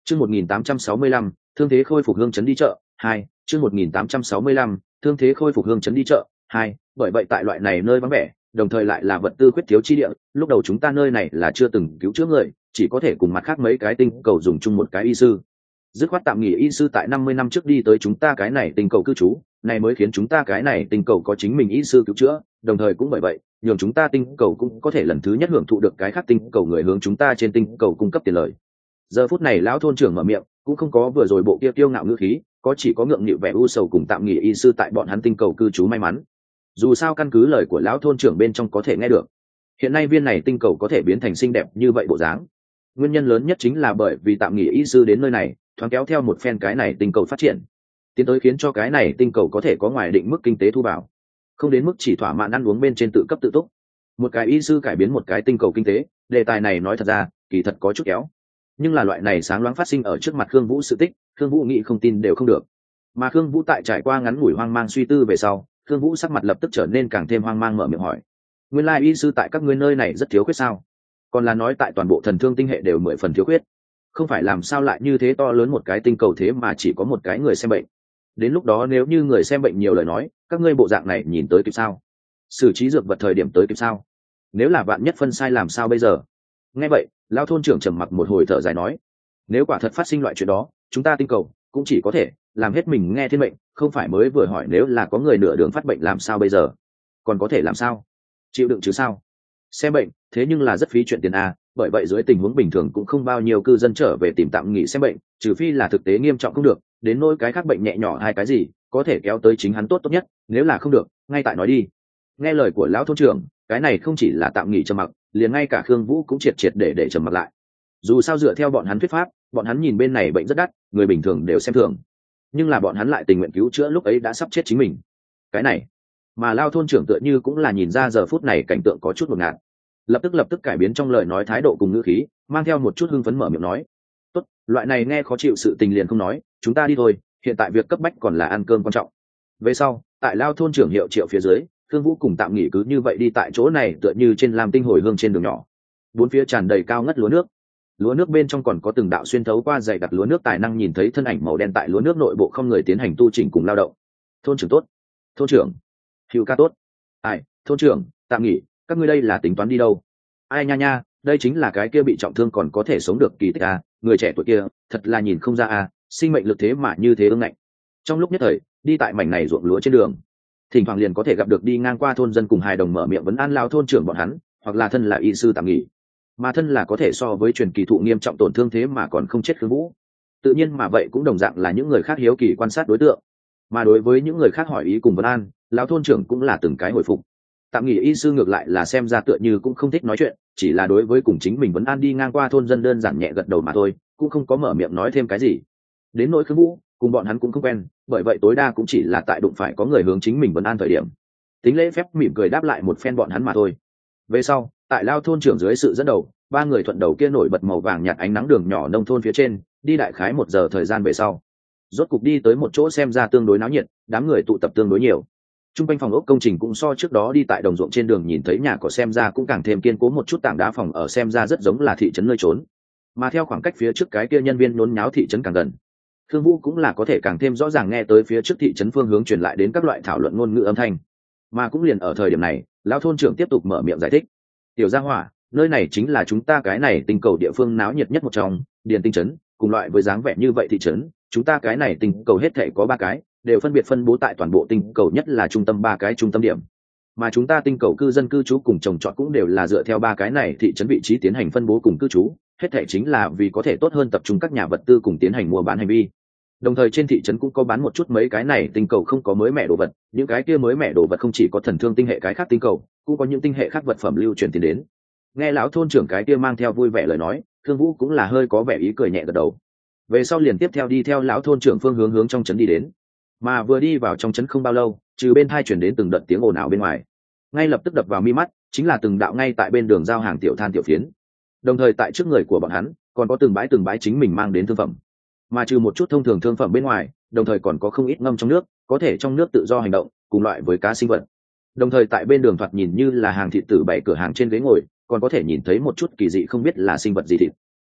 Chương 1865, thương thế khôi phục hương chấn đi chợ 2. Chương 1865, thương thế khôi phục hương chấn đi chợ 2. Bởi vậy tại loại này nơi vắng vẻ, đồng thời lại là vật tư khuyết thiếu chi địa, lúc đầu chúng ta nơi này là chưa từng cứu chữa người, chỉ có thể cùng mặt khác mấy cái tinh cầu dùng chung một cái y sư. Dứt khoát tạm nghỉ y sư tại 50 năm trước đi tới chúng ta cái này tinh cầu cư trú, này mới khiến chúng ta cái này tinh cầu có chính mình y sư cứu chữa, đồng thời cũng bởi vậy, nhường chúng ta tinh cầu cũng có thể lần thứ nhất hưởng thụ được cái khác tinh cầu người hướng chúng ta trên tinh cầu cung cấp tiền lời. Giờ phút này lão thôn trưởng mở miệng, cũng không có vừa rồi bộ kia kiêu ngạo ngữ khí, có chỉ có ngượng nghịu vẻ u sầu cùng tạm nghỉ y sư tại bọn hắn tinh cầu cư trú may mắn. Dù sao căn cứ lời của lão thôn trưởng bên trong có thể nghe được, hiện nay viên này tinh cầu có thể biến thành xinh đẹp như vậy bộ dáng, nguyên nhân lớn nhất chính là bởi vì tạm nghỉ y sư đến nơi này, thoáng kéo theo một phen cái này tinh cầu phát triển, tiến tới khiến cho cái này tinh cầu có thể có ngoài định mức kinh tế thu vào, không đến mức chỉ thỏa mãn ăn uống bên trên tự cấp tự túc. Một cái y sư cải biến một cái tinh cầu kinh tế, đề tài này nói thật ra kỳ thật có chút kéo, nhưng là loại này sáng loáng phát sinh ở trước mặt Khương Vũ sự tích, Khương Vũ nghĩ không tin đều không được. Mà Khương Vũ tại trải qua ngắn ngủi hoang mang suy tư về sau, Khương Vũ sắc mặt lập tức trở nên càng thêm hoang mang, mở miệng hỏi: nguyên lai y sư tại các ngươi nơi này rất thiếu khuyết sao? Còn là nói tại toàn bộ thần thương tinh hệ đều 10 phần thiếu khuyết? Không phải làm sao lại như thế to lớn một cái tinh cầu thế mà chỉ có một cái người xem bệnh? Đến lúc đó nếu như người xem bệnh nhiều lời nói, các ngươi bộ dạng này nhìn tới kịp sao? Xử trí dược vật thời điểm tới kịp sao? Nếu là vạn nhất phân sai làm sao bây giờ? Nghe vậy, lão thôn trưởng trầm mặc một hồi thở dài nói: nếu quả thật phát sinh loại chuyện đó, chúng ta tinh cầu cũng chỉ có thể làm hết mình nghe thiên mệnh, không phải mới vừa hỏi nếu là có người nửa đường phát bệnh làm sao bây giờ? Còn có thể làm sao? Chịu đựng chứ sao? Xem bệnh thế nhưng là rất phí chuyện tiền a, bởi vậy dưới tình huống bình thường cũng không bao nhiêu cư dân trở về tìm tạm nghỉ xem bệnh, trừ phi là thực tế nghiêm trọng không được, đến nỗi cái khác bệnh nhẹ nhỏ hay cái gì có thể kéo tới chính hắn tốt nhất, nếu là không được ngay tại nói đi. Nghe lời của lão thôn trưởng, cái này không chỉ là tạm nghỉ trầm mặc, liền ngay cả Khương Vũ cũng triệt để trầm mặc lại. Dù sao dựa theo bọn hắn thuyết pháp, bọn hắn nhìn bên này bệnh rất đắt, người bình thường đều xem thường, nhưng là bọn hắn lại tình nguyện cứu chữa lúc ấy đã sắp chết chính mình. Cái này mà lao thôn trưởng tựa như cũng là nhìn ra giờ phút này cảnh tượng có chút ngột ngạt, lập tức cải biến trong lời nói thái độ cùng ngữ khí, mang theo một chút hưng phấn mở miệng nói: tốt, loại này nghe khó chịu sự tình liền không nói, chúng ta đi thôi, hiện tại việc cấp bách còn là ăn cơm quan trọng. Về sau tại lao thôn trưởng hiệu triệu phía dưới, Thương Vũ cùng tạm nghỉ cứ như vậy đi tại chỗ này tựa như trên lam tinh hồi hương trên đường nhỏ, bốn phía tràn đầy cao ngất lúa nước bên trong còn có từng đạo xuyên thấu qua dày đặc lúa nước tài năng nhìn thấy thân ảnh màu đen tại lúa nước nội bộ không người tiến hành tu chỉnh cùng lao động. Thôn trưởng tốt, thôn trưởng Hữu ca tốt. Ai, thôn trưởng tạm nghỉ, các ngươi đây là tính toán đi đâu? Ai nha, đây chính là cái kia bị trọng thương còn có thể sống được kỳ tích à, người trẻ tuổi kia thật là nhìn không ra à, sinh mệnh lực thế mà như thế ương ngạnh. Trong lúc nhất thời đi tại mảnh này ruộng lúa trên đường, thỉnh thoảng liền có thể gặp được đi ngang qua thôn dân cùng hài đồng mở miệng vấn an lao thôn trưởng bọn hắn, hoặc là thân là y sư tạm nghỉ, mà thân là có thể so với truyền kỳ thụ nghiêm trọng tổn thương thế mà còn không chết Khương Vũ, tự nhiên mà vậy cũng đồng dạng là những người khác hiếu kỳ quan sát đối tượng. Mà đối với những người khác hỏi ý cùng vấn an, lão thôn trưởng cũng là từng cái hồi phục. Tạm nghỉ y sư ngược lại là xem ra tựa như cũng không thích nói chuyện, chỉ là đối với cùng chính mình vấn an đi ngang qua thôn dân đơn giản nhẹ gật đầu mà thôi, cũng không có mở miệng nói thêm cái gì. Đến nỗi Khương Vũ cùng bọn hắn cũng không quen, bởi vậy tối đa cũng chỉ là tại đụng phải có người hướng chính mình vấn an thời điểm, tính lễ phép mỉm cười đáp lại một phen bọn hắn mà thôi. Về sau tại lao thôn trưởng dưới sự dẫn đầu, ba người thuận đầu kia nổi bật màu vàng nhạt ánh nắng đường nhỏ nông thôn phía trên đi đại khái 1 giờ thời gian về sau, rốt cục đi tới một chỗ xem ra tương đối náo nhiệt, đám người tụ tập tương đối nhiều. Trung quanh phòng ốc công trình cũng so trước đó đi tại đồng ruộng trên đường nhìn thấy nhà cỏ xem ra cũng càng thêm kiên cố một chút, tảng đá phòng ở xem ra rất giống là thị trấn nơi trốn. Mà theo khoảng cách phía trước cái kia nhân viên nhốn nháo thị trấn càng gần, Khương Vũ cũng là có thể càng thêm rõ ràng nghe tới phía trước thị trấn phương hướng truyền lại đến các loại thảo luận ngôn ngữ âm thanh. Mà cũng liền ở thời điểm này, lão thôn trưởng tiếp tục mở miệng giải thích: tiểu gia hỏa, nơi này chính là chúng ta cái này tinh cầu địa phương náo nhiệt nhất một trong, Điền Tinh trấn, cùng loại với dáng vẻ như vậy thị trấn, chúng ta cái này tinh cầu hết thể có 3 cái, đều phân biệt phân bố tại toàn bộ tinh cầu, nhất là trung tâm 3 cái trung tâm điểm. Mà chúng ta tinh cầu cư dân cư trú cùng trồng trọt cũng đều là dựa theo 3 cái này thị trấn vị trí tiến hành phân bố cùng cư trú, hết thể chính là vì có thể tốt hơn tập trung các nhà vật tư cùng tiến hành mua bán hành vi. Đồng thời trên thị trấn cũng có bán một chút mấy cái này tinh cầu không có mới mẻ đồ vật, những cái kia mới mẻ đồ vật không chỉ có thần thương tinh hệ cái khác tinh cầu, cũng có những tinh hệ khác vật phẩm lưu truyền tiền đến. Nghe lão thôn trưởng cái kia mang theo vui vẻ lời nói, Thương Vũ cũng là hơi có vẻ ý cười nhẹ gật đầu. Về sau liền tiếp theo đi theo lão thôn trưởng phương hướng trong trấn đi đến. Mà vừa đi vào trong trấn không bao lâu, trừ bên tai truyền đến từng đợt tiếng ồn ào bên ngoài, ngay lập tức đập vào mi mắt chính là từng đạo ngay tại bên đường giao hàng tiểu than tiểu phiến. Đồng thời tại trước người của bọn hắn còn có từng bãi chính mình mang đến thương phẩm. Mà trừ một chút thông thường thương phẩm bên ngoài, đồng thời còn có không ít ngâm trong nước, có thể trong nước tự do hành động, cùng loại với cá sinh vật. Đồng thời tại bên đường thoạt nhìn như là hàng thịt tử bày cửa hàng trên ghế ngồi, còn có thể nhìn thấy một chút kỳ dị không biết là sinh vật gì thịt.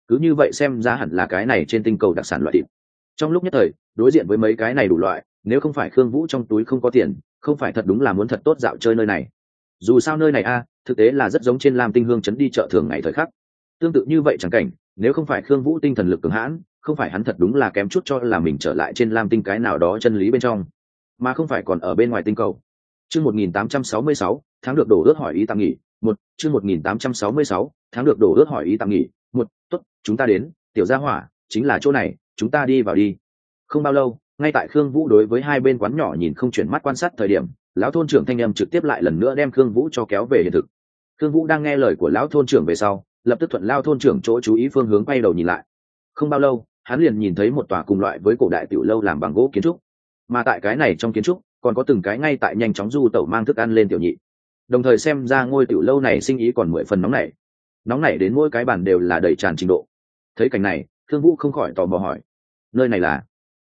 cứ như vậy xem ra hẳn là cái này trên tinh cầu đặc sản loại thịt. Trong lúc nhất thời đối diện với mấy cái này đủ loại, nếu không phải Khương Vũ trong túi không có tiền, không phải thật đúng là muốn thật tốt dạo chơi nơi này. Dù sao nơi này thực tế là rất giống trên Lam Tinh hương trấn đi chợ thường ngày thời khắc. Tương tự như vậy chẳng cảnh, nếu không phải Khương Vũ tinh thần lực cường hãn, không phải hắn thật đúng là kém chút cho là mình trở lại trên Lam Tinh cái nào đó chân lý bên trong, mà không phải còn ở bên ngoài tinh cầu. Chương 1866, tháng được đổ ước hỏi ý tạm nghỉ. Chương 1866, tháng được đổ ước hỏi ý tạm nghỉ. Tốt, chúng ta đến, tiểu gia hỏa, chính là chỗ này, chúng ta đi vào đi. Không bao lâu, ngay tại Khương Vũ đối với hai bên quán nhỏ nhìn không chuyển mắt quan sát thời điểm, lão thôn trưởng thanh âm trực tiếp lại lần nữa đem Khương Vũ cho kéo về hiện thực. Khương Vũ đang nghe lời của lão thôn trưởng về sau, lập tức thuận lao thôn trưởng chỗ chú ý phương hướng quay đầu nhìn lại. Không bao lâu, hắn liền nhìn thấy một tòa cùng loại với cổ đại tiểu lâu làm bằng gỗ kiến trúc, mà tại cái này trong kiến trúc còn có từng cái ngay tại nhanh chóng du tẩu mang thức ăn lên tiểu nhị. Đồng thời xem ra ngôi tiểu lâu này sinh ý còn 10 phần nóng nảy đến mỗi cái bàn đều là đầy tràn trình độ. Thấy cảnh này, Khương Vũ không khỏi tò mò hỏi: nơi này là?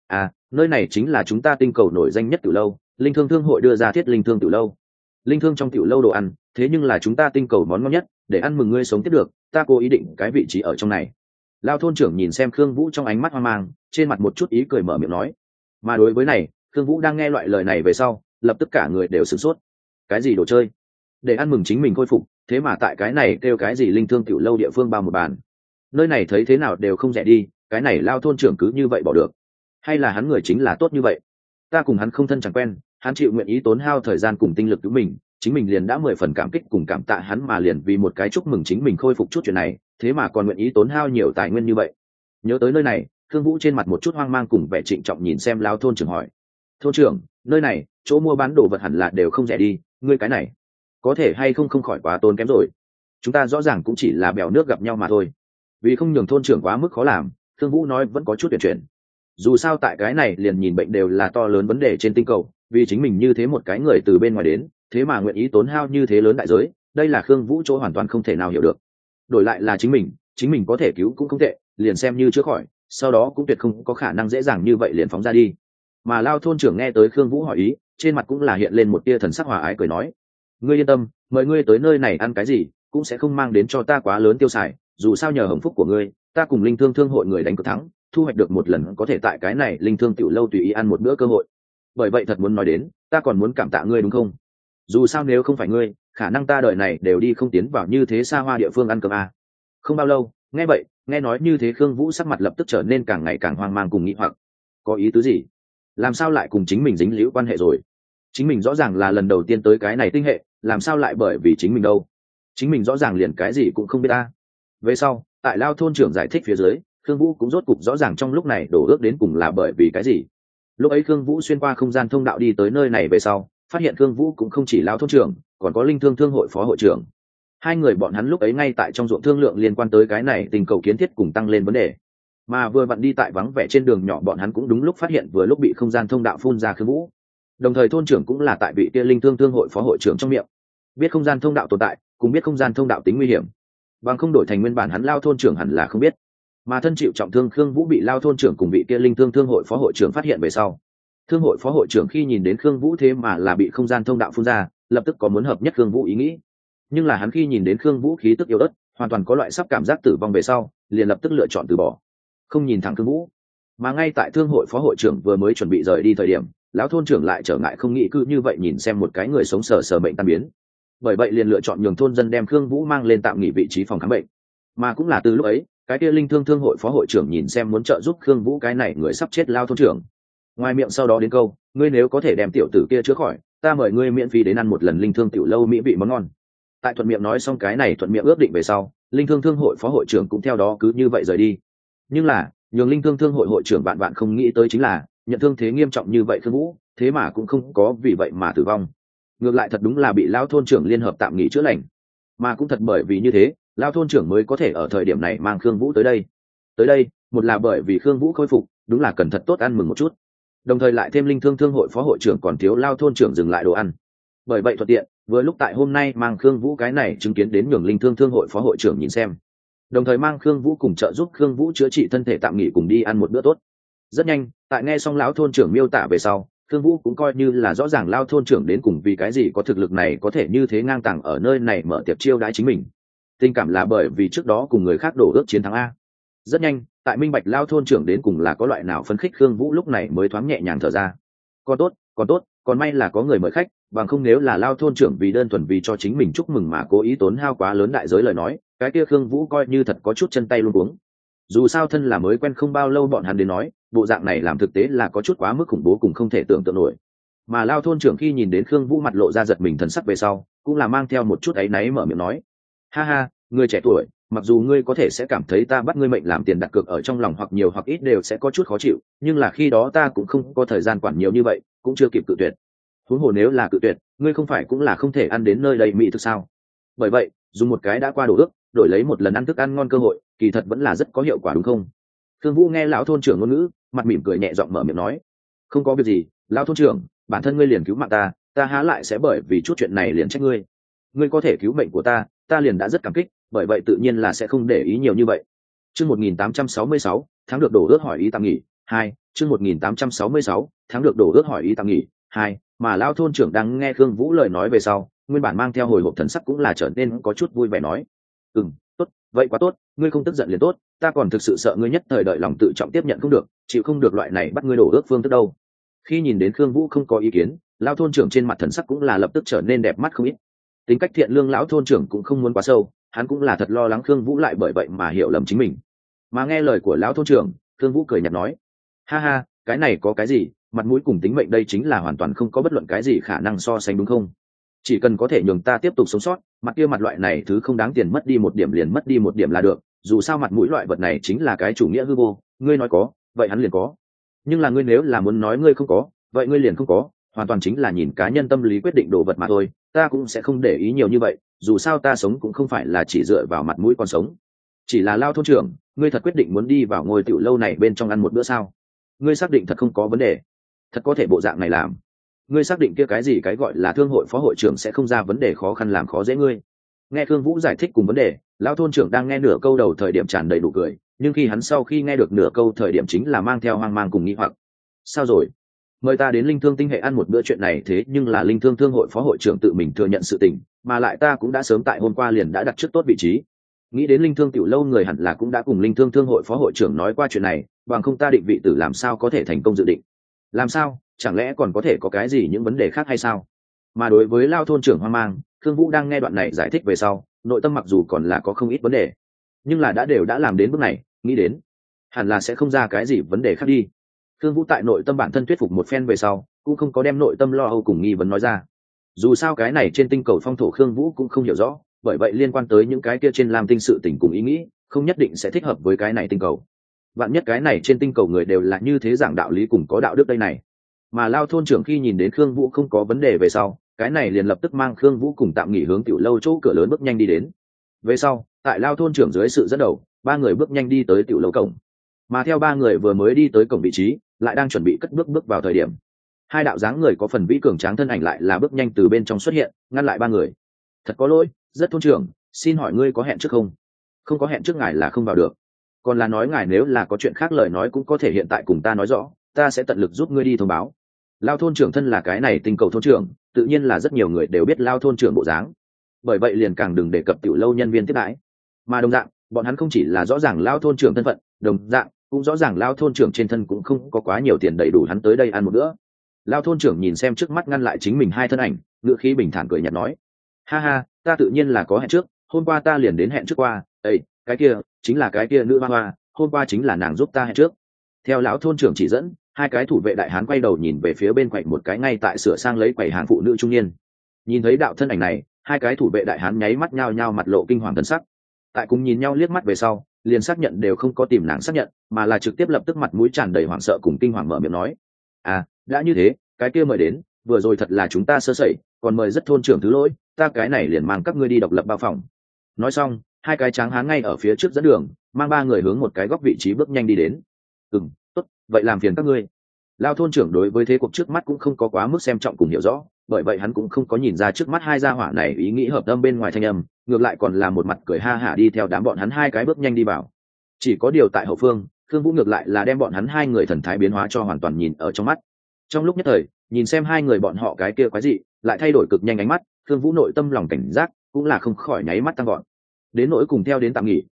Nơi này chính là chúng ta tinh cầu nổi danh nhất tiểu lâu, Linh Thương Thương hội đưa ra thiết Linh Thương tiểu lâu. Linh Thương trong tiểu lâu đồ ăn, thế nhưng là chúng ta tinh cầu món ngon nhất, để ăn mừng ngươi sống tiếp được, ta cố ý định cái vị trí ở trong này. Lao thôn trưởng nhìn xem Khương Vũ trong ánh mắt hoang mang, trên mặt một chút ý cười mở miệng nói. Mà đối với này, Khương Vũ đang nghe loại lời này về sau, lập tức cả người đều sửng sốt. Cái gì đồ chơi? Để ăn mừng chính mình khôi phục, thế mà tại cái này kêu cái gì Linh Thương tiểu lâu địa phương bao một bàn. Nơi này thấy thế nào đều không rẻ đi, cái này Lao thôn trưởng cứ như vậy bỏ được. Hay là hắn người chính là tốt như vậy? Ta cùng hắn không thân chẳng quen, hắn chịu nguyện ý tốn hao thời gian cùng tinh lực cứu mình, chính mình liền đã 10 phần cảm kích cùng cảm tạ hắn, mà liền vì một cái chúc mừng chính mình khôi phục chút chuyện này, thế mà còn nguyện ý tốn hao nhiều tài nguyên như vậy. Nhớ tới nơi này, Khương Vũ trên mặt một chút hoang mang cùng vẻ trịnh trọng nhìn xem Lão thôn trưởng hỏi: thôn trưởng, nơi này chỗ mua bán đồ vật hẳn là đều không rẻ đi, ngươi cái này có thể hay không khỏi quá tốn kém rồi. Chúng ta rõ ràng cũng chỉ là bèo nước gặp nhau mà thôi. Vì không nhường thôn trưởng quá mức khó làm, Khương Vũ nói vẫn có chút tuyển chuyển. Dù sao tại cái này liền nhìn bệnh đều là to lớn vấn đề trên tinh cầu, vì chính mình như thế một cái người từ bên ngoài đến, thế mà nguyện ý tốn hao như thế lớn đại giới, đây là Khương Vũ chỗ hoàn toàn không thể nào hiểu được. Đổi lại là chính mình có thể cứu cũng không tệ, liền xem như chữa khỏi, sau đó cũng tuyệt không có khả năng dễ dàng như vậy liền phóng ra đi. Mà Lao thôn trưởng nghe tới Khương Vũ hỏi ý, trên mặt cũng là hiện lên một tia thần sắc hòa ái cười nói: ngươi yên tâm, mời ngươi tới nơi này ăn cái gì cũng sẽ không mang đến cho ta quá lớn tiêu xài, dù sao nhờ hồng phúc của ngươi, ta cùng Linh Thương Thương hội người đánh cược thắng, thu hoạch được một lần có thể tại cái này Linh Thương tiểu lâu tùy ý ăn một bữa cơ hội. Bởi vậy thật muốn nói đến, ta còn muốn cảm tạ ngươi đúng không? Dù sao nếu không phải ngươi, khả năng ta đời này đều đi không tiến vào như thế xa hoa địa phương ăn cơm Không bao lâu, nghe nói như thế, Khương Vũ sắc mặt lập tức trở nên càng ngày càng hoang mang cùng nghĩ hoặc. Có ý tứ gì? Làm sao lại cùng chính mình dính liễu quan hệ rồi? Chính mình rõ ràng là lần đầu tiên tới cái này tinh hệ, làm sao lại bởi vì chính mình đâu? Chính mình rõ ràng liền cái gì cũng không biết Về sau, tại Lao thôn trưởng giải thích phía dưới, Khương Vũ cũng rốt cục rõ ràng trong lúc này đổ ước đến cùng là bởi vì cái gì. Lúc ấy Khương Vũ xuyên qua không gian thông đạo đi tới nơi này về sau, phát hiện Khương Vũ cũng không chỉ Lao thôn trưởng, còn có Linh Thương Thương hội phó hội trưởng. Hai người bọn hắn lúc ấy ngay tại trong ruộng thương lượng liên quan tới cái này tình cầu kiến thiết cùng tăng lên vấn đề. Mà vừa vặn đi tại vắng vẻ trên đường nhỏ, bọn hắn cũng đúng lúc phát hiện vừa lúc bị không gian thông đạo phun ra Khương Vũ. Đồng thời thôn trưởng cũng là tại vị kia Linh Thương Thương hội phó hội trưởng trong miệng biết không gian thông đạo tồn tại, cũng biết không gian thông đạo tính nguy hiểm, bằng không đổi thành nguyên bản hắn Lao thôn trưởng hẳn là không biết. Mà thân chịu trọng thương Khương Vũ bị Lao thôn trưởng cùng vị kia Linh Thương Thương hội phó hội trưởng phát hiện về sau, thương hội phó hội trưởng khi nhìn đến Khương Vũ thế mà là bị không gian thông đạo phun ra, lập tức có muốn hợp nhất Khương Vũ ý nghĩ. Nhưng là hắn khi nhìn đến Khương Vũ khí tức yếu ớt, hoàn toàn có loại sắp cảm giác tử vong về sau, liền lập tức lựa chọn từ bỏ, không nhìn thẳng Khương Vũ. Mà ngay tại thương hội phó hội trưởng vừa mới chuẩn bị rời đi thời điểm, lão thôn trưởng lại trở ngại không nghĩ cứ như vậy nhìn xem một cái người sống sờ sờ mệnh tan biến. Bởi vậy liền lựa chọn nhường thôn dân đem Khương Vũ mang lên tạm nghỉ vị trí phòng khám bệnh. Mà cũng là từ lúc ấy, cái kia Linh Thương Thương hội phó hội trưởng nhìn xem muốn trợ giúp Khương Vũ cái này người sắp chết lao thôn trưởng, ngoài miệng sau đó đến câu: ngươi nếu có thể đem tiểu tử kia chữa khỏi, ta mời ngươi miễn phí đến ăn một lần Linh Thương tiểu lâu mỹ vị món ngon. Tại thuận miệng nói xong cái này thuận miệng ước định về sau, Linh Thương Thương hội phó hội trưởng cũng theo đó cứ như vậy rời đi. Nhưng là nhường Linh Thương Thương hội hội trưởng bạn không nghĩ tới chính là, nhận thương thế nghiêm trọng như vậy Khương Vũ thế mà cũng không có vì vậy mà tử vong, ngược lại thật đúng là bị lao thôn trưởng liên hợp tạm nghỉ chữa lành. Mà cũng thật bởi vì như thế, lao thôn trưởng mới có thể ở thời điểm này mang Khương Vũ tới đây, một là bởi vì Khương Vũ khôi phục, đúng là cần thật tốt ăn mừng một chút, đồng thời lại thêm Linh Thương Thương hội phó hội trưởng còn thiếu lao thôn trưởng dừng lại đồ ăn. Bởi vậy thuận tiện vừa lúc tại hôm nay mang Khương Vũ cái này chứng kiến đến nhường Linh Thương Thương hội phó hội trưởng nhìn xem, đồng thời mang Khương Vũ cùng trợ giúp Khương Vũ chữa trị thân thể tạm nghỉ cùng đi ăn một bữa tốt. Rất nhanh, tại nghe xong lão thôn trưởng miêu tả về sau, Khương Vũ cũng coi như là rõ ràng lao thôn trưởng đến cùng vì cái gì có thực lực này có thể như thế ngang tàng ở nơi này mở tiệc chiêu đãi chính mình. Tình cảm là bởi vì trước đó cùng người khác đổ ước chiến thắng Rất nhanh, tại minh bạch lao thôn trưởng đến cùng là có loại nào phấn khích, Khương Vũ lúc này mới thoáng nhẹ nhàng thở ra. Còn tốt, còn tốt, còn may là có người mời khách, bằng không nếu là lao thôn trưởng vì đơn thuần vì cho chính mình chúc mừng mà cố ý tốn hao quá lớn đại giới lời nói, cái kia Khương Vũ coi như thật có chút chân tay luống cuống. Dù sao thân là mới quen không bao lâu bọn hắn đến nói, bộ dạng này làm thực tế là có chút quá mức khủng bố cùng không thể tưởng tượng nổi. Mà lao thôn trưởng khi nhìn đến Khương Vũ mặt lộ ra giật mình thần sắc về sau, cũng là mang theo một chút áy náy mở miệng nói: ha ha, người trẻ tuổi, mặc dù ngươi có thể sẽ cảm thấy ta bắt ngươi mệnh làm tiền đặt cược ở trong lòng hoặc nhiều hoặc ít đều sẽ có chút khó chịu, nhưng là khi đó ta cũng không có thời gian quản nhiều như vậy, cũng chưa kịp cự tuyệt. Huống hồ nếu là cự tuyệt, ngươi không phải cũng là không thể ăn đến nơi đây mỹ thực sao? Bởi vậy, dùng một cái đã qua đồ ước, đổi lấy một lần ăn thức ăn ngon cơ hội, kỳ thật vẫn là rất có hiệu quả đúng không? Thương Vũ nghe lão thôn trưởng ngôn ngữ, mặt mỉm cười nhẹ giọng mở miệng nói: không có việc gì, lão thôn trưởng, bản thân ngươi liền cứu mạng ta há lại sẽ bởi vì chút chuyện này liền trách ngươi. Ngươi có thể cứu mệnh của ta liền đã rất cảm kích, bởi vậy tự nhiên là sẽ không để ý nhiều như vậy. Chương 1866, tháng được đổ ước hỏi ý tạm nghỉ, 2, chương 1866, tháng được đổ ước hỏi ý tạm nghỉ, 2, mà lão thôn trưởng đang nghe Khương Vũ lời nói về sau, nguyên bản mang theo hồi hộp thần sắc cũng là trở nên có chút vui vẻ nói: tốt, vậy quá tốt, ngươi không tức giận liền tốt, ta còn thực sự sợ ngươi nhất thời đợi lòng tự trọng tiếp nhận không được, chịu không được loại này bắt ngươi đổ ước phương thức đâu. Khi nhìn đến Khương Vũ không có ý kiến, lão thôn trưởng trên mặt thần sắc cũng là lập tức trở nên đẹp mắt không ít. Tính cách thiện lương lão thôn trưởng cũng không muốn quá sâu, hắn cũng là thật lo lắng Khương Vũ lại bởi vậy mà hiểu lầm chính mình. Mà nghe lời của lão thôn trưởng, Khương Vũ cười nhạt nói: ha ha, cái này có cái gì, mặt mũi cùng tính mệnh đây chính là hoàn toàn không có bất luận cái gì khả năng so sánh đúng không? Chỉ cần có thể nhường ta tiếp tục sống sót, mặt kia mặt loại này thứ không đáng tiền mất đi một điểm liền mất đi một điểm là được, dù sao mặt mũi loại vật này chính là cái chủ nghĩa hư vô, ngươi nói có, vậy hắn liền có. Nhưng là ngươi nếu là muốn nói ngươi không có, vậy ngươi liền không có, hoàn toàn chính là nhìn cá nhân tâm lý quyết định đồ vật mà thôi, ta cũng sẽ không để ý nhiều như vậy, dù sao ta sống cũng không phải là chỉ dựa vào mặt mũi còn sống. Chỉ là lao thôn trưởng, ngươi thật quyết định muốn đi vào ngôi tiểu lâu này bên trong ăn một bữa sao? Ngươi xác định thật không có vấn đề? Thật có thể bộ dạng này làm? Ngươi xác định kia cái gì cái gọi là thương hội phó hội trưởng sẽ không ra vấn đề khó khăn làm khó dễ ngươi? Nghe Khương Vũ giải thích cùng vấn đề, lão thôn trưởng đang nghe nửa câu đầu thời điểm tràn đầy đủ cười, nhưng khi hắn sau khi nghe được nửa câu thời điểm chính là mang theo hoang mang cùng nghi hoặc. Sao rồi? Mời ta đến linh thương tinh hệ ăn một bữa chuyện này thế nhưng là linh thương thương hội phó hội trưởng tự mình thừa nhận sự tình, mà lại ta cũng đã sớm tại hôm qua liền đã đặt trước tốt vị trí. Nghĩ đến linh thương tiểu lâu người hẳn là cũng đã cùng linh thương thương hội phó hội trưởng nói qua chuyện này, bằng không ta định vị tử làm sao có thể thành công dự định? Làm sao? Chẳng lẽ còn có thể có cái gì những vấn đề khác hay sao? Mà đối với lao thôn trưởng hoang mang, Khương Vũ đang nghe đoạn này giải thích về sau, nội tâm mặc dù còn là có không ít vấn đề, nhưng là đều đã làm đến bước này, nghĩ đến hẳn là sẽ không ra cái gì vấn đề khác đi. Khương Vũ tại nội tâm bản thân thuyết phục một phen về sau, cũng không có đem nội tâm lo âu cùng nghi vấn nói ra. Dù sao cái này trên tinh cầu phong thổ Khương Vũ cũng không hiểu rõ, bởi vậy liên quan tới những cái kia trên lam tinh sự tình cùng ý nghĩ, không nhất định sẽ thích hợp với cái này tinh cầu. Vạn nhất cái này trên tinh cầu người đều là như thế giảng đạo lý cùng có đạo đức đây này. Mà lao thôn trưởng khi nhìn đến Khương Vũ không có vấn đề về sau, cái này liền lập tức mang Khương Vũ cùng tạm nghỉ hướng tiểu lâu chỗ cửa lớn bước nhanh đi đến. Về sau, tại lao thôn trưởng dưới sự dẫn đầu, ba người bước nhanh đi tới tiểu lâu cổng. Mà theo ba người vừa mới đi tới cổng vị trí, lại đang chuẩn bị cất bước vào thời điểm, hai đạo dáng người có phần vĩ cường tráng thân ảnh lại là bước nhanh từ bên trong xuất hiện, ngăn lại ba người. Thật có lỗi, rất thôn trưởng, xin hỏi ngươi có hẹn trước không? Không có hẹn trước ngài là không vào được. Còn là nói ngài nếu là có chuyện khác lời nói cũng có thể hiện tại cùng ta nói rõ, ta sẽ tận lực giúp ngươi đi thông báo. Lao thôn trưởng thân là cái này tinh cầu thôn trưởng, tự nhiên là rất nhiều người đều biết lao thôn trưởng bộ dáng, bởi vậy liền càng đừng đề cập tiểu lâu nhân viên tiếp đãi. Mà đồng dạng, bọn hắn không chỉ là rõ ràng lao thôn trưởng thân phận, đồng dạng cũng rõ ràng lao thôn trưởng trên thân cũng không có quá nhiều tiền đầy đủ hắn tới đây ăn một bữa. Lao thôn trưởng nhìn xem trước mắt ngăn lại chính mình hai thân ảnh, ngữ khí bình thản cười nhạt nói: ha ha, ta tự nhiên là có hẹn trước, hôm qua ta liền đến hẹn trước qua. Ây, cái kia chính là cái kia nữ hoa hoa, hôm qua chính là nàng giúp ta hẹn trước. Theo lão thôn trưởng chỉ dẫn, hai cái thủ vệ đại hán quay đầu nhìn về phía bên quầy một cái ngay tại sửa sang lấy quầy hàng phụ nữ trung niên. Nhìn thấy đạo thân ảnh này, hai cái thủ vệ đại hán nháy mắt nhao nhao mặt lộ kinh hoàng thần sắc. Tại cùng nhìn nhau liếc mắt về sau, liền xác nhận đều không có tìm nàng xác nhận, mà là trực tiếp lập tức mặt mũi tràn đầy hoảng sợ cùng kinh hoàng mở miệng nói: à, đã như thế, cái kia mời đến, vừa rồi thật là chúng ta sơ sẩy, còn mời rất thôn trưởng thứ lỗi, ta cái này liền mang các ngươi đi độc lập bao phòng. Nói xong, hai cái tráng hán ngay ở phía trước dẫn đường, mang ba người hướng một cái góc vị trí bước nhanh đi đến. Tốt, vậy làm phiền các ngươi. Lao thôn trưởng đối với thế cuộc trước mắt cũng không có quá mức xem trọng cùng hiểu rõ, bởi vậy hắn cũng không có nhìn ra trước mắt hai gia hỏa này ý nghĩ hợp tâm bên ngoài thanh âm, ngược lại còn là một mặt cười ha hả đi theo đám bọn hắn hai cái bước nhanh đi vào. Chỉ có điều tại hậu phương, Khương Vũ ngược lại là đem bọn hắn hai người thần thái biến hóa cho hoàn toàn nhìn ở trong mắt. Trong lúc nhất thời, nhìn xem hai người bọn họ cái kia quái dị, lại thay đổi cực nhanh ánh mắt, Khương Vũ nội tâm lòng cảnh giác cũng là không khỏi nháy mắt tăng gọn. Đến nỗi cùng theo đến tạm nghỉ,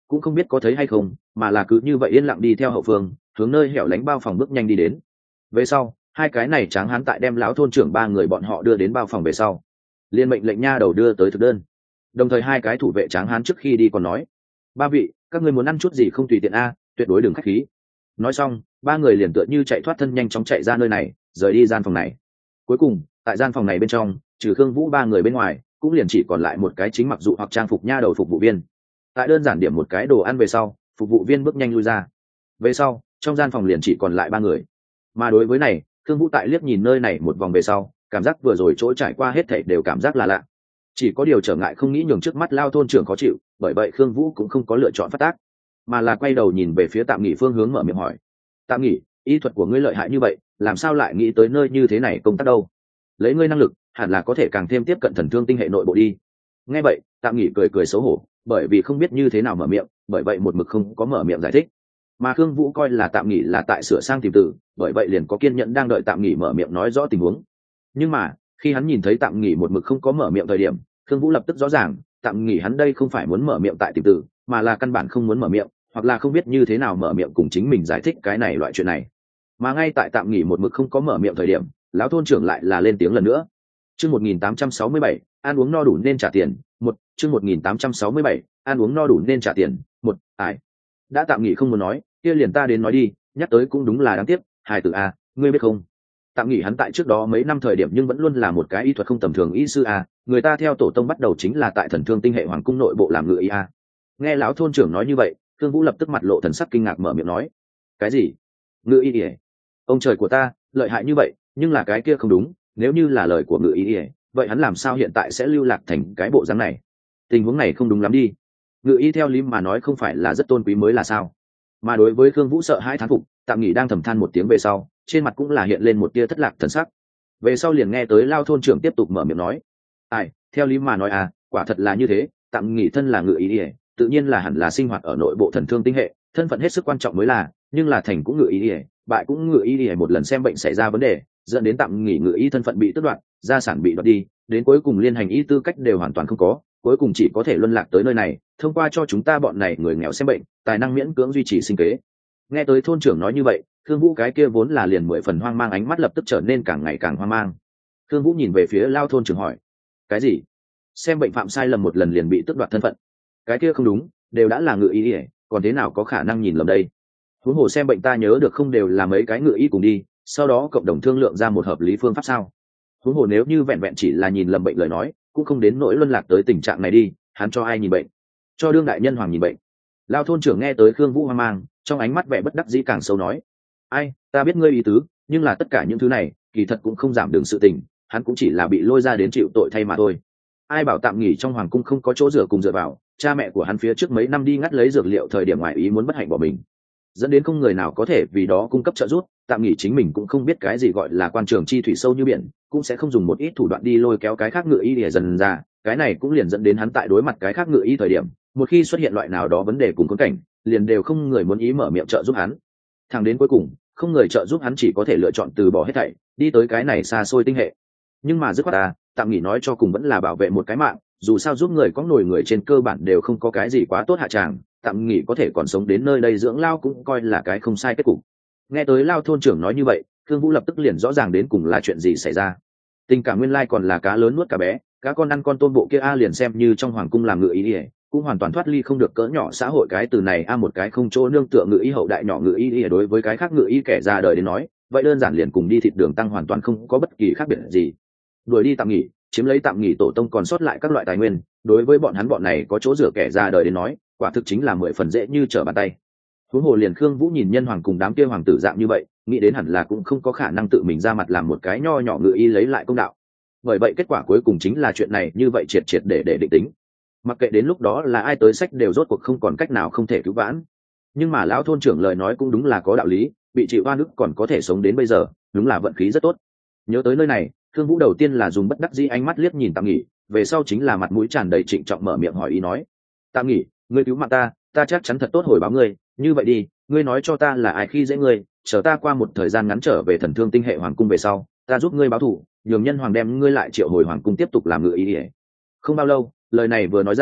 cũng không biết có thấy hay không, mà là cứ như vậy yên lặng đi theo hậu phương, hướng nơi hẻo lánh bao phòng bước nhanh đi đến. Về sau, hai cái này tráng hán tại đem lão thôn trưởng ba người bọn họ đưa đến bao phòng về sau, liên mệnh lệnh nha đầu đưa tới thực đơn. Đồng thời hai cái thủ vệ tráng hán trước khi đi còn nói: ba vị, các ngươi muốn ăn chút gì không tùy tiện a, tuyệt đối đừng khách khí. Nói xong, ba người liền tựa như chạy thoát thân nhanh chóng chạy ra nơi này, rời đi gian phòng này. Cuối cùng, tại gian phòng này bên trong, trừ Khương Vũ ba người bên ngoài, cũng liền chỉ còn lại một cái chính mặc dụ hoặc trang phục nha đầu phục vụ viên. Tại đơn giản điểm một cái đồ ăn về sau, phục vụ viên bước nhanh lui ra. Về sau, trong gian phòng liền chỉ còn lại ba người. Mà đối với này, Khương Vũ tại liếc nhìn nơi này một vòng về sau, cảm giác vừa rồi chỗ trải qua hết thảy đều cảm giác là lạ. Chỉ có điều trở ngại không nghĩ nhường trước mắt lao thôn trưởng khó chịu, bởi vậy Khương Vũ cũng không có lựa chọn phát tác, mà là quay đầu nhìn về phía Tạm Nghỉ phương hướng mở miệng hỏi: Tạm Nghỉ, y thuật của ngươi lợi hại như vậy, làm sao lại nghĩ tới nơi như thế này công tác đâu? Lấy ngươi năng lực, hẳn là có thể càng thêm tiếp cận thần thương tinh hệ nội bộ đi. Nghe vậy, Tạm Nghỉ cười cười xấu hổ, bởi vì không biết như thế nào mở miệng, bởi vậy một mực không có mở miệng giải thích. Mà Khương Vũ coi là Tạm Nghỉ là tại sửa sang tìm từ, bởi vậy liền có kiên nhẫn đang đợi Tạm Nghỉ mở miệng nói rõ tình huống. Nhưng mà khi hắn nhìn thấy Tạm Nghỉ một mực không có mở miệng thời điểm, Khương Vũ lập tức rõ ràng, Tạm Nghỉ hắn đây không phải muốn mở miệng tại tìm từ, mà là căn bản không muốn mở miệng, hoặc là không biết như thế nào mở miệng cùng chính mình giải thích cái này loại chuyện này. Mà ngay tại Tạm Nghỉ một mực không có mở miệng thời điểm, lão thôn trưởng lại là lên tiếng lần nữa. Chương 1867, ăn uống no đủ nên trả tiền. Chương 1867, ăn uống no đủ nên trả tiền. Ai? Đã Tạm Nghỉ không muốn nói, kia liền ta đến nói đi, nhắc tới cũng đúng là đáng tiếc, hài tử a, ngươi biết không? Tạm Nghỉ hắn tại trước đó mấy năm thời điểm nhưng vẫn luôn là một cái y thuật không tầm thường y sư a, người ta theo tổ tông bắt đầu chính là tại Thần Thương tinh hệ hoàng cung nội bộ làm ngự y a. Nghe lão thôn trưởng nói như vậy, Thương Vũ lập tức mặt lộ thần sắc kinh ngạc mở miệng nói: cái gì? Ngự y ỉa? Ông trời của ta, lợi hại như vậy, nhưng là cái kia không đúng, nếu như là lời của ngự y ỉa, vậy hắn làm sao hiện tại sẽ lưu lạc thành cái bộ dáng này? Tình huống này không đúng lắm đi. Ngự y theo lý mà nói không phải là rất tôn quý mới là sao? Mà đối với Khương Vũ sợ hãi thán phục, Tạm Nghỉ đang thầm than một tiếng về sau, trên mặt cũng là hiện lên một tia thất lạc thần sắc. Về sau liền nghe tới lao thôn trưởng tiếp tục mở miệng nói: ai, theo lý mà nói à, quả thật là như thế, Tạm Nghỉ thân là ngự y ỉa, tự nhiên là hẳn là sinh hoạt ở nội bộ thần thương tinh hệ, thân phận hết sức quan trọng mới là, nhưng là thành cũng ngự y ỉa, bại cũng ngự y ỉa, một lần xem bệnh xảy ra vấn đề, dẫn đến Tạm Nghỉ ngự y thân phận bị tước đoạt, gia sản bị đoạt đi, đến cuối cùng liên hành y tư cách đều hoàn toàn không có, cuối cùng chỉ có thể luân lạc tới nơi này, thông qua cho chúng ta bọn này người nghèo xem bệnh, tài năng miễn cưỡng duy trì sinh kế. Nghe tới thôn trưởng nói như vậy, Khương Vũ cái kia vốn là liền 10 phần hoang mang ánh mắt lập tức trở nên càng ngày càng hoang mang. Khương Vũ nhìn về phía lao thôn trưởng hỏi: cái gì? Xem bệnh phạm sai lầm một lần liền bị tước đoạt thân phận? Cái kia không đúng, đều đã là ngự y ỉa, còn thế nào có khả năng nhìn lầm đây? Huống hồ xem bệnh ta nhớ được không đều là mấy cái ngự y cùng đi, sau đó cộng đồng thương lượng ra một hợp lý phương pháp sao? Huống hồ nếu như vẹn vẹn chỉ là nhìn lầm bệnh lời nói, cũng không đến nỗi luân lạc tới tình trạng này đi, hắn cho ai nhìn bệnh? Cho đương đại nhân hoàng nhìn bệnh. Lao thôn trưởng nghe tới Khương Vũ hoang mang, trong ánh mắt vẻ bất đắc dĩ càng sâu nói: ai, ta biết ngươi ý tứ, nhưng là tất cả những thứ này kỳ thật cũng không giảm đường sự tình, hắn cũng chỉ là bị lôi ra đến chịu tội thay mà thôi. Ai bảo Tạm Nghỉ trong hoàng cung không có chỗ dựa cùng dựa vào, cha mẹ của hắn phía trước mấy năm đi ngắt lấy dược liệu thời điểm ngoại ý muốn bất hạnh bỏ mình, dẫn đến không người nào có thể vì đó cung cấp trợ giúp. Tạm Nghỉ chính mình cũng không biết cái gì gọi là quan trường chi thủy sâu như biển, cũng sẽ không dùng một ít thủ đoạn đi lôi kéo cái khác ngự y để dần ra, cái này cũng liền dẫn đến hắn tại đối mặt cái khác ngự y thời điểm, một khi xuất hiện loại nào đó vấn đề cùng khốn cảnh, liền đều không người muốn ý mở miệng trợ giúp hắn. Thẳng đến cuối cùng, không người trợ giúp hắn chỉ có thể lựa chọn từ bỏ hết thảy, đi tới cái này xa xôi tinh hệ. Nhưng mà dứt khoát ta, Tạm Nghỉ nói cho cùng vẫn là bảo vệ một cái mạng, dù sao giúp người có nổi người trên cơ bản đều không có cái gì quá tốt hạ tràng, Tạm Nghỉ có thể còn sống đến nơi đây dưỡng lao cũng coi là cái không sai kết cục. Nghe tới lao thôn trưởng nói như vậy, Khương Vũ lập tức liền rõ ràng đến cùng là chuyện gì xảy ra. Tình cảm nguyên lai còn là cá lớn nuốt cá bé, cá con ăn con tôm bộ kia a liền xem như trong hoàng cung làm ngự ý ỉa, cũng hoàn toàn thoát ly không được cỡ nhỏ xã hội cái từ này a, một cái không chỗ nương tựa ngự ý hậu đại nhỏ ngự ý ỉa đối với cái khác ngự ý kẻ ra đời đến nói, vậy đơn giản liền cùng đi thịt đường tăng hoàn toàn không có bất kỳ khác biệt gì. Đuổi đi Tạm Nghỉ, chiếm lấy Tạm Nghỉ tổ tông còn sót lại các loại tài nguyên, đối với bọn hắn bọn này có chỗ dựa kẻ ra đời đến nói, quả thực chính là 10 phần dễ như trở bàn tay. Huống hồ liền Khương Vũ nhìn nhân hoàng cùng đám kia hoàng tử dạng như vậy, nghĩ đến hẳn là cũng không có khả năng tự mình ra mặt làm một cái nho nhỏ ngự y lấy lại công đạo. Bởi vậy kết quả cuối cùng chính là chuyện này như vậy triệt triệt để định tính. Mặc kệ đến lúc đó là ai tới sách đều rốt cuộc không còn cách nào không thể cứu vãn. Nhưng mà lão thôn trưởng lời nói cũng đúng là có đạo lý, bị chịu oan ức còn có thể sống đến bây giờ, đúng là vận khí rất tốt. Nhớ tới nơi này, Khương Vũ đầu tiên là dùng bất đắc dĩ ánh mắt liếc nhìn Tạm Nghỉ, về sau chính là mặt mũi tràn đầy trịnh trọng mở miệng hỏi ý nói: Tạm Nghỉ, ngươi cứu mạng ta chắc chắn thật tốt hồi báo ngươi, như vậy đi, ngươi nói cho ta là ai khi dễ ngươi, chờ ta qua một thời gian ngắn trở về thần thương tinh hệ hoàng cung về sau, ta giúp ngươi báo thù, nhường nhân hoàng đem ngươi lại triệu hồi hoàng cung tiếp tục làm ngự ý ỉa. Không bao lâu, lời này vừa nói ra,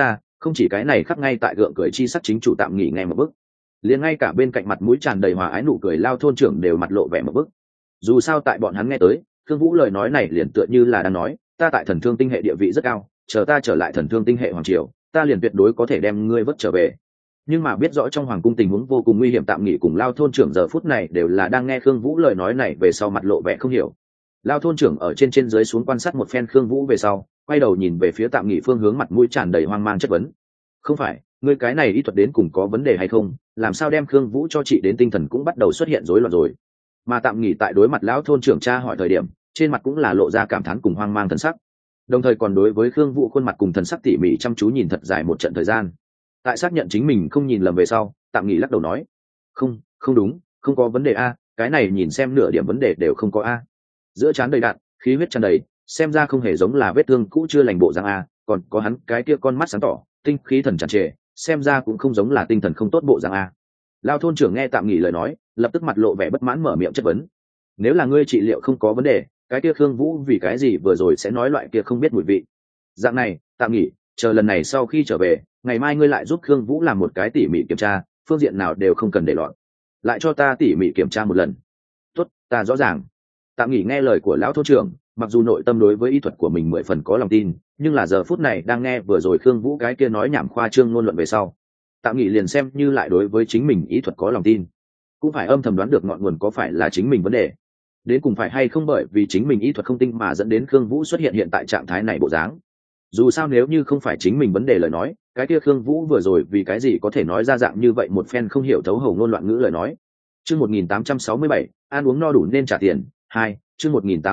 Không chỉ cái này khắc ngay tại gượng cười chi sắc chính chủ Tạm Nghỉ nghe một bức, liền ngay cả bên cạnh mặt mũi tràn đầy hòa ái nụ cười Lao thôn trưởng đều mặt lộ vẻ một bức. Dù sao tại bọn hắn nghe tới, Khương Vũ lời nói này liền tựa như là đang nói, ta tại Thần Thương tinh hệ địa vị rất cao, chờ ta trở lại Thần Thương tinh hệ hoàng triều, ta liền tuyệt đối có thể đem ngươi vớt trở về. Nhưng mà biết rõ trong hoàng cung tình huống vô cùng nguy hiểm, Tạm Nghỉ cùng Lao thôn trưởng giờ phút này đều là đang nghe Khương Vũ lời nói này về sau mặt lộ vẻ không hiểu. Lao thôn trưởng ở trên dưới xuống quan sát một phen Khương Vũ về sau, quay đầu nhìn về phía Tạm Nghỉ phương hướng, mặt mũi tràn đầy hoang mang chất vấn. Không phải, ngươi cái này y thuật đến cùng có vấn đề hay không? Làm sao đem Khương Vũ cho chị đến tinh thần cũng bắt đầu xuất hiện rối loạn rồi? Mà Tạm Nghỉ tại đối mặt lão thôn trưởng tra hỏi thời điểm, trên mặt cũng là lộ ra cảm thán cùng hoang mang thần sắc, đồng thời còn đối với Khương Vũ khuôn mặt cùng thần sắc tỉ mỉ chăm chú nhìn thật dài một trận thời gian. Tại xác nhận chính mình không nhìn lầm về sau, Tạm Nghỉ lắc đầu nói, không đúng, không có vấn đề a, cái này nhìn xem nửa điểm vấn đề đều không có a. Giữa trán đầy đạn, khí huyết tràn đầy, xem ra không hề giống là vết thương cũ chưa lành bộ dạng a, còn có hắn cái kia con mắt sáng tỏ, tinh khí thần tràn trề, xem ra cũng không giống là tinh thần không tốt bộ dạng a. Lao thôn trưởng nghe Tạm Nghỉ lời nói, lập tức mặt lộ vẻ bất mãn mở miệng chất vấn, nếu là ngươi trị liệu không có vấn đề, cái kia Khương Vũ vì cái gì vừa rồi sẽ nói loại kia không biết mùi vị? Dạng này, Tạm Nghỉ, chờ lần này sau khi trở về, ngày mai ngươi lại giúp Khương Vũ làm một cái tỉ mỉ kiểm tra, phương diện nào đều không cần để loạn, lại cho ta tỉ mỉ kiểm tra một lần. Tốt, ta rõ ràng. Tạm Nghỉ nghe lời của lão thôn trưởng, mặc dù nội tâm đối với y thuật của mình 10 phần có lòng tin, nhưng là giờ phút này đang nghe vừa rồi Khương Vũ cái kia nói nhảm khoa trương ngôn luận về sau, Tạm Nghỉ liền xem như lại đối với chính mình y thuật có lòng tin, cũng phải âm thầm đoán được ngọn nguồn có phải là chính mình vấn đề, đến cùng phải hay không bởi vì chính mình y thuật không tinh mà dẫn đến Khương Vũ xuất hiện hiện tại trạng thái này bộ dáng. Dù sao nếu như không phải chính mình vấn đề lời nói, cái kia Khương Vũ vừa rồi vì cái gì có thể nói ra dạng như vậy một phen không hiểu thấu hầu ngôn loạn ngữ lời nói. Chương 1867, ăn uống no đủ nên trả tiền. 2, chương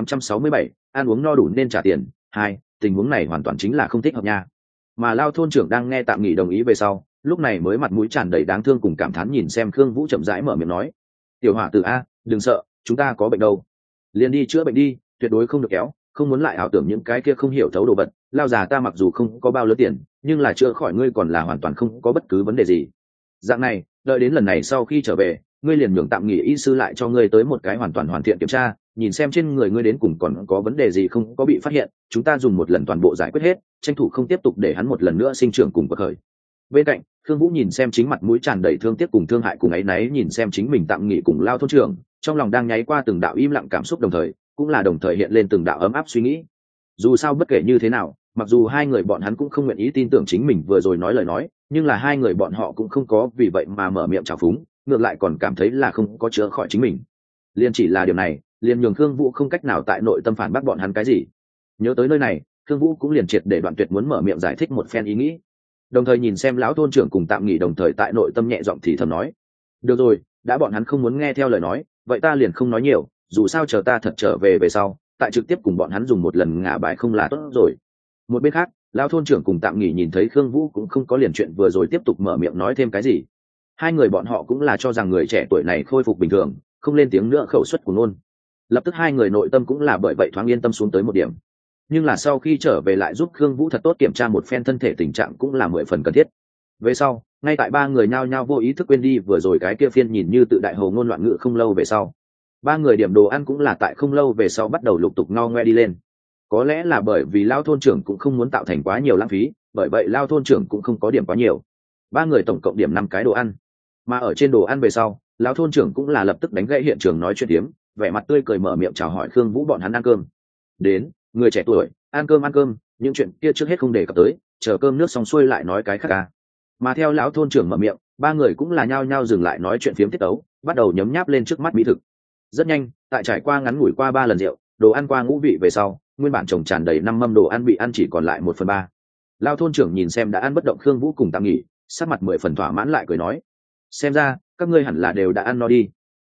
1867, ăn uống no đủ nên trả tiền. 2, tình huống này hoàn toàn chính là không thích hợp nha. Mà Lao thôn trưởng đang nghe Tạm Nghỉ đồng ý về sau, lúc này mới mặt mũi tràn đầy đáng thương cùng cảm thán nhìn xem Khương Vũ chậm rãi mở miệng nói, tiểu hỏa tử a, đừng sợ, chúng ta có bệnh đâu, liền đi chữa bệnh đi, tuyệt đối không được kéo, không muốn lại ảo tưởng những cái kia không hiểu thấu đồ vật. Lao già ta mặc dù không có bao lớn tiền, nhưng là chữa khỏi ngươi còn là hoàn toàn không có bất cứ vấn đề gì. Dạng này, đợi đến lần này sau khi trở về, ngươi liền nhường Tạm Nghỉ y sư lại cho ngươi tới một cái hoàn toàn hoàn thiện kiểm tra, nhìn xem trên người ngươi đến cùng còn có vấn đề gì không có bị phát hiện, chúng ta dùng một lần toàn bộ giải quyết hết, tranh thủ không tiếp tục để hắn một lần nữa sinh trưởng cùng bậc khởi. Bên cạnh, Khương Vũ nhìn xem chính mặt mũi tràn đầy thương tiếc cùng thương hại cùng áy náy nhìn xem chính mình Tạm Nghỉ cùng Lao thôn trưởng, trong lòng đang nháy qua từng đạo im lặng cảm xúc, đồng thời cũng là đồng thời hiện lên từng đạo ấm áp suy nghĩ. Dù sao bất kể như thế nào, mặc dù hai người bọn hắn cũng không nguyện ý tin tưởng chính mình vừa rồi nói lời nói, nhưng là hai người bọn họ cũng không có vì vậy mà mở miệng trào phúng, ngược lại còn cảm thấy là không có chữa khỏi chính mình. Liên chỉ là điều này, liền nhường Khương Vũ không cách nào tại nội tâm phản bác bọn hắn cái gì. Nhớ tới nơi này, Khương Vũ cũng liền triệt để đoạn tuyệt muốn mở miệng giải thích một phen ý nghĩ, đồng thời nhìn xem lão thôn trưởng cùng Tạm Nghỉ đồng thời tại nội tâm nhẹ giọng thì thầm nói, được rồi, đã bọn hắn không muốn nghe theo lời nói, vậy ta liền không nói nhiều, dù sao chờ ta thật trở về sau, tại trực tiếp cùng bọn hắn dùng một lần ngả bài không là tốt rồi. Một bên khác, lão thôn trưởng cùng Tạm Nghỉ nhìn thấy Khương Vũ cũng không có liền chuyện vừa rồi tiếp tục mở miệng nói thêm cái gì. Hai người bọn họ cũng là cho rằng người trẻ tuổi này khôi phục bình thường, không lên tiếng nữa khẩu suất của ngôn. Lập tức hai người nội tâm cũng là bởi vậy thoáng yên tâm xuống tới một điểm. Nhưng là sau khi trở về lại giúp Khương Vũ thật tốt kiểm tra một phen thân thể tình trạng cũng là 10 phần cần thiết. Về sau, ngay tại ba người nhao nhao vô ý thức quên đi vừa rồi cái kia phiên nhìn như tự đại hồ ngôn loạn ngữ không lâu về sau, ba người điểm đồ ăn cũng là tại không lâu về sau bắt đầu lục tục ngao ngoe đi lên. Có lẽ là bởi vì Lao thôn trưởng cũng không muốn tạo thành quá nhiều lãng phí, bởi vậy Lao thôn trưởng cũng không có điểm quá nhiều. Ba người tổng cộng điểm 5 cái đồ ăn. Mà ở trên đồ ăn về sau, lão thôn trưởng cũng là lập tức đánh gãy hiện trường nói chuyện tiếm, vẻ mặt tươi cười mở miệng chào hỏi Khương Vũ bọn hắn ăn cơm. Đến, người trẻ tuổi, ăn cơm, những chuyện kia trước hết không đề cập tới, chờ cơm nước xong xuôi lại nói cái khác à. Mà theo lão thôn trưởng mở miệng, ba người cũng là nhao nhao dừng lại nói chuyện phiếm tiết tấu, bắt đầu nhấm nháp lên trước mắt mỹ thực. Rất nhanh, tại trải qua ngắn ngủi qua 3 lần rượu, đồ ăn qua ngũ vị về sau, nguyên bản chồng tràn đầy 5 mâm đồ ăn bị ăn chỉ còn lại 1/3. Lão thôn trưởng nhìn xem đã ăn bất động Khương Vũ cùng Tạm Nghỉ, sắc mặt 10 phần thỏa mãn lại cười nói, xem ra các ngươi hẳn là đều đã ăn no đi.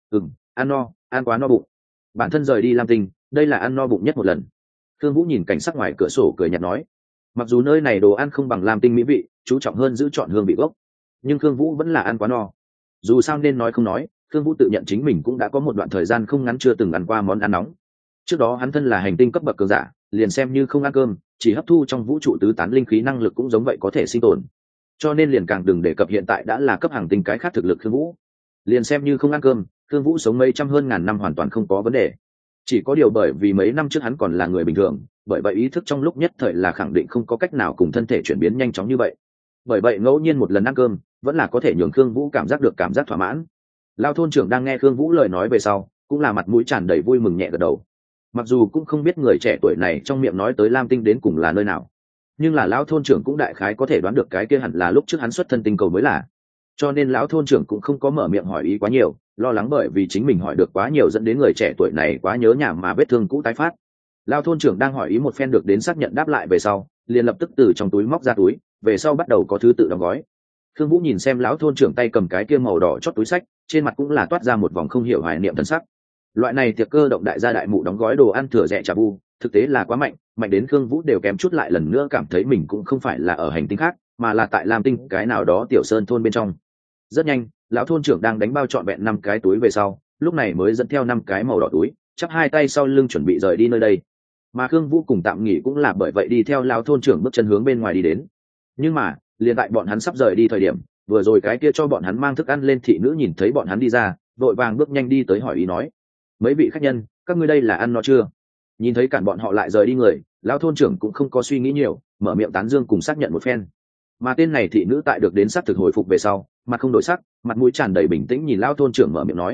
Ăn no, ăn quá no bụng. Bản thân rời đi Lam Tinh, đây là ăn no bụng nhất một lần. Khương Vũ nhìn cảnh sắc ngoài cửa sổ cười nhạt nói, mặc dù nơi này đồ ăn không bằng Lam Tinh mỹ vị, chú trọng hơn giữ chọn hương vị gốc, nhưng Khương Vũ vẫn là ăn quá no. Dù sao nên nói không nói, Khương Vũ tự nhận chính mình cũng đã có một đoạn thời gian không ngắn chưa từng ăn qua món ăn nóng. Trước đó hắn thân là hành tinh cấp bậc cường giả, liền xem như không ăn cơm, chỉ hấp thu trong vũ trụ tứ tán linh khí năng lực cũng giống vậy có thể sinh tồn. Cho nên liền càng đừng đề cập hiện tại đã là cấp hàng tinh cái khác thực lực Khương Vũ. Liền xem như không ăn cơm, Khương Vũ sống mấy trăm hơn ngàn năm hoàn toàn không có vấn đề. Chỉ có điều bởi vì mấy năm trước hắn còn là người bình thường, bởi vậy ý thức trong lúc nhất thời là khẳng định không có cách nào cùng thân thể chuyển biến nhanh chóng như vậy. bởi vậy ngẫu nhiên một lần ăn cơm vẫn là có thể nhường Khương Vũ cảm giác được cảm giác thỏa mãn. Lao thôn trưởng đang nghe Khương Vũ lời nói về sau cũng là mặt mũi tràn đầy vui mừng nhẹ gật đầu. Mặc dù cũng không biết người trẻ tuổi này trong miệng nói tới Lam Tinh đến cùng là nơi nào, nhưng là lão thôn trưởng cũng đại khái có thể đoán được cái kia hẳn là lúc trước hắn xuất thân tinh cầu mới là, cho nên lão thôn trưởng cũng không có mở miệng hỏi ý quá nhiều, lo lắng bởi vì chính mình hỏi được quá nhiều dẫn đến người trẻ tuổi này quá nhớ nhà mà vết thương cũ tái phát. Lão thôn trưởng đang hỏi ý một phen được đến xác nhận đáp lại về sau liền lập tức từ trong túi móc ra túi, về sau bắt đầu có thứ tự đóng gói. Khương Vũ nhìn xem lão thôn trưởng tay cầm cái kia màu đỏ chót túi sách, trên mặt cũng là toát ra một vòng không hiểu hoài niệm thần sắc. Loại này tiệc cơ động đại gia đại mụ đóng gói đồ ăn thừa rẻ trà bu thực tế là quá mạnh, mạnh đến Khương Vũ đều kém chút lại lần nữa cảm thấy mình cũng không phải là ở hành tinh khác mà là tại Lam Tinh cái nào đó tiểu sơn thôn bên trong. Rất nhanh lão thôn trưởng đang đánh bao trọn vẹn 5 cái túi về sau lúc này mới dẫn theo 5 cái màu đỏ túi chắp hai tay sau lưng chuẩn bị rời đi nơi đây. Mà Khương Vũ cùng Tạm Nghỉ cũng là bởi vậy đi theo lão thôn trưởng bước chân hướng bên ngoài đi đến. Nhưng mà liền tại bọn hắn sắp rời đi thời điểm, vừa rồi cái kia cho bọn hắn mang thức ăn lên thị nữ nhìn thấy bọn hắn đi ra, vội vàng bước nhanh đi tới hỏi ý nói: mấy vị khách nhân, các ngươi đây là ăn no chưa? Nhìn thấy cản bọn họ lại rời đi người, lão thôn trưởng cũng không có suy nghĩ nhiều, mở miệng tán dương cùng xác nhận một phen. Mà tên này thị nữ tại được đến xác thực hồi phục về sau, mặt không đổi sắc, mặt mũi tràn đầy bình tĩnh nhìn lão thôn trưởng mở miệng nói: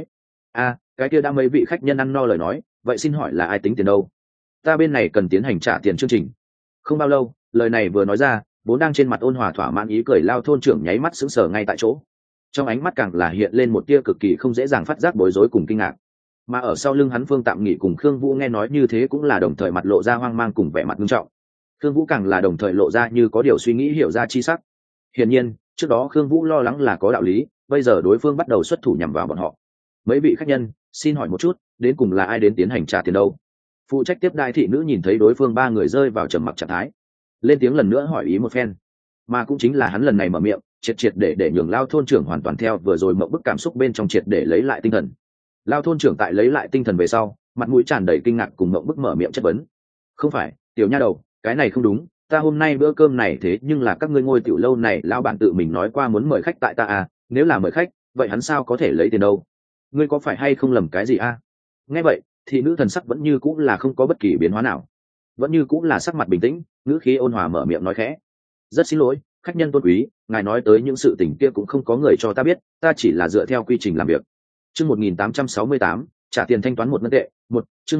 cái kia đã mấy vị khách nhân ăn no lời nói, vậy xin hỏi là ai tính tiền đâu? Ta bên này cần tiến hành trả tiền chương trình. Không bao lâu, lời này vừa nói ra, vốn đang trên mặt ôn hòa thỏa mãn ý cười lao thôn trưởng nháy mắt sững sờ ngay tại chỗ, trong ánh mắt càng là hiện lên một tia cực kỳ không dễ dàng phát giác bối rối cùng kinh ngạc. Mà ở sau lưng hắn Phương Tạm Nghỉ cùng Khương Vũ nghe nói như thế cũng là đồng thời mặt lộ ra hoang mang cùng vẻ mặt nghiêm trọng. Khương Vũ càng là đồng thời lộ ra như có điều suy nghĩ hiểu ra chi sắc. Hiển nhiên trước đó Khương Vũ lo lắng là có đạo lý, bây giờ đối phương bắt đầu xuất thủ nhằm vào bọn họ. Mấy vị khách nhân, xin hỏi một chút, đến cùng là ai đến tiến hành trả tiền đâu? Phụ trách tiếp đai thị nữ nhìn thấy đối phương 3 người rơi vào trầm mặc trạng thái, lên tiếng lần nữa hỏi ý một phen. Mà cũng chính là hắn lần này mở miệng triệt để nhường lao thôn trưởng hoàn toàn theo vừa rồi mộng bức cảm xúc bên trong triệt để lấy lại tinh thần. Lao thôn trưởng tại lấy lại tinh thần về sau mặt mũi tràn đầy kinh ngạc cùng mộng bức mở miệng chất vấn: không phải, tiểu nha đầu, cái này không đúng, ta hôm nay bữa cơm này thế nhưng là các ngươi ngôi tiểu lâu này lão bản tự mình nói qua muốn mời khách tại ta à, nếu là mời khách vậy hắn sao có thể lấy tiền đâu? Ngươi có phải hay không lầm cái gì à? Nghe vậy thì nữ thần sắc vẫn như cũng là không có bất kỳ biến hóa nào, vẫn như cũng là sắc mặt bình tĩnh, ngữ khí ôn hòa mở miệng nói khẽ: rất xin lỗi khách nhân tôn quý, ngài nói tới những sự tình kia cũng không có người cho ta biết, ta chỉ là dựa theo quy trình làm việc. Chương 1868, trả tiền thanh toán 1 ngân tệ. Chương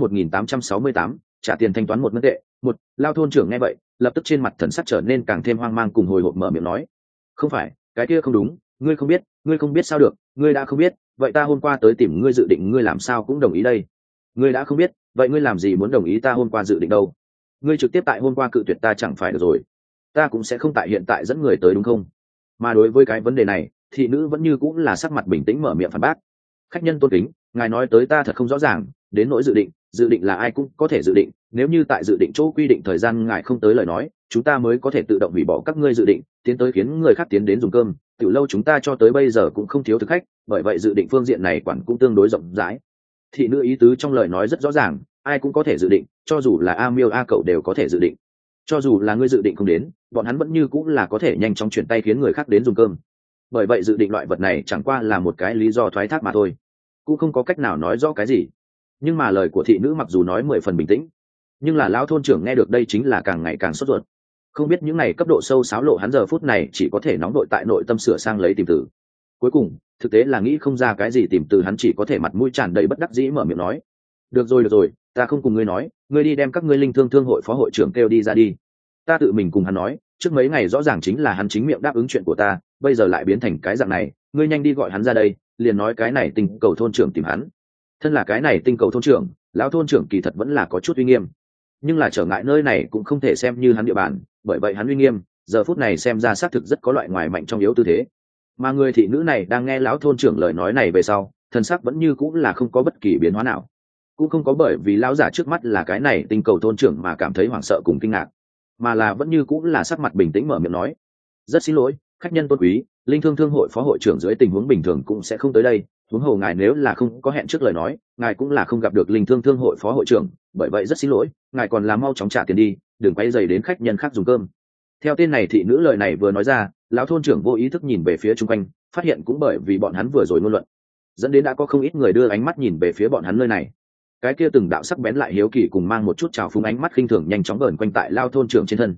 1868, trả tiền thanh toán 1 ngân tệ. Lao thôn trưởng nghe vậy, lập tức trên mặt thần sắc trở nên càng thêm hoang mang cùng hồi hộp mở miệng nói: không phải, cái kia không đúng, ngươi không biết sao được, ngươi đã không biết, vậy ta hôm qua tới tìm ngươi dự định ngươi làm sao cũng đồng ý đây. Ngươi đã không biết, vậy ngươi làm gì muốn đồng ý ta hôm qua dự định đâu? Ngươi trực tiếp tại hôm qua cự tuyệt ta chẳng phải được rồi. Ta cũng sẽ không tại hiện tại dẫn người tới đúng không? Mà đối với cái vấn đề này, thị nữ vẫn như cũng là sắc mặt bình tĩnh mở miệng phản bác: khách nhân tôn kính, ngài nói tới ta thật không rõ ràng, đến nỗi dự định là ai cũng có thể dự định, nếu như tại dự định chỗ quy định thời gian ngài không tới lời nói, chúng ta mới có thể tự động hủy bỏ các ngươi dự định, tiến tới khiến người khác tiến đến dùng cơm. Tiểu lâu chúng ta cho tới bây giờ cũng không thiếu thực khách, bởi vậy dự định phương diện này quản cũng tương đối rộng rãi. Thị nữ ý tứ trong lời nói rất rõ ràng, ai cũng có thể dự định, cho dù là A Miêu A Cậu đều có thể dự định. Cho dù là ngươi dự định không đến, bọn hắn vẫn như cũng là có thể nhanh chóng chuyển tay khiến người khác đến dùng cơm. Bởi vậy dự định loại vật này chẳng qua là một cái lý do thoái thác mà thôi, cũng không có cách nào nói rõ cái gì. Nhưng mà lời của thị nữ mặc dù nói 10 phần bình tĩnh, nhưng là lão thôn trưởng nghe được đây chính là càng ngày càng sốt ruột. Không biết những này cấp độ sâu xáo lộ hắn giờ phút này chỉ có thể nóng đội tại nội tâm sửa sang lấy tìm từ. Cuối cùng thực tế là nghĩ không ra cái gì tìm từ, hắn chỉ có thể mặt mũi tràn đầy bất đắc dĩ mở miệng nói: được rồi, ta không cùng ngươi nói, ngươi đi đem các ngươi linh thương thương hội phó hội trưởng kêu đi ra đi. Ta tự mình cùng hắn nói, trước mấy ngày rõ ràng chính là hắn chính miệng đáp ứng chuyện của ta, bây giờ lại biến thành cái dạng này, ngươi nhanh đi gọi hắn ra đây, liền nói cái này tinh cầu thôn trưởng tìm hắn. Thân là cái này tinh cầu thôn trưởng, lão thôn trưởng kỳ thật vẫn là có chút uy nghiêm, nhưng là trở ngại nơi này cũng không thể xem như hắn địa bàn, bởi vậy hắn uy nghiêm giờ phút này xem ra xác thực rất có loại ngoài mạnh trong yếu tư thế. Mà người thị nữ này đang nghe lão thôn trưởng lời nói này về sau, thân sắc vẫn như cũng là không có bất kỳ biến hóa nào, cũng không có bởi vì lão giả trước mắt là cái này tinh cầu thôn trưởng mà cảm thấy hoảng sợ cùng kinh ngạc, mà là vẫn như cũng là sắc mặt bình tĩnh mở miệng nói: rất xin lỗi khách nhân tôn quý, linh thương thương hội phó hội trưởng dưới tình huống bình thường cũng sẽ không tới đây, huống hồ ngài nếu là không có hẹn trước lời nói, ngài cũng là không gặp được linh thương thương hội phó hội trưởng, bởi vậy rất xin lỗi, ngài còn là mau chóng trả tiền đi, đừng quay dày đến khách nhân khác dùng cơm. Theo tên này thị nữ lời này vừa nói ra, lão thôn trưởng vô ý thức nhìn về phía chung quanh, phát hiện cũng bởi vì bọn hắn vừa rồi ngôn luận dẫn đến đã có không ít người đưa ánh mắt nhìn về phía bọn hắn nơi này. Cái kia từng đạo sắc bén lại hiếu kỳ cùng mang một chút trào phúng ánh mắt khinh thường nhanh chóng vờn quanh tại lao thôn trưởng trên thân.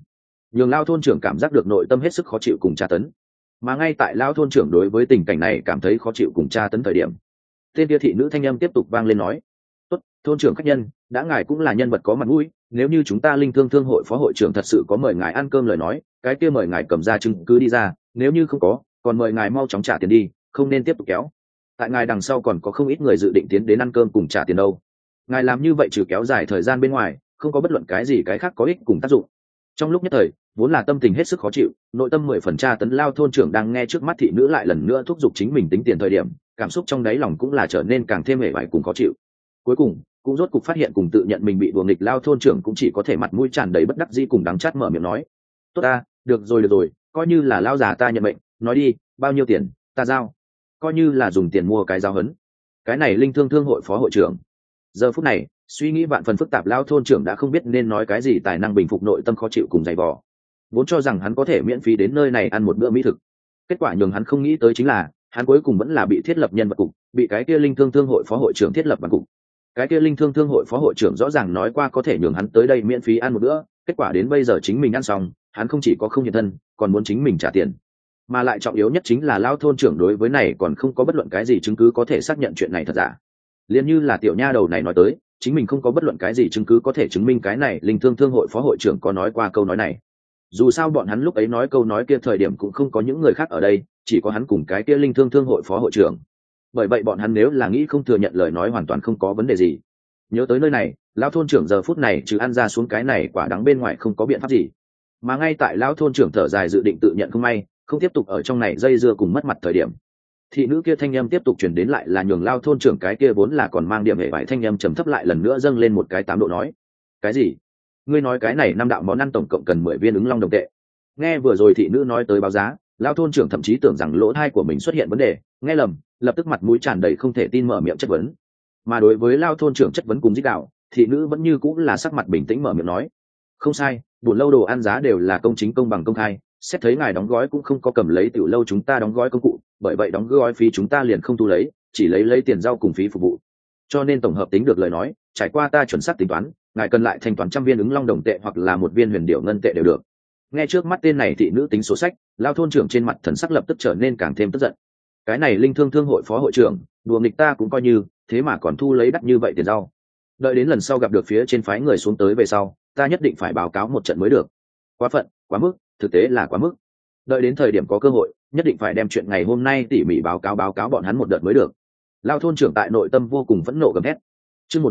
nhường lao thôn trưởng cảm giác được nội tâm hết sức khó chịu cùng tra tấn. Mà ngay tại lao thôn trưởng đối với tình cảnh này cảm thấy khó chịu cùng tra tấn thời điểm, tên kia thị nữ thanh âm tiếp tục vang lên nói: tốt, thôn trưởng khách nhân, đã ngài cũng là nhân vật có mặt mũi, nếu như chúng ta linh thương thương hội phó hội trưởng thật sự có mời ngài ăn cơm lời nói, cái kia mời ngài cầm ra chứng cứ đi ra, nếu như không có, còn mời ngài mau chóng trả tiền đi, không nên tiếp tục kéo. Tại ngài đằng sau còn có không ít người dự định tiến đến ăn cơm cùng trả tiền đâu. Ngài làm như vậy trừ kéo dài thời gian bên ngoài, không có bất luận cái gì cái khác có ích cùng tác dụng. Trong lúc nhất thời, vốn là tâm tình hết sức khó chịu, nội tâm 10% tra tấn lao thôn trưởng đang nghe trước mắt thị nữ lại lần nữa thúc giục chính mình tính tiền thời điểm, cảm xúc trong đáy lòng cũng là trở nên càng thêm hề vải cùng khó chịu. Cuối cùng cũng rốt cục phát hiện cùng tự nhận mình bị đùa nghịch, lao thôn trưởng cũng chỉ có thể mặt mũi tràn đầy bất đắc dĩ cùng đắng chát mở miệng nói: tốt ta, được rồi, coi như là lao già ta nhận mệnh, nói đi, bao nhiêu tiền ta giao, coi như là dùng tiền mua cái giao hấn. Cái này linh thương thương hội phó hội trưởng giờ phút này suy nghĩ vạn phần phức tạp, lao thôn trưởng đã không biết nên nói cái gì tài năng bình phục nội tâm khó chịu cùng dày vò. Vốn cho rằng hắn có thể miễn phí đến nơi này ăn một bữa mỹ thực, kết quả nhường hắn không nghĩ tới chính là hắn cuối cùng vẫn là bị thiết lập nhân vật cục, bị cái kia linh thương thương hội phó hội trưởng thiết lập bằng cục. Cái kia linh thương thương hội phó hội trưởng rõ ràng nói qua có thể nhường hắn tới đây miễn phí ăn một bữa, kết quả đến bây giờ chính mình ăn xong, hắn không chỉ có không hiện thân, còn muốn chính mình trả tiền. Mà lại trọng yếu nhất chính là lao thôn trưởng đối với này còn không có bất luận cái gì chứng cứ có thể xác nhận chuyện này thật giả. Liên như là tiểu nha đầu này nói tới, chính mình không có bất luận cái gì chứng cứ có thể chứng minh cái này linh thương thương hội phó hội trưởng có nói qua câu nói này. Dù sao bọn hắn lúc ấy nói câu nói kia thời điểm cũng không có những người khác ở đây, chỉ có hắn cùng cái kia linh thương thương hội phó hội trưởng. Bởi vậy bọn hắn nếu là nghĩ không thừa nhận lời nói hoàn toàn không có vấn đề gì. Nhớ tới nơi này, lão thôn trưởng giờ phút này trừ ăn ra xuống cái này quả đắng bên ngoài không có biện pháp gì. Mà ngay tại lão thôn trưởng thở dài dự định tự nhận không may, không tiếp tục ở trong này dây dưa cùng mất mặt thời điểm, thị nữ kia thanh âm tiếp tục truyền đến, lại là nhường lao thôn trưởng cái kia vốn là còn mang điểm hệ vải thanh âm trầm thấp lại lần nữa dâng lên một cái 8 độ nói: cái gì? Ngươi nói cái này 5 đạo món ăn tổng cộng cần 10 viên ứng long đồng tệ? Nghe vừa rồi thị nữ nói tới báo giá, lao thôn trưởng thậm chí tưởng rằng lỗ tai của mình xuất hiện vấn đề, nghe lầm, lập tức mặt mũi tràn đầy không thể tin mở miệng chất vấn. Mà đối với lao thôn trưởng chất vấn cùng dích đạo, thị nữ vẫn như cũng là sắc mặt bình tĩnh mở miệng nói: không sai, buồn lâu đồ ăn giá đều là công chính công bằng công khai, xét thấy ngài đóng gói cũng không có cầm lấy tiểu lâu chúng ta đóng gói công cụ, bởi vậy đóng gói phí chúng ta liền không thu lấy, chỉ lấy tiền rau cùng phí phục vụ. Cho nên tổng hợp tính được lời nói, trải qua ta chuẩn xác tính toán, ngài cần lại thanh toán 100 viên ứng long đồng tệ hoặc là 1 viên huyền điệu ngân tệ đều được. Nghe trước mắt tên này thị nữ tính số sách, lao thôn trưởng trên mặt thần sắc lập tức trở nên càng thêm tức giận. Cái này linh thương thương hội phó hội trưởng đùa nghịch ta cũng coi như, thế mà còn thu lấy đắt như vậy tiền rau. Đợi đến lần sau gặp được phía trên phái người xuống tới về sau, ta nhất định phải báo cáo một trận mới được. Quá phận, quá mức, thực tế là quá mức. Đợi đến thời điểm có cơ hội, nhất định phải đem chuyện ngày hôm nay tỉ mỉ báo cáo bọn hắn một đợt mới được. Lao thôn trưởng tại nội tâm vô cùng phẫn nộ gầm thét. Chương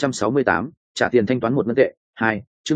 1868, trả tiền thanh toán 1 ngân tệ. 2, chương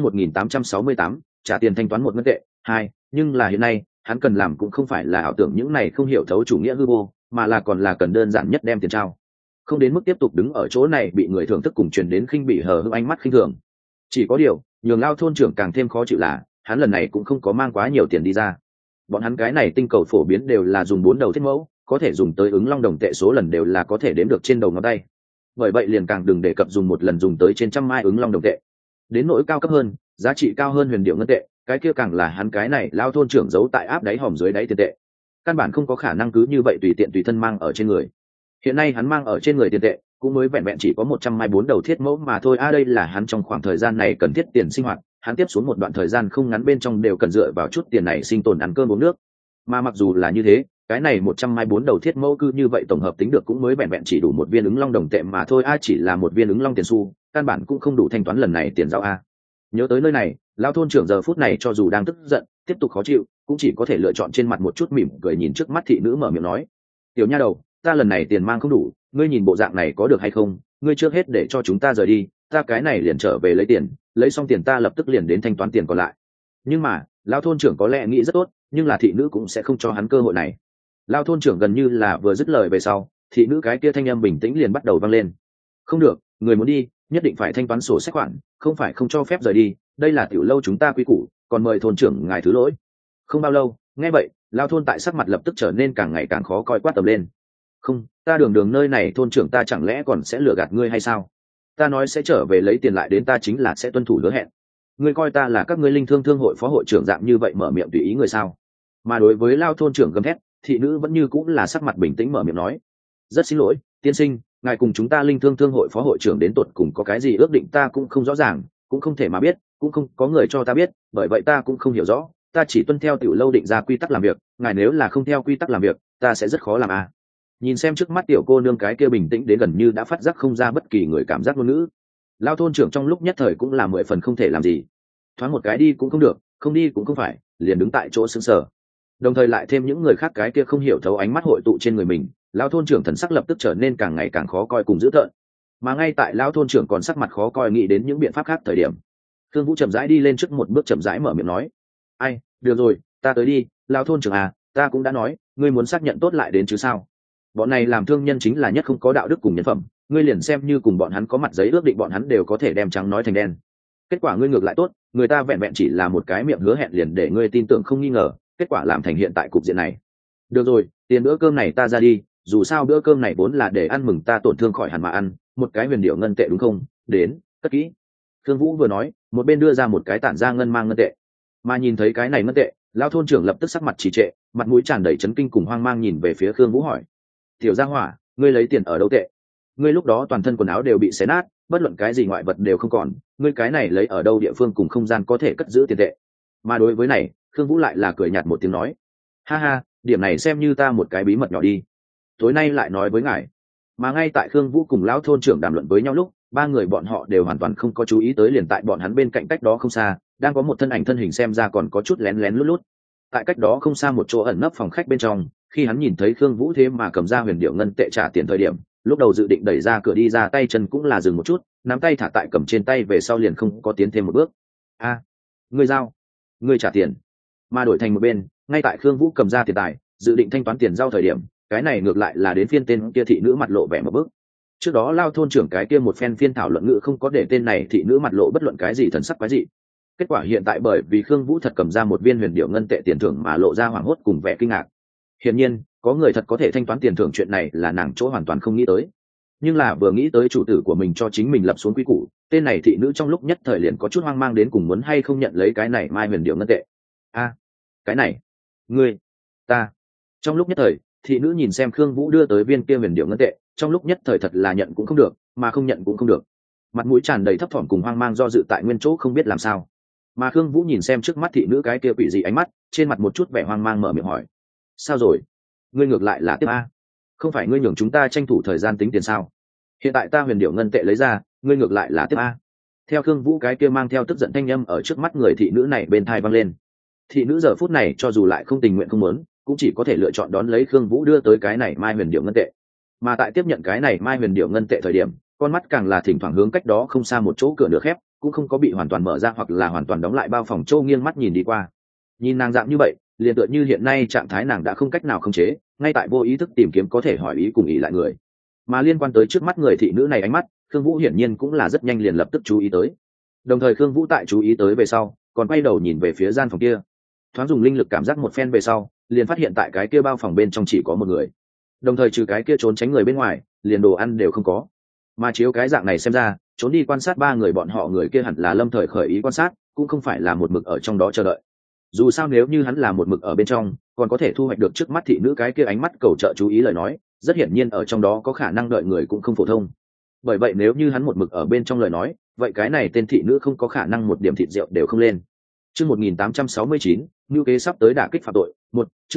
1868, trả tiền thanh toán 1 ngân tệ. 2, nhưng là hiện nay, hắn cần làm cũng không phải là ảo tưởng những này không hiểu thấu chủ nghĩa hư vô, mà là còn là cần đơn giản nhất đem tiền trao. Không đến mức tiếp tục đứng ở chỗ này bị người thưởng thức cùng truyền đến khinh bỉ hờ hững ánh mắt khinh thường. Chỉ có điều, nhường Lao thôn trưởng càng thêm khó chịu là, hắn lần này cũng không có mang quá nhiều tiền đi ra. Bọn hắn cái này tinh cầu phổ biến đều là dùng 4 đầu thiết mẫu, có thể dùng tới ứng long đồng tệ số lần đều là có thể đếm được trên đầu ngón tay. Bởi vậy liền càng đừng đề cập dùng một lần dùng tới trên 100 mai ứng long đồng tệ. Đến nỗi cao cấp hơn, giá trị cao hơn huyền điệu ngân tệ, cái kia càng là hắn cái này Lao thôn trưởng giấu tại áp đáy hòm dưới đáy tiền tệ. Căn bản không có khả năng cứ như vậy tùy tiện tùy thân mang ở trên người. Hiện nay hắn mang ở trên người tiền tệ cũng mới vẹn vẹn chỉ có 100 mai 4 đầu thiết mẫu mà thôi. Đây là hắn trong khoảng thời gian này cần thiết tiền sinh hoạt, hắn tiếp xuống một đoạn thời gian không ngắn bên trong đều cần dựa vào chút tiền này sinh tồn ăn cơm uống nước. Mà mặc dù là như thế, cái này 100 mai 4 đầu thiết mẫu cứ như vậy tổng hợp tính được cũng mới vẹn vẹn chỉ đủ 1 viên ứng long đồng tệ mà thôi. Chỉ là 1 viên ứng long tiền xu, căn bản cũng không đủ thanh toán lần này tiền giao a. Nhớ tới nơi này, Lao thôn trưởng giờ phút này cho dù đang tức giận, tiếp tục khó chịu, cũng chỉ có thể lựa chọn trên mặt một chút mỉm cười nhìn trước mắt thị nữ mở miệng nói: tiểu nha đầu, ta lần này tiền mang không đủ, ngươi nhìn bộ dạng này có được hay không, ngươi trước hết để cho chúng ta rời đi, ta cái này liền trở về lấy tiền, lấy xong tiền ta lập tức liền đến thanh toán tiền còn lại. Nhưng mà Lao thôn trưởng có lẽ nghĩ rất tốt, nhưng là thị nữ cũng sẽ không cho hắn cơ hội này. Lao thôn trưởng gần như là vừa dứt lời về sau, thị nữ cái kia thanh âm bình tĩnh liền bắt đầu vang lên: không được, người muốn đi nhất định phải thanh toán sổ sách khoản, không phải không cho phép rời đi, đây là tiểu lâu chúng ta quy củ, còn mời thôn trưởng ngài thứ lỗi. Không bao lâu, nghe vậy, Lao thôn tại sắc mặt lập tức trở nên càng ngày càng khó coi, quát tầm lên: không, ta đường nơi này thôn trưởng ta chẳng lẽ còn sẽ lừa gạt ngươi hay sao? Ta nói sẽ trở về lấy tiền lại đến, ta chính là sẽ tuân thủ hứa hẹn. Ngươi coi ta là các ngươi linh thương thương hội phó hội trưởng dạng như vậy mở miệng tùy ý người sao? Mà đối với Lao thôn trưởng gầm thét, thị nữ vẫn như cũng là sắc mặt bình tĩnh mở miệng nói: rất xin lỗi tiên sinh, ngài cùng chúng ta linh thương thương hội phó hội trưởng đến tột cùng có cái gì ước định ta cũng không rõ ràng, cũng không thể mà biết, cũng không có người cho ta biết, bởi vậy ta cũng không hiểu rõ, ta chỉ tuân theo tiểu lâu định ra quy tắc làm việc, ngài nếu là không theo quy tắc làm việc, ta sẽ rất khó làm à. Nhìn xem trước mắt tiểu cô nương cái kia bình tĩnh đến gần như đã phát giác không ra bất kỳ người cảm giác ngôn ngữ, lao thôn trưởng trong lúc nhất thời cũng là 10 phần không thể làm gì. Thoáng một cái đi cũng không được, không đi cũng không phải, liền đứng tại chỗ sững sờ. Đồng thời lại thêm những người khác cái kia không hiểu thấu ánh mắt hội tụ trên người mình, lao thôn trưởng thần sắc lập tức trở nên càng ngày càng khó coi cùng dữ tợn. Mà ngay tại lao thôn trưởng còn sắc mặt khó coi nghĩ đến những biện pháp khác thời điểm, Thương Vũ chậm rãi đi lên trước một bước chậm rãi mở miệng nói: ai, được rồi, ta tới đi, lao thôn trưởng à, ta cũng đã nói, ngươi muốn xác nhận tốt lại đến chứ sao. Bọn này làm thương nhân chính là nhất không có đạo đức cùng nhân phẩm, ngươi liền xem như cùng bọn hắn có mặt giấy ước định bọn hắn đều có thể đem trắng nói thành đen. Kết quả ngươi ngược lại tốt, người ta vẹn vẹn chỉ là một cái miệng hứa hẹn liền để ngươi tin tưởng không nghi ngờ, kết quả làm thành hiện tại cục diện này. Được rồi, tiền bữa cơm này ta ra đi, dù sao bữa cơm này vốn là để ăn mừng ta tổn thương khỏi hẳn mà ăn, một cái huyền điệu ngân tệ đúng không, đến, cất kỹ. Thương Vũ vừa nói, một bên đưa ra một cái tản ra ngân mang ngân tệ. Mà nhìn thấy cái này ngân tệ, lão thôn trưởng lập tức sắc mặt trì trệ, mặt mũi tràn đầy chấn kinh cùng hoang mang nhìn về phía Thương Vũ hỏi: tiểu gia hỏa, ngươi lấy tiền ở đâu tệ? Ngươi lúc đó toàn thân quần áo đều bị xé nát, bất luận cái gì ngoại vật đều không còn, ngươi cái này lấy ở đâu địa phương cùng không gian có thể cất giữ tiền tệ? Mà đối với này, Thương Vũ lại là cười nhạt một tiếng nói: ha ha, điểm này xem như ta một cái bí mật nhỏ đi, tối nay lại nói với ngài. Mà ngay tại Khương Vũ cùng lão thôn trưởng đàm luận với nhau lúc, ba người bọn họ đều hoàn toàn không có chú ý tới liền tại bọn hắn bên cạnh cách đó không xa đang có một thân ảnh thân hình xem ra còn có chút lén lén lút lút. Tại cách đó không xa một chỗ ẩn nấp phòng khách bên trong, khi hắn nhìn thấy Khương Vũ thế mà cầm ra huyền điệu ngân tệ trả tiền thời điểm, lúc đầu dự định đẩy ra cửa đi ra tay chân cũng là dừng một chút, nắm tay thả tại cầm trên tay về sau liền không có tiến thêm một bước. a ngươi giao, ngươi trả tiền. Mà đổi thành một bên, ngay tại Khương Vũ cầm ra tiền tài dự định thanh toán tiền giao thời điểm, cái này ngược lại là đến phiên tên kia thị nữ mặt lộ vẻ một bước. Trước đó lao thôn trưởng cái kia một phen phiên thảo luận ngữ không có để tên này thị nữ mặt lộ bất luận cái gì thần sắc quái dị. Kết quả hiện tại bởi vì Khương Vũ thật cầm ra một viên huyền điệu ngân tệ tiền thưởng mà lộ ra hoảng hốt cùng vẻ kinh ngạc. Hiển nhiên, có người thật có thể thanh toán tiền thưởng chuyện này là nàng chỗ hoàn toàn không nghĩ tới. Nhưng là vừa nghĩ tới chủ tử của mình cho chính mình lập xuống quy củ, tên này thị nữ trong lúc nhất thời liền có chút hoang mang đến cùng muốn hay không nhận lấy cái này mai huyền điệu ngân tệ. Cái này, ngươi, ta. Trong lúc nhất thời, thị nữ nhìn xem Khương Vũ đưa tới viên kia huyền điệu ngân tệ, trong lúc nhất thời thật là nhận cũng không được, mà không nhận cũng không được. Mặt mũi tràn đầy thấp thỏm cùng hoang mang do dự tại nguyên chỗ không biết làm sao. Mà Khương Vũ nhìn xem trước mắt thị nữ cái kia quỷ dị ánh mắt, trên mặt một chút vẻ hoang mang mở miệng hỏi: sao rồi? Ngươi ngược lại là tiếp a? Không phải ngươi nhường chúng ta tranh thủ thời gian tính tiền sao? Hiện tại ta huyền điệu ngân tệ lấy ra, ngươi ngược lại là tiếp a? Theo Khương Vũ cái kia mang theo tức giận thanh âm ở trước mắt người thị nữ này bên tai vang lên. Thị nữ giờ phút này cho dù lại không tình nguyện không muốn, cũng chỉ có thể lựa chọn đón lấy Khương Vũ đưa tới cái này mai huyền điệu ngân tệ. Mà tại tiếp nhận cái này mai huyền điệu ngân tệ thời điểm, con mắt càng là thỉnh thoảng hướng cách đó không xa một chỗ cửa nửa khép, cũng không có bị hoàn toàn mở ra hoặc là hoàn toàn đóng lại bao phòng châu nghiêng mắt nhìn đi qua. Nhìn nàng dạng như vậy, liền tựa như hiện nay trạng thái nàng đã không cách nào khống chế, ngay tại vô ý thức tìm kiếm có thể hỏi ý cùng ý lại người. Mà liên quan tới trước mắt người thị nữ này ánh mắt, Khương Vũ hiển nhiên cũng là rất nhanh liền lập tức chú ý tới. Đồng thời Khương Vũ tại chú ý tới về sau, còn quay đầu nhìn về phía gian phòng kia. Thoáng dùng linh lực cảm giác một phen về sau, liền phát hiện tại cái kia bao phòng bên trong chỉ có một người. Đồng thời trừ cái kia trốn tránh người bên ngoài, liền đồ ăn đều không có. Mà chiếu cái dạng này xem ra, trốn đi quan sát ba người bọn họ người kia hẳn là lâm thời khởi ý quan sát, cũng không phải là một mực ở trong đó chờ đợi. Dù sao nếu như hắn là một mực ở bên trong, còn có thể thu hoạch được trước mắt thị nữ cái kia ánh mắt cầu trợ chú ý lời nói, rất hiển nhiên ở trong đó có khả năng đợi người cũng không phổ thông. Bởi vậy nếu như hắn một mực ở bên trong lời nói, vậy cái này tên thị nữ không có khả năng một điểm thịt rượu đều không lên. Chương 1869, nhu kế sắp tới đả kích phạm tội. Chương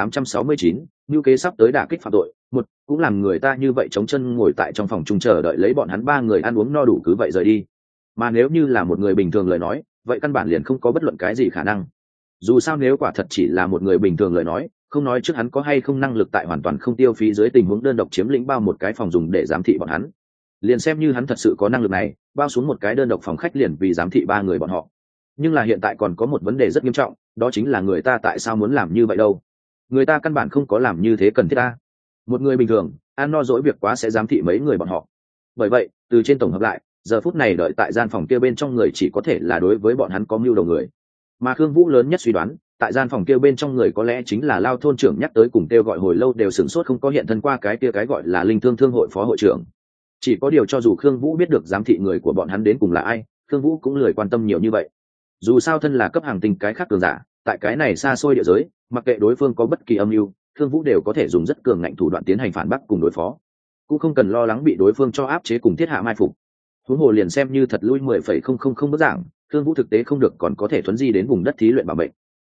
1869, nhu kế sắp tới đả kích phạm tội. Cũng làm người ta như vậy chống chân ngồi tại trong phòng chung chờ đợi lấy bọn hắn ba người ăn uống no đủ cứ vậy rời đi. Mà nếu như là một người bình thường lời nói, vậy căn bản liền không có bất luận cái gì khả năng. Dù sao nếu quả thật chỉ là một người bình thường lời nói, không nói trước hắn có hay không năng lực tại hoàn toàn không tiêu phí dưới tình huống đơn độc chiếm lĩnh bao một cái phòng dùng để giám thị bọn hắn. Liền xem như hắn thật sự có năng lực này, bao xuống một cái đơn độc phòng khách liền vì giám thị ba người bọn họ. Nhưng là hiện tại còn có một vấn đề rất nghiêm trọng, đó chính là người ta tại sao muốn làm như vậy đâu? Người ta căn bản không có làm như thế cần thiết ta. Một người bình thường, ăn no dỗi việc quá sẽ giám thị mấy người bọn họ. Bởi vậy, từ trên tổng hợp lại, giờ phút này đợi tại gian phòng kia bên trong người chỉ có thể là đối với bọn hắn có mưu đầu người. Mà Khương Vũ lớn nhất suy đoán, tại gian phòng kia bên trong người có lẽ chính là Lao thôn trưởng nhắc tới cùng kêu gọi hồi lâu đều sửng sốt không có hiện thân qua cái kia cái gọi là Linh Thương Thương hội phó hội trưởng. Chỉ có điều cho dù Khương Vũ biết được giám thị người của bọn hắn đến cùng là ai, Khương Vũ cũng lười quan tâm nhiều như vậy. Dù sao thân là cấp hàng tinh cái khác cường giả, tại cái này xa xôi địa giới, mặc kệ đối phương có bất kỳ âm mưu, Khương Vũ đều có thể dùng rất cường ngạnh thủ đoạn tiến hành phản bác cùng đối phó, cũng không cần lo lắng bị đối phương cho áp chế cùng thiết hạ mai phục. Huống hồ liền xem như thật lui 10,000 bước giảng, Khương Vũ thực tế không được còn có thể thuấn di đến vùng đất thí luyện bảo mệnh.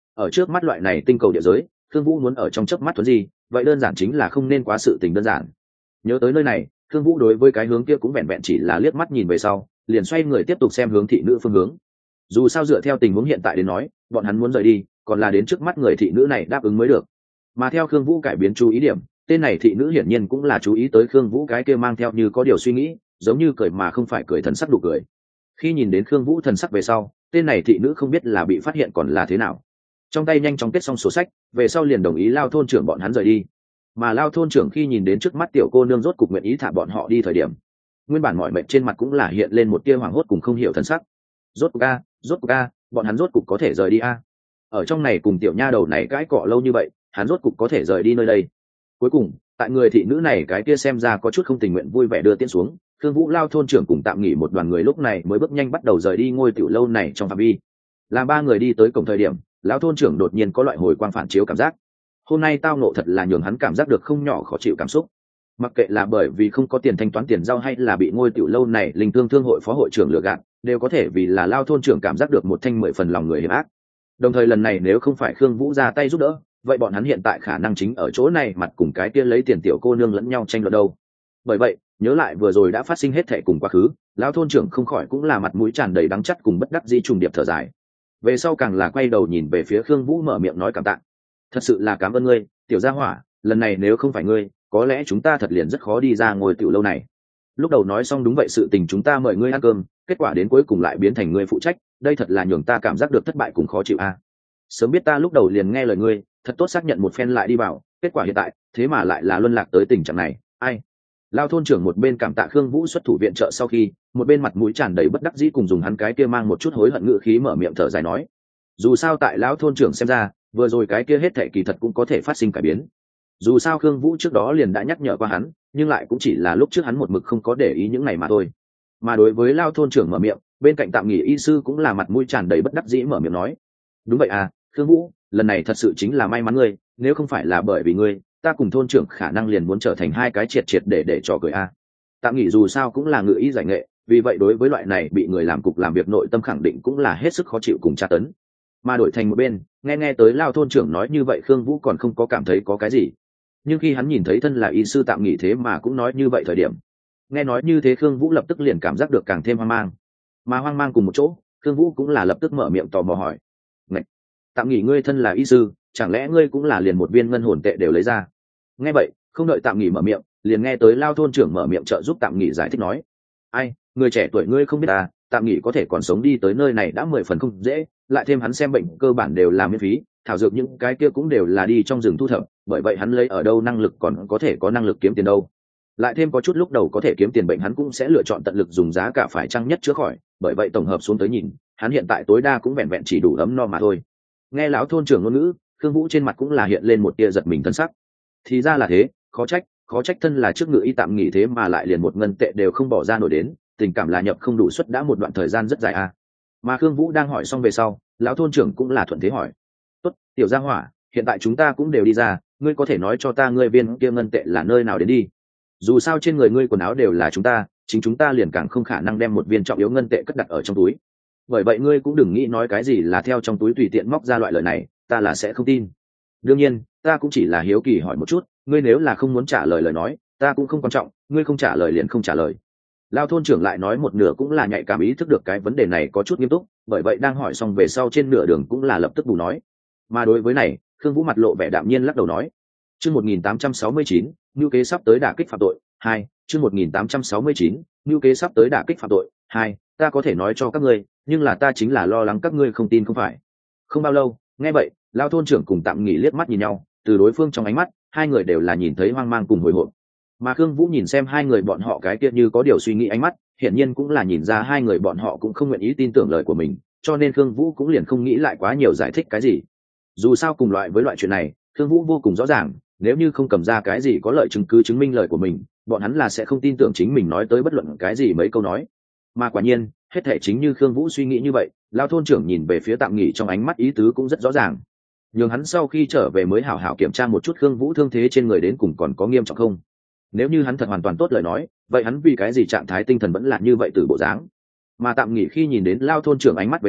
ở trước mắt loại này tinh cầu địa giới, Khương Vũ muốn ở trong chớp mắt thuấn gì vậy đơn giản chính là không nên quá sự tình đơn giản. Nhớ tới nơi này, Khương Vũ đối với cái hướng kia cũng vẹn vẹn chỉ là liếc mắt nhìn về sau, liền xoay người tiếp tục xem hướng thị nữ phương hướng. Dù sao dựa theo tình huống hiện tại đến nói, bọn hắn muốn rời đi còn là đến trước mắt người thị nữ này đáp ứng mới được. Mà theo Khương Vũ cải biến chú ý điểm, tên này thị nữ hiển nhiên cũng là chú ý tới Khương Vũ cái kia mang theo như có điều suy nghĩ, giống như cười mà không phải cười thần sắc đủ cười. Khi nhìn đến Khương Vũ thần sắc về sau, tên này thị nữ không biết là bị phát hiện còn là thế nào, trong tay nhanh chóng kết xong sổ sách về sau liền đồng ý Lao thôn trưởng bọn hắn rời đi. Mà Lao thôn trưởng khi nhìn đến trước mắt tiểu cô nương rốt cục nguyện ý thả bọn họ đi thời điểm, nguyên bản mọi mệnh trên mặt cũng là hiện lên một tia hoảng hốt cùng không hiểu thần sắc. Rốt cục a, bọn hắn rốt cục có thể rời đi a. Ở trong này cùng tiểu nha đầu này cãi cọ lâu như vậy, hắn rốt cục có thể rời đi nơi đây. Cuối cùng, tại người thị nữ này cái kia xem ra có chút không tình nguyện vui vẻ đưa tiễn xuống, Khương Vũ Lao thôn trưởng cùng tạm nghỉ một đoàn người lúc này mới bước nhanh bắt đầu rời đi ngôi tiểu lâu này trong phạm vi. Làm ba người đi tới cổng thời điểm, lão thôn trưởng đột nhiên có loại hồi quang phản chiếu cảm giác. Hôm nay tao nộ thật là nhường hắn cảm giác được không nhỏ khó chịu cảm xúc. Mặc kệ là bởi vì không có tiền thanh toán tiền rau hay là bị ngôi tiểu lâu này linh thương thương hội phó hội trưởng lừa gạt, đều có thể vì là Lao thôn trưởng cảm giác được một thanh 10 phần lòng người hiểm ác. Đồng thời lần này nếu không phải Khương Vũ ra tay giúp đỡ, vậy bọn hắn hiện tại khả năng chính ở chỗ này mặt cùng cái kia lấy tiền tiểu cô nương lẫn nhau tranh luận đâu. Bởi vậy, nhớ lại vừa rồi đã phát sinh hết thảy cùng quá khứ, lão thôn trưởng không khỏi cũng là mặt mũi tràn đầy đắng chắt cùng bất đắc dĩ trùng điệp thở dài. Về sau càng là quay đầu nhìn về phía Khương Vũ mở miệng nói cảm tạ. Thật sự là cảm ơn ngươi, tiểu gia hỏa, lần này nếu không phải ngươi, có lẽ chúng ta thật liền rất khó đi ra ngồi tiểu lâu này. Lúc đầu nói xong đúng vậy sự tình chúng ta mời ngươi ăn cơm, kết quả đến cuối cùng lại biến thành ngươi phụ trách, đây thật là nhường ta cảm giác được thất bại cùng khó chịu a. Sớm biết ta lúc đầu liền nghe lời ngươi, thật tốt xác nhận một phen lại đi vào, kết quả hiện tại thế mà lại là luân lạc tới tình trạng này, ai. Lao thôn trưởng một bên cảm tạ Khương Vũ xuất thủ viện trợ sau khi, một bên mặt mũi tràn đầy bất đắc dĩ cùng dùng hắn cái kia mang một chút hối hận ngữ khí mở miệng thở dài nói. Dù sao tại lão thôn trưởng xem ra, vừa rồi cái kia hết thảy kỳ thật cũng có thể phát sinh cải biến. Dù sao Khương Vũ trước đó liền đã nhắc nhở qua hắn, nhưng lại cũng chỉ là lúc trước hắn một mực không có để ý những này mà thôi. Mà đối với Lao thôn trưởng mở miệng, bên cạnh tạm nghỉ y sư cũng là mặt mũi tràn đầy bất đắc dĩ mở miệng nói. Đúng vậy à, Khương Vũ, lần này thật sự chính là may mắn ngươi, nếu không phải là bởi vì ngươi, ta cùng thôn trưởng khả năng liền muốn trở thành hai cái triệt triệt để trò cười a. Tạm nghỉ dù sao cũng là ngự ý giải nghệ, vì vậy đối với loại này bị người làm cục làm việc nội tâm khẳng định cũng là hết sức khó chịu cùng tra tấn. Mà đổi thành một bên, nghe tới Lao thôn trưởng nói như vậy Khương Vũ còn không có cảm thấy có cái gì. Nhưng khi hắn nhìn thấy thân là y sư tạm nghỉ thế mà cũng nói như vậy thời điểm, nghe nói như thế Khương Vũ lập tức liền cảm giác được càng thêm hoang mang. Mà hoang mang cùng một chỗ, Khương Vũ cũng là lập tức mở miệng tò mò hỏi. Ngạch! Tạm nghỉ ngươi thân là y sư, chẳng lẽ ngươi cũng là liền một viên ngân hồn tệ đều lấy ra? Nghe vậy, không đợi tạm nghỉ mở miệng, liền nghe tới Lao thôn trưởng mở miệng trợ giúp tạm nghỉ giải thích nói. Ai, người trẻ tuổi ngươi không biết à, tạm nghỉ có thể còn sống đi tới nơi này đã 10 phần không dễ, lại thêm hắn xem bệnh cơ bản đều là miễn phí, thảo dược những cái kia cũng đều là đi trong rừng thu thập, bởi vậy hắn lấy ở đâu năng lực còn có thể có năng lực kiếm tiền đâu. Lại thêm có chút lúc đầu có thể kiếm tiền bệnh hắn cũng sẽ lựa chọn tận lực dùng giá cả phải chăng nhất chữa khỏi, bởi vậy tổng hợp xuống tới nhìn, hắn hiện tại tối đa cũng vẹn vẹn chỉ đủ ấm no mà thôi. Nghe lão thôn trưởng ngôn ngữ, Khương Vũ trên mặt cũng là hiện lên một tia giật mình thân sắc. Thì ra là thế, khó trách thân là trước ngự y tạm nghỉ thế mà lại liền một ngân tệ đều không bỏ ra nổi đến, tình cảm là nhập không đủ suất đã một đoạn thời gian rất dài à. Mà Khương Vũ đang hỏi xong về sau, lão thôn trưởng cũng là thuận thế hỏi. Tốt, tiểu gia hỏa, hiện tại chúng ta cũng đều đi ra, ngươi có thể nói cho ta ngươi viên kia ngân tệ là nơi nào đến đi. Dù sao trên người ngươi quần áo đều là chúng ta, chính chúng ta liền càng không khả năng đem một viên trọng yếu ngân tệ cất đặt ở trong túi. Bởi vậy ngươi cũng đừng nghĩ nói cái gì là theo trong túi tùy tiện móc ra loại lời này, ta là sẽ không tin. Đương nhiên, ta cũng chỉ là hiếu kỳ hỏi một chút, ngươi nếu là không muốn trả lời lời nói, ta cũng không quan trọng, ngươi không trả lời liền không trả lời. Lao thôn trưởng lại nói một nửa cũng là nhạy cảm ý thức được cái vấn đề này có chút nghiêm túc, bởi vậy đang hỏi xong về sau trên nửa đường cũng là lập tức bù nói. Mà đối với này, Khương Vũ mặt lộ vẻ đạm nhiên lắc đầu nói. Chương 1869, ngưu kế sắp tới đả kích phạm tội, 2, chương 1869, ngưu kế sắp tới đả kích phạm tội, 2, ta có thể nói cho các ngươi, nhưng là ta chính là lo lắng các ngươi không tin không phải. Không bao lâu, nghe vậy, Lao thôn trưởng cùng tạm nghỉ liếc mắt nhìn nhau, từ đối phương trong ánh mắt, hai người đều là nhìn thấy hoang mang cùng hồi hộp. Mà Khương Vũ nhìn xem hai người bọn họ cái kia như có điều suy nghĩ ánh mắt, hiển nhiên cũng là nhìn ra hai người bọn họ cũng không nguyện ý tin tưởng lời của mình, cho nên Khương Vũ cũng liền không nghĩ lại quá nhiều giải thích cái gì. Dù sao cùng loại với loại chuyện này, Khương Vũ vô cùng rõ ràng, nếu như không cầm ra cái gì có lợi chứng cứ chứng minh lời của mình, bọn hắn là sẽ không tin tưởng chính mình nói tới bất luận cái gì mấy câu nói. Mà quả nhiên, hết thể chính như Khương Vũ suy nghĩ như vậy, Lao thôn trưởng nhìn về phía tạm nghỉ trong ánh mắt ý tứ cũng rất rõ ràng. Nhưng hắn sau khi trở về mới hảo hảo kiểm tra một chút Khương Vũ thương thế trên người đến cùng còn có nghiêm trọng không. Nếu như hắn thật hoàn toàn tốt lời nói, vậy hắn vì cái gì trạng thái tinh thần vẫn là như vậy từ bộ dáng. Mà tạm nghỉ khi nhìn đến Lao thôn trưởng ánh mắt về sau,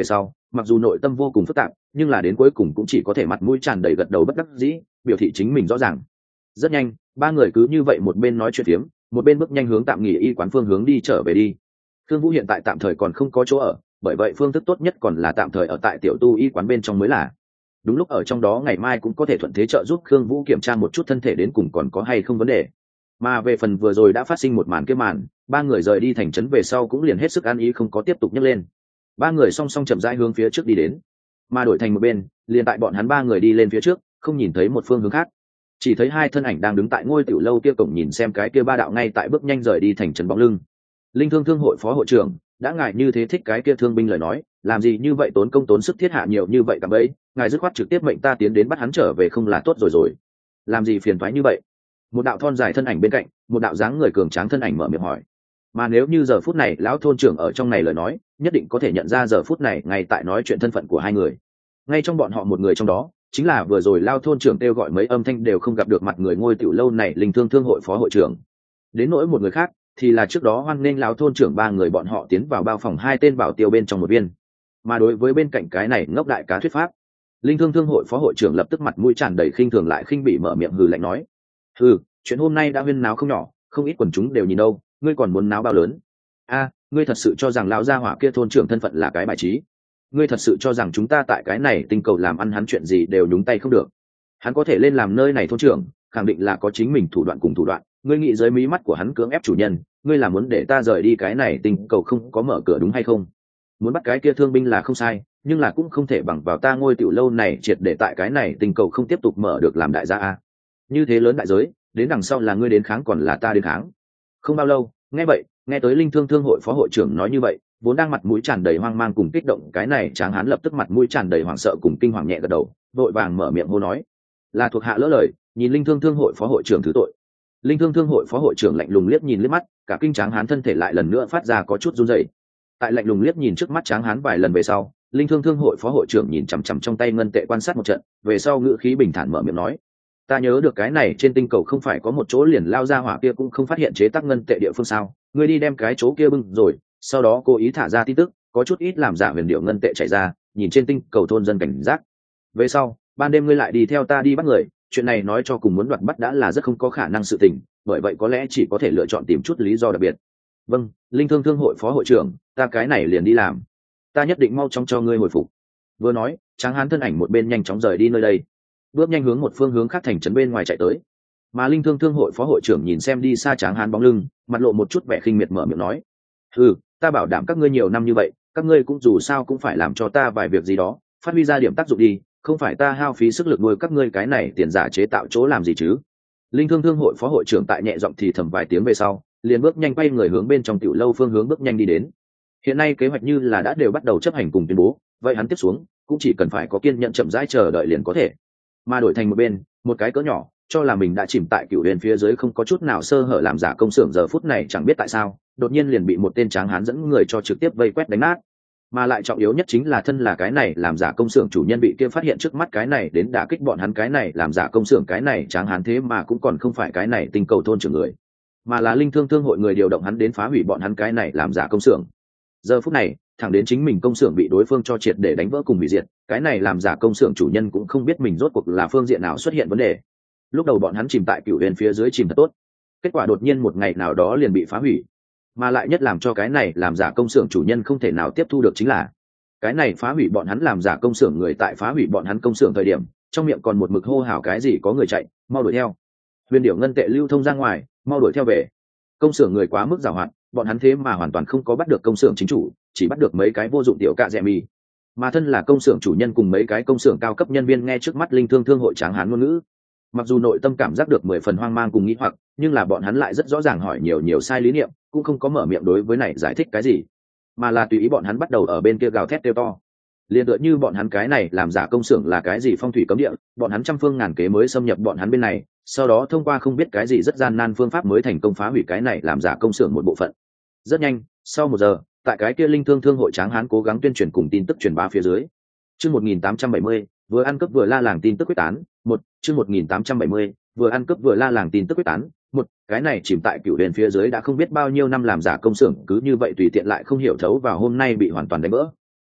mặc dù nội tâm vô cùng phức tạp nhưng là đến cuối cùng cũng chỉ có thể mặt mũi tràn đầy gật đầu bất đắc dĩ, biểu thị chính mình rõ ràng. Rất nhanh ba người cứ như vậy một bên nói chuyện phiếm, một bên bước nhanh hướng tạm nghỉ y quán phương hướng đi trở về đi. Thương Vũ hiện tại tạm thời còn không có chỗ ở, bởi vậy phương thức tốt nhất còn là tạm thời ở tại tiểu tu y quán bên trong mới là. Đúng lúc ở trong đó ngày mai cũng có thể thuận thế trợ giúp Khương Vũ kiểm tra một chút thân thể đến cùng còn có hay không vấn đề. Mà về phần vừa rồi đã phát sinh một màn kia màn, ba người rời đi thành trấn về sau cũng liền hết sức an ý không có tiếp tục nhấc lên. Ba người song song chậm rãi hướng phía trước đi đến, mà đổi thành một bên, liền tại bọn hắn ba người đi lên phía trước, không nhìn thấy một phương hướng khác, chỉ thấy hai thân ảnh đang đứng tại ngôi tiểu lâu kia cổng nhìn xem cái kia ba đạo ngay tại bước nhanh rời đi thành trấn bóng lưng. Linh Thương Thương hội phó hội trưởng, đã ngài như thế thích cái kia thương binh lời nói, làm gì như vậy tốn công tốn sức thiết hạ nhiều như vậy cả bấy, ngài dứt khoát trực tiếp mệnh ta tiến đến bắt hắn trở về không là tốt rồi, làm gì phiền toái như vậy. Một đạo thon dài thân ảnh bên cạnh, một đạo dáng người cường tráng thân ảnh mở miệng hỏi. Mà nếu như giờ phút này lão thôn trưởng ở trong này lời nói, nhất định có thể nhận ra giờ phút này ngay tại nói chuyện thân phận của hai người. Ngay trong bọn họ một người trong đó chính là vừa rồi lao thôn trưởng kêu gọi mấy âm thanh đều không gặp được mặt người ngôi tiểu lâu này Linh Thương Thương hội phó hội trưởng. Đến nỗi một người khác thì là trước đó hoan nghênh lão thôn trưởng ba người bọn họ tiến vào bao phòng hai tên bảo tiêu bên trong một viên. Mà đối với bên cạnh cái này ngốc đại cá thuyết pháp, Linh Thương Thương hội phó hội trưởng lập tức mặt mũi tràn đầy khinh thường lại khinh bỉ mở miệng hừ lạnh nói: "Hừ, chuyện hôm nay đã huyên náo không nhỏ, không ít quần chúng đều nhìn đâu, ngươi còn muốn náo bao lớn? Ngươi thật sự cho rằng lão gia hỏa kia thôn trưởng thân phận là cái bài trí? Ngươi thật sự cho rằng chúng ta tại cái này tinh cầu làm ăn hắn chuyện gì đều nhúng tay không được? Hắn có thể lên làm nơi này thôn trưởng, khẳng định là có chính mình thủ đoạn cùng thủ đoạn, ngươi nghĩ dưới mí mắt của hắn cưỡng ép chủ nhân, ngươi là muốn để ta rời đi cái này tinh cầu không có mở cửa đúng hay không? Muốn bắt cái kia thương binh là không sai, nhưng là cũng không thể bằng vào ta ngôi tiểu lâu này triệt để tại cái này tinh cầu không tiếp tục mở được làm đại gia a. Như thế lớn đại giới, đến đằng sau là ngươi đến kháng còn là ta đến kháng?" Không bao lâu, nghe tới Linh Thương Thương hội phó hội trưởng nói như vậy, vốn đang mặt mũi tràn đầy hoang mang cùng kích động cái này tráng hán lập tức mặt mũi tràn đầy hoảng sợ cùng kinh hoàng nhẹ gật đầu, vội vàng mở miệng hô nói: "Là thuộc hạ lỡ lời, nhìn Linh Thương Thương hội phó hội trưởng thứ tội." Linh Thương Thương hội phó hội trưởng lạnh lùng liếc nhìn liếc mắt, cả kinh tráng hán thân thể lại lần nữa phát ra có chút run rẩy. Tại lạnh lùng liếc nhìn trước mắt tráng hán vài lần về sau, Linh Thương Thương hội phó hội trưởng nhìn chằm chằm trong tay ngân tệ quan sát một trận, về sau ngữ khí bình thản mở miệng nói: "Ta nhớ được cái này trên tinh cầu không phải có một chỗ liền lao ra hỏa kia cũng không phát hiện chế tác ngân tệ địa phương sao? Ngươi đi đem cái chỗ kia bưng rồi, sau đó cố ý thả ra tin tức, có chút ít làm giả huyền điệu ngân tệ chạy ra, nhìn trên tinh cầu thôn dân cảnh giác. Về sau, ban đêm ngươi lại đi theo ta đi bắt người, chuyện này nói cho cùng muốn đoạt bắt đã là rất không có khả năng sự tình, bởi vậy có lẽ chỉ có thể lựa chọn tìm chút lý do đặc biệt." "Vâng, Linh Thương Thương hội phó hội trưởng, ta cái này liền đi làm. Ta nhất định mau chóng cho ngươi hồi phục." Vừa nói, tráng hán thân ảnh một bên nhanh chóng rời đi nơi đây, bước nhanh hướng một phương hướng khác thành trấn bên ngoài chạy tới. Mà Linh Thương Thương hội phó hội trưởng nhìn xem đi xa tráng hán bóng lưng, mặt lộ một chút vẻ khinh miệt mở miệng nói: "Ừ, ta bảo đảm các ngươi nhiều năm như vậy, các ngươi cũng dù sao cũng phải làm cho ta vài việc gì đó, phát huy ra điểm tác dụng đi, không phải ta hao phí sức lực nuôi các ngươi cái này tiền giả chế tạo chỗ làm gì chứ?" Linh Thương Thương hội phó hội trưởng tại nhẹ giọng thì thầm vài tiếng về sau, liền bước nhanh quay người hướng bên trong tiểu lâu phương hướng bước nhanh đi đến. Hiện nay kế hoạch như là đã đều bắt đầu chấp hành cùng tuyên bố, vậy hắn tiếp xuống cũng chỉ cần phải có kiên nhẫn chậm rãi chờ đợi liền có thể. Mà đổi thành một bên, một cái cỡ nhỏ cho là mình đã chìm tại cựu huyền phía dưới không có chút nào sơ hở làm giả công xưởng giờ phút này chẳng biết tại sao đột nhiên liền bị một tên tráng hán dẫn người cho trực tiếp vây quét đánh nát. Mà lại trọng yếu nhất chính là thân là cái này làm giả công xưởng chủ nhân bị kia phát hiện trước mắt cái này đến đả kích bọn hắn cái này làm giả công xưởng cái này tráng hán thế mà cũng còn không phải cái này tinh cầu thôn trưởng người, mà là Linh Thương Thương hội người điều động hắn đến phá hủy bọn hắn cái này làm giả công xưởng. Giờ phút này thẳng đến chính mình công xưởng bị đối phương cho triệt để đánh vỡ cùng hủy diệt, cái này làm giả công xưởng chủ nhân cũng không biết mình rốt cuộc là phương diện nào xuất hiện vấn đề. Lúc đầu bọn hắn chìm tại cựu huyền phía dưới chìm thật tốt, kết quả đột nhiên một ngày nào đó liền bị phá hủy. Mà lại nhất làm cho cái này làm giả công xưởng chủ nhân không thể nào tiếp thu được chính là cái này phá hủy bọn hắn làm giả công xưởng người tại phá hủy bọn hắn công xưởng thời điểm trong miệng còn một mực hô hào cái gì có người chạy, mau đuổi theo, huyền điệu ngân tệ lưu thông ra ngoài, mau đuổi theo về. Công xưởng người quá mức giàu hạn, bọn hắn thế mà hoàn toàn không có bắt được công xưởng chính chủ, chỉ bắt được mấy cái vô dụng tiểu cạ dẹ mì. Mà thân là công xưởng chủ nhân cùng mấy cái công xưởng cao cấp nhân viên nghe trước mắt Linh Thương Thương hội tráng hán ngôn ngữ, mặc dù nội tâm cảm giác được 10 phần hoang mang cùng nghi hoặc, nhưng là bọn hắn lại rất rõ ràng hỏi nhiều sai lý niệm, cũng không có mở miệng đối với này giải thích cái gì, mà là tùy ý bọn hắn bắt đầu ở bên kia gào thét kêu to. Liên tựa như bọn hắn cái này làm giả công xưởng là cái gì phong thủy cấm địa, bọn hắn trăm phương ngàn kế mới xâm nhập bọn hắn bên này, sau đó thông qua không biết cái gì rất gian nan phương pháp mới thành công phá hủy cái này làm giả công xưởng một bộ phận. Rất nhanh, sau 1 giờ, tại cái kia Linh Thương Thương hội tráng hán cố gắng tuyên truyền cùng tin tức truyền bá phía dưới. Chương 1870, vừa ăn cướp vừa la làng tin tức quyết tán, chương 1870, vừa ăn cướp vừa la làng tin tức quyết tán, cái này chìm tại cựu đền phía dưới đã không biết bao nhiêu năm làm giả công xưởng cứ như vậy tùy tiện lại không hiểu thấu vào hôm nay bị hoàn toàn đánh vỡ.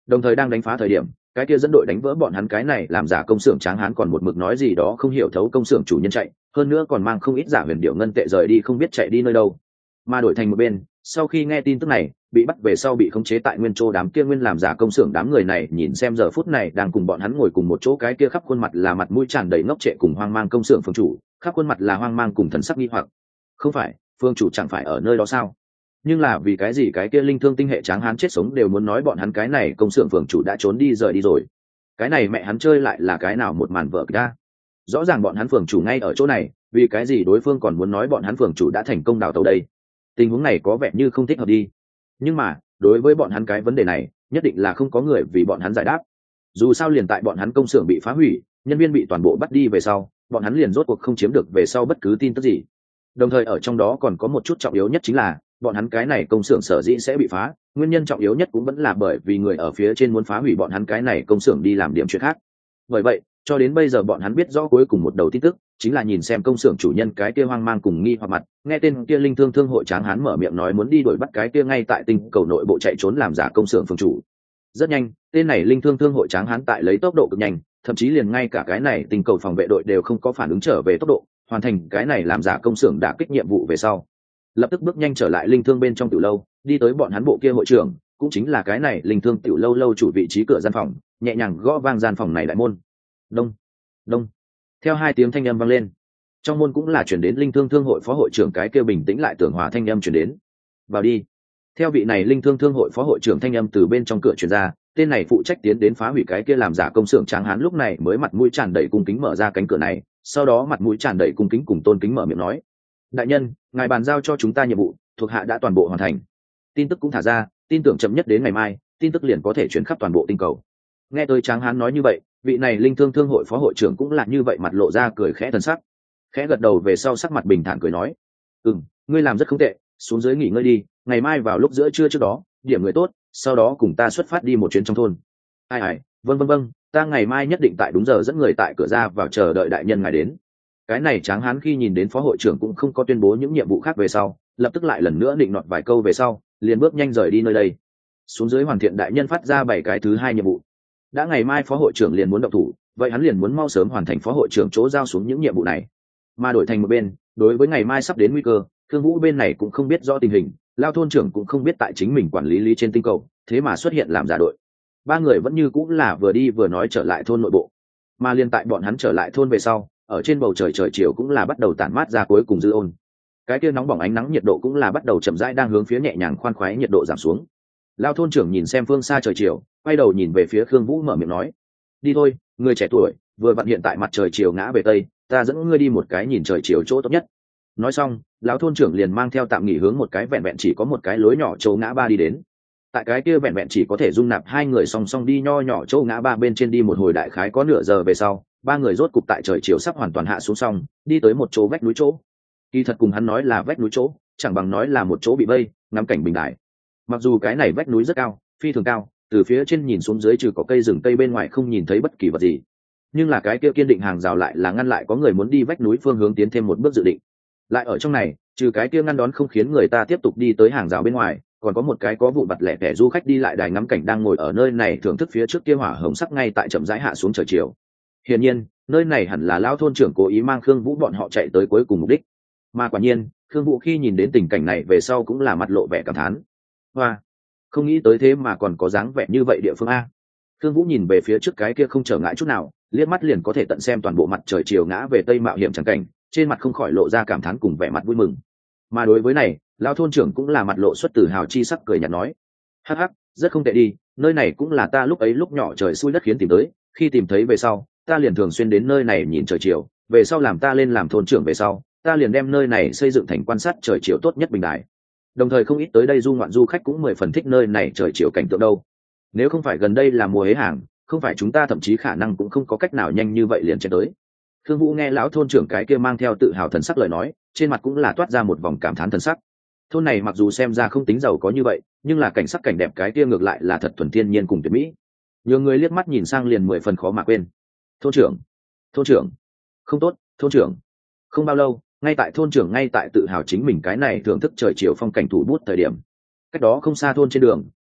Đồng thời đang đánh phá thời điểm, cái kia dẫn đội đánh vỡ bọn hắn cái này làm giả công xưởng tráng hán còn một mực nói gì đó không hiểu thấu công xưởng chủ nhân chạy, hơn nữa còn mang không ít giả huyền điệu ngân tệ rời đi không biết chạy đi nơi đâu. Mà đổi thành một bên, sau khi nghe tin tức này, bị bắt về sau bị khống chế tại Nguyên Châu đám kia nguyên làm giả công xưởng đám người này nhìn xem giờ phút này đang cùng bọn hắn ngồi cùng một chỗ cái kia khắp khuôn mặt là mặt mũi tràn đầy ngốc trệ cùng hoang mang công xưởng phương chủ, khắp khuôn mặt là hoang mang cùng thần sắc nghi hoặc. Không phải, phương chủ chẳng phải ở nơi đó sao? Nhưng là vì cái gì cái kia linh thương tinh hệ tráng hán chết sống đều muốn nói bọn hắn cái này công xưởng phường chủ đã trốn đi rời đi rồi. Cái này mẹ hắn chơi lại là cái nào một màn vợ kịch ta. Rõ ràng bọn hắn phường chủ ngay ở chỗ này, vì cái gì đối phương còn muốn nói bọn hắn phường chủ đã thành công đào tàu đây? Tình huống này có vẻ như không thích hợp đi. Nhưng mà đối với bọn hắn cái vấn đề này nhất định là không có người vì bọn hắn giải đáp. Dù sao liền tại bọn hắn công xưởng bị phá hủy, nhân viên bị toàn bộ bắt đi về sau, bọn hắn liền rốt cuộc không chiếm được về sau bất cứ tin tức gì. Đồng thời ở trong đó còn có một chút trọng yếu nhất chính là bọn hắn cái này công xưởng sở dĩ sẽ bị phá, nguyên nhân trọng yếu nhất cũng vẫn là bởi vì người ở phía trên muốn phá hủy bọn hắn cái này công xưởng đi làm điểm chuyện khác. Bởi vậy cho đến bây giờ bọn hắn biết rõ cuối cùng một đầu tin tức chính là nhìn xem công xưởng chủ nhân cái kia hoang mang cùng nghi hoặc mặt, nghe tên kia linh thương thương hội tráng hán mở miệng nói muốn đi đuổi bắt cái kia ngay tại tinh cầu nội bộ chạy trốn làm giả công xưởng phương chủ. Rất nhanh tên này linh thương thương hội tráng hán tại lấy tốc độ cực nhanh, thậm chí liền ngay cả cái này tinh cầu phòng vệ đội đều không có phản ứng trở về tốc độ, hoàn thành cái này làm giả công xưởng đã kích nhiệm vụ về sau, lập tức bước nhanh trở lại linh thương bên trong tiểu lâu, đi tới bọn hắn bộ kia hội trưởng, cũng chính là cái này linh thương tiểu lâu lâu chủ vị trí cửa gian phòng, nhẹ nhàng gõ vang gian phòng này đại môn. Đông đông, theo hai tiếng thanh âm vang lên, trong môn cũng là chuyển đến linh thương thương hội phó hội trưởng cái kia bình tĩnh lại tưởng hòa thanh âm chuyển đến. Vào đi. Theo vị này linh thương thương hội phó hội trưởng thanh âm từ bên trong cửa chuyển ra, tên này phụ trách tiến đến phá hủy cái kia làm giả công xưởng tráng hán lúc này mới mặt mũi tràn đầy cung kính mở ra cánh cửa này, sau đó mặt mũi tràn đầy cung kính cùng tôn kính mở miệng nói: đại nhân, ngài bàn giao cho chúng ta nhiệm vụ thuộc hạ đã toàn bộ hoàn thành, tin tức cũng thả ra, tin tưởng chậm nhất đến ngày mai tin tức liền có thể chuyển khắp toàn bộ tinh cầu. Nghe tới tráng hán nói như vậy, vị này linh thương thương hội phó hội trưởng cũng là như vậy, mặt lộ ra cười khẽ thần sắc, khẽ gật đầu về sau sắc mặt bình thản cười nói: ngươi làm rất không tệ, xuống dưới nghỉ ngơi đi, ngày mai vào lúc giữa trưa trước đó điểm người tốt, sau đó cùng ta xuất phát đi một chuyến trong thôn. Ai, vâng, ta ngày mai nhất định tại đúng giờ dẫn người tại cửa ra vào chờ đợi đại nhân ngài đến. Cái này tráng hán khi nhìn đến phó hội trưởng cũng không có tuyên bố những nhiệm vụ khác về sau, lập tức lại lần nữa định nọt vài câu về sau, liền bước nhanh rời đi nơi đây. Xuống dưới hoàn thiện đại nhân phát ra 7 cái thứ 2 nhiệm vụ. Đã ngày mai phó hội trưởng liền muốn động thủ, vậy hắn liền muốn mau sớm hoàn thành phó hội trưởng chỗ giao xuống những nhiệm vụ này. Mà đổi thành một bên, đối với ngày mai sắp đến nguy cơ, Thương Vũ bên này cũng không biết rõ tình hình, Lao thôn trưởng cũng không biết tại chính mình quản lý lý trên tinh cầu, thế mà xuất hiện làm giả đội. Ba người vẫn như cũng là vừa đi vừa nói trở lại thôn nội bộ. Mà liên tại bọn hắn trở lại thôn về sau, ở trên bầu trời trời chiều cũng là bắt đầu tản mát ra cuối cùng dư ôn. Cái kia nóng bỏng ánh nắng nhiệt độ cũng là bắt đầu chậm rãi đang hướng phía nhẹ nhàng khoan khoái nhiệt độ giảm xuống. Lao thôn trưởng nhìn xem phương xa trời chiều, quay đầu nhìn về phía Khương Vũ mở miệng nói: đi thôi, người trẻ tuổi, vừa vặn hiện tại mặt trời chiều ngã về tây, ta dẫn ngươi đi một cái nhìn trời chiều chỗ tốt nhất. Nói xong, lão thôn trưởng liền mang theo tạm nghỉ hướng một cái vẹn vẹn chỉ có một cái lối nhỏ chỗ ngã ba đi đến. Tại cái kia vẹn vẹn chỉ có thể dung nạp 2 người song song đi nho nhỏ chỗ ngã ba bên trên đi một hồi đại khái có nửa giờ về sau, 3 người rốt cục tại trời chiều sắp hoàn toàn hạ xuống xong, đi tới một chỗ vách núi chỗ. Kỳ thật cùng hắn nói là vách núi chỗ, chẳng bằng nói là một chỗ bị vây, ngắm cảnh bình đại. Mặc dù cái này vách núi rất cao, phi thường cao, từ phía trên nhìn xuống dưới trừ có cây rừng cây bên ngoài không nhìn thấy bất kỳ vật gì. Nhưng là cái kia kiên định hàng rào lại là ngăn lại có người muốn đi vách núi phương hướng tiến thêm một bước dự định. Lại ở trong này, trừ cái kia ngăn đón không khiến người ta tiếp tục đi tới hàng rào bên ngoài, còn có một cái có vụ vặt lẻ tẻ du khách đi lại đài ngắm cảnh đang ngồi ở nơi này thưởng thức phía trước kia hỏa hồng sắc ngay tại chậm rãi hạ xuống trời chiều. Hiển nhiên, nơi này hẳn là lão thôn trưởng cố ý mang Khương Vũ bọn họ chạy tới cuối cùng mục đích. Mà quả nhiên, Khương Vũ khi nhìn đến tình cảnh này về sau cũng là mặt lộ vẻ cảm thán. Hoa, không nghĩ tới thế mà còn có dáng vẻ như vậy địa phương a. Khương Vũ nhìn về phía trước cái kia không trở ngại chút nào, liếc mắt liền có thể tận xem toàn bộ mặt trời chiều ngã về tây mạo hiểm chẳng cảnh, trên mặt không khỏi lộ ra cảm thán cùng vẻ mặt vui mừng. Mà đối với này, lão thôn trưởng cũng là mặt lộ xuất tự hào chi sắc cười nhạt nói: hắc hắc, rất không tệ đi, nơi này cũng là ta lúc ấy lúc nhỏ trời xui đất khiến tìm tới, khi tìm thấy về sau ta liền thường xuyên đến nơi này nhìn trời chiều, về sau làm ta lên làm thôn trưởng về sau, ta liền đem nơi này xây dựng thành quan sát trời chiều tốt nhất bình đại. Đồng thời không ít tới đây du ngoạn du khách cũng 10 phần thích nơi này trời chiều cảnh tượng đâu. Nếu không phải gần đây là mùa hế hàng, không phải chúng ta thậm chí khả năng cũng không có cách nào nhanh như vậy liền chạy tới. Khương Vũ nghe lão thôn trưởng cái kia mang theo tự hào thần sắc lời nói, trên mặt cũng là toát ra một vòng cảm thán thần sắc. Thôn này mặc dù xem ra không tính giàu có như vậy, nhưng là cảnh sắc cảnh đẹp cái kia ngược lại là thật thuần thiên nhiên cùng tuyệt mỹ. Nhiều người liếc mắt nhìn sang liền 10 phần khó mà quên. Thôn trưởng, không tốt, thôn trưởng. Không bao lâu, ngay tại thôn trưởng ngay tại tự hào chính mình cái này thưởng thức trời chiều phong cảnh thủ bút thời điểm, cách đó không xa thôn trên đường,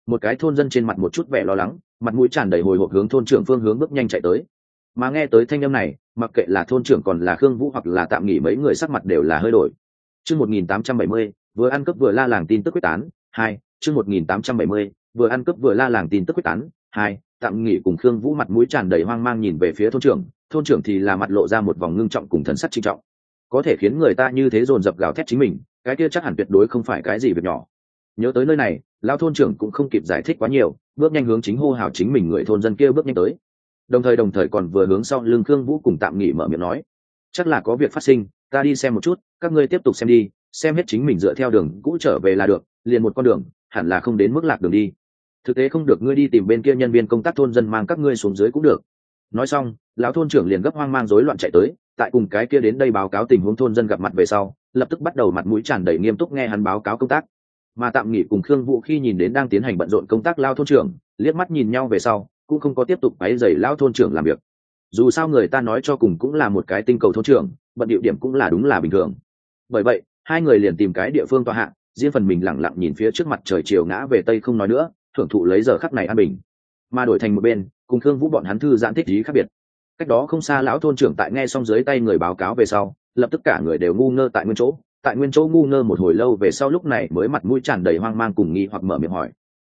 một cái thôn dân trên mặt một chút vẻ lo lắng, mặt mũi tràn đầy hồi hộp hướng thôn trưởng phương hướng bước nhanh chạy tới. Mà nghe tới thanh âm này, mặc kệ là thôn trưởng còn là Khương Vũ hoặc là Tạm Nghỉ mấy người sắc mặt đều là hơi đổi. Chương 1870, vừa ăn cướp vừa la làng tin tức quyết tán, 2, chương 1870, vừa ăn cướp vừa la làng tin tức quyết tán, 2, Tạm Nghỉ cùng Khương Vũ mặt mũi tràn đầy hoang mang nhìn về phía thôn trưởng thì là mặt lộ ra một vòng ngưng trọng cùng thần sắc trinh trọng. Có thể khiến người ta như thế dồn dập gào thét chính mình, cái kia chắc hẳn tuyệt đối không phải cái gì việc nhỏ. Nhớ tới nơi này, lão thôn trưởng cũng không kịp giải thích quá nhiều, bước nhanh hướng chính hô hào chính mình người thôn dân kia bước nhanh tới. Đồng thời còn vừa hướng sau lưng Khương Vũ cùng Tạm Nghỉ mở miệng nói, chắc là có việc phát sinh, ta đi xem một chút, các ngươi tiếp tục xem đi, xem hết chính mình dựa theo đường cũ trở về là được, liền một con đường, hẳn là không đến mức lạc đường đi. Thực tế không được ngươi đi tìm bên kia nhân viên công tác thôn dân mang các ngươi xuống dưới cũng được. Nói xong, lão thôn trưởng liền gấp hoang mang rối loạn chạy tới, tại cùng cái kia đến đây báo cáo tình huống thôn dân gặp mặt về sau, lập tức bắt đầu mặt mũi tràn đầy nghiêm túc nghe hắn báo cáo công tác. Mà Tạm Nghỉ cùng Khương Vũ khi nhìn đến đang tiến hành bận rộn công tác lao thôn trưởng, liếc mắt nhìn nhau về sau, cũng không có tiếp tục quấy rầy lao thôn trưởng làm việc. Dù sao người ta nói cho cùng cũng là một cái tinh cầu thôn trưởng, bận địa điểm cũng là đúng là bình thường. Bởi vậy, hai người liền tìm cái địa phương tọa hạ, riêng phần mình lặng lặng nhìn phía trước mặt trời chiều ngã về tây không nói nữa, thưởng thụ lấy giờ khắc này an bình. Mà đổi thành một bên, cùng Khương Vũ bọn hắn thư giãn thích ý khác biệt. Cách đó không xa lão thôn trưởng tại nghe xong dưới tay người báo cáo về sau, lập tức cả người đều ngu ngơ tại nguyên chỗ ngu ngơ một hồi lâu về sau lúc này mới mặt mũi tràn đầy hoang mang cùng nghi hoặc mở miệng hỏi,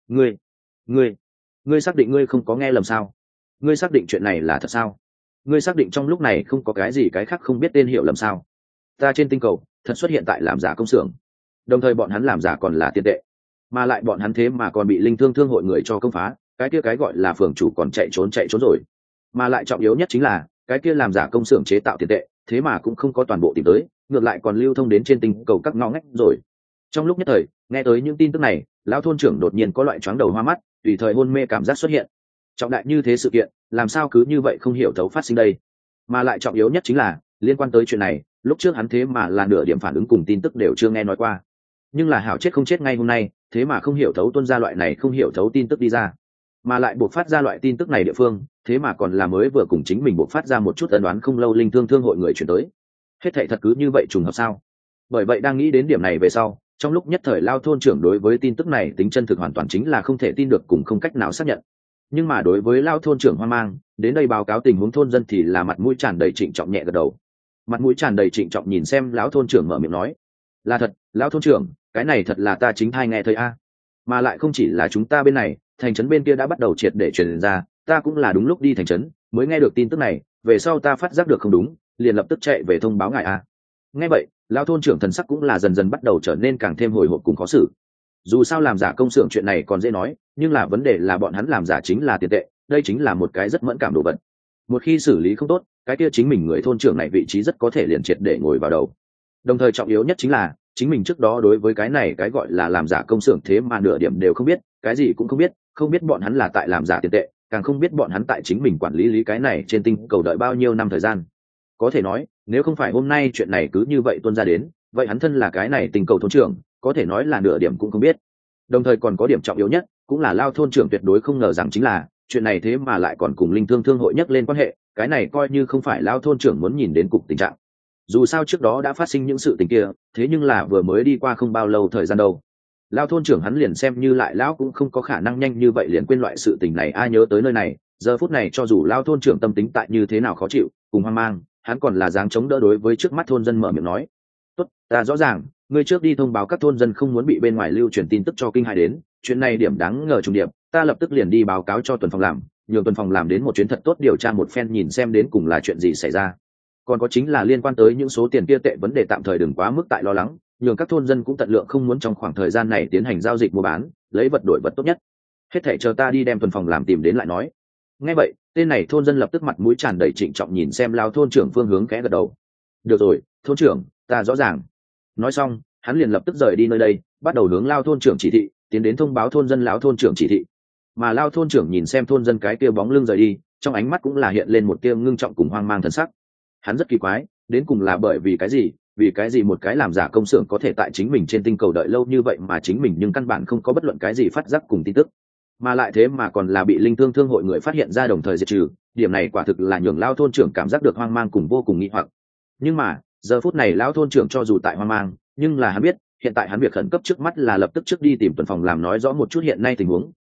ngươi xác định ngươi không có nghe lầm sao? Ngươi xác định chuyện này là thật sao? Ngươi xác định trong lúc này không có cái gì cái khác không biết tên hiệu lầm sao? Ta trên tinh cầu thật xuất hiện tại làm giả công xưởng, đồng thời bọn hắn làm giả còn là tiền tệ, mà lại bọn hắn thế mà còn bị linh thương thương hội người cho công phá, cái kia cái gọi là phường chủ còn chạy trốn rồi, mà lại trọng yếu nhất chính là cái kia làm giả công xưởng chế tạo tiền tệ thế mà cũng không có toàn bộ tìm tới, ngược lại còn lưu thông đến trên tinh cầu các ngõ ngách rồi. Trong lúc nhất thời nghe tới những tin tức này, lão thôn trưởng đột nhiên có loại chóng đầu hoa mắt, tùy thời hôn mê cảm giác xuất hiện. Trọng đại như thế sự kiện làm sao cứ như vậy không hiểu thấu phát sinh đây? Mà lại trọng yếu nhất chính là liên quan tới chuyện này, lúc trước hắn thế mà là nửa điểm phản ứng cùng tin tức đều chưa nghe nói qua, nhưng là hảo chết không chết ngay hôm nay thế mà không hiểu thấu tuân ra loại này không hiểu thấu tin tức đi ra, mà lại buộc phát ra loại tin tức này địa phương thế mà còn là mới vừa cùng chính mình buộc phát ra một chút ẩn đoán không lâu linh thương hội người chuyển tới. Hết thảy thật cứ như vậy trùng hợp sao? Bởi vậy đang nghĩ đến điểm này về sau, trong lúc nhất thời lao thôn trưởng đối với tin tức này tính chân thực hoàn toàn chính là không thể tin được cùng không cách nào xác nhận. Nhưng mà đối với lao thôn trưởng hoang mang đến đây báo cáo tình huống thôn dân thì là mặt mũi tràn đầy trịnh trọng nhẹ gật đầu. Mặt mũi tràn đầy trịnh trọng nhìn xem lão thôn trưởng mở miệng nói, là thật, lão thôn trưởng, cái này thật là ta chính thai nghe thấy a. Mà lại không chỉ là chúng ta bên này, thành trấn bên kia đã bắt đầu triệt để truyền ra, ta cũng là đúng lúc đi thành trấn mới nghe được tin tức này, về sau ta phát giác được không đúng, liền lập tức chạy về thông báo ngài a. Nghe vậy, lão thôn trưởng thần sắc cũng là dần dần bắt đầu trở nên càng thêm hồi hộp cùng khó xử. Dù sao làm giả công xưởng chuyện này còn dễ nói, nhưng là vấn đề là bọn hắn làm giả chính là tiền tệ, đây chính là một cái rất mẫn cảm đồ vật. Một khi xử lý không tốt, cái kia chính mình người thôn trưởng này vị trí rất có thể liền triệt để ngồi vào đầu. Đồng thời trọng yếu nhất chính là chính mình trước đó đối với cái này cái gọi là làm giả công xưởng thế mà nửa điểm đều không biết, cái gì cũng không biết bọn hắn là tại làm giả tiền tệ, càng không biết bọn hắn tại chính mình quản lý cái này trên tinh cầu đợi bao nhiêu năm thời gian. Có thể nói, nếu không phải hôm nay chuyện này cứ như vậy tuôn ra đến, vậy hắn thân là cái này tinh cầu thôn trưởng, có thể nói là nửa điểm cũng không biết. Đồng thời còn có điểm trọng yếu nhất, cũng là lao thôn trưởng tuyệt đối không ngờ rằng chính là chuyện này thế mà lại còn cùng linh thương hội nhắc lên quan hệ, cái này coi như không phải lao thôn trưởng muốn nhìn đến cục tình trạng. Dù sao trước đó đã phát sinh những sự tình kia, thế nhưng là vừa mới đi qua không bao lâu thời gian đâu. Lao thôn trưởng hắn liền xem như lại lão cũng không có khả năng nhanh như vậy liền quên loại sự tình này. Ai nhớ tới nơi này, giờ phút này cho dù lao thôn trưởng tâm tính tại như thế nào khó chịu cùng hoang mang, hắn còn là dáng chống đỡ đối với trước mắt thôn dân mở miệng nói, tốt, ta rõ ràng, ngươi trước đi thông báo các thôn dân không muốn bị bên ngoài lưu truyền tin tức cho kinh hãi đến, chuyện này điểm đáng ngờ trùng điểm, ta lập tức liền đi báo cáo cho tuần phòng làm, nhường tuần phòng làm đến một chuyến thật tốt điều tra một phen nhìn xem đến cùng là chuyện gì xảy ra. Còn có chính là liên quan tới những số tiền kia tệ vấn đề tạm thời đừng quá mức tại lo lắng, nhường các thôn dân cũng tận lượng không muốn trong khoảng thời gian này tiến hành giao dịch mua bán, lấy vật đổi vật tốt nhất. Hết thảy chờ ta đi đem tuần phòng làm tìm đến lại nói. Nghe vậy, tên này thôn dân lập tức mặt mũi tràn đầy trịnh trọng nhìn xem lao thôn trưởng phương hướng khẽ gật đầu. Được rồi, thôn trưởng, ta rõ ràng. Nói xong, hắn liền lập tức rời đi nơi đây, bắt đầu hướng lao thôn trưởng chỉ thị, tiến đến thông báo thôn dân lão thôn trưởng chỉ thị. Mà lao thôn trưởng nhìn xem thôn dân cái kia bóng lưng rời đi, trong ánh mắt cũng là hiện lên một tia ngưng trọng cùng hoang mang thần sắc. Hắn rất kỳ quái, đến cùng là bởi vì cái gì một cái làm giả công xưởng có thể tại chính mình trên tinh cầu đợi lâu như vậy mà chính mình nhưng căn bản không có bất luận cái gì phát giác cùng tin tức, mà lại thế mà còn là bị linh thương hội người phát hiện ra đồng thời diệt trừ. Điểm này quả thực là nhường lao thôn trưởng cảm giác được hoang mang cùng vô cùng nghi hoặc. Nhưng mà giờ phút này lão thôn trưởng cho dù tại hoang mang, nhưng là hắn biết hiện tại hắn việc khẩn cấp trước mắt là lập tức trước đi tìm tuần phòng làm nói rõ một chút hiện nay tình huống,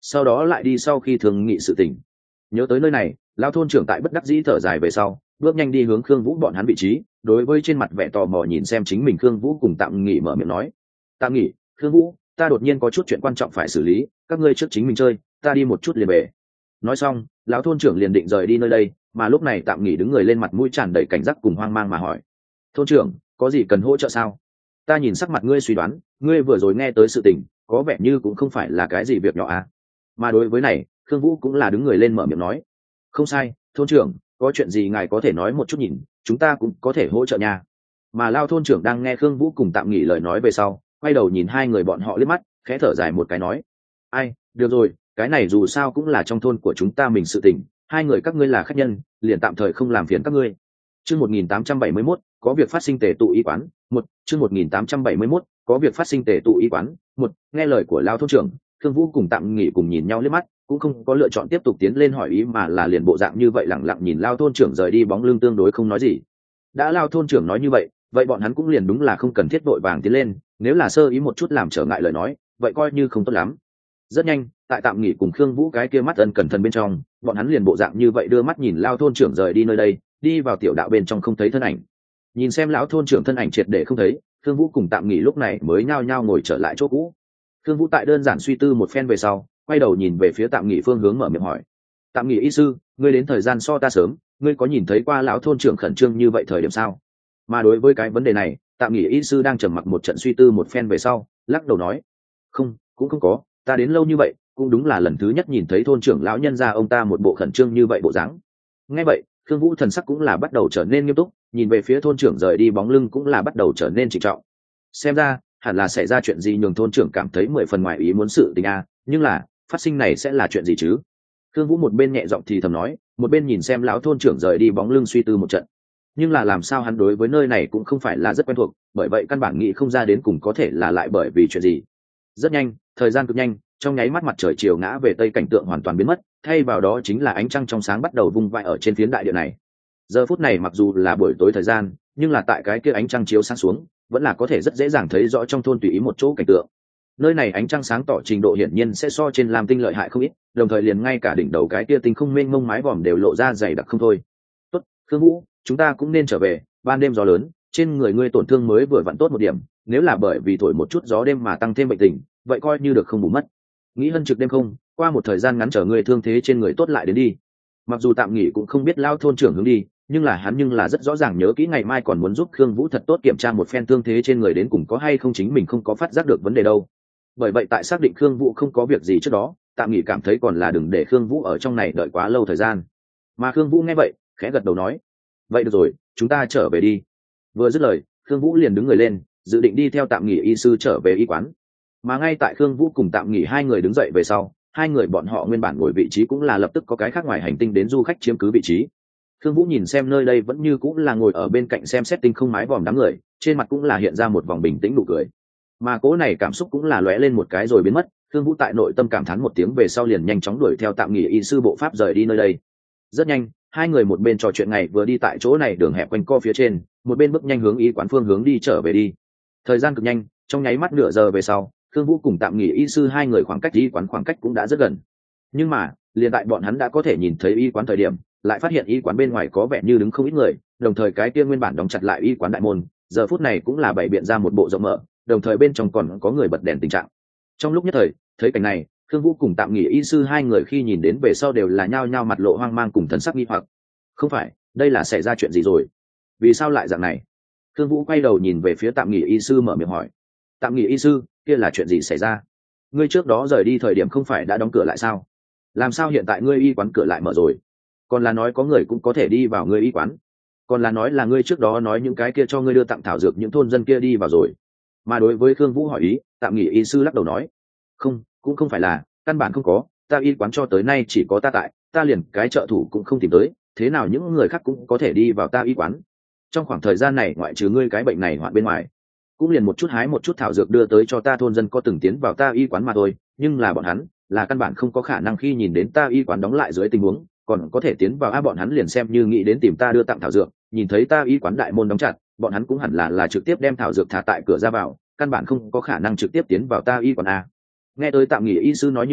sau đó lại đi sau khi thương nghị sự tình. Nhớ tới nơi này, lão thôn trưởng tại bất đắc dĩ thở dài về sau, bước nhanh đi hướng Khương Vũ bọn hắn vị trí, đối với trên mặt vẻ tò mò nhìn xem chính mình Khương Vũ cùng Tạm Nghỉ mở miệng nói: "Tạm Nghỉ, Khương Vũ, ta đột nhiên có chút chuyện quan trọng phải xử lý, các ngươi trước chính mình chơi, ta đi một chút liền về." Nói xong, lão thôn trưởng liền định rời đi nơi đây, mà lúc này Tạm Nghỉ đứng người lên, mặt mũi tràn đầy cảnh giác cùng hoang mang mà hỏi: "Thôn trưởng, có gì cần hỗ trợ sao? Ta nhìn sắc mặt ngươi suy đoán, ngươi vừa rồi nghe tới sự tình, có vẻ như cũng không phải là cái gì việc nhỏ à?" Mà đối với này, Khương Vũ cũng là đứng người lên mở miệng nói: "Không sai, thôn trưởng, có chuyện gì ngài có thể nói một chút nhìn, chúng ta cũng có thể hỗ trợ nha." Mà Lao thôn trưởng đang nghe Khương Vũ cùng Tạm Nghỉ lời nói về sau, quay đầu nhìn hai người bọn họ liếc mắt, khẽ thở dài một cái nói: "Ai, được rồi, cái này dù sao cũng là trong thôn của chúng ta mình sự tình, hai người các ngươi là khách nhân, liền tạm thời không làm phiền các ngươi." Chương 1871, có việc phát sinh tề tụ y quán, một chương 1871, có việc phát sinh tề tụ y quán, một. Nghe lời của Lao thôn trưởng, Khương Vũ cùng Tạm Nghỉ cùng nhìn nhau liếc mắt, cũng không có lựa chọn tiếp tục tiến lên hỏi ý, mà là liền bộ dạng như vậy lẳng lặng nhìn Lao thôn trưởng rời đi bóng lưng, tương đối không nói gì. Đã Lao thôn trưởng nói như vậy, vậy bọn hắn cũng liền đúng là không cần thiết vội vàng tiến lên, nếu là sơ ý một chút làm trở ngại lời nói, vậy coi như không tốt lắm. Rất nhanh, tại Tạm Nghỉ cùng Khương Vũ cái kia mắt ân cẩn thận bên trong, bọn hắn liền bộ dạng như vậy đưa mắt nhìn Lao thôn trưởng rời đi nơi đây, đi vào tiểu đạo bên trong không thấy thân ảnh. Nhìn xem lão thôn trưởng thân ảnh triệt để không thấy, Khương Vũ cùng Tạm Nghỉ lúc này mới nhao nhao ngồi trở lại chỗ cũ. Khương Vũ tại đơn giản suy tư một phen về sau, quay đầu nhìn về phía Tạm Nghỉ phương hướng mở miệng hỏi: "Tạm Nghỉ y sư, ngươi đến thời gian so ta sớm, ngươi có nhìn thấy qua lão thôn trưởng khẩn trương như vậy thời điểm sao?" Mà đối với cái vấn đề này, Tạm Nghỉ y sư đang trầm mặc một trận suy tư một phen về sau, lắc đầu nói: "Không, cũng không có, ta đến lâu như vậy, cũng đúng là lần thứ nhất nhìn thấy thôn trưởng lão nhân gia ông ta một bộ khẩn trương như vậy bộ dáng." Nghe vậy, Khương Vũ thần sắc cũng là bắt đầu trở nên nghiêm túc, nhìn về phía thôn trưởng rời đi bóng lưng cũng là bắt đầu trở nên trịnh trọng. Xem ra, hẳn là xảy ra chuyện gì nhường thôn trưởng cảm thấy 10 phần ngoài ý muốn sự tình a, nhưng là, phát sinh này sẽ là chuyện gì chứ? Khương Vũ một bên nhẹ giọng thì thầm nói, một bên nhìn xem lão thôn trưởng rời đi bóng lưng suy tư một trận. Nhưng là làm sao hắn đối với nơi này cũng không phải là rất quen thuộc, bởi vậy căn bản nghĩ không ra đến cùng có thể là lại bởi vì chuyện gì. Rất nhanh, thời gian cực nhanh, trong nháy mắt mặt trời chiều ngã về tây, cảnh tượng hoàn toàn biến mất, thay vào đó chính là ánh trăng trong sáng bắt đầu vung vãi ở trên phiến đại địa này. Giờ phút này mặc dù là buổi tối thời gian, nhưng là tại cái kia ánh trăng chiếu sáng xuống, vẫn là có thể rất dễ dàng thấy rõ trong thôn tùy ý một chỗ cảnh tượng. Nơi này ánh trăng sáng tỏ trình độ hiển nhiên sẽ so trên lam tinh lợi hại không ít, đồng thời liền ngay cả đỉnh đầu cái kia tinh không mênh mông mái vòm đều lộ ra dày đặc không thôi. "Tốt, Khương Vũ, chúng ta cũng nên trở về, ban đêm gió lớn, trên người ngươi tổn thương mới vừa vặn tốt một điểm, nếu là bởi vì thổi một chút gió đêm mà tăng thêm bệnh tình, vậy coi như được không bù mất. Nghĩ hân trực đêm không, qua một thời gian ngắn chờ ngươi thương thế trên người tốt lại đến đi." Mặc dù Tạm Nghỉ cũng không biết lao thôn trưởng hướng đi, nhưng là hắn nhưng là rất rõ ràng nhớ kỹ ngày mai còn muốn giúp Khương Vũ thật tốt kiểm tra một phen thương thế trên người đến cùng có hay không chính mình không có phát giác được vấn đề đâu. Bởi vậy tại xác định Khương Vũ không có việc gì trước đó, Tạm Nghỉ cảm thấy còn là đừng để Khương Vũ ở trong này đợi quá lâu thời gian. Mà Khương Vũ nghe vậy, khẽ gật đầu nói: "Vậy được rồi, chúng ta trở về đi." Vừa dứt lời, Khương Vũ liền đứng người lên, dự định đi theo Tạm Nghỉ y sư trở về y quán. Mà ngay tại Khương Vũ cùng Tạm Nghỉ hai người đứng dậy về sau, hai người bọn họ nguyên bản ngồi vị trí cũng là lập tức có cái khác ngoài hành tinh đến du khách chiếm cứ vị trí. Khương Vũ nhìn xem nơi đây vẫn như cũng là ngồi ở bên cạnh xem xét tinh không mái vòm đám người, trên mặt cũng là hiện ra một vòng bình tĩnh nụ cười. Mà cố này cảm xúc cũng là lóe lên một cái rồi biến mất, Khương Vũ tại nội tâm cảm thán một tiếng về sau liền nhanh chóng đuổi theo Tạm Nghỉ y sư bộ pháp rời đi nơi đây. Rất nhanh, hai người một bên trò chuyện ngày vừa đi tại chỗ này đường hẹp quanh co phía trên, một bên bước nhanh hướng y quán phương hướng đi trở về đi. Thời gian cực nhanh, trong nháy mắt nửa giờ về sau, Khương Vũ cùng Tạm Nghỉ y sư hai người khoảng cách y quán khoảng cách cũng đã rất gần. Nhưng mà, liền tại bọn hắn đã có thể nhìn thấy y quán thời điểm, lại phát hiện y quán bên ngoài có vẻ như đứng không ít người, đồng thời cái kia nguyên bản đóng chặt lại y quán đại môn, giờ phút này cũng là bày biện ra một bộ rộng mở, đồng thời bên trong còn có người bật đèn tình trạng. Trong lúc nhất thời, thấy cảnh này, Khương Vũ cùng Tạm Nghỉ y sư hai người khi nhìn đến về sau đều là nhao nhao mặt lộ hoang mang cùng thần sắc nghi hoặc. Không phải, đây là xảy ra chuyện gì rồi? Vì sao lại dạng này? Khương Vũ quay đầu nhìn về phía Tạm Nghỉ y sư mở miệng hỏi. Tạm Nghỉ y sư, kia là chuyện gì xảy ra? Ngươi trước đó rời đi thời điểm không phải đã đóng cửa lại sao? Làm sao hiện tại ngươi y quán cửa lại mở rồi? Còn là nói có người cũng có thể đi vào ngươi y quán? Còn là nói là ngươi trước đó nói những cái kia cho ngươi đưa tặng thảo dược những thôn dân kia đi vào rồi? Mà đối với Khương Vũ hỏi ý, Tạm Nghỉ y sư lắc đầu nói: Không, cũng không phải là, căn bản không có, ta y quán cho tới nay chỉ có ta tại, ta liền cái trợ thủ cũng không tìm tới, thế nào những người khác cũng có thể đi vào ta y quán? Trong khoảng thời gian này ngoại trừ ngươi cái bệnh này hoạn bên ngoài, cũng liền một chút hái một chút thảo dược đưa tới cho ta thôn dân có từng tiến vào ta y quán mà thôi, nhưng là bọn hắn là căn bản không có khả năng khi nhìn đến ta y quán đóng lại dưới tình huống còn có thể tiến vào. Bọn hắn liền xem như nghĩ đến tìm ta đưa tặng thảo dược, nhìn thấy ta y quán đại môn đóng chặt, bọn hắn cũng hẳn là trực tiếp đem thảo dược thả tại cửa ra vào, căn bản không có khả năng trực tiếp tiến vào ta y quán a. Nghe tới Tạm Nghỉ y sư nói như vậy,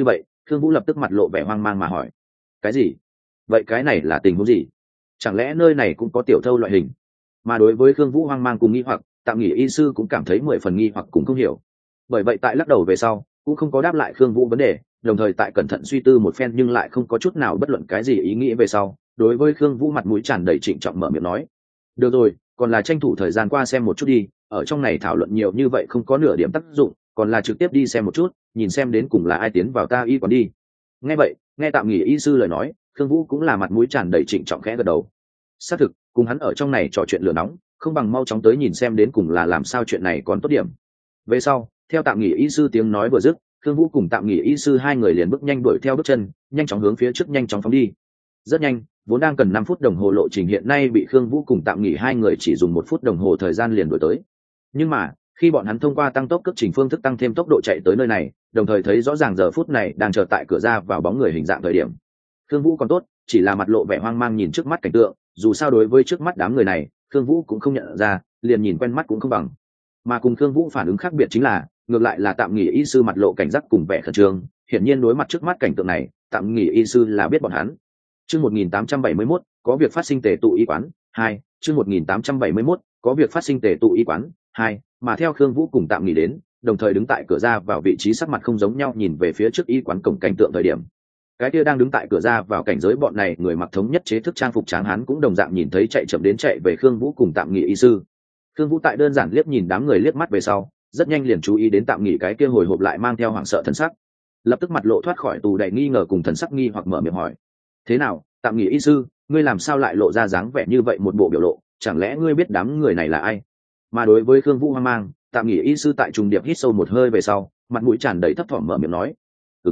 Khương Vũ lập tức mặt lộ vẻ hoang mang mà hỏi: cái gì? Vậy cái này là tình huống gì? Chẳng lẽ nơi này cũng có tiểu thâu loại hình? Mà đối với Khương Vũ hoang mang cùng nghi hoặc, Tạm Nghỉ y sư cũng cảm thấy 10 phần nghi hoặc cũng không hiểu. Bởi vậy tại lắc đầu về sau cũng không có đáp lại Khương Vũ vấn đề, đồng thời tại cẩn thận suy tư một phen nhưng lại không có chút nào bất luận cái gì ý nghĩ về sau, đối với Khương Vũ mặt mũi tràn đầy trịnh trọng mở miệng nói: được rồi, còn là tranh thủ thời gian qua xem một chút đi, ở trong này thảo luận nhiều như vậy không có nửa điểm tác dụng, còn là trực tiếp đi xem một chút, nhìn xem đến cùng là ai tiến vào ta y quán đi. Nghe vậy, nghe Tạm Nghỉ y sư lời nói, Khương Vũ cũng là mặt mũi tràn đầy trịnh trọng khẽ gật đầu. Xác thực, cùng hắn ở trong này trò chuyện lửa nóng, không bằng mau chóng tới nhìn xem đến cùng là làm sao chuyện này còn tốt điểm. Về sau, theo Tạm Nghỉ y sư tiếng nói vừa dứt, Khương Vũ cùng Tạm Nghỉ y sư hai người liền bước nhanh đuổi theo bước chân, nhanh chóng hướng phía trước nhanh chóng phóng đi. Rất nhanh, vốn đang cần 5 phút đồng hồ lộ trình hiện nay bị Khương Vũ cùng Tạm Nghỉ hai người chỉ dùng 1 phút đồng hồ thời gian liền đuổi tới. Nhưng mà, khi bọn hắn thông qua tăng tốc cấp trình phương thức tăng thêm tốc độ chạy tới nơi này, đồng thời thấy rõ ràng giờ phút này đang chờ tại cửa ra vào bóng người hình dạng thời điểm, Khương Vũ còn tốt, chỉ là mặt lộ vẻ hoang mang nhìn trước mắt cảnh tượng, dù sao đối với trước mắt đám người này, Khương Vũ cũng không nhận ra, liền nhìn quen mắt cũng không bằng. Mà cùng Khương Vũ phản ứng khác biệt chính là, ngược lại là Tạm Nghỉ y sư mặt lộ cảnh giác cùng vẻ khẩn trương, hiển nhiên đối mặt trước mắt cảnh tượng này, Tạm Nghỉ y sư là biết bọn hắn. Chương 1871, có việc phát sinh tề tụ y quán 2, chương 1871, có việc phát sinh tề tụ y quán 2, mà theo Khương Vũ cùng Tạm Nghỉ đến, đồng thời đứng tại cửa ra vào vị trí sắc mặt không giống nhau nhìn về phía trước y quán cổng cảnh tượng thời điểm. Cái kia đang đứng tại cửa ra vào cảnh giới bọn này, người mặc thống nhất chế thức trang phục tráng hán cũng đồng dạng nhìn thấy chạy chậm đến chạy về Khương Vũ cùng Tạm Nghỉ y sư. Khương Vũ tại đơn giản liếc nhìn đám người liếc mắt về sau, rất nhanh liền chú ý đến Tạm Nghỉ cái kia hồi hộp lại mang theo hoảng sợ thần sắc. Lập tức mặt lộ thoát khỏi tù đầy nghi ngờ cùng thần sắc nghi hoặc mở miệng hỏi: thế nào, Tạm Nghỉ y sư, ngươi làm sao lại lộ ra dáng vẻ như vậy một bộ biểu lộ, chẳng lẽ ngươi biết đám người này là ai? Mà đối với Khương Vũ hoang mang, Tạm Nghỉ y sư tại trùng điệp hít sâu một hơi về sau, mặt mũi tràn đầy thấp thỏm mở miệng nói: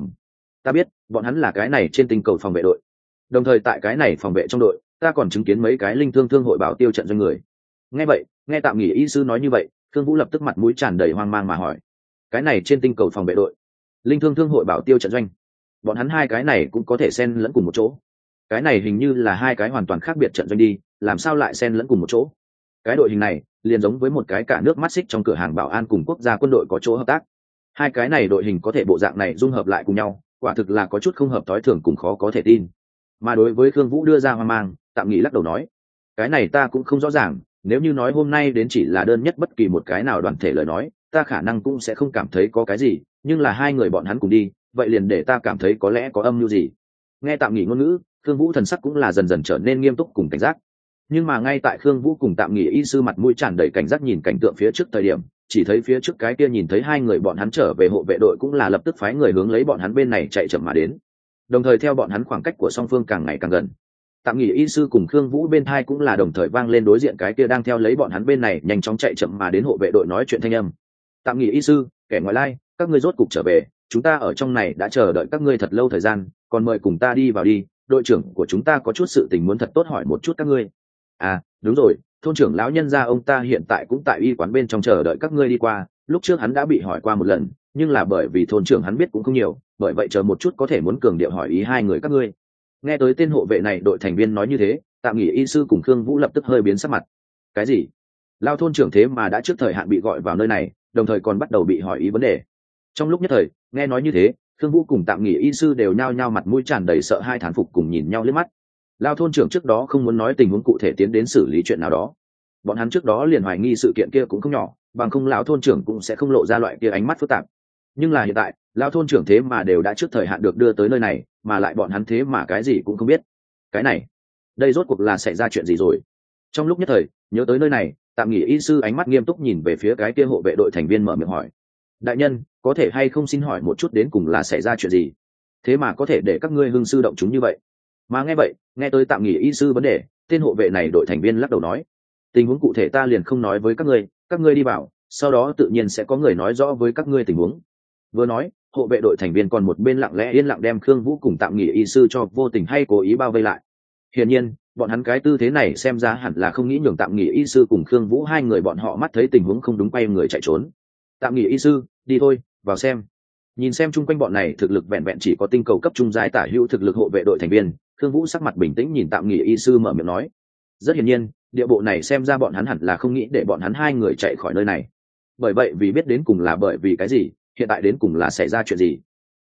ta biết, bọn hắn là cái này trên tinh cầu phòng vệ đội. Đồng thời tại cái này phòng vệ trong đội, ta còn chứng kiến mấy cái linh thương thương hội bảo tiêu trận doanh người. Nghe vậy, nghe Tạm Nghỉ y sư nói như vậy, Khương Vũ lập tức mặt mũi tràn đầy hoang mang mà hỏi: cái này trên tinh cầu phòng vệ đội, linh thương thương hội bảo tiêu trận doanh, bọn hắn hai cái này cũng có thể xen lẫn cùng một chỗ? Cái này hình như là hai cái hoàn toàn khác biệt trận doanh đi, làm sao lại xen lẫn cùng một chỗ? Cái đội hình này liền giống với một cái cả nước mắt xích trong cửa hàng bảo an cùng quốc gia quân đội có chỗ hợp tác. Hai cái này đội hình có thể bộ dạng này dung hợp lại cùng nhau, quả thực là có chút không hợp thói thường cùng khó có thể tin. Mà đối với Khương Vũ đưa ra hoang mang, Tạm Nghỉ lắc đầu nói: cái này ta cũng không rõ ràng, nếu như nói hôm nay đến chỉ là đơn nhất bất kỳ một cái nào đoàn thể lời nói, ta khả năng cũng sẽ không cảm thấy có cái gì, nhưng là hai người bọn hắn cùng đi, vậy liền để ta cảm thấy có lẽ có âm mưu gì. Nghe Tạm Nghỉ ngôn ngữ, Khương Vũ thần sắc cũng là dần dần trở nên nghiêm túc cùng cảnh giác. Nhưng mà ngay tại Khương Vũ cùng Tạm Nghỉ y sư mặt mũi tràn đầy cảnh giác nhìn cảnh tượng phía trước thời điểm, chỉ thấy phía trước cái kia nhìn thấy hai người bọn hắn trở về hộ vệ đội cũng là lập tức phái người hướng lấy bọn hắn bên này chạy chậm mà đến. Đồng thời theo bọn hắn khoảng cách của song phương càng ngày càng gần, Tạm Nghỉ y sư cùng Khương Vũ bên thai cũng là đồng thời vang lên đối diện cái kia đang theo lấy bọn hắn bên này nhanh chóng chạy chậm mà đến hộ vệ đội nói chuyện thanh âm: Tạm Nghỉ y sư, kẻ ngoại lai, các ngươi rốt cục trở về, chúng ta ở trong này đã chờ đợi các ngươi thật lâu thời gian, còn mời cùng ta đi vào đi, đội trưởng của chúng ta có chút sự tình muốn thật tốt hỏi một chút các ngươi. À, đúng rồi, thôn trưởng lão nhân gia ông ta hiện tại cũng tại y quán bên trong chờ đợi các ngươi đi qua, lúc trước hắn đã bị hỏi qua một lần, nhưng là bởi vì thôn trưởng hắn biết cũng không nhiều, bởi vậy chờ một chút có thể muốn cường điệu hỏi ý hai người các ngươi. Nghe tới tên hộ vệ này đội thành viên nói như thế, Tạm Nghỉ y sư cùng Khương Vũ lập tức hơi biến sắc mặt. Cái gì? Lao thôn trưởng thế mà đã trước thời hạn bị gọi vào nơi này, đồng thời còn bắt đầu bị hỏi ý vấn đề. Trong lúc nhất thời, nghe nói như thế, Khương Vũ cùng Tạm Nghỉ y sư đều nhao nhao mặt mũi tràn đầy sợ hai thán phục cùng nhìn nhau liếc mắt. Lao thôn trưởng trước đó không muốn nói tình huống cụ thể tiến đến xử lý chuyện nào đó, bọn hắn trước đó liền hoài nghi sự kiện kia cũng không nhỏ, bằng không lão thôn trưởng cũng sẽ không lộ ra loại kia ánh mắt phức tạp. Nhưng là hiện tại, lão thôn trưởng thế mà đều đã trước thời hạn được đưa tới nơi này, mà lại bọn hắn thế mà cái gì cũng không biết. Cái này, đây rốt cuộc là xảy ra chuyện gì rồi? Trong lúc nhất thời, nhớ tới nơi này, Tạm Nghỉ y sư ánh mắt nghiêm túc nhìn về phía cái kia hộ vệ đội thành viên mở miệng hỏi: đại nhân, có thể hay không xin hỏi một chút đến cùng là xảy ra chuyện gì, thế mà có thể để các ngươi hưng sư động chúng như vậy? Mà nghe vậy, nghe tới Tạm Nghỉ y sư vấn đề, tên hộ vệ này đội thành viên lắc đầu nói: tình huống cụ thể ta liền không nói với các ngươi đi vào, sau đó tự nhiên sẽ có người nói rõ với các ngươi tình huống. Vừa nói, hộ vệ đội thành viên còn một bên lặng lẽ yên lặng đem Khương Vũ cùng Tạm Nghỉ y sư cho vô tình hay cố ý bao vây lại. Hiển nhiên, bọn hắn cái tư thế này xem ra hẳn là không nghĩ nhường Tạm Nghỉ y sư cùng Khương Vũ hai người bọn họ mắt thấy tình huống không đúng quay người chạy trốn. Tạm Nghỉ y sư, đi thôi, vào xem. Nhìn xem chung quanh bọn này thực lực vẹn vẹn chỉ có tinh cầu cấp trung giai tả hữu thực lực hộ vệ đội thành viên, Khương Vũ sắc mặt bình tĩnh nhìn Tạm Nghỉ y sư mở miệng nói: rất hiển nhiên, địa bộ này xem ra bọn hắn hẳn là không nghĩ để bọn hắn hai người chạy khỏi nơi này. Bởi vậy vì biết đến cùng là bởi vì cái gì, hiện tại đến cùng là xảy ra chuyện gì.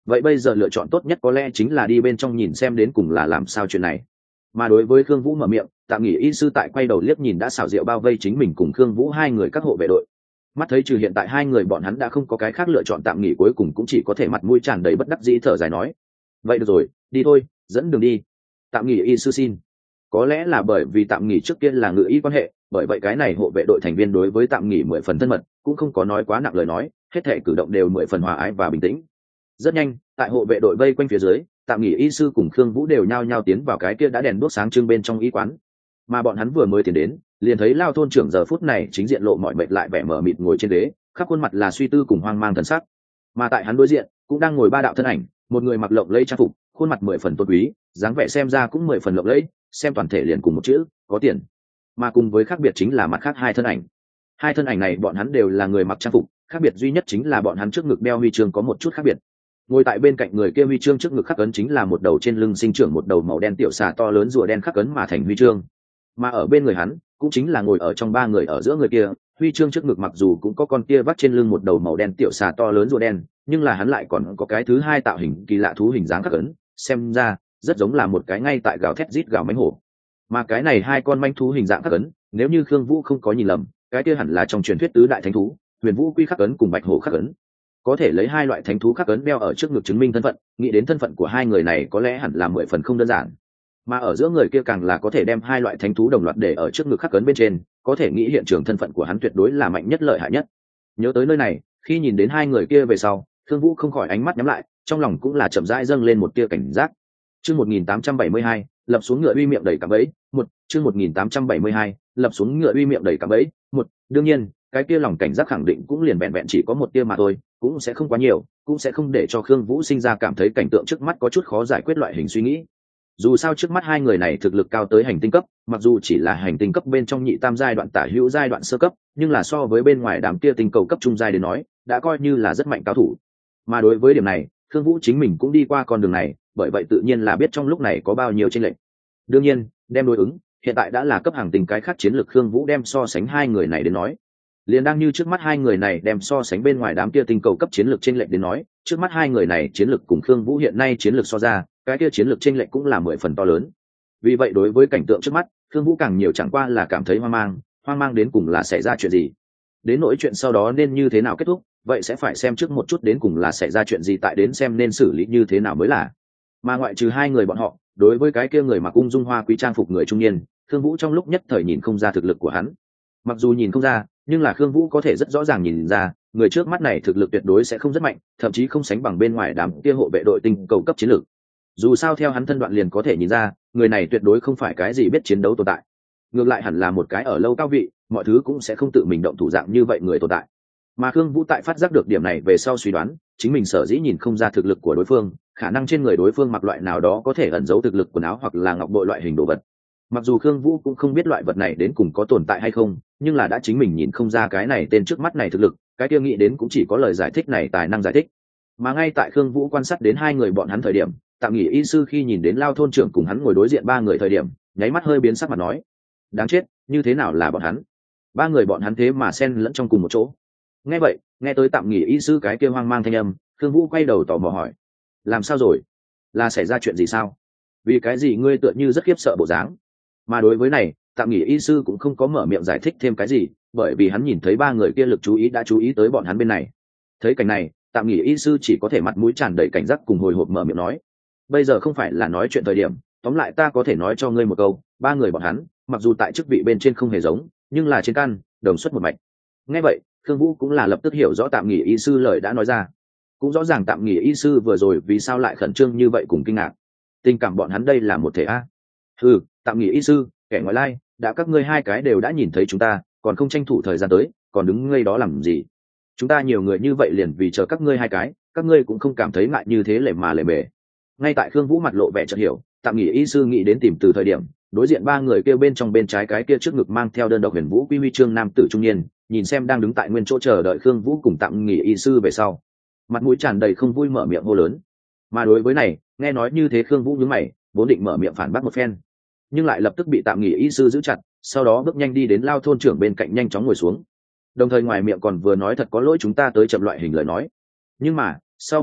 vậy bây giờ lựa chọn tốt nhất có lẽ chính là đi bên trong nhìn xem đến cùng là làm sao chuyện này. Mà đối với Khương Vũ mở miệng, tạm nghỉ y sư tại quay đầu liếc nhìn đã xảo diệu bao vây chính mình cùng Khương Vũ hai người các hộ vệ đội, mắt thấy trừ hiện tại hai người bọn hắn đã không có cái khác lựa chọn, tạm nghỉ cuối cùng cũng chỉ có thể mặt mũi tràn đầy bất đắc dĩ thở dài nói: vậy được rồi, đi thôi, dẫn đường đi. Tạm nghỉ y sư xin. Có lẽ là bởi vì tạm nghỉ trước kia là ngự y quan hệ, bởi vậy cái này hộ vệ đội thành viên đối với tạm nghỉ 10 phần thân mật, cũng không có nói quá nặng lời nói, hết thảy cử động đều 10 phần hòa ái và bình tĩnh. Rất nhanh, tại hộ vệ đội vây quanh phía dưới, tạm nghỉ y sư cùng Khương Vũ đều nhao nhao tiến vào cái kia đã đèn đuốc sáng trưng bên trong y quán. Mà bọn hắn vừa mới tiến đến, liền thấy Lao thôn trưởng giờ phút này chính diện lộ mọi mệt lại vẻ mờ mịt ngồi trên ghế, khắp khuôn mặt là suy tư cùng hoang mang thần sắc. Mà tại hắn đối diện, cũng đang ngồi ba đạo thân ảnh, một người mặc lộng lẫy trang phục, khuôn mặt 10 phần tôn quý, dáng vẻ xem ra cũng 10 phần lộng lẫy, xem toàn thể liền cùng một chữ, có tiền. Mà cùng với khác biệt chính là mặt khác hai thân ảnh. Hai thân ảnh này bọn hắn đều là người mặc trang phục, khác biệt duy nhất chính là bọn hắn trước ngực đeo huy chương có một chút khác biệt. Ngồi tại bên cạnh người kia huy chương trước ngực khắc ấn chính là một đầu trên lưng sinh trưởng một đầu màu đen tiểu xà to lớn rùa đen khắc ấn mà thành huy chương. Mà ở bên người hắn, cũng chính là ngồi ở trong ba người ở giữa người kia, huy chương trước ngực mặc dù cũng có con kia vắt trên lưng một đầu màu đen tiểu xà to lớn rùa đen, nhưng là hắn lại còn có cái thứ hai tạo hình kỳ lạ thú hình dáng khắc ấn, xem ra rất giống là một cái ngay tại gào thét rít gào mãnh hổ. Mà cái này hai con manh thú hình dạng khắc ấn, nếu như Khương Vũ không có nhìn lầm, cái kia hẳn là trong truyền thuyết tứ đại thánh thú, Huyền Vũ Quy khắc ấn cùng Bạch Hổ khắc ấn. Có thể lấy hai loại thánh thú khắc ấn đeo ở trước ngực chứng minh thân phận, nghĩ đến thân phận của hai người này có lẽ hẳn là 10 phần không đơn giản. Mà ở giữa người kia càng là có thể đem hai loại thánh thú đồng loạt để ở trước ngực khắc ấn bên trên, có thể nghĩ hiện trường thân phận của hắn tuyệt đối là mạnh nhất lợi hại nhất. Nhớ tới nơi này, khi nhìn đến hai người kia về sau, Khương Vũ không khỏi ánh mắt nhắm lại, trong lòng cũng là chậm rãi dâng lên một tia cảnh giác. Chương 1872, lập xuống ngựa uy miệng đầy cạm bẫy, chương 1872, lập xuống ngựa uy miệng đầy cạm bẫy, đương nhiên, cái kia lòng cảnh giác khẳng định cũng liền vẹn vẹn chỉ có một tia mà thôi, cũng sẽ không quá nhiều, cũng sẽ không để cho Khương Vũ sinh ra cảm thấy cảnh tượng trước mắt có chút khó giải quyết loại hình suy nghĩ. Dù sao trước mắt hai người này thực lực cao tới hành tinh cấp, mặc dù chỉ là hành tinh cấp bên trong nhị tam giai đoạn tả hữu giai đoạn sơ cấp, nhưng là so với bên ngoài đám kia tinh cầu cấp trung giai đến nói, đã coi như là rất mạnh cao thủ. Mà đối với điểm này, Khương Vũ chính mình cũng đi qua con đường này, bởi vậy tự nhiên là biết trong lúc này có bao nhiêu chênh lệch. Đương nhiên, đem đối ứng, hiện tại đã là cấp hàng tinh cái khác chiến lược Khương Vũ đem so sánh hai người này đến nói, liền đang như trước mắt hai người này đem so sánh bên ngoài đám kia tinh cầu cấp chiến lược chênh lệch đến nói, trước mắt hai người này chiến lược cùng Khương Vũ hiện nay chiến lược so ra, cái kia chiến lược chênh lệch cũng là 10 phần to lớn. Vì vậy đối với cảnh tượng trước mắt, Khương Vũ càng nhiều chẳng qua là cảm thấy hoang mang đến cùng là xảy ra chuyện gì. Đến nỗi chuyện sau đó nên như thế nào kết thúc, vậy sẽ phải xem trước một chút đến cùng là xảy ra chuyện gì tại đến xem nên xử lý như thế nào mới là. Mà ngoại trừ hai người bọn họ, đối với cái kia người mặc ung dung hoa quý trang phục người trung niên, Khương Vũ trong lúc nhất thời nhìn không ra thực lực của hắn. Mặc dù nhìn không ra, nhưng là Khương Vũ có thể rất rõ ràng nhìn ra, người trước mắt này thực lực tuyệt đối sẽ không rất mạnh, thậm chí không sánh bằng bên ngoài đám kia hộ vệ đội tinh cầu cấp chiến lược. Dù sao theo hắn thân đoạn liền có thể nhìn ra, người này tuyệt đối không phải cái gì biết chiến đấu tồn tại, ngược lại hẳn là một cái ở lâu cao vị, mọi thứ cũng sẽ không tự mình động thủ dạng như vậy người tồn tại. Mà Khương Vũ tại phát giác được điểm này về sau suy đoán, chính mình sở dĩ nhìn không ra thực lực của đối phương, khả năng trên người đối phương mặc loại nào đó có thể ẩn giấu thực lực quần áo hoặc là ngọc bội loại hình đồ vật. Mặc dù Khương Vũ cũng không biết loại vật này đến cùng có tồn tại hay không, nhưng là đã chính mình nhìn không ra cái này tên trước mắt này thực lực, cái kia nghĩ đến cũng chỉ có lời giải thích này tài năng giải thích. Mà ngay tại Khương Vũ quan sát đến hai người bọn hắn thời điểm, tạm nghỉ y sư khi nhìn đến Lao thôn trưởng cùng hắn ngồi đối diện ba người thời điểm, nháy mắt hơi biến sắc mặt nói: đáng chết, như thế nào là bọn hắn? Ba người bọn hắn thế mà xen lẫn trong cùng một chỗ. Nghe vậy, nghe tới tạm nghỉ y sư cái kia hoang mang thanh âm, Khương Vũ quay đầu tò mò hỏi: làm sao rồi? Là xảy ra chuyện gì sao? Vì cái gì ngươi tựa như rất khiếp sợ bộ dáng? Mà đối với này, tạm nghỉ y sư cũng không có mở miệng giải thích thêm cái gì, bởi vì hắn nhìn thấy ba người kia lực chú ý đã chú ý tới bọn hắn bên này. Thấy cảnh này, tạm nghỉ y sư chỉ có thể mặt mũi tràn đầy cảnh giác cùng hồi hộp mở miệng nói: bây giờ không phải là nói chuyện thời điểm, tóm lại ta có thể nói cho ngươi một câu, ba người bọn hắn mặc dù tại chức vị bên trên không hề giống, nhưng là trên căn đồng xuất một mạch. Nghe vậy, Khương Vũ cũng là lập tức hiểu rõ tạm nghỉ y sư lời đã nói ra, cũng rõ ràng tạm nghỉ y sư vừa rồi vì sao lại khẩn trương như vậy cùng kinh ngạc. Tình cảm bọn hắn đây là một thể a. Tạm nghỉ y sư, kẻ ngoại lai, đã các ngươi hai cái đều đã nhìn thấy chúng ta, còn không tranh thủ thời gian tới, còn đứng ngây đó làm gì? Chúng ta nhiều người như vậy liền vì chờ các ngươi hai cái, các ngươi cũng không cảm thấy ngại như thế lề mà lề mề. Ngay tại Khương Vũ mặt lộ vẻ chợt hiểu, tạm nghỉ y sư nghĩ đến tìm từ thời điểm, đối diện ba người kêu bên trong bên trái cái kia trước ngực mang theo đơn độc Huyền Vũ Quy huy chương nam tử trung niên, nhìn xem đang đứng tại nguyên chỗ chờ đợi Khương Vũ cùng tạm nghỉ y sư về sau, mặt mũi tràn đầy không vui mở miệng hô lớn. Mà đối với này, nghe nói như thế Khương Vũ nhướng mày, vốn định mở miệng phản bác một phen, nhưng lại lập tức bị tạm nghỉ y sư giữ chặt, sau đó bước nhanh đi đến Lao thôn trưởng bên cạnh nhanh chóng ngồi xuống, đồng thời ngoài miệng còn vừa nói thật có lỗi chúng ta tới chậm loại hình lời nói. Nhưng mà sau một khắc,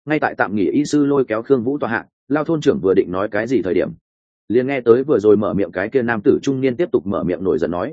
ngay tại tạm nghỉ y sư lôi kéo khương vũ tòa hạ, Lao thôn trưởng vừa định nói cái gì thời điểm, liền nghe tới vừa rồi mở miệng cái kia nam tử trung niên tiếp tục mở miệng nổi giận nói: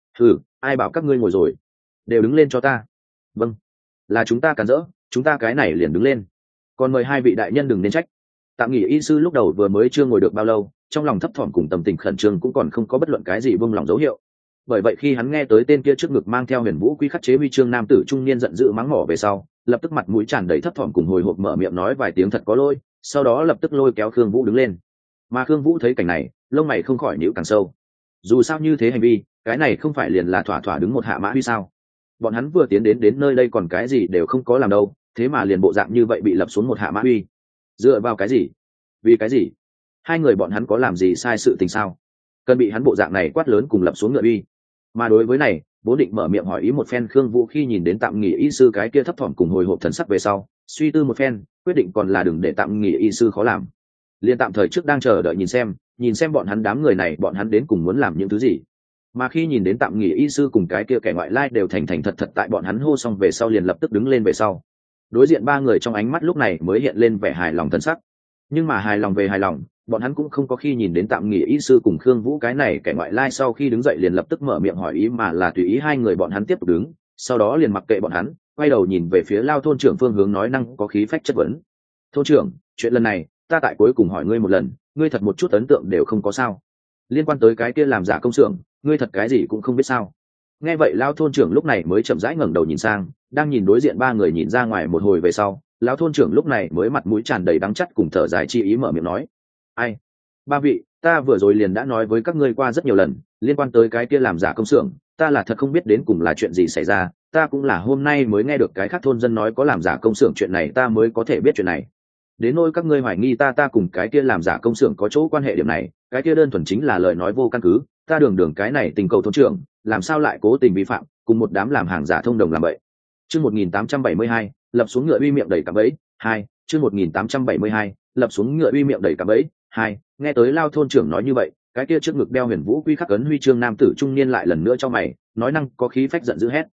ai bảo các ngươi ngồi rồi, đều đứng lên cho ta. Vâng, là chúng ta cản rỡ, chúng ta cái này liền đứng lên, còn mời hai vị đại nhân đừng nên trách. Tạm nghỉ y sư lúc đầu vừa mới chưa ngồi được bao lâu, trong lòng thấp thỏm cùng tâm tình khẩn trương cũng còn không có bất luận cái gì buông lòng dấu hiệu. Bởi vậy khi hắn nghe tới tên kia trước ngực mang theo huyền vũ quy khắc chế huy chương nam tử trung niên giận dữ mắng mỏ về sau, lập tức mặt mũi tràn đầy thấp thỏm cùng hồi hộp mở miệng nói vài tiếng thật có lỗi, sau đó lập tức lôi kéo Khương Vũ đứng lên. Mà Khương Vũ thấy cảnh này, lông mày không khỏi nhíu càng sâu. Dù sao như thế hành vi, cái này không phải liền là thỏa thỏa đứng một hạ mã huy sao? Bọn hắn vừa tiến đến nơi đây còn cái gì đều không có làm đâu, thế mà liền bộ dạng như vậy bị lập xuống một hạ mã huy. Dựa vào cái gì? Vì cái gì? Hai người bọn hắn có làm gì sai sự tình sao? Cần bị hắn bộ dạng này quát lớn cùng lập xuống ngựa uy. Mà đối với này, vốn định mở miệng hỏi ý một phen Khương Vũ khi nhìn đến tạm nghỉ y sư cái kia thấp thỏm cùng hồi hộp thần sắc về sau, suy tư một phen, quyết định còn là đừng để tạm nghỉ y sư khó làm. Liên tạm thời trước đang chờ đợi nhìn xem bọn hắn đám người này bọn hắn đến cùng muốn làm những thứ gì. Mà khi nhìn đến tạm nghỉ y sư cùng cái kia kẻ ngoại lai đều thành thành thật thật tại bọn hắn hô xong về sau liền lập tức đứng lên về sau. Đối diện ba người trong ánh mắt lúc này mới hiện lên vẻ hài lòng thân sắc. Nhưng mà hài lòng về hài lòng, bọn hắn cũng không có khi nhìn đến tạm nghỉ y sư cùng Khương Vũ cái này kẻ ngoại lai sau khi đứng dậy liền lập tức mở miệng hỏi ý, mà là tùy ý hai người bọn hắn tiếp tục đứng, sau đó liền mặc kệ bọn hắn, quay đầu nhìn về phía Lao thôn trưởng phương hướng nói năng có khí phách chất vấn: thôn trưởng, chuyện lần này ta tại cuối cùng hỏi ngươi một lần, ngươi thật một chút ấn tượng đều không có sao? Liên quan tới cái kia làm giả công xưởng, ngươi thật cái gì cũng không biết sao? Nghe vậy Lao thôn trưởng lúc này mới chậm rãi ngẩng đầu nhìn sang, đang nhìn đối diện ba người nhìn ra ngoài một hồi về sau, lão thôn trưởng lúc này mới mặt mũi tràn đầy đắng chắt cùng thở dài chi ý mở miệng nói: ai, ba vị, ta vừa rồi liền đã nói với các ngươi qua rất nhiều lần, liên quan tới cái kia làm giả công xưởng, ta là thật không biết đến cùng là chuyện gì xảy ra, ta cũng là hôm nay mới nghe được cái khác thôn dân nói có làm giả công xưởng chuyện này ta mới có thể biết chuyện này. Đến nỗi các ngươi hoài nghi ta cùng cái kia làm giả công xưởng có chỗ quan hệ điểm này, cái kia đơn thuần chính là lời nói vô căn cứ, ta đường cái này tình cầu thôn trưởng, làm sao lại cố tình vi phạm, cùng một đám làm hàng giả thông đồng làm vậy. Chương 1872, lập xuống ngựa uy miệng đầy cạm bẫy, 2, chương 1872, lập xuống ngựa uy miệng đầy cạm bẫy, 2, nghe tới Lao thôn trưởng nói như vậy, cái kia trước ngực đeo huyền vũ quy khắc ấn huy chương nam tử trung niên lại lần nữa cho mày, nói năng có khí phách giận dữ hét: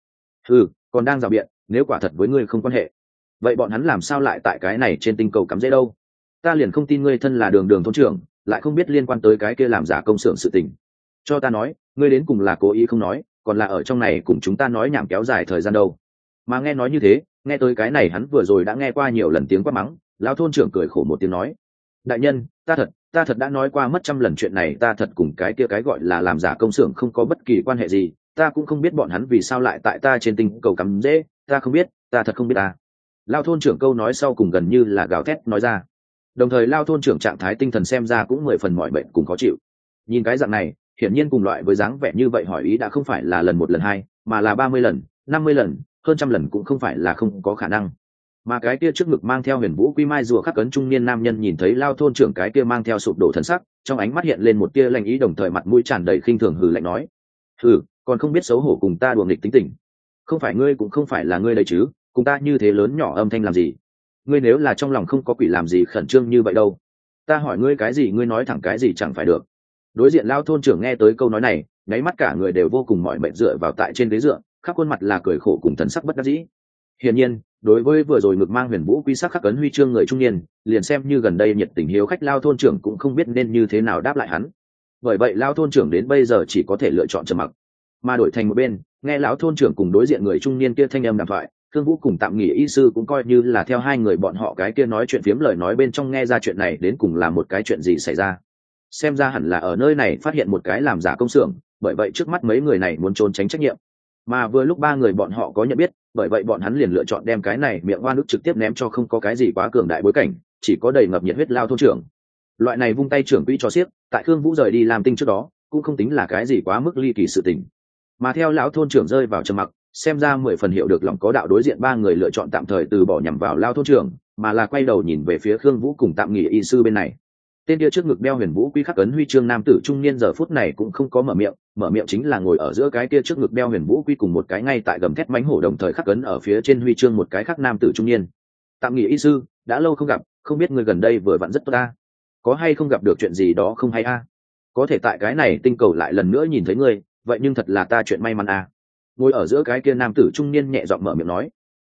còn đang rào biện, nếu quả thật với ngươi không quan hệ, vậy bọn hắn làm sao lại tại cái này trên tinh cầu cắm rễ đâu? Ta liền không tin ngươi thân là đường thôn trưởng, lại không biết liên quan tới cái kia làm giả công xưởng sự tình. Cho ta nói, ngươi đến cùng là cố ý không nói, còn là ở trong này cùng chúng ta nói nhảm kéo dài thời gian đâu? Mà nghe nói như thế, nghe tới cái này hắn vừa rồi đã nghe qua nhiều lần tiếng quát mắng, lão thôn trưởng cười khổ một tiếng nói: đại nhân, ta thật đã nói qua mất trăm lần chuyện này, ta thật cùng cái kia cái gọi là làm giả công xưởng không có bất kỳ quan hệ gì, ta cũng không biết bọn hắn vì sao lại tại ta trên tinh cầu cắm rễ, ta không biết, ta thật không biết ta. Lão thôn trưởng câu nói sau cùng gần như là gào thét nói ra. Đồng thời lão thôn trưởng trạng thái tinh thần xem ra cũng 10 phần mỏi bệnh cùng khó chịu. Nhìn cái dạng này, hiển nhiên cùng loại với dáng vẻ như vậy hỏi ý đã không phải là lần một lần hai, mà là 30 lần, 50 lần, hơn trăm lần cũng không phải là không có khả năng. Mà cái kia trước ngực mang theo huyền vũ quy mai rùa khắc cấn trung niên nam nhân nhìn thấy Lao thôn trưởng cái kia mang theo sụp đổ thần sắc, trong ánh mắt hiện lên một tia lạnh ý, đồng thời mặt mũi tràn đầy khinh thường hừ lạnh nói: còn không biết xấu hổ cùng ta đùa nghịch tính tình. Không phải ngươi cũng không phải là ngươi đấy chứ, cùng ta như thế lớn nhỏ âm thanh làm gì? Ngươi nếu là trong lòng không có quỷ làm gì khẩn trương như vậy đâu? Ta hỏi ngươi cái gì ngươi nói thẳng cái gì chẳng phải được. Đối diện Lao thôn trưởng nghe tới câu nói này, nháy mắt cả người đều vô cùng mỏi mệt dựa vào tại trên ghế dựa, khắp khuôn mặt là cười khổ cùng thần sắc bất đắc dĩ. Hiển nhiên, đối với vừa rồi ngực mang huyền vũ quy sắc khắc ấn huy chương người trung niên, liền xem như gần đây nhiệt tình hiếu khách Lao thôn trưởng cũng không biết nên như thế nào đáp lại hắn. Bởi vậy Lao thôn trưởng đến bây giờ chỉ có thể lựa chọn trầm mặc. Mà đổi thành một bên, nghe lão thôn trưởng cùng đối diện người trung niên kia thanh âm đàm thoại, Thương Vũ cùng tạm nghỉ y sư cũng coi như là theo hai người bọn họ cái kia nói chuyện phiếm lời nói bên trong nghe ra chuyện này đến cùng là một cái chuyện gì xảy ra. Xem ra hẳn là ở nơi này phát hiện một cái làm giả công xưởng, bởi vậy trước mắt mấy người này muốn trốn tránh trách nhiệm. Mà vừa lúc ba người bọn họ có nhận biết, bởi vậy bọn hắn liền lựa chọn đem cái này miệng oan ức trực tiếp ném cho không có cái gì quá cường đại bối cảnh, chỉ có đầy ngập nhiệt huyết Lao thôn trưởng. Loại này vung tay trưởng quỹ cho xiếc, tại Khương Vũ rời đi làm tinh trước đó, cũng không tính là cái gì quá mức ly kỳ sự tình. Mà theo lão thôn trưởng rơi vào trầm mặc, xem ra 10 phần hiểu được lòng có đạo đối diện ba người lựa chọn tạm thời từ bỏ nhằm vào Lao thôn trưởng, mà là quay đầu nhìn về phía Khương Vũ cùng tạm nghỉ y sư bên này. Tên kia trước ngực đeo huyền vũ quy khắc ấn huy chương nam tử trung niên giờ phút này cũng không có mở miệng chính là ngồi ở giữa cái kia trước ngực đeo huyền vũ quy cùng một cái ngay tại gầm thét mánh hổ đồng thời khắc ấn ở phía trên huy chương một cái khác nam tử trung niên. Tạm nghỉ y sư, đã lâu không gặp, không biết người gần đây vừa vặn rất tốt ta, có hay không gặp được chuyện gì đó không hay a? Có thể tại cái này tinh cầu lại lần nữa nhìn thấy ngươi, vậy nhưng thật là ta chuyện may mắn a. Ngồi ở giữa cái kia nam tử trung niên nhẹ giọng mở miệng nói.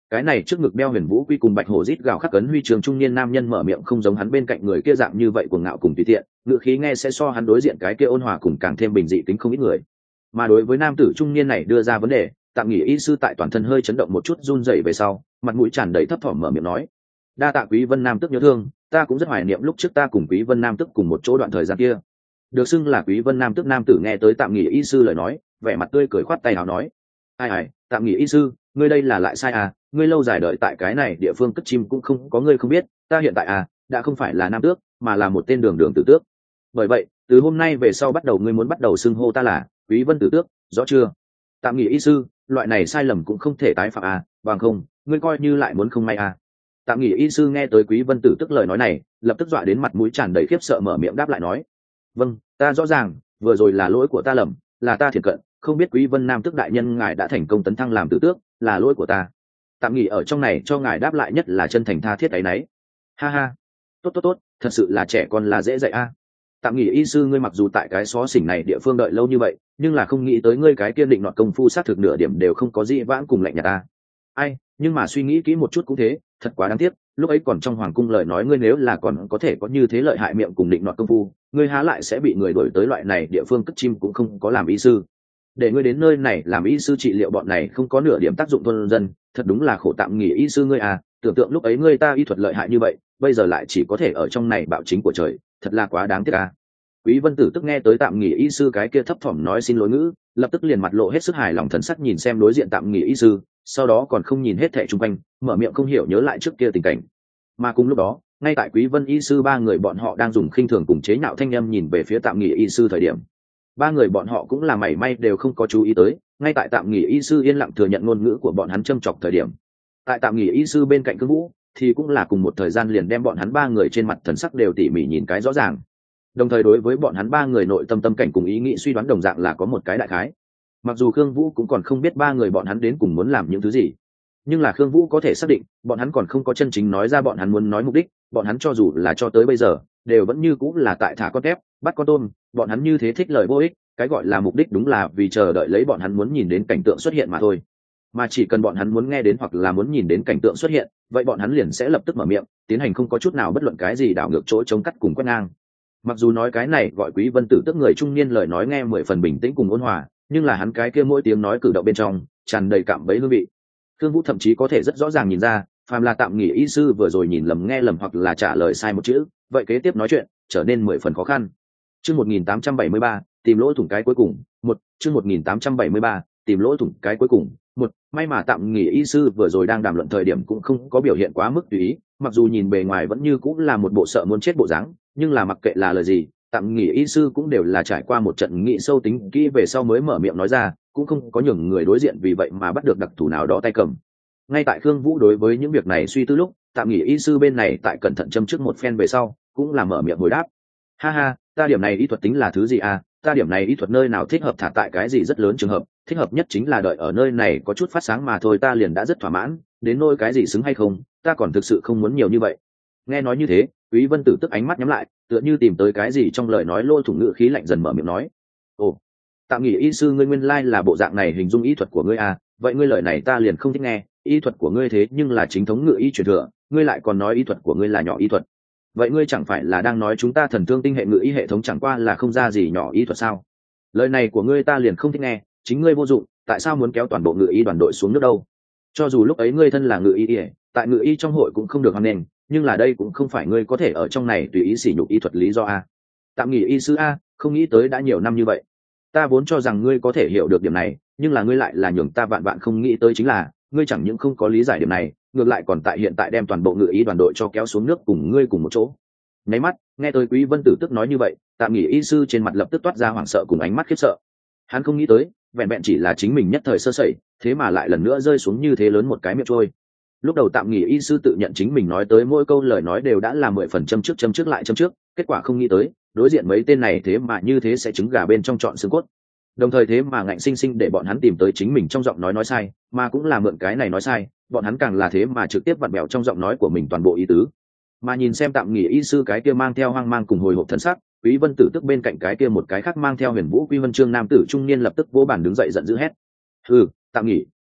Cái này trước ngực đeo huyền vũ quy cùng bạch hổ rít gào khắc cấn huy trường trung niên nam nhân mở miệng không giống hắn bên cạnh người kia dạng như vậy cuồng ngạo cùng tùy tiện, ngữ khí nghe sẽ so hắn đối diện cái kia ôn hòa cùng càng thêm bình dị tính không ít người. Mà đối với nam tử trung niên này đưa ra vấn đề, tạm nghỉ y sư tại toàn thân hơi chấn động một chút run rẩy về sau, mặt mũi tràn đầy thấp thỏm mở miệng nói: đa tạ Quý Vân Nam tức nhớ thương, ta cũng rất hoài niệm lúc trước ta cùng Quý Vân Nam tức cùng một chỗ đoạn thời gian kia. Được xưng là Quý Vân Nam tức nam tử nghe tới tạm nghỉ y sư lời nói, vẻ mặt tươi cười khoát tay áo nói: ai, tạm nghỉ y sư, ngươi đây là lại sai à, ngươi lâu dài đợi tại cái này địa phương cất chim cũng không có ngươi không biết, ta hiện tại đã không phải là nam tước, mà là một tên đường đường tử tước. Bởi vậy, từ hôm nay về sau bắt đầu ngươi muốn bắt đầu xưng hô ta là Quý Vân tử tước, rõ chưa? Tạm nghỉ y sư, loại này sai lầm cũng không thể tái phạm bằng không, ngươi coi như lại muốn không may Tạm nghỉ y sư nghe tới Quý Vân tử tức lời nói này, lập tức dọa đến mặt mũi tràn đầy khiếp sợ mở miệng đáp lại nói: vâng, ta rõ ràng, vừa rồi là lỗi của ta lầm, là ta thiệt cận, không biết Quý Vân Nam tức đại nhân ngài đã thành công tấn thăng làm tử tước, là lỗi của ta. Tạm nghỉ ở trong này cho ngài đáp lại nhất là chân thành tha thiết ấy nấy. Ha ha, tốt, thật sự là trẻ con là dễ dạy Tạm nghỉ y sư, ngươi mặc dù tại cái xó xỉnh này địa phương đợi lâu như vậy, nhưng là không nghĩ tới ngươi cái kiên định nọt công phu xác thực nửa điểm đều không có gì vãng cùng lạnh nhà ta. Nhưng mà suy nghĩ kỹ một chút cũng thế, thật quá đáng tiếc, lúc ấy còn trong hoàng cung lời nói ngươi nếu là còn có thể có như thế lợi hại miệng cùng định nọt công phu, ngươi há lại sẽ bị người đuổi tới loại này địa phương cất chim cũng không có làm y sư. Để ngươi đến nơi này làm y sư trị liệu bọn này không có nửa điểm tác dụng thôn dân, thật đúng là khổ. Tạm nghỉ y sư ngươi tưởng tượng lúc ấy ngươi ta y thuật lợi hại như vậy, bây giờ lại chỉ có thể ở trong này bạo chính của trời, thật là quá đáng tiếc Quý Vân Tử tức nghe tới tạm nghỉ y sư cái kia thấp thỏm nói xin lỗi ngữ, lập tức liền mặt lộ hết sức hài lòng thần sắc nhìn xem đối diện tạm nghỉ y sư, sau đó còn không nhìn hết thảy chung quanh, mở miệng không hiểu nhớ lại trước kia tình cảnh. Mà cùng lúc đó, ngay tại Quý Vân y sư ba người bọn họ đang dùng khinh thường cùng chế nhạo thanh âm nhìn về phía tạm nghỉ y sư thời điểm, ba người bọn họ cũng là mảy may đều không có chú ý tới, ngay tại tạm nghỉ y sư yên lặng thừa nhận ngôn ngữ của bọn hắn châm chọc thời điểm, tại tạm nghỉ y sư bên cạnh Cương Vũ thì cũng là cùng một thời gian liền đem bọn hắn ba người trên mặt thần sắc đều tỉ mỉ nhìn cái rõ ràng, đồng thời đối với bọn hắn ba người nội tâm tâm cảnh cùng ý nghĩ suy đoán đồng dạng là có một cái đại khái. Mặc dù Khương Vũ cũng còn không biết ba người bọn hắn đến cùng muốn làm những thứ gì, nhưng là Khương Vũ có thể xác định bọn hắn còn không có chân chính nói ra bọn hắn muốn nói mục đích. Bọn hắn cho dù là cho tới bây giờ đều vẫn như cũng là tại thả con tép bắt con tôm, bọn hắn như thế thích lời vô ích, cái gọi là mục đích đúng là vì chờ đợi lấy bọn hắn muốn nhìn đến cảnh tượng xuất hiện mà thôi. Mà chỉ cần bọn hắn muốn nghe đến hoặc là muốn nhìn đến cảnh tượng xuất hiện, vậy bọn hắn liền sẽ lập tức mở miệng tiến hành, không có chút nào bất luận cái gì đảo ngược chỗ chống cắt cùng quét ngang. Mặc dù nói cái này gọi Quý Vân Tử tức người trung niên lời nói nghe 10 phần bình tĩnh cùng ôn hòa, nhưng là hắn cái kia mỗi tiếng nói cử động bên trong tràn đầy cạm bẫy hương vị. Khương Vũ thậm chí có thể rất rõ ràng nhìn ra, phàm là tạm nghỉ y sư vừa rồi nhìn lầm nghe lầm hoặc là trả lời sai một chữ, vậy kế tiếp nói chuyện trở nên 10 phần khó khăn. Chương 1873, tìm lỗ thủng cái cuối cùng. Chương 1873, tìm lỗ thủng cái cuối cùng. May mà tạm nghỉ y sư vừa rồi đang đàm luận thời điểm cũng không có biểu hiện quá mức tùy ý, mặc dù nhìn bề ngoài vẫn như cũng là một bộ sợ muốn chết bộ dáng, nhưng là mặc kệ là lời gì, tạm nghỉ y sư cũng đều là trải qua một trận nghị sâu tính kỹ về sau mới mở miệng nói ra, cũng không có nhường người đối diện vì vậy mà bắt được đặc thủ nào đó tay cầm. Ngay tại Khương Vũ đối với những việc này suy tư lúc, tạm nghỉ y sư bên này tại cẩn thận châm trước một phen về sau cũng là mở miệng hồi đáp: ha, ta điểm này y thuật tính là thứ gì ta điểm này y thuật nơi nào thích hợp thả tại cái gì rất lớn trường hợp, thích hợp nhất chính là đợi ở nơi này có chút phát sáng mà thôi, ta liền đã rất thỏa mãn, đến nỗi cái gì xứng hay không, ta còn thực sự không muốn nhiều như vậy. Nghe nói như thế, Quý Vân Tử tức ánh mắt nhắm lại, tựa như tìm tới cái gì trong lời nói lôi thủng ngữ khí lạnh dần mở miệng nói: ồ, tạm nghỉ y sư ngươi nguyên lai là bộ dạng này hình dung y thuật của ngươi vậy ngươi lời này ta liền không thích nghe, y thuật của ngươi thế nhưng là chính thống ngự y truyền thừa, ngươi lại còn nói y thuật của ngươi là nhỏ y thuật, vậy ngươi chẳng phải là đang nói chúng ta thần thương tinh hệ ngự y hệ thống chẳng qua là không ra gì nhỏ y thuật sao? Lời này của ngươi ta liền không thích nghe, chính ngươi vô dụng, tại sao muốn kéo toàn bộ ngự y đoàn đội xuống nước đâu? Cho dù lúc ấy ngươi thân là ngự y, tại ngự y trong hội cũng không được hoan nghênh, nhưng là đây cũng không phải ngươi có thể ở trong này tùy ý sỉ nhục y thuật lý do Tạm nghỉ y sư không nghĩ tới đã nhiều năm như vậy, ta vốn cho rằng ngươi có thể hiểu được điểm này, nhưng là ngươi lại là nhường ta vạn vạn không nghĩ tới chính là ngươi chẳng những không có lý giải điểm này, ngược lại còn tại hiện tại đem toàn bộ ngự ý đoàn đội cho kéo xuống nước cùng ngươi cùng một chỗ. Nháy mắt nghe tới Quý Vân Tử tức nói như vậy, tạm nghỉ y sư trên mặt lập tức toát ra hoảng sợ cùng ánh mắt khiếp sợ. Hắn không nghĩ tới vẹn vẹn chỉ là chính mình nhất thời sơ sẩy, thế mà lại lần nữa rơi xuống như thế lớn một cái miệng trôi. Lúc đầu tạm nghỉ y sư tự nhận chính mình nói tới mỗi câu lời nói đều đã là 10 phần châm trước lại châm trước, kết quả không nghĩ tới đối diện mấy tên này thế mà như thế sẽ trứng gà bên trong trọn xương cốt, đồng thời thế mà ngạnh sinh sinh để bọn hắn tìm tới chính mình trong giọng nói sai, mà cũng là mượn cái này nói sai, bọn hắn càng là thế mà trực tiếp vặn bẹo trong giọng nói của mình toàn bộ ý tứ. Mà nhìn xem tạm nghỉ y sư cái kia mang theo hoang mang cùng hồi hộp thần sắc, Quý Vân Tử tức bên cạnh cái kia một cái khác mang theo huyền vũ quy vân chương nam tử trung niên lập tức vỗ bản đứng dậy giận dữ hét: tạm nghỉ,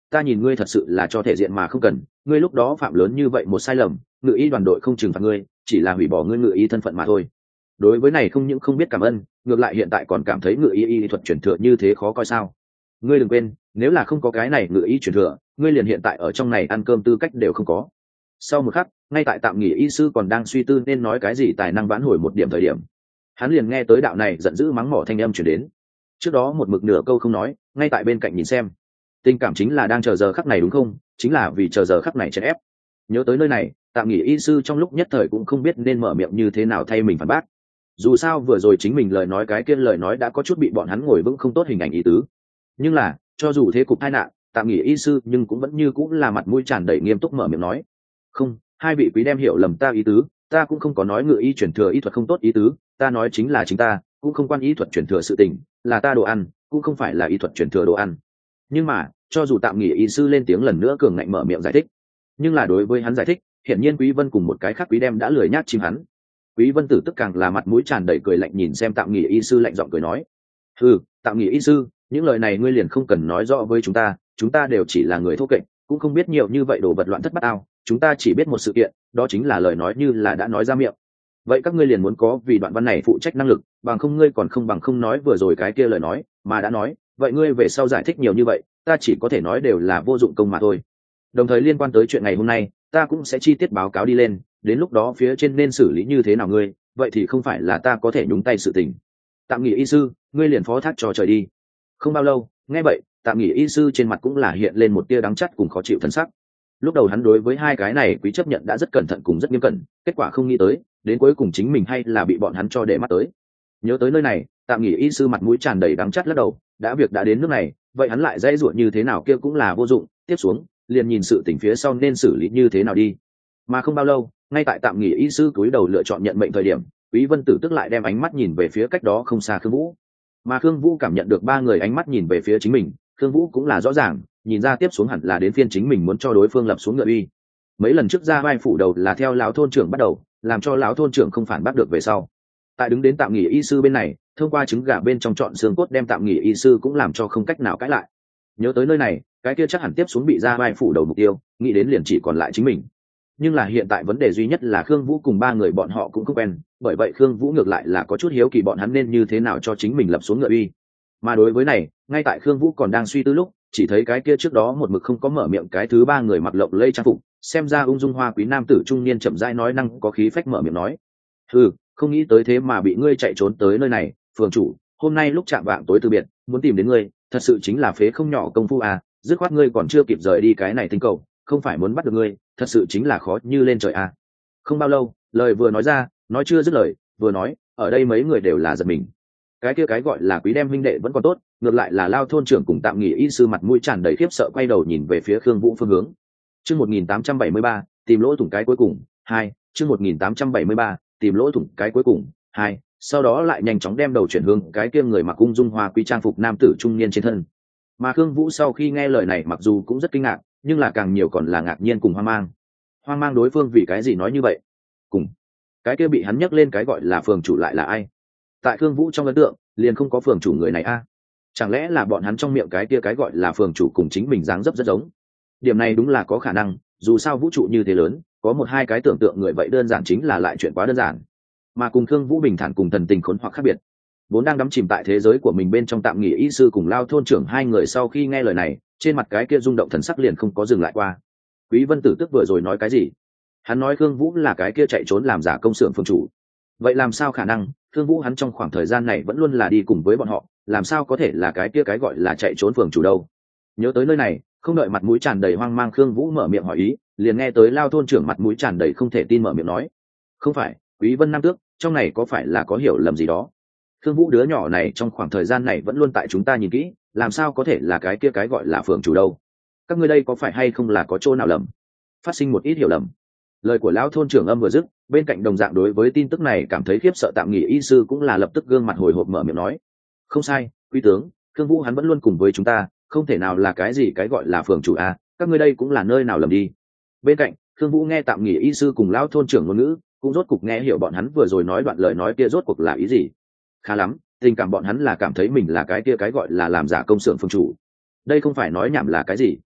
ta nhìn ngươi thật sự là cho thể diện mà không cần, ngươi lúc đó phạm lớn như vậy một sai lầm, ngự y đoàn đội không trừng phạt ngươi, chỉ là hủy bỏ ngươi ngự y thân phận mà thôi. Đối với này không những không biết cảm ơn, ngược lại hiện tại còn cảm thấy ngự y thuật truyền thừa như thế khó coi sao? Ngươi đừng quên, nếu là không có cái này ngự y truyền thừa, ngươi liền hiện tại ở trong này ăn cơm tư cách đều không có. Sau một khắc, ngay tại tạm nghỉ y sư còn đang suy tư nên nói cái gì tài năng vãn hồi một điểm thời điểm, hắn liền nghe tới đạo này giận dữ mắng mỏ thanh âm chuyển đến. Trước đó một mực nửa câu không nói, ngay tại bên cạnh nhìn xem, tình cảm chính là đang chờ giờ khắc này đúng không? Chính là vì chờ giờ khắc này chèn ép. Nhớ tới nơi này, tạm nghỉ y sư trong lúc nhất thời cũng không biết nên mở miệng như thế nào thay mình phản bác. Dù sao vừa rồi chính mình lời nói cái kia lời nói đã có chút bị bọn hắn ngồi vững không tốt hình ảnh ý tứ. Nhưng là cho dù thế cục tai nạn, tạm nghỉ y sư nhưng cũng vẫn như cũng là mặt mũi tràn đầy nghiêm túc mở miệng nói, không, hai vị quý đem hiểu lầm ta ý tứ, ta cũng không có nói ngự y truyền thừa y thuật không tốt ý tứ, ta nói chính là chính ta cũng không quan y thuật truyền thừa sự tình, là ta đồ ăn cũng không phải là y thuật truyền thừa đồ ăn. Nhưng mà cho dù tạm nghỉ y sư lên tiếng lần nữa cường ngạnh mở miệng giải thích, nhưng là đối với hắn giải thích, hiển nhiên Quý Vân cùng một cái khác quý đem đã lười nhác chim hắn. Quý Vân Tử tức càng là mặt mũi tràn đầy cười lạnh nhìn xem tạm nghỉ y sư lạnh giọng cười nói, tạm nghỉ y sư, những lời này ngươi liền không cần nói rõ với chúng ta đều chỉ là người thô kệch, cũng không biết nhiều như vậy đồ vật loạn thất bát ao, chúng ta chỉ biết một sự kiện, đó chính là lời nói như là đã nói ra miệng. Vậy các ngươi liền muốn có vì đoạn văn này phụ trách năng lực, bằng không ngươi còn không bằng không nói vừa rồi cái kia lời nói, mà đã nói, vậy ngươi về sau giải thích nhiều như vậy, ta chỉ có thể nói đều là vô dụng công mà thôi. Đồng thời liên quan tới chuyện ngày hôm nay, ta cũng sẽ chi tiết báo cáo đi lên, đến lúc đó phía trên nên xử lý như thế nào ngươi, vậy thì không phải là ta có thể nhúng tay sự tình. Tạm nghỉ y sư, ngươi liền phó thác cho trời đi. Không bao lâu, nghe vậy, tạm nghỉ y sư trên mặt cũng là hiện lên một tia đắng chắt cùng khó chịu thân sắc. Lúc đầu hắn đối với hai cái này quý chấp nhận đã rất cẩn thận cùng rất nghiêm cẩn, kết quả không nghĩ tới, đến cuối cùng chính mình hay là bị bọn hắn cho để mắt tới. Nhớ tới nơi này, tạm nghỉ y sư mặt mũi tràn đầy đắng chắt lắc đầu, đã việc đã đến nước này, vậy hắn lại dây ruột như thế nào kia cũng là vô dụng, tiếp xuống, liền nhìn sự tình phía sau nên xử lý như thế nào đi. Mà không bao lâu, ngay tại tạm nghỉ y sư cúi đầu lựa chọn nhận mệnh thời điểm, Quý Vân Tử tức lại đem ánh mắt nhìn về phía cách đó không xa Khương Vũ. Mà Khương Vũ cảm nhận được ba người ánh mắt nhìn về phía chính mình, Khương Vũ cũng là rõ ràng, nhìn ra tiếp xuống hẳn là đến phiên chính mình muốn cho đối phương lập xuống ngựa uy. Mấy lần trước ra vai phủ đầu là theo lão thôn trưởng bắt đầu, làm cho lão thôn trưởng không phản bác được về sau. Tại đứng đến tạm nghỉ y sư bên này, thông qua trứng gà bên trong chọn xương cốt đem tạm nghỉ y sư cũng làm cho không cách nào cãi lại. Nhớ tới nơi này, cái kia chắc hẳn tiếp xuống bị ra vai phủ đầu mục tiêu, nghĩ đến liền chỉ còn lại chính mình. Nhưng là hiện tại vấn đề duy nhất là Khương Vũ cùng ba người bọn họ cũng không quen, bởi vậy Khương Vũ ngược lại là có chút hiếu kỳ bọn hắn nên như thế nào cho chính mình lập xuống ngựa uy. Mà đối với này, ngay tại Khương Vũ còn đang suy tư lúc, chỉ thấy cái kia trước đó một mực không có mở miệng cái thứ ba người mặc lộng lẫy trang phục, xem ra ung dung hoa quý nam tử trung niên chậm rãi nói năng có khí phách mở miệng nói, không nghĩ tới thế mà bị ngươi chạy trốn tới nơi này, phường chủ, hôm nay lúc chạm vạng tối từ biệt, muốn tìm đến ngươi, thật sự chính là phế không nhỏ công phu à, dứt khoát ngươi còn chưa kịp rời đi cái này tinh cầu, không phải muốn bắt được ngươi, thật sự chính là khó như lên trời à. Không bao lâu, lời vừa nói ra, nói chưa dứt lời, vừa nói, ở đây mấy người đều là giật mình. Cái kia cái gọi là quý đem huynh đệ vẫn còn tốt, ngược lại là lao thôn trưởng cùng tạm nghỉ y sư mặt mũi tràn đầy khiếp sợ quay đầu nhìn về phía Khương Vũ phương hướng. Chương 1873, tìm lỗ thủng cái cuối cùng, 2, chương 1873, tìm lỗ thủng cái cuối cùng, 2, sau đó lại nhanh chóng đem đầu chuyển hướng cái kia người mặc ung dung hoa quý trang phục nam tử trung niên trên thân. Mà Khương Vũ sau khi nghe lời này mặc dù cũng rất kinh ngạc, nhưng là càng nhiều còn là ngạc nhiên cùng hoang mang. Hoang mang đối phương vì cái gì nói như vậy? Cùng cái kia bị hắn nhắc lên cái gọi là phường chủ lại là ai? Tại Khương Vũ trong ấn tượng, liền không có phường chủ người này a. Chẳng lẽ là bọn hắn trong miệng cái kia cái gọi là phường chủ cùng chính mình dáng dấp rất giống? Điểm này đúng là có khả năng, dù sao vũ trụ như thế lớn, có một hai cái tưởng tượng người vậy đơn giản chính là lại chuyện quá đơn giản. Mà cùng Khương Vũ bình thản cùng thần tình khốn hoặc khác biệt, vốn đang đắm chìm tại thế giới của mình bên trong tạm nghỉ y sư cùng lao thôn trưởng hai người sau khi nghe lời này, trên mặt cái kia rung động thần sắc liền không có dừng lại qua. Quý Vân Tử tức vừa rồi nói cái gì? Hắn nói Khương Vũ là cái kia chạy trốn làm giả công xưởng phường chủ. Vậy làm sao khả năng? Khương Vũ hắn trong khoảng thời gian này vẫn luôn là đi cùng với bọn họ, làm sao có thể là cái kia cái gọi là chạy trốn phường chủ đâu? Nhớ tới nơi này, không đợi mặt mũi tràn đầy hoang mang Khương Vũ mở miệng hỏi ý, liền nghe tới lao thôn trưởng mặt mũi tràn đầy không thể tin mở miệng nói, không phải, Quý Vân Nam Tước, trong này có phải là có hiểu lầm gì đó? Khương Vũ đứa nhỏ này trong khoảng thời gian này vẫn luôn tại chúng ta nhìn kỹ, làm sao có thể là cái kia cái gọi là phường chủ đâu? Các ngươi đây có phải hay không là có chỗ nào lầm? Phát sinh một ít hiểu lầm. Lời của lão thôn trưởng âm vừa dứt, bên cạnh đồng dạng đối với tin tức này cảm thấy khiếp sợ tạm nghỉ y sư cũng là lập tức gương mặt hồi hộp mở miệng nói, không sai, quý tướng, Khương Vũ hắn vẫn luôn cùng với chúng ta, không thể nào là cái gì cái gọi là phường chủ à, các ngươi đây cũng là nơi nào lầm đi. Bên cạnh, Khương Vũ nghe tạm nghỉ y sư cùng lão thôn trưởng ngôn ngữ, cũng rốt cục nghe hiểu bọn hắn vừa rồi nói đoạn lời nói kia rốt cuộc là ý gì. Khá lắm, tình cảm bọn hắn là cảm thấy mình là cái kia cái gọi là làm giả công xưởng phường chủ. Đây không phải nói nhảm là cái gì?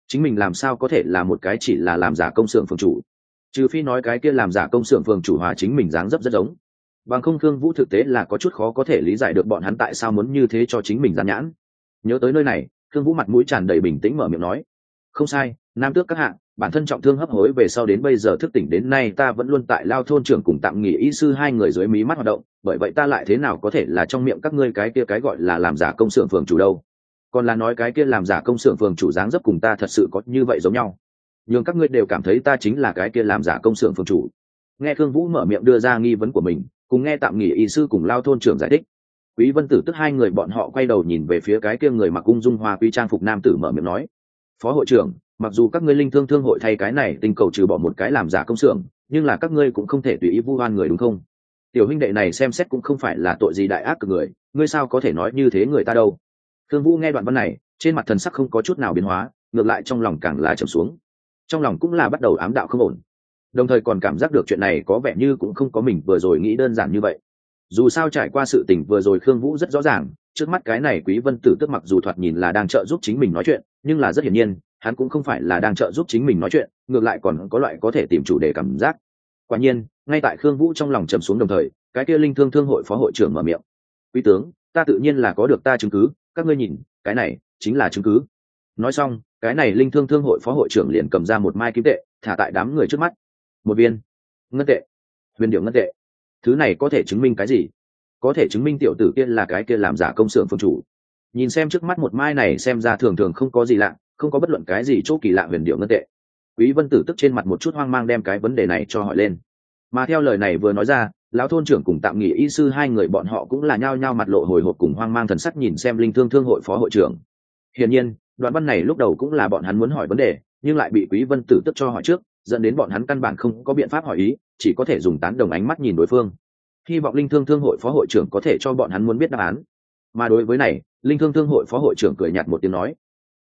chính mình làm sao có thể là một cái chỉ là làm giả công xưởng phường chủ, trừ phi nói cái kia làm giả công xưởng phường chủ hòa chính mình dáng dấp rất giống, bằng không Khương Vũ thực tế là có chút khó có thể lý giải được bọn hắn tại sao muốn như thế cho chính mình gian nhãn. Nhớ tới nơi này, Khương Vũ mặt mũi tràn đầy bình tĩnh mở miệng nói, không sai, nam tước các hạng, bản thân trọng thương hấp hối về sau đến bây giờ thức tỉnh đến nay ta vẫn luôn tại Lao thôn trưởng cùng tạm nghỉ y sư hai người dưới mí mắt hoạt động, bởi vậy ta lại thế nào có thể là trong miệng các ngươi cái kia cái gọi là làm giả công xưởng phường chủ đâu, còn là nói cái kia làm giả công xưởng phường chủ dáng dấp cùng ta thật sự có như vậy giống nhau, nhưng các ngươi đều cảm thấy ta chính là cái kia làm giả công xưởng phường chủ. Nghe Khương Vũ mở miệng đưa ra nghi vấn của mình, cùng nghe tạm nghỉ y sư cùng Lao thôn trưởng giải thích, Quý Vân Tử tức hai người bọn họ quay đầu nhìn về phía cái kia người mặc ung dung hoa quý trang phục nam tử mở miệng nói, phó hội trưởng, mặc dù các ngươi linh thương thương hội thay cái này tinh cầu trừ bỏ một cái làm giả công xưởng, nhưng là các ngươi cũng không thể tùy ý vu oan người đúng không? Tiểu huynh đệ này xem xét cũng không phải là tội gì đại ác cực người, ngươi sao có thể nói như thế người ta đâu? Thương Vũ nghe đoạn văn này, trên mặt thần sắc không có chút nào biến hóa, ngược lại trong lòng càng là trầm xuống, trong lòng cũng là bắt đầu ám đạo không ổn, đồng thời còn cảm giác được chuyện này có vẻ như cũng không có mình vừa rồi nghĩ đơn giản như vậy. Dù sao trải qua sự tình vừa rồi Khương Vũ rất rõ ràng, trước mắt cái này Quý Vân Tử tức mặc dù thoạt nhìn là đang trợ giúp chính mình nói chuyện, nhưng là rất hiển nhiên hắn cũng không phải là đang trợ giúp chính mình nói chuyện, ngược lại còn có loại có thể tìm chủ đề cảm giác. Quả nhiên, ngay tại Khương Vũ trong lòng trầm xuống đồng thời, cái kia linh thương thương hội phó hội trưởng mở miệng, quý tướng, ta tự nhiên là có được ta chứng cứ, các ngươi nhìn, cái này chính là chứng cứ. Nói xong, cái này linh thương thương hội phó hội trưởng liền cầm ra một mai kim tệ thả tại đám người trước mắt. Một viên ngân tệ, huyền điệu ngân tệ. Thứ này có thể chứng minh cái gì? Có thể chứng minh tiểu tử kia là cái kia làm giả công xưởng phương chủ. Nhìn xem trước mắt một mai này xem ra thường thường không có gì lạ, không có bất luận cái gì chỗ kỳ lạ huyền điệu ngân tệ. Quý Vân Tử tức trên mặt một chút hoang mang đem cái vấn đề này cho hỏi lên. Mà theo lời này vừa nói ra, lão thôn trưởng cùng tạm nghỉ y sư hai người bọn họ cũng là nhao nhao mặt lộ hồi hộp cùng hoang mang thần sắc nhìn xem linh thương thương hội phó hội trưởng. Hiển nhiên, đoạn văn này lúc đầu cũng là bọn hắn muốn hỏi vấn đề, nhưng lại bị Quý Vân Tử tức cho hỏi trước, dẫn đến bọn hắn căn bản không có biện pháp hỏi ý, chỉ có thể dùng tán đồng ánh mắt nhìn đối phương. Hy vọng linh thương thương hội phó hội trưởng có thể cho bọn hắn muốn biết đáp án. Mà đối với này, linh thương thương hội phó hội trưởng cười nhạt một tiếng nói,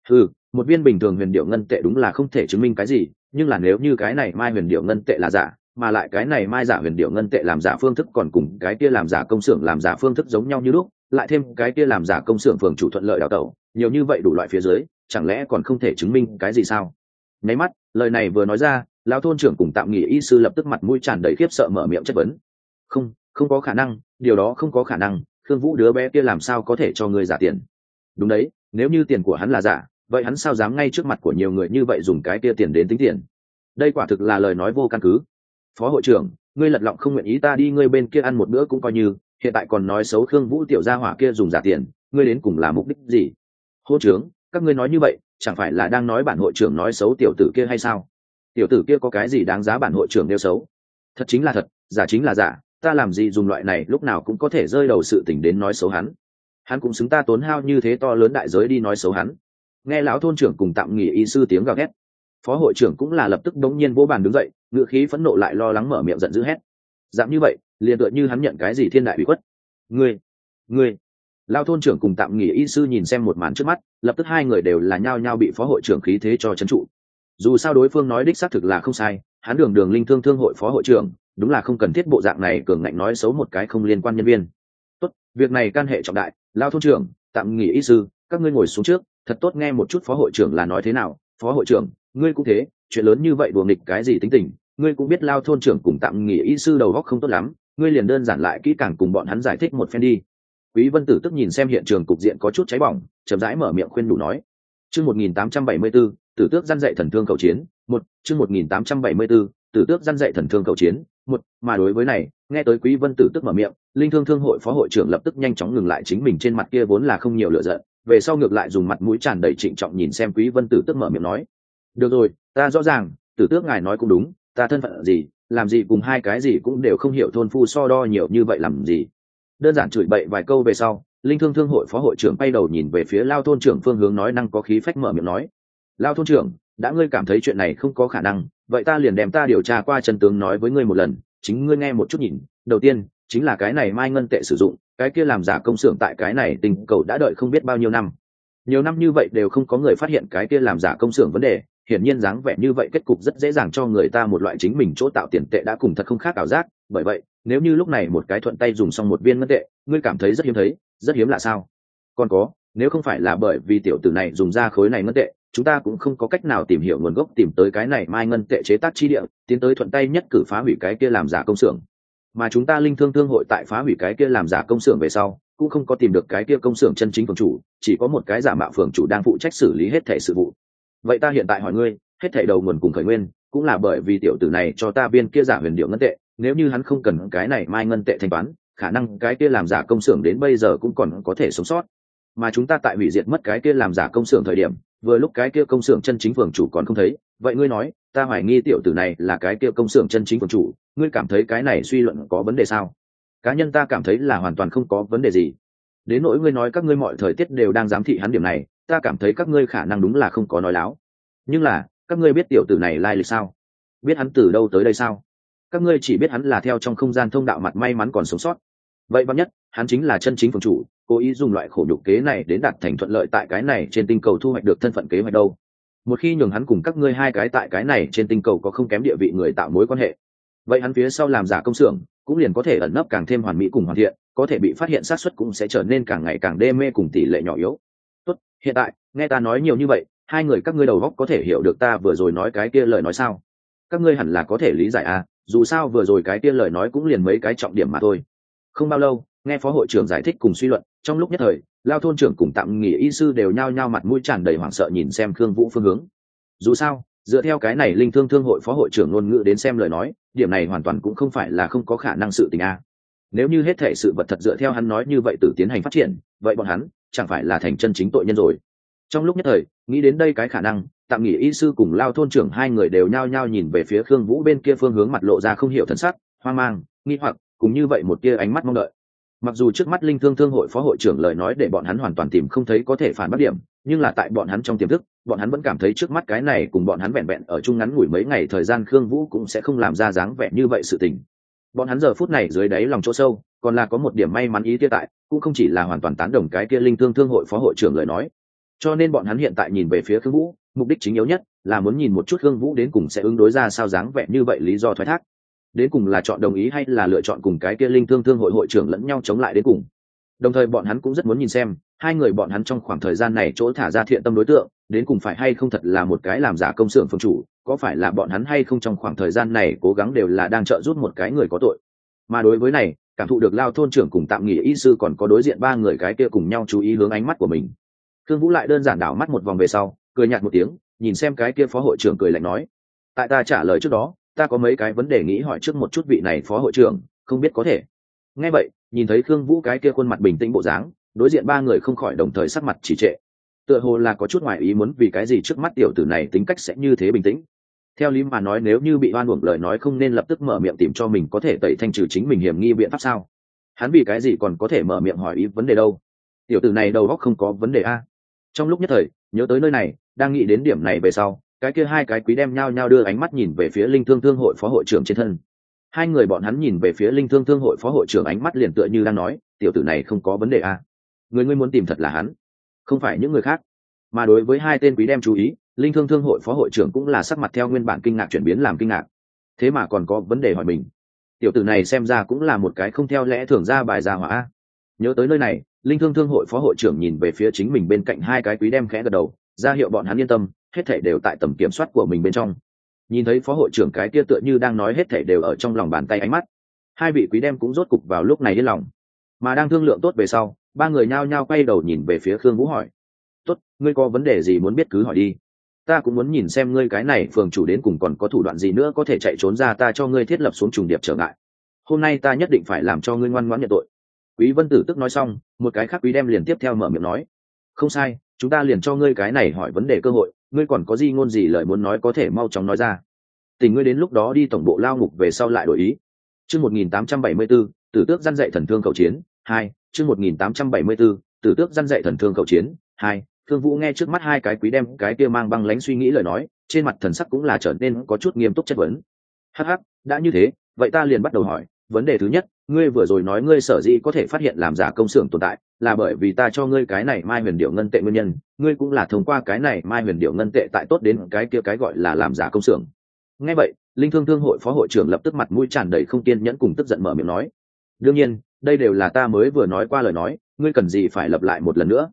một viên bình thường huyền điệu ngân tệ đúng là không thể chứng minh cái gì, nhưng là nếu như cái này mai huyền điệu ngân tệ là giả, mà lại cái này mai giả huyền điệu ngân tệ làm giả phương thức còn cùng cái kia làm giả công xưởng làm giả phương thức giống nhau như lúc, lại thêm cái kia làm giả công xưởng phường chủ thuận lợi đào tẩu, nhiều như vậy đủ loại phía dưới, chẳng lẽ còn không thể chứng minh cái gì sao? Nháy mắt, lời này vừa nói ra, lão thôn trưởng cùng tạm nghỉ y sư lập tức mặt mũi tràn đầy khiếp sợ mở miệng chất vấn. Không có khả năng, điều đó không có khả năng, Khương Vũ đứa bé kia làm sao có thể cho người giả tiền? Đúng đấy, nếu như tiền của hắn là giả, vậy hắn sao dám ngay trước mặt của nhiều người như vậy dùng cái kia tiền đến tính tiền? Đây quả thực là lời nói vô căn cứ. Phó hội trưởng, ngươi lật lọng không nguyện ý ta đi ngươi bên kia ăn một bữa cũng coi như, hiện tại còn nói xấu Khương Vũ tiểu gia hỏa kia dùng giả tiền, ngươi đến cùng là mục đích gì? Hô trưởng, các ngươi nói như vậy, chẳng phải là đang nói bản hội trưởng nói xấu tiểu tử kia hay sao? Tiểu tử kia có cái gì đáng giá bản hội trưởng nêu xấu? Thật chính là thật, giả chính là giả, ta làm gì dùng loại này lúc nào cũng có thể rơi đầu sự tình đến nói xấu hắn. Hắn cũng xứng ta tốn hao như thế to lớn đại giới đi nói xấu hắn. Nghe lão thôn trưởng cùng tạm nghỉ y sư tiếng gào ghét, phó hội trưởng cũng là lập tức đống nhiên vỗ bàn đứng dậy, ngựa khí phẫn nộ lại lo lắng mở miệng giận dữ hét. Dạng như vậy, liền tựa như hắn nhận cái gì thiên đại ủy khuất. Ngươi, lão thôn trưởng cùng tạm nghỉ y sư nhìn xem một màn trước mắt, lập tức hai người đều là nhao nhao bị phó hội trưởng khí thế cho trấn trụ. Dù sao đối phương nói đích xác thực là không sai, hắn đường linh thương thương hội phó hội trưởng, đúng là không cần thiết bộ dạng này cường ngạnh nói xấu một cái không liên quan nhân viên. Tốt, việc này can hệ trọng đại, lão thôn trưởng, tạm nghỉ y sư, các ngươi ngồi xuống trước, thật tốt nghe một chút phó hội trưởng là nói thế nào. Phó hội trưởng, ngươi cũng thế, chuyện lớn như vậy đùa nghịch cái gì tính tình, ngươi cũng biết lao thôn trưởng cùng tạm nghỉ y sư đầu óc không tốt lắm, ngươi liền đơn giản lại kỹ càng cùng bọn hắn giải thích một phen đi. Quý Vân Tử tức nhìn xem hiện trường cục diện có chút cháy bỏng, chậm rãi mở miệng khuyên đủ nói. Chương 1874, Tử Tước răn dạy thần thương cầu chiến, chương 1874, Tử Tước răn dạy thần thương cầu chiến, mà đối với này, nghe tới Quý Vân Tử tức mở miệng, linh thương thương hội phó hội trưởng lập tức nhanh chóng ngừng lại chính mình trên mặt kia vốn là không nhiều lửa giận, về sau ngược lại dùng mặt mũi tràn đầy trịnh trọng nhìn xem Quý Vân Tử tức mở miệng nói, được rồi, ta rõ ràng, Tử Tước ngài nói cũng đúng, ta thân phận gì, làm gì cùng hai cái gì cũng đều không hiểu, thôn phu so đo nhiều như vậy làm gì. Đơn giản chửi bậy vài câu về sau, linh thương thương hội phó hội trưởng bay đầu nhìn về phía lao thôn trưởng phương hướng nói năng có khí phách mở miệng nói, lao thôn trưởng, đã ngươi cảm thấy chuyện này không có khả năng, vậy ta liền đem ta điều tra qua chân tướng nói với ngươi một lần, chính ngươi nghe một chút nhìn. Đầu tiên chính là cái này mai ngân tệ sử dụng, cái kia làm giả công xưởng tại cái này tình cầu đã đợi không biết bao nhiêu năm, nhiều năm như vậy đều không có người phát hiện cái kia làm giả công xưởng vấn đề, hiển nhiên dáng vẻ như vậy kết cục rất dễ dàng cho người ta một loại chính mình chỗ tạo tiền tệ đã cùng thật không khác ảo giác. Bởi vậy nếu như lúc này một cái thuận tay dùng xong một viên ngân tệ, ngươi cảm thấy rất hiếm thấy, rất hiếm lạ sao? Còn có, nếu không phải là bởi vì tiểu tử này dùng ra khối này ngân tệ, chúng ta cũng không có cách nào tìm hiểu nguồn gốc tìm tới cái này mai ngân tệ chế tác chi địa, tiến tới thuận tay nhất cử phá hủy cái kia làm giả công xưởng. Mà chúng ta linh thương thương hội tại phá hủy cái kia làm giả công xưởng về sau cũng không có tìm được cái kia công xưởng chân chính phường chủ, chỉ có một cái giả mạo phường chủ đang phụ trách xử lý hết thảy sự vụ. Vậy ta hiện tại hỏi ngươi, hết thảy đầu nguồn cùng khởi nguyên cũng là bởi vì tiểu tử này cho ta viên kia giả huyền điệu ngân tệ, nếu như hắn không cần cái này mai ngân tệ thanh toán, khả năng cái kia làm giả công xưởng đến bây giờ cũng còn có thể sống sót. Mà chúng ta tại hủy diệt mất cái kia làm giả công xưởng thời điểm, vừa lúc cái kia công xưởng chân chính phường chủ còn không thấy, vậy ngươi nói ta hoài nghi tiểu tử này là cái kia công xưởng chân chính phường chủ, ngươi cảm thấy cái này suy luận có vấn đề sao? Cá nhân ta cảm thấy là hoàn toàn không có vấn đề gì. Đến nỗi ngươi nói các ngươi mọi thời tiết đều đang giám thị hắn điểm này, ta cảm thấy các ngươi khả năng đúng là không có nói láo. Nhưng là các ngươi biết tiểu tử này lai lịch sao? Biết hắn từ đâu tới đây sao? Các ngươi chỉ biết hắn là theo trong không gian thông đạo mặt may mắn còn sống sót. Vậy bằng nhất hắn chính là chân chính phường chủ, cố ý dùng loại khổ nhục kế này đến đạt thành thuận lợi tại cái này trên tinh cầu thu hoạch được thân phận kế hoạch đâu. Một khi nhường hắn cùng các ngươi hai cái tại cái này trên tinh cầu có không kém địa vị người tạo mối quan hệ, vậy hắn phía sau làm giả công xưởng cũng liền có thể ẩn nấp càng thêm hoàn mỹ cùng hoàn thiện, có thể bị phát hiện xác suất cũng sẽ trở nên càng ngày càng đê mê cùng tỷ lệ nhỏ yếu. Tốt, hiện tại nghe ta nói nhiều như vậy, hai người các ngươi đầu óc có thể hiểu được ta vừa rồi nói cái kia lời nói sao? Các ngươi hẳn là có thể lý giải à, dù sao vừa rồi cái kia lời nói cũng liền mấy cái trọng điểm mà thôi. Không bao lâu, nghe phó hội trưởng giải thích cùng suy luận, trong lúc nhất thời Lao thôn trưởng cùng tạm nghỉ y sư đều nhao nhao mặt mũi tràn đầy hoảng sợ nhìn xem Khương Vũ phương hướng. Dù sao dựa theo cái này linh thương thương hội phó hội trưởng ngôn ngữ đến xem lời nói, điểm này hoàn toàn cũng không phải là không có khả năng sự tình a. Nếu như hết thể sự vật thật dựa theo hắn nói như vậy tự tiến hành phát triển, vậy bọn hắn chẳng phải là thành chân chính tội nhân rồi. Trong lúc nhất thời nghĩ đến đây cái khả năng, tạm nghỉ y sư cùng Lao thôn trưởng hai người đều nhao nhao nhìn về phía Khương Vũ bên kia phương hướng, mặt lộ ra không hiểu thần sắc, hoang mang, nghi hoặc, cùng như vậy một tia ánh mắt mong đợi. Mặc dù trước mắt linh thương thương hội phó hội trưởng lời nói để bọn hắn hoàn toàn tìm không thấy có thể phản bác điểm, nhưng là tại bọn hắn trong tiềm thức, bọn hắn vẫn cảm thấy trước mắt cái này cùng bọn hắn vẹn vẹn ở chung ngắn ngủi mấy ngày thời gian Khương Vũ cũng sẽ không làm ra dáng vẻ như vậy sự tình. Bọn hắn giờ phút này dưới đáy lòng chỗ sâu còn là có một điểm may mắn ý kia tại, cũng không chỉ là hoàn toàn tán đồng cái kia linh thương thương hội phó hội trưởng lời nói. Cho nên bọn hắn hiện tại nhìn về phía Khương Vũ, mục đích chính yếu nhất là muốn nhìn một chút Khương Vũ đến cùng sẽ ứng đối ra sao dáng vẻ như vậy lý do thoái thác. Đến cùng là chọn đồng ý hay là lựa chọn cùng cái kia linh thương thương hội hội trưởng lẫn nhau chống lại đến cùng. Đồng thời bọn hắn cũng rất muốn nhìn xem hai người bọn hắn trong khoảng thời gian này chỗ thả ra thiện tâm đối tượng đến cùng phải hay không thật là một cái làm giả công xưởng phương chủ, có phải là bọn hắn hay không trong khoảng thời gian này cố gắng đều là đang trợ giúp một cái người có tội. Mà đối với này, cảm thụ được Lao thôn trưởng cùng tạm nghỉ y sư còn có đối diện ba người cái kia cùng nhau chú ý hướng ánh mắt của mình. Khương Vũ lại đơn giản đảo mắt một vòng về sau, cười nhạt một tiếng, nhìn xem cái kia phó hội trưởng cười lạnh nói: tại ta trả lời trước đó, ta có mấy cái vấn đề nghĩ hỏi trước một chút vị này phó hội trưởng, không biết có thể. Nghe vậy, nhìn thấy Khương Vũ cái kia khuôn mặt bình tĩnh bộ dáng, đối diện ba người không khỏi đồng thời sắc mặt trì trệ, tựa hồ là có chút ngoài ý muốn vì cái gì trước mắt tiểu tử này tính cách sẽ như thế bình tĩnh. Theo lý mà nói nếu như bị oan uổng lời nói không nên lập tức mở miệng tìm cho mình có thể tẩy thanh trừ chính mình hiểm nghi biện pháp sao? Hắn vì cái gì còn có thể mở miệng hỏi ý vấn đề đâu? Tiểu tử này đầu óc không có vấn đề a. Trong lúc nhất thời nhớ tới nơi này, đang nghĩ đến điểm này về sau, cái kia hai cái quý đem nhao nhao đưa ánh mắt nhìn về phía linh thương thương hội phó hội trưởng trên thân. Hai người bọn hắn nhìn về phía linh thương thương hội phó hội trưởng ánh mắt liền tựa như đang nói, tiểu tử này không có vấn đề a. Người ngươi muốn tìm thật là hắn, không phải những người khác. Mà đối với hai tên quý đem chú ý, linh thương thương hội phó hội trưởng cũng là sắc mặt theo nguyên bản kinh ngạc chuyển biến làm kinh ngạc. Thế mà còn có vấn đề hỏi mình, tiểu tử này xem ra cũng là một cái không theo lẽ thường ra bài ra hỏa. Nhớ tới nơi này, linh thương thương hội phó hội trưởng nhìn về phía chính mình bên cạnh hai cái quý đem khẽ gật đầu, ra hiệu bọn hắn yên tâm, hết thảy đều tại tầm kiểm soát của mình bên trong. Nhìn thấy phó hội trưởng cái kia tựa như đang nói hết thảy đều ở trong lòng bàn tay ánh mắt, hai vị quý đem cũng rốt cục vào lúc này yên lòng. Mà đang thương lượng tốt về sau, ba người nhao nhao quay đầu nhìn về phía Khương Vũ hỏi: tốt, ngươi có vấn đề gì muốn biết cứ hỏi đi, ta cũng muốn nhìn xem ngươi cái này phường chủ đến cùng còn có thủ đoạn gì nữa có thể chạy trốn ra ta cho ngươi thiết lập xuống trùng điệp trở ngại. Hôm nay ta nhất định phải làm cho ngươi ngoan ngoãn nhận tội. Quý Vân Tử tức nói xong, một cái khác quý đem liền tiếp theo mở miệng nói: không sai, chúng ta liền cho ngươi cái này hỏi vấn đề cơ hội, ngươi còn có gì ngôn gì lời muốn nói có thể mau chóng nói ra. Tình ngươi đến lúc đó đi tổng bộ lao ngục về sau lại đổi ý. Chương 1874, Tử Tước răn dạy thần thương khẩu chiến 2, chương 1874, Tử Tước răn dạy thần thương khẩu chiến 2. Thương Vũ nghe trước mắt hai cái quý đem cái kia mang băng lãnh suy nghĩ lời nói, trên mặt thần sắc cũng là trở nên có chút nghiêm túc chất vấn. Hắc hắc, đã như thế, vậy ta liền bắt đầu hỏi, vấn đề thứ nhất, ngươi vừa rồi nói ngươi sở dĩ có thể phát hiện làm giả công xưởng tồn tại, là bởi vì ta cho ngươi cái này mai huyền điệu ngân tệ nguyên nhân, ngươi cũng là thông qua cái này mai huyền điệu ngân tệ tại tốt đến cái kia cái gọi là làm giả công xưởng. Nghe vậy, linh thương thương hội phó hội trưởng lập tức mặt mũi tràn đầy không kiên nhẫn cùng tức giận mở miệng nói: đương nhiên, đây đều là ta mới vừa nói qua lời nói, ngươi cần gì phải lặp lại một lần nữa.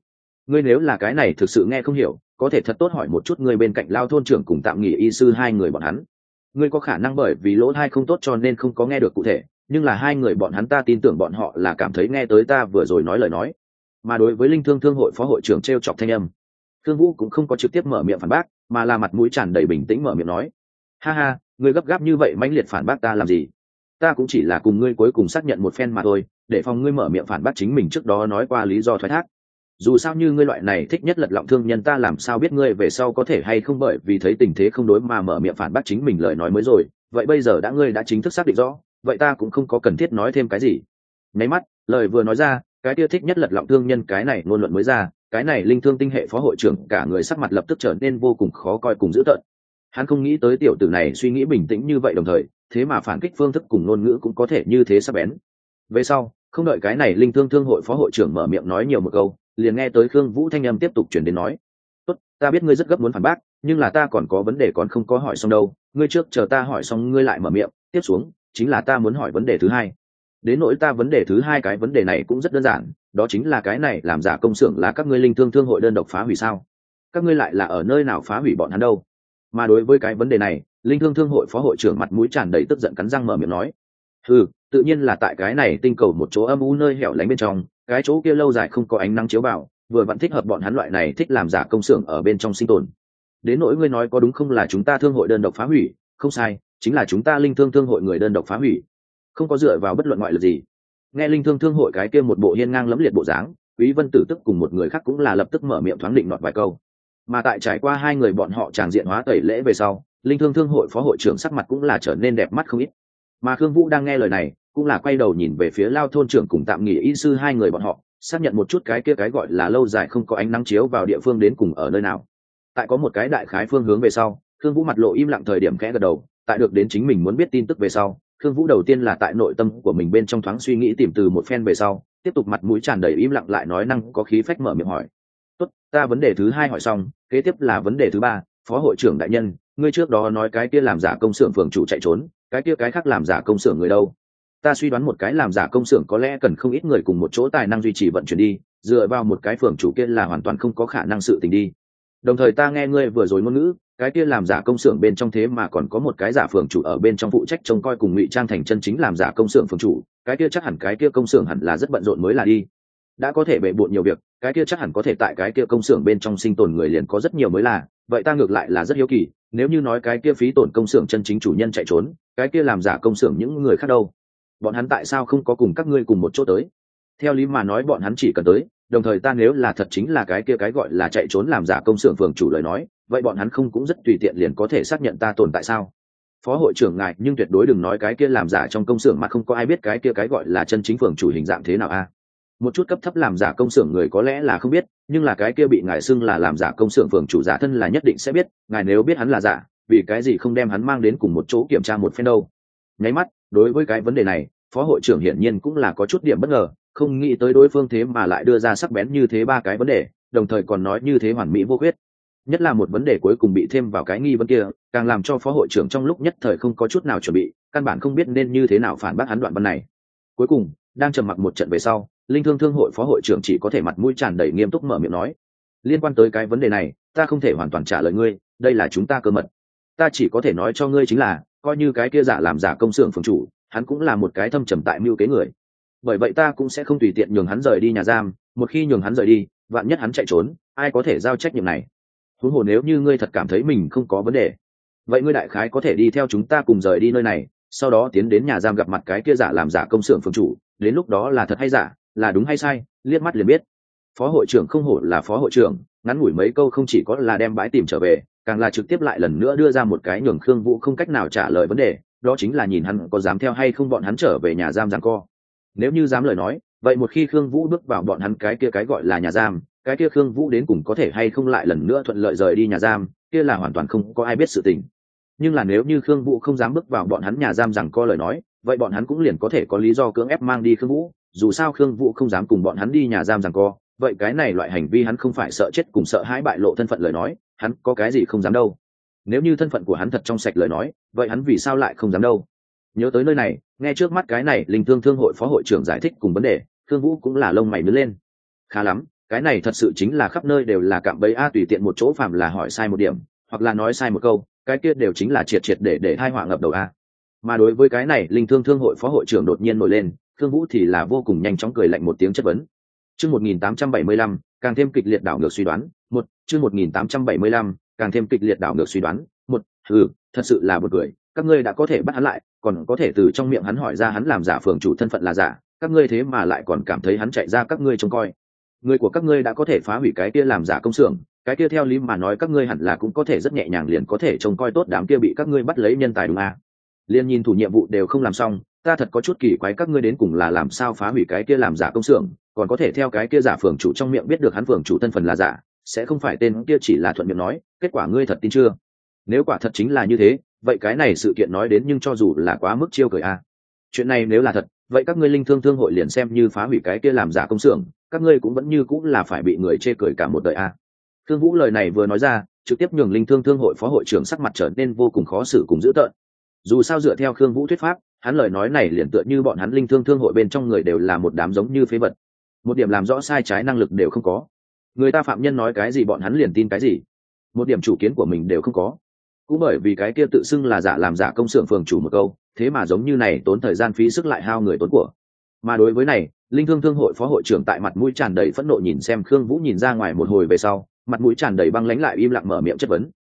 ngươi nếu là cái này thực sự nghe không hiểu, có thể thật tốt hỏi một chút ngươi bên cạnh Lao thôn trưởng cùng tạm nghỉ y sư hai người bọn hắn. Ngươi có khả năng bởi vì lỗ tai không tốt cho nên không có nghe được cụ thể, nhưng là hai người bọn hắn ta tin tưởng bọn họ là cảm thấy nghe tới ta vừa rồi nói lời nói. Mà đối với linh thương thương hội phó hội trưởng t chọc thanh âm, Thương Vũ cũng không có trực tiếp mở miệng phản bác, mà là mặt mũi tràn đầy bình tĩnh mở miệng nói: ha ha, ngươi gấp gáp như vậy mãnh liệt phản bác ta làm gì? Ta cũng chỉ là cùng ngươi cuối cùng xác nhận một phen mà thôi, để phòng ngươi mở miệng phản bác chính mình trước đó nói qua lý do thoái thác. Dù sao như ngươi loại này thích nhất lật lọng thương nhân, ta làm sao biết ngươi về sau có thể hay không bởi vì thấy tình thế không đối mà mở miệng phản bác chính mình lời nói mới rồi. Vậy bây giờ ngươi đã chính thức xác định rõ, vậy ta cũng không có cần thiết nói thêm cái gì. Nháy mắt, lời vừa nói ra, cái kia thích nhất lật lọng thương nhân cái này ngôn luận mới ra, cái này linh thương tinh hệ phó hội trưởng cả người sắc mặt lập tức trở nên vô cùng khó coi cùng dữ tợn. Hắn không nghĩ tới tiểu tử này suy nghĩ bình tĩnh như vậy, đồng thời thế mà phản kích phương thức cùng ngôn ngữ cũng có thể như thế sắc bén. Về sau, không đợi cái này linh thương thương hội phó hội trưởng mở miệng nói nhiều một câu, liền nghe tới Khương Vũ thanh âm tiếp tục chuyển đến nói: tốt, ta biết ngươi rất gấp muốn phản bác, nhưng là ta còn có vấn đề còn không có hỏi xong đâu, ngươi trước chờ ta hỏi xong ngươi lại mở miệng. Tiếp xuống chính là ta muốn hỏi vấn đề thứ hai. Đến nỗi ta vấn đề thứ hai, cái vấn đề này cũng rất đơn giản, đó chính là cái này làm giả công xưởng là các ngươi linh thương thương hội đơn độc phá hủy sao? Các ngươi lại là ở nơi nào phá hủy bọn hắn đâu? Mà đối với cái vấn đề này, linh thương thương hội phó hội trưởng mặt mũi tràn đầy tức giận cắn răng mở miệng nói: tự nhiên là tại cái này tinh cầu một chỗ âm u nơi hẻo lánh bên trong, cái chỗ kia lâu dài không có ánh nắng chiếu vào, vừa vặn thích hợp bọn hắn loại này thích làm giả công xưởng ở bên trong sinh tồn. Đến nỗi ngươi nói có đúng không là chúng ta thương hội đơn độc phá hủy, không sai, chính là chúng ta linh thương thương hội người đơn độc phá hủy, không có dựa vào bất luận ngoại lực gì. Nghe linh thương thương hội cái kia một bộ hiên ngang lẫm liệt bộ dáng, Quý Vân Tử tức cùng một người khác cũng là lập tức mở miệng thoáng định nọt vài câu. Mà tại trải qua hai người bọn họ tràng diện hóa tẩy lễ về sau, linh thương thương hội phó hội trưởng sắc mặt cũng là trở nên đẹp mắt không ít. Mà Khương Vũ đang nghe lời này, cũng là quay đầu nhìn về phía Lao thôn trưởng cùng tạm nghỉ y sư hai người bọn họ, xác nhận một chút cái kia cái gọi là lâu dài không có ánh nắng chiếu vào địa phương đến cùng ở nơi nào. Tại có một cái đại khái phương hướng về sau, Khương Vũ mặt lộ im lặng thời điểm khẽ gật đầu. Tại được đến chính mình muốn biết tin tức về sau, Khương Vũ đầu tiên là tại nội tâm của mình bên trong thoáng suy nghĩ tìm từ một phen về sau, tiếp tục mặt mũi tràn đầy im lặng lại nói năng có khí phách mở miệng hỏi: tốt, ta vấn đề thứ hai hỏi xong, kế tiếp là vấn đề thứ ba. Phó hội trưởng đại nhân, ngươi trước đó nói cái kia làm giả công xưởng phường chủ chạy trốn, cái kia cái khác làm giả công xưởng người đâu? Ta suy đoán một cái làm giả công xưởng có lẽ cần không ít người cùng một chỗ tài năng duy trì vận chuyển đi, dựa vào một cái phường chủ kia là hoàn toàn không có khả năng sự tình đi. Đồng thời ta nghe ngươi vừa rồi ngôn ngữ, cái kia làm giả công xưởng bên trong thế mà còn có một cái giả phường chủ ở bên trong phụ trách trông coi cùng ngụy trang thành chân chính làm giả công xưởng phường chủ, cái kia chắc hẳn cái kia công xưởng hẳn là rất bận rộn mới là đi. Đã có thể bệ bội nhiều việc, cái kia chắc hẳn có thể tại cái kia công xưởng bên trong sinh tồn người liền có rất nhiều mới là. Vậy ta ngược lại là rất hiếu kỳ, nếu như nói cái kia phí tổn công xưởng chân chính chủ nhân chạy trốn, cái kia làm giả công xưởng những người khác đâu? Bọn hắn tại sao không có cùng các ngươi cùng một chỗ tới? Theo lý mà nói bọn hắn chỉ cần tới, đồng thời ta nếu là thật chính là cái kia cái gọi là chạy trốn làm giả công xưởng phường chủ lời nói, vậy bọn hắn không cũng rất tùy tiện liền có thể xác nhận ta tồn tại sao? Phó hội trưởng ngài, nhưng tuyệt đối đừng nói cái kia làm giả trong công xưởng mà không có ai biết cái kia cái gọi là chân chính phường chủ hình dạng thế nào a. Một chút cấp thấp làm giả công xưởng người có lẽ là không biết, nhưng là cái kia bị ngài xưng là làm giả công xưởng phường chủ giả thân là nhất định sẽ biết. Ngài nếu biết hắn là giả, vì cái gì không đem hắn mang đến cùng một chỗ kiểm tra một phen đâu? Nháy mắt, đối với cái vấn đề này, phó hội trưởng hiển nhiên cũng là có chút điểm bất ngờ, không nghĩ tới đối phương thế mà lại đưa ra sắc bén như thế ba cái vấn đề, đồng thời còn nói như thế hoàn mỹ vô khuyết. Nhất là một vấn đề cuối cùng bị thêm vào cái nghi vấn kia, càng làm cho phó hội trưởng trong lúc nhất thời không có chút nào chuẩn bị, căn bản không biết nên như thế nào phản bác hắn đoạn văn này. Cuối cùng, đang trầm mặc một trận về sau, linh thương thương hội phó hội trưởng chỉ có thể mặt mũi tràn đầy nghiêm túc mở miệng nói: liên quan tới cái vấn đề này, ta không thể hoàn toàn trả lời ngươi, đây là chúng ta cơ mật. Ta chỉ có thể nói cho ngươi chính là, coi như cái kia giả làm giả công xưởng phường chủ, hắn cũng là một cái thâm trầm tại mưu kế người. Bởi vậy ta cũng sẽ không tùy tiện nhường hắn rời đi nhà giam, một khi nhường hắn rời đi, vạn nhất hắn chạy trốn, ai có thể giao trách nhiệm này? Huống hồ nếu như ngươi thật cảm thấy mình không có vấn đề, vậy ngươi đại khái có thể đi theo chúng ta cùng rời đi nơi này, sau đó tiến đến nhà giam gặp mặt cái kia giả làm giả công xưởng phường chủ, đến lúc đó là thật hay giả, là đúng hay sai, liếc mắt liền biết. Phó hội trưởng không hổ là phó hội trưởng, ngắn ngủi mấy câu không chỉ có là đem bãi tìm trở về, càng là trực tiếp lại lần nữa đưa ra một cái nhường Khương Vũ không cách nào trả lời vấn đề, đó chính là nhìn hắn có dám theo hay không bọn hắn trở về nhà giam giằng co. Nếu như dám lời nói, vậy một khi Khương Vũ bước vào bọn hắn cái kia cái gọi là nhà giam, cái kia Khương Vũ đến cùng có thể hay không lại lần nữa thuận lợi rời đi nhà giam, kia là hoàn toàn không có ai biết sự tình. Nhưng là nếu như Khương Vũ không dám bước vào bọn hắn nhà giam giằng co lời nói, vậy bọn hắn cũng liền có thể có lý do cưỡng ép mang đi Khương Vũ. Dù sao Khương Vũ không dám cùng bọn hắn đi nhà giam giằng co, vậy cái này loại hành vi hắn không phải sợ chết cùng sợ hãi bại lộ thân phận lời nói, hắn có cái gì không dám đâu. Nếu như thân phận của hắn thật trong sạch lời nói, vậy hắn vì sao lại không dám đâu? Nhớ tới nơi này, nghe trước mắt cái này linh thương thương hội phó hội trưởng giải thích cùng vấn đề, Khương Vũ cũng là lông mày nhướng lên. Khá lắm, cái này thật sự chính là khắp nơi đều là cạm bẫy a, tùy tiện một chỗ phạm là hỏi sai một điểm hoặc là nói sai một câu, cái kia đều chính là triệt triệt để thai họa ngập đầu a. Mà đối với cái này, linh thương thương hội phó hội trưởng đột nhiên nổi lên, Khương Vũ thì là vô cùng nhanh chóng cười lạnh một tiếng chất vấn. Chương 1875, càng thêm kịch liệt đảo ngược suy đoán. Một, chương 1875, càng thêm kịch liệt đảo ngược suy đoán. Một, thật sự là buồn cười, các ngươi đã có thể bắt hắn lại, còn có thể từ trong miệng hắn hỏi ra hắn làm giả phường chủ thân phận là giả, các ngươi thế mà lại còn cảm thấy hắn chạy ra các ngươi trông coi. Người của các ngươi đã có thể phá hủy cái kia làm giả công xưởng, cái kia theo lý mà nói các ngươi hẳn là cũng có thể rất nhẹ nhàng liền có thể trông coi tốt đám kia bị các ngươi bắt lấy nhân tài đúng à? Liên nhìn thủ nhiệm vụ đều không làm xong, ta thật có chút kỳ quái các ngươi đến cùng là làm sao phá hủy cái kia làm giả công xưởng, còn có thể theo cái kia giả phường chủ trong miệng biết được hắn phường chủ thân phần là giả, sẽ không phải tên kia chỉ là thuận miệng nói, kết quả ngươi thật tin chưa? Nếu quả thật chính là như thế, vậy cái này sự kiện nói đến nhưng cho dù là quá mức chiêu cười a. Chuyện này nếu là thật, vậy các ngươi linh thương thương hội liền xem như phá hủy cái kia làm giả công xưởng, các ngươi cũng vẫn như cũng là phải bị người chê cười cả một đời a. Thương Vũ lời này vừa nói ra, trực tiếp nhường linh thương thương hội phó hội trưởng sắc mặt trở nên vô cùng khó xử cùng dữ tợn. Dù sao dựa theo Khương Vũ thuyết pháp, hắn lời nói này liền tựa như bọn hắn linh thương thương hội bên trong người đều là một đám giống như phế vật, một điểm làm rõ sai trái năng lực đều không có. Người ta phạm nhân nói cái gì bọn hắn liền tin cái gì, một điểm chủ kiến của mình đều không có. Cũng bởi vì cái kia tự xưng là giả làm giả công xưởng phường chủ một câu, thế mà giống như này tốn thời gian phí sức lại hao người tốn của. Mà đối với này, linh thương thương hội phó hội trưởng tại mặt mũi tràn đầy phẫn nộ nhìn xem Khương Vũ nhìn ra ngoài một hồi về sau, mặt mũi tràn đầy băng lãnh lại im lặng mở miệng chất vấn.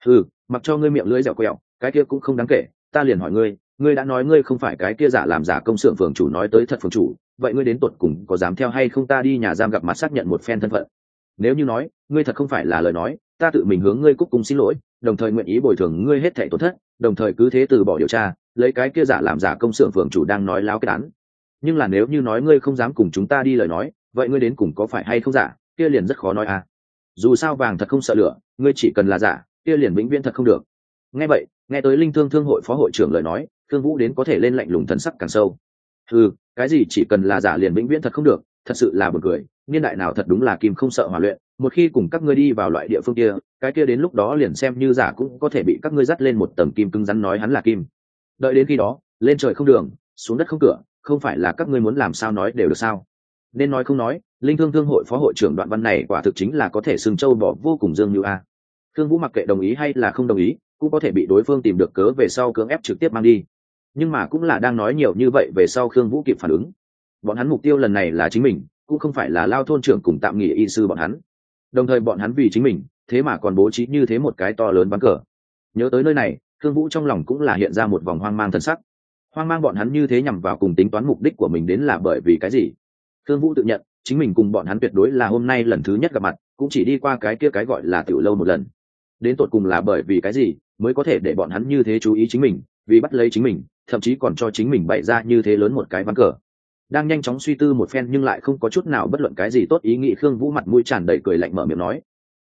Mặc cho ngươi miệng lưỡi dẻo quẹo, cái kia cũng không đáng kể, ta liền hỏi ngươi, ngươi đã nói ngươi không phải cái kia giả làm giả công xưởng phường chủ nói tới thật phường chủ, vậy ngươi đến tột cùng có dám theo hay không ta đi nhà giam gặp mặt xác nhận một phen thân phận? Nếu như nói ngươi thật không phải là lời nói, ta tự mình hướng ngươi cúc cung xin lỗi, đồng thời nguyện ý bồi thường ngươi hết thảy tổn thất, đồng thời cứ thế từ bỏ điều tra, lấy cái kia giả làm giả công xưởng phường chủ đang nói láo cái án. Nhưng là nếu như nói ngươi không dám cùng chúng ta đi lời nói, vậy ngươi đến cùng có phải hay không giả, kia liền rất khó nói à. Dù sao vàng thật không sợ lửa, ngươi chỉ cần là giả, kia liền vĩnh viễn thật không được. Nghe vậy, nghe tới linh thương thương hội phó hội trưởng lời nói, Thương Vũ đến có thể lên lạnh lùng thần sắc càng sâu. Cái gì chỉ cần là giả liền vĩnh viễn thật không được, thật sự là buồn cười, niên đại nào thật đúng là kim không sợ hỏa luyện, một khi cùng các ngươi đi vào loại địa phương kia, cái kia đến lúc đó liền xem như giả cũng có thể bị các ngươi dắt lên một tầng kim cứng rắn nói hắn là kim. Đợi đến khi đó, lên trời không đường, xuống đất không cửa, không phải là các ngươi muốn làm sao nói đều được sao? Nên nói không nói, linh thương thương hội phó hội trưởng Đoạn Văn này quả thực chính là có thể sừng châu bỏ vô cùng dương như a. Thương Vũ mặc kệ đồng ý hay là không đồng ý, cũng có thể bị đối phương tìm được cớ về sau cưỡng ép trực tiếp mang đi. Nhưng mà cũng là đang nói nhiều như vậy về sau Khương Vũ kịp phản ứng, bọn hắn mục tiêu lần này là chính mình, cũng không phải là Lao thôn trưởng cùng tạm nghỉ y sư bọn hắn. Đồng thời bọn hắn vì chính mình, thế mà còn bố trí như thế một cái to lớn ván cờ. Nhớ tới nơi này, Khương Vũ trong lòng cũng là hiện ra một vòng hoang mang thần sắc. Hoang mang bọn hắn như thế nhằm vào cùng tính toán mục đích của mình đến là bởi vì cái gì? Khương Vũ tự nhận, chính mình cùng bọn hắn tuyệt đối là hôm nay lần thứ nhất gặp mặt, cũng chỉ đi qua cái kia cái gọi là tiểu lâu một lần. Đến tột cùng là bởi vì cái gì mới có thể để bọn hắn như thế chú ý chính mình, vì bắt lấy chính mình, thậm chí còn cho chính mình bày ra như thế lớn một cái ván cờ. Đang nhanh chóng suy tư một phen nhưng lại không có chút nào bất luận cái gì tốt ý nghĩ, Khương Vũ mặt mũi tràn đầy cười lạnh mở miệng nói: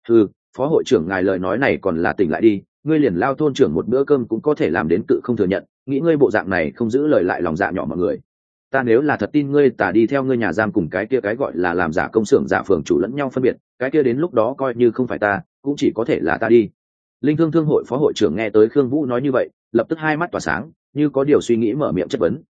phó hội trưởng ngài lời nói này còn là tỉnh lại đi, ngươi liền Lao thôn trưởng một bữa cơm cũng có thể làm đến tự không thừa nhận, nghĩ ngươi bộ dạng này không giữ lời lại lòng dạ nhỏ mọi người. Ta nếu là thật tin ngươi tả đi theo ngươi nhà giam cùng cái kia cái gọi là làm giả công xưởng giả phường chủ lẫn nhau phân biệt, cái kia đến lúc đó coi như không phải ta, cũng chỉ có thể là ta đi. Linh thương thương hội phó hội trưởng nghe tới Khương Vũ nói như vậy, lập tức hai mắt tỏa sáng, như có điều suy nghĩ mở miệng chất vấn: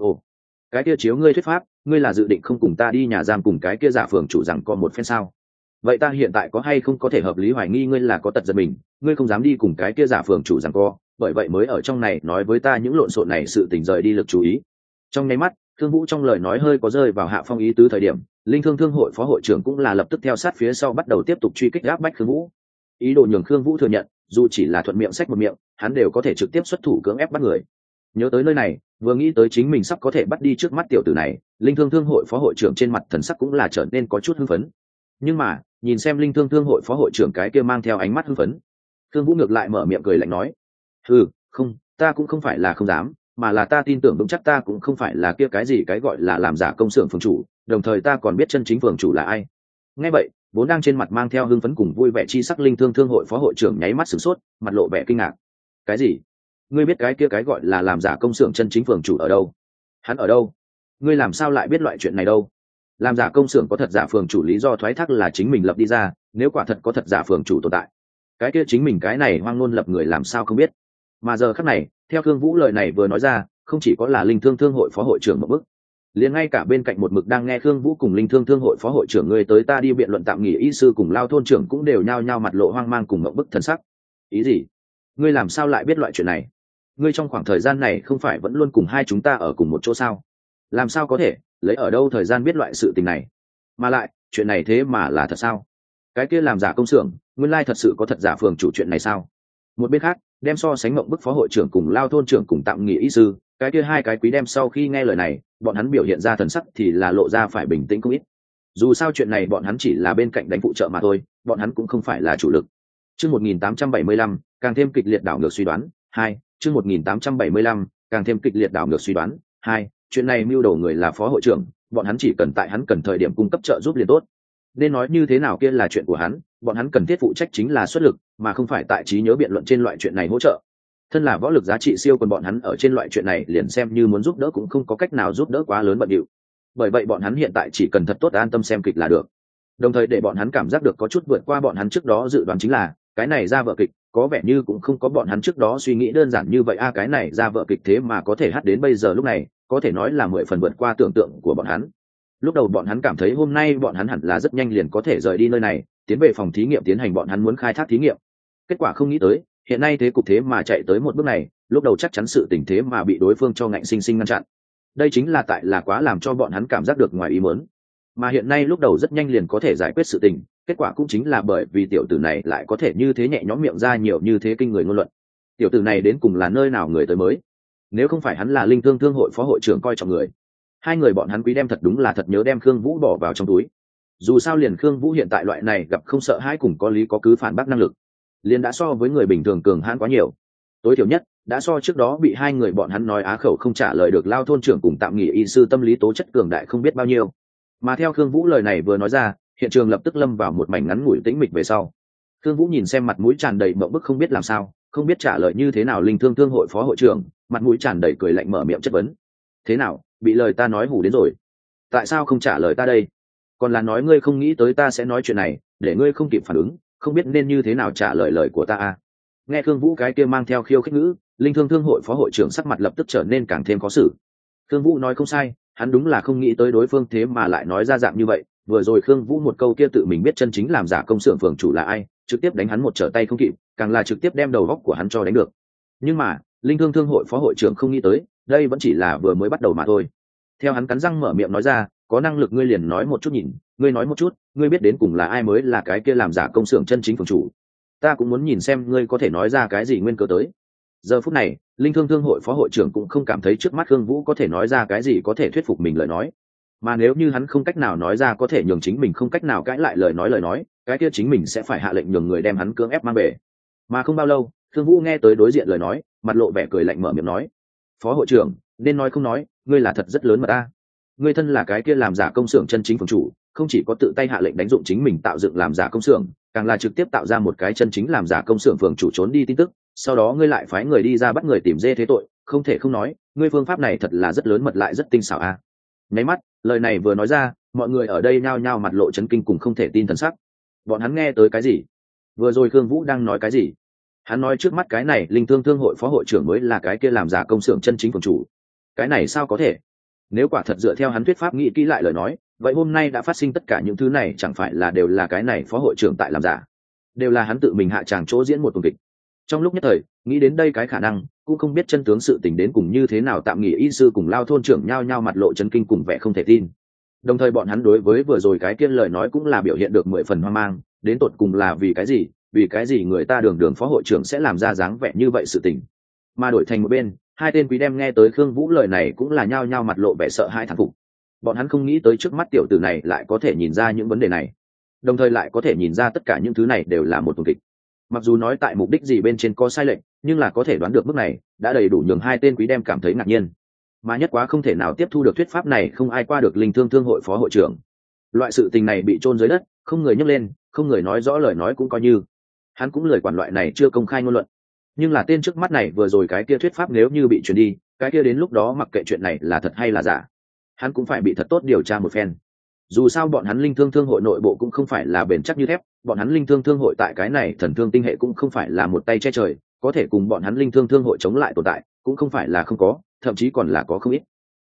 cái kia chiếu ngươi thuyết pháp, ngươi là dự định không cùng ta đi nhà giam cùng cái kia giả phường chủ rằng có một phen sao? Vậy ta hiện tại có hay không có thể hợp lý hoài nghi ngươi là có tật giật mình, ngươi không dám đi cùng cái kia giả phường chủ rằng co, bởi vậy mới ở trong này nói với ta những lộn xộn này sự tình rời đi lực chú ý. Trong nháy mắt, Thương Vũ trong lời nói hơi có rơi vào hạ phong ý tứ thời điểm, Linh thương thương hội phó hội trưởng cũng là lập tức theo sát phía sau bắt đầu tiếp tục truy kích áp bách Khương Vũ. Ý đồ nhường Khương Vũ thừa nhận, dù chỉ là thuận miệng xách một miệng, hắn đều có thể trực tiếp xuất thủ cưỡng ép bắt người. Nhớ tới nơi này, vừa nghĩ tới chính mình sắp có thể bắt đi trước mắt tiểu tử này, Linh thương thương hội phó hội trưởng trên mặt thần sắc cũng là trở nên có chút hưng phấn. Nhưng mà nhìn xem Linh thương thương hội phó hội trưởng cái kia mang theo ánh mắt hưng phấn, Khương Vũ ngược lại mở miệng cười lạnh nói: không, ta cũng không phải là không dám, mà là ta tin tưởng vững chắc ta cũng không phải là kia cái gì cái gọi là làm giả công xưởng phường chủ, đồng thời ta còn biết chân chính phường chủ là ai. Nghe vậy, vốn đang trên mặt mang theo hưng phấn cùng vui vẻ chi sắc Linh thương thương hội phó hội trưởng nháy mắt sửng sốt, mặt lộ vẻ kinh ngạc. Cái gì? Ngươi biết cái kia cái gọi là làm giả công xưởng chân chính phường chủ ở đâu? Hắn ở đâu? Ngươi làm sao lại biết loại chuyện này đâu? Làm giả công xưởng có thật giả phường chủ lý do thoái thác là chính mình lập đi ra, nếu quả thật có thật giả phường chủ tồn tại, cái kia chính mình cái này hoang ngôn lập người làm sao không biết. Mà giờ khắc này, theo Khương Vũ lời này vừa nói ra, không chỉ có là Linh thương thương hội phó hội trưởng một bức, liền ngay cả bên cạnh một mực đang nghe Khương Vũ cùng linh thương thương hội phó hội trưởng ngươi tới ta đi biện luận tạm nghỉ y sư cùng Lao thôn trưởng cũng đều nhao nhao mặt lộ hoang mang cùng mộng bức thần sắc. Ý gì? Ngươi làm sao lại biết loại chuyện này? Ngươi trong khoảng thời gian này không phải vẫn luôn cùng hai chúng ta ở cùng một chỗ sao? Làm sao có thể lấy ở đâu thời gian biết loại sự tình này? Mà lại chuyện này thế mà là thật sao? Cái kia làm giả công xưởng nguyên lai thật sự có thật giả phường chủ chuyện này sao? Một bên khác đem so sánh mộng bức phó hội trưởng cùng Lao thôn trưởng cùng tạm nghỉ y sư, cái kia hai cái quý đem sau khi nghe lời này bọn hắn biểu hiện ra thần sắc thì là lộ ra phải bình tĩnh không ít. Dù sao chuyện này bọn hắn chỉ là bên cạnh đánh phụ trợ mà thôi, bọn hắn cũng không phải là chủ lực. Chương 1875, càng thêm kịch liệt đảo ngược suy đoán 2. Chương 1875, càng thêm kịch liệt đảo ngược suy đoán 2. Chuyện này mưu đồ người là phó hội trưởng, bọn hắn chỉ cần tại hắn cần thời điểm cung cấp trợ giúp liền tốt. Nên nói như thế nào kia là chuyện của hắn, bọn hắn cần thiết phụ trách chính là xuất lực, mà không phải tại trí nhớ biện luận trên loại chuyện này hỗ trợ. Thân là võ lực giá trị siêu, còn bọn hắn ở trên loại chuyện này liền xem như muốn giúp đỡ cũng không có cách nào giúp đỡ quá lớn bận điệu. Bởi vậy bọn hắn hiện tại chỉ cần thật tốt an tâm xem kịch là được. Đồng thời để bọn hắn cảm giác được có chút vượt qua bọn hắn trước đó dự đoán chính là cái này ra vở kịch có vẻ như cũng không có bọn hắn trước đó suy nghĩ đơn giản như vậy. Cái này ra vở kịch thế mà có thể hát đến bây giờ lúc này, có thể nói là 10 phần vượt qua tưởng tượng của bọn hắn. Lúc đầu bọn hắn cảm thấy hôm nay bọn hắn hẳn là rất nhanh liền có thể rời đi nơi này, tiến về phòng thí nghiệm tiến hành bọn hắn muốn khai thác thí nghiệm. Kết quả không nghĩ tới hiện nay thế cục thế mà chạy tới một bước này, lúc đầu chắc chắn sự tình thế mà bị đối phương cho ngạnh sinh sinh ngăn chặn. Đây chính là tại là quá làm cho bọn hắn cảm giác được ngoài ý muốn. Mà hiện nay lúc đầu rất nhanh liền có thể giải quyết sự tình, kết quả cũng chính là bởi vì tiểu tử này lại có thể như thế nhẹ nhõm miệng ra nhiều như thế kinh người ngôn luận. Tiểu tử này đến cùng là nơi nào người tới mới? Nếu không phải hắn là linh thương thương hội phó hội trưởng coi trọng người, hai người bọn hắn quý đem thật đúng là thật nhớ đem Khương Vũ bỏ vào trong túi. Dù sao liền Khương Vũ hiện tại loại này gặp không sợ hãi cùng có lý có cứ phản bác năng lực, liền đã so với người bình thường cường hãn quá nhiều. Tối thiểu nhất đã so trước đó bị hai người bọn hắn nói á khẩu không trả lời được Lao thôn trưởng cùng tạm nghỉ y sư tâm lý tố chất cường đại không biết bao nhiêu. Mà theo Khương Vũ lời này vừa nói ra, hiện trường lập tức lâm vào một mảnh ngắn ngủi tĩnh mịch về sau. Khương Vũ nhìn xem mặt mũi tràn đầy mộng bức không biết làm sao, không biết trả lời như thế nào linh thương thương hội phó hội trưởng, mặt mũi tràn đầy cười lạnh mở miệng chất vấn. Thế nào, bị lời ta nói hù đến rồi? Tại sao không trả lời ta đây? Còn là nói ngươi không nghĩ tới ta sẽ nói chuyện này, để ngươi không kịp phản ứng, không biết nên như thế nào trả lời lời của ta à? Nghe Khương Vũ cái kia mang theo khiêu khích ngữ, linh thương thương hội phó hội trưởng sắc mặt lập tức trở nên càng thêm khó xử. Khương Vũ nói không sai, hắn đúng là không nghĩ tới đối phương thế mà lại nói ra dạng như vậy. Vừa rồi Khương Vũ một câu kia tự mình biết chân chính làm giả công xưởng phường chủ là ai, trực tiếp đánh hắn một trở tay không kịp, càng là trực tiếp đem đầu góc của hắn cho đánh được. Nhưng mà linh thương thương hội phó hội trưởng không nghĩ tới, đây vẫn chỉ là vừa mới bắt đầu mà thôi. Theo hắn cắn răng mở miệng nói ra, có năng lực ngươi liền nói một chút nhìn, ngươi nói một chút, ngươi biết đến cùng là ai mới là cái kia làm giả công xưởng chân chính phường chủ. Ta cũng muốn nhìn xem ngươi có thể nói ra cái gì nguyên cớ tới. Giờ phút này linh thương thương hội phó hội trưởng cũng không cảm thấy trước mắt Khương Vũ có thể nói ra cái gì có thể thuyết phục mình lời nói, mà nếu như hắn không cách nào nói ra có thể nhường chính mình không cách nào cãi lại lời nói, cái kia chính mình sẽ phải hạ lệnh nhường người đem hắn cưỡng ép mang về. Mà không bao lâu Khương Vũ nghe tới đối diện lời nói, mặt lộ vẻ cười lạnh mở miệng nói: phó hội trưởng, nên nói không nói, ngươi là thật rất lớn mà ta. Ngươi thân là cái kia làm giả công xưởng chân chính phường chủ, không chỉ có tự tay hạ lệnh đánh dụng chính mình tạo dựng làm giả công xưởng, càng là trực tiếp tạo ra một cái chân chính làm giả công xưởng phường chủ trốn đi tin tức, sau đó ngươi lại phái người đi ra bắt người tìm dê thế tội, không thể không nói, ngươi phương pháp này thật là rất lớn mật lại rất tinh xảo a. Nháy mắt, lời này vừa nói ra, mọi người ở đây nhao nhao mặt lộ chấn kinh cùng không thể tin thần sắc. Bọn hắn nghe tới cái gì? Vừa rồi Khương Vũ đang nói cái gì? Hắn nói trước mắt cái này linh thương thương hội phó hội trưởng mới là cái kia làm giả công xưởng chân chính phường chủ. Cái này sao có thể? Nếu quả thật dựa theo hắn thuyết pháp nghĩ kỹ lại lời nói, vậy hôm nay đã phát sinh tất cả những thứ này chẳng phải là đều là cái này phó hội trưởng tại làm giả, đều là hắn tự mình hạ tràng chỗ diễn một tuần kịch. Trong lúc nhất thời nghĩ đến đây cái khả năng, cũng không biết chân tướng sự tình đến cùng như thế nào, tạm nghỉ y sư cùng Lao thôn trưởng nhao nhao mặt lộ chấn kinh cùng vẻ không thể tin. Đồng thời bọn hắn đối với vừa rồi cái kia lời nói cũng là biểu hiện được 10 phần hoang mang, đến tột cùng là vì cái gì người ta đường phó hội trưởng sẽ làm ra dáng vẻ như vậy sự tình. Mà đổi thành một bên, hai tên quý đem nghe tới Khương Vũ lời này cũng là nhao nhao mặt lộ vẻ sợ hãi thán phục. Bọn hắn không nghĩ tới trước mắt tiểu tử này lại có thể nhìn ra những vấn đề này, đồng thời lại có thể nhìn ra tất cả những thứ này đều là một tuần kịch. Mặc dù nói tại mục đích gì bên trên có sai lệch, nhưng là có thể đoán được mức này đã đầy đủ nhường hai tên quý đem cảm thấy ngạc nhiên. Mà nhất quá không thể nào tiếp thu được thuyết pháp này không ai qua được linh thương thương hội phó hội trưởng. Loại sự tình này bị chôn dưới đất, không người nhắc lên, không người nói rõ lời nói cũng coi như. Hắn cũng lười quản loại này chưa công khai ngôn luận. Nhưng là tên trước mắt này vừa rồi cái kia thuyết pháp nếu như bị truyền đi, cái kia đến lúc đó mặc kệ chuyện này là thật hay là giả, hắn cũng phải bị thật tốt điều tra một phen. Dù sao bọn hắn linh thương thương hội nội bộ cũng không phải là bền chắc như thép, bọn hắn linh thương thương hội tại cái này thần thương tinh hệ cũng không phải là một tay che trời, có thể cùng bọn hắn linh thương thương hội chống lại tồn tại cũng không phải là không có, thậm chí còn là có không ít.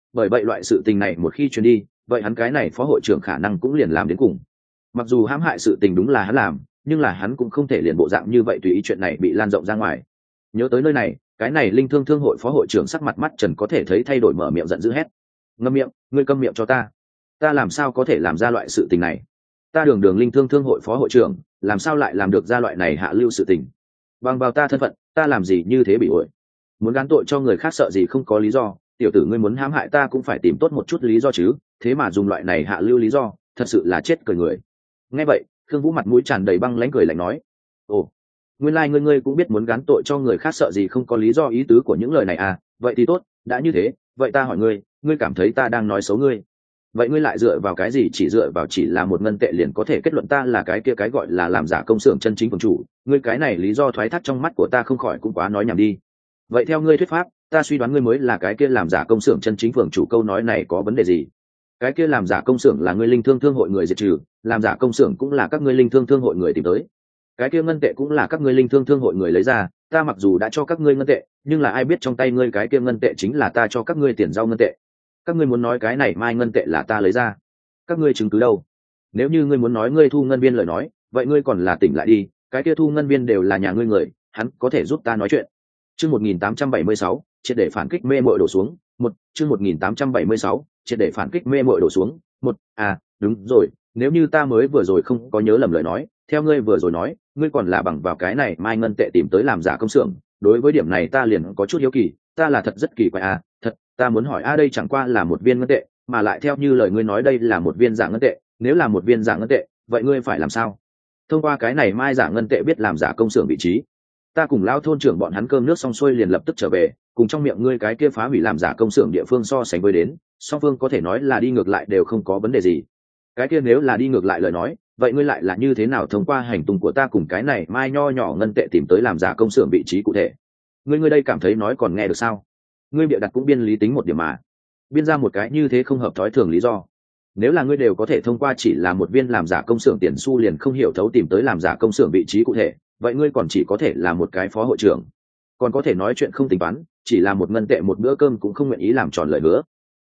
bởi vậy loại sự tình này một khi truyền đi, vậy hắn cái này phó hội trưởng khả năng cũng liền làm đến cùng. Mặc dù hãm hại sự tình đúng là hắn làm, nhưng là hắn cũng không thể liền bộ dạng như vậy tùy ý chuyện này bị lan rộng ra ngoài. Nhớ tới nơi này, cái này linh thương thương hội phó hội trưởng sắc mặt mắt trần có thể thấy thay đổi, mở miệng giận dữ hét: ngâm miệng, ngươi câm miệng cho ta. Ta làm sao có thể làm ra loại sự tình này? Ta đường đường linh thương thương hội phó hội trưởng, làm sao lại làm được ra loại này hạ lưu sự tình? Bằng vào ta thân phận, ta làm gì như thế bị ổi? Muốn gán tội cho người khác sợ gì không có lý do, tiểu tử ngươi muốn hãm hại ta cũng phải tìm tốt một chút lý do chứ, thế mà dùng loại này hạ lưu lý do, thật sự là chết cười người. Nghe vậy, Khương Vũ mặt mũi tràn đầy băng lãnh cười lạnh nói: ồ, nguyên lai ngươi cũng biết muốn gán tội cho người khác sợ gì không có lý do ý tứ của những lời này à? Vậy thì tốt, đã như thế, vậy ta hỏi ngươi cảm thấy ta đang nói xấu ngươi? Vậy ngươi lại dựa vào cái gì? Chỉ dựa vào chỉ là một ngân tệ liền có thể kết luận ta là cái kia cái gọi là làm giả công xưởng chân chính phường chủ? Ngươi cái này lý do thoái thác trong mắt của ta không khỏi cũng quá nói nhảm đi. Vậy theo ngươi thuyết pháp, ta suy đoán ngươi mới là cái kia làm giả công xưởng chân chính phường chủ, câu nói này có vấn đề gì? Cái kia làm giả công xưởng là ngươi linh thương thương hội người diệt trừ, làm giả công xưởng cũng là các ngươi linh thương thương hội người tìm tới, cái kia ngân tệ cũng là các ngươi linh thương thương hội người lấy ra. Ta mặc dù đã cho các ngươi ngân tệ, nhưng là ai biết trong tay ngươi cái kia ngân tệ chính là ta cho các ngươi tiền giao ngân tệ. Các ngươi muốn nói cái này mai ngân tệ là ta lấy ra, các ngươi chứng cứ đâu? Nếu như ngươi muốn nói ngươi thu ngân viên lời nói, vậy ngươi còn là tỉnh lại đi, cái kia thu ngân viên đều là nhà ngươi người, hắn có thể giúp ta nói chuyện. Chương 1876, triệt để phản kích mê mội đổ xuống. Chương 1876, triệt để phản kích mê mội đổ xuống. À, đúng rồi, nếu như ta mới vừa rồi không có nhớ lầm lời nói, theo ngươi vừa rồi nói, ngươi còn là bằng vào cái này mai ngân tệ tìm tới làm giả công xưởng. Đối với điểm này ta liền có chút hiếu kỳ, ta là thật rất kỳ quái à, thật, ta muốn hỏi đây chẳng qua là một viên ngân tệ, mà lại theo như lời ngươi nói đây là một viên giả ngân tệ, nếu là một viên giả ngân tệ, vậy ngươi phải làm sao? Thông qua cái này mai giả ngân tệ biết làm giả công xưởng vị trí. Ta cùng lao thôn trưởng bọn hắn cơm nước xong xuôi liền lập tức trở về, cùng trong miệng ngươi cái kia phá hủy làm giả công xưởng địa phương so sánh với đến, song phương có thể nói là đi ngược lại đều không có vấn đề gì. Cái kia nếu là đi ngược lại lời nói, vậy ngươi lại là như thế nào thông qua hành tung của ta cùng cái này mai nho nhỏ ngân tệ tìm tới làm giả công xưởng vị trí cụ thể? Ngươi đây cảm thấy nói còn nghe được sao? Ngươi bịa đặt cũng biên lý tính một điểm mà, biên ra một cái như thế không hợp thói thường lý do. Nếu là ngươi đều có thể thông qua chỉ là một viên làm giả công xưởng tiền xu liền không hiểu thấu tìm tới làm giả công xưởng vị trí cụ thể, vậy ngươi còn chỉ có thể là một cái phó hội trưởng, còn có thể nói chuyện không tính toán, chỉ là một ngân tệ một bữa cơm cũng không nguyện ý làm tròn lời hứa.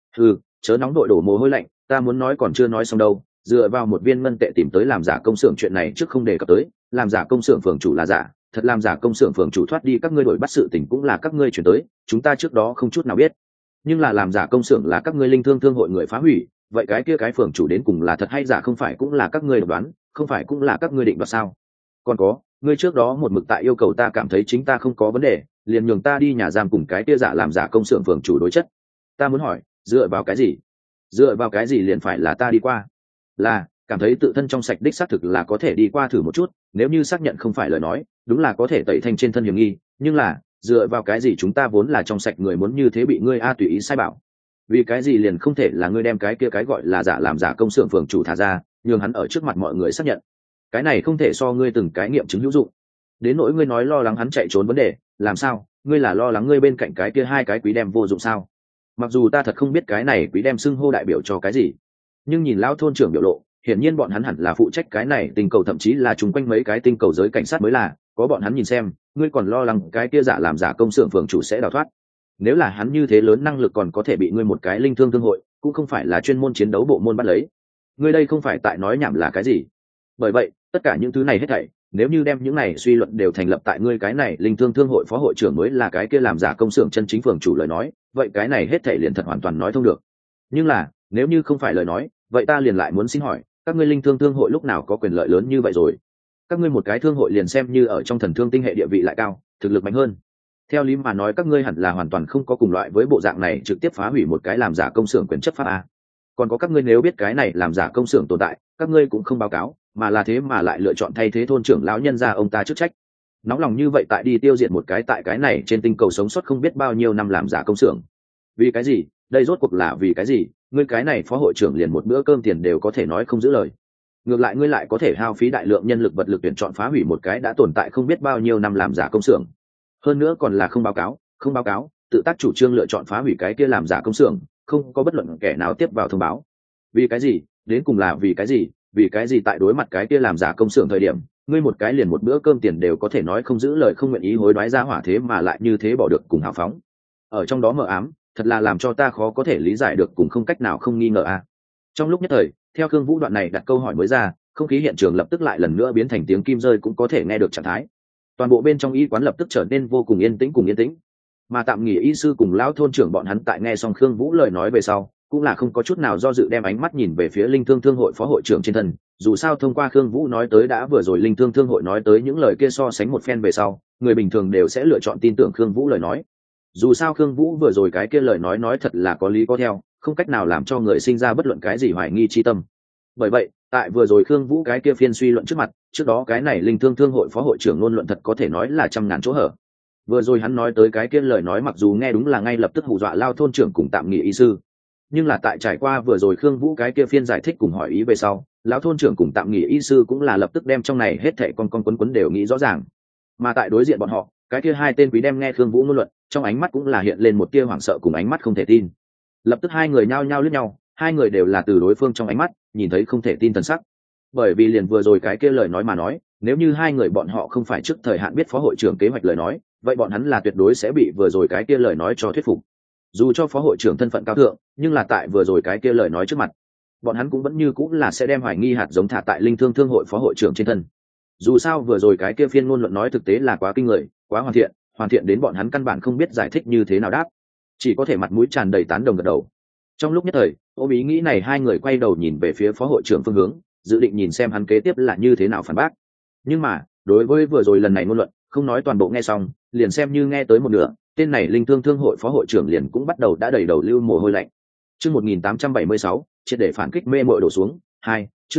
Chớ nóng đội đổ mồ hôi lạnh, ta muốn nói còn chưa nói xong đâu. Dựa vào một viên ngân tệ tìm tới làm giả công xưởng chuyện này trước không đề cập tới, làm giả công xưởng phường chủ là giả, thật làm giả công xưởng phường chủ thoát đi các ngươi đổi bắt sự tình cũng là các ngươi chuyển tới, chúng ta trước đó không chút nào biết. Nhưng là làm giả công xưởng là các ngươi linh thương thương hội người phá hủy, vậy cái kia cái phường chủ đến cùng là thật hay giả không phải cũng là các ngươi đoán, không phải cũng là các ngươi định đoạt sao? Còn có, ngươi trước đó một mực tại yêu cầu ta cảm thấy chính ta không có vấn đề, liền nhường ta đi nhà giam cùng cái kia giả làm giả công xưởng phường chủ đối chất. Ta muốn hỏi, dựa vào cái gì? Dựa vào cái gì liền phải là ta đi qua? Là cảm thấy tự thân trong sạch đích xác thực là có thể đi qua thử một chút, nếu như xác nhận không phải lời nói, đúng là có thể tẩy thanh trên thân hiểm nghi, nhưng là dựa vào cái gì chúng ta vốn là trong sạch người muốn như thế bị ngươi tùy ý sai bảo? Vì cái gì liền không thể là ngươi đem cái kia cái gọi là giả làm giả công xưởng phường chủ thả ra, nhường hắn ở trước mặt mọi người xác nhận? Cái này không thể so ngươi từng cái nghiệm chứng hữu dụng. Đến nỗi ngươi nói lo lắng hắn chạy trốn vấn đề, làm sao? Ngươi là lo lắng ngươi bên cạnh cái kia hai cái quý đem vô dụng sao? Mặc dù ta thật không biết cái này quý đem xưng hô đại biểu cho cái gì, nhưng nhìn lão thôn trưởng biểu lộ, hiển nhiên bọn hắn hẳn là phụ trách cái này tinh cầu, thậm chí là chung quanh mấy cái tinh cầu giới cảnh sát mới là. Có bọn hắn nhìn xem, ngươi còn lo lắng cái kia giả làm giả công xưởng phường chủ sẽ đào thoát? Nếu là hắn như thế lớn năng lực còn có thể bị ngươi một cái linh thương thương hội, cũng không phải là chuyên môn chiến đấu bộ môn bắt lấy. Ngươi đây không phải tại nói nhảm là cái gì? Bởi vậy, tất cả những thứ này hết thảy, nếu như đem những này suy luận đều thành lập tại ngươi cái này linh thương thương hội phó hội trưởng mới là cái kia làm giả công xưởng chân chính phường chủ lời nói, vậy cái này hết thảy liền thật hoàn toàn nói thông được. Nhưng là, nếu như không phải lời nói, vậy ta liền lại muốn xin hỏi, các ngươi linh thương thương hội lúc nào có quyền lợi lớn như vậy rồi? Các ngươi một cái thương hội liền xem như ở trong thần thương tinh hệ địa vị lại cao, thực lực mạnh hơn. Theo lý mà nói các ngươi hẳn là hoàn toàn không có cùng loại với bộ dạng này trực tiếp phá hủy một cái làm giả công xưởng quyền chấp pháp a. Còn có các ngươi nếu biết cái này làm giả công xưởng tồn tại, các ngươi cũng không báo cáo, mà là thế mà lại lựa chọn thay thế thôn trưởng lão nhân gia ông ta chức trách. Nóng lòng như vậy tại đi tiêu diệt một cái tại cái này trên tinh cầu sống sót không biết bao nhiêu năm làm giả công xưởng. Vì cái gì? Đây rốt cuộc là vì cái gì? Ngươi cái này phó hội trưởng liền một bữa cơm tiền đều có thể nói không giữ lời. Ngược lại ngươi lại có thể hao phí đại lượng nhân lực vật lực tuyển chọn phá hủy một cái đã tồn tại không biết bao nhiêu năm làm giả công xưởng. Hơn nữa còn là không báo cáo, tự tác chủ trương lựa chọn phá hủy cái kia làm giả công xưởng, không có bất luận kẻ nào tiếp vào thông báo. Vì cái gì? Đến cùng là vì cái gì? Vì cái gì tại đối mặt cái kia làm giả công xưởng thời điểm, ngươi một cái liền một bữa cơm tiền đều có thể nói không giữ lời, không nguyện ý hối đoái ra hỏa thế mà lại như thế bỏ được cùng hào phóng? Ở trong đó mờ ám, thật là làm cho ta khó có thể lý giải được, cùng không cách nào không nghi ngờ a. Trong lúc nhất thời, theo Khương Vũ đoạn này đặt câu hỏi mới ra, không khí hiện trường lập tức lại lần nữa biến thành tiếng kim rơi cũng có thể nghe được trạng thái. Toàn bộ bên trong y quán lập tức trở nên vô cùng yên tĩnh. Mà tạm nghỉ y sư cùng lão thôn trưởng bọn hắn tại nghe xong Khương Vũ lời nói về sau, cũng là không có chút nào do dự đem ánh mắt nhìn về phía Linh Thương Thương hội phó hội trưởng trên thân. Dù sao thông qua Khương Vũ nói tới đã vừa rồi Linh Thương Thương hội nói tới những lời kia so sánh một phen về sau, người bình thường đều sẽ lựa chọn tin tưởng Khương Vũ lời nói. Dù sao Khương Vũ vừa rồi cái kia lời nói thật là có lý có theo, không cách nào làm cho người sinh ra bất luận cái gì hoài nghi chi tâm. Bởi vậy, tại vừa rồi Khương Vũ cái kia phiên suy luận trước mặt, trước đó cái này Linh Thương Thương hội phó hội trưởng ngôn luận thật có thể nói là trăm ngàn chỗ hở. Vừa rồi hắn nói tới cái kia lời nói mặc dù nghe đúng là ngay lập tức hù dọa lao thôn trưởng cùng tạm nghỉ y sư, nhưng là tại trải qua vừa rồi Khương Vũ cái kia phiên giải thích cùng hỏi ý về sau, lão thôn trưởng cùng tạm nghỉ y sư cũng là lập tức đem trong này hết thảy con quấn đều nghĩ rõ ràng. Mà tại đối diện bọn họ, cái kia hai tên quý đem nghe Khương Vũ ngôn luận, trong ánh mắt cũng là hiện lên một tia hoảng sợ cùng ánh mắt không thể tin. Lập tức hai người nhao nhao liếc nhau, hai người đều là từ đối phương trong ánh mắt nhìn thấy không thể tin thần sắc. Bởi vì liền vừa rồi cái kia lời nói mà nói, nếu như hai người bọn họ không phải trước thời hạn biết phó hội trưởng kế hoạch lời nói, vậy bọn hắn là tuyệt đối sẽ bị vừa rồi cái kia lời nói cho thuyết phục. Dù cho phó hội trưởng thân phận cao thượng, nhưng là tại vừa rồi cái kia lời nói trước mặt, bọn hắn cũng vẫn như cũng là sẽ đem hoài nghi hạt giống thả tại Linh Thương Thương hội phó hội trưởng trên thân. Dù sao vừa rồi cái kia phiên ngôn luận nói thực tế là quá kinh người, quá hoàn thiện đến bọn hắn căn bản không biết giải thích như thế nào đáp, chỉ có thể mặt mũi tràn đầy tán đồng gật đầu. Trong lúc nhất thời, ôm ý nghĩ này hai người quay đầu nhìn về phía phó hội trưởng phương hướng, dự định nhìn xem hắn kế tiếp là như thế nào phản bác. Nhưng mà đối với vừa rồi lần này ngôn luận, không nói toàn bộ nghe xong, liền xem như nghe tới một nửa, tên này Linh Thương Thương hội phó hội trưởng liền cũng bắt đầu đã đầy đầu lưu mồ hôi lạnh. Chương 1876, triệt để phản kích mê muội đổ xuống. 2, chương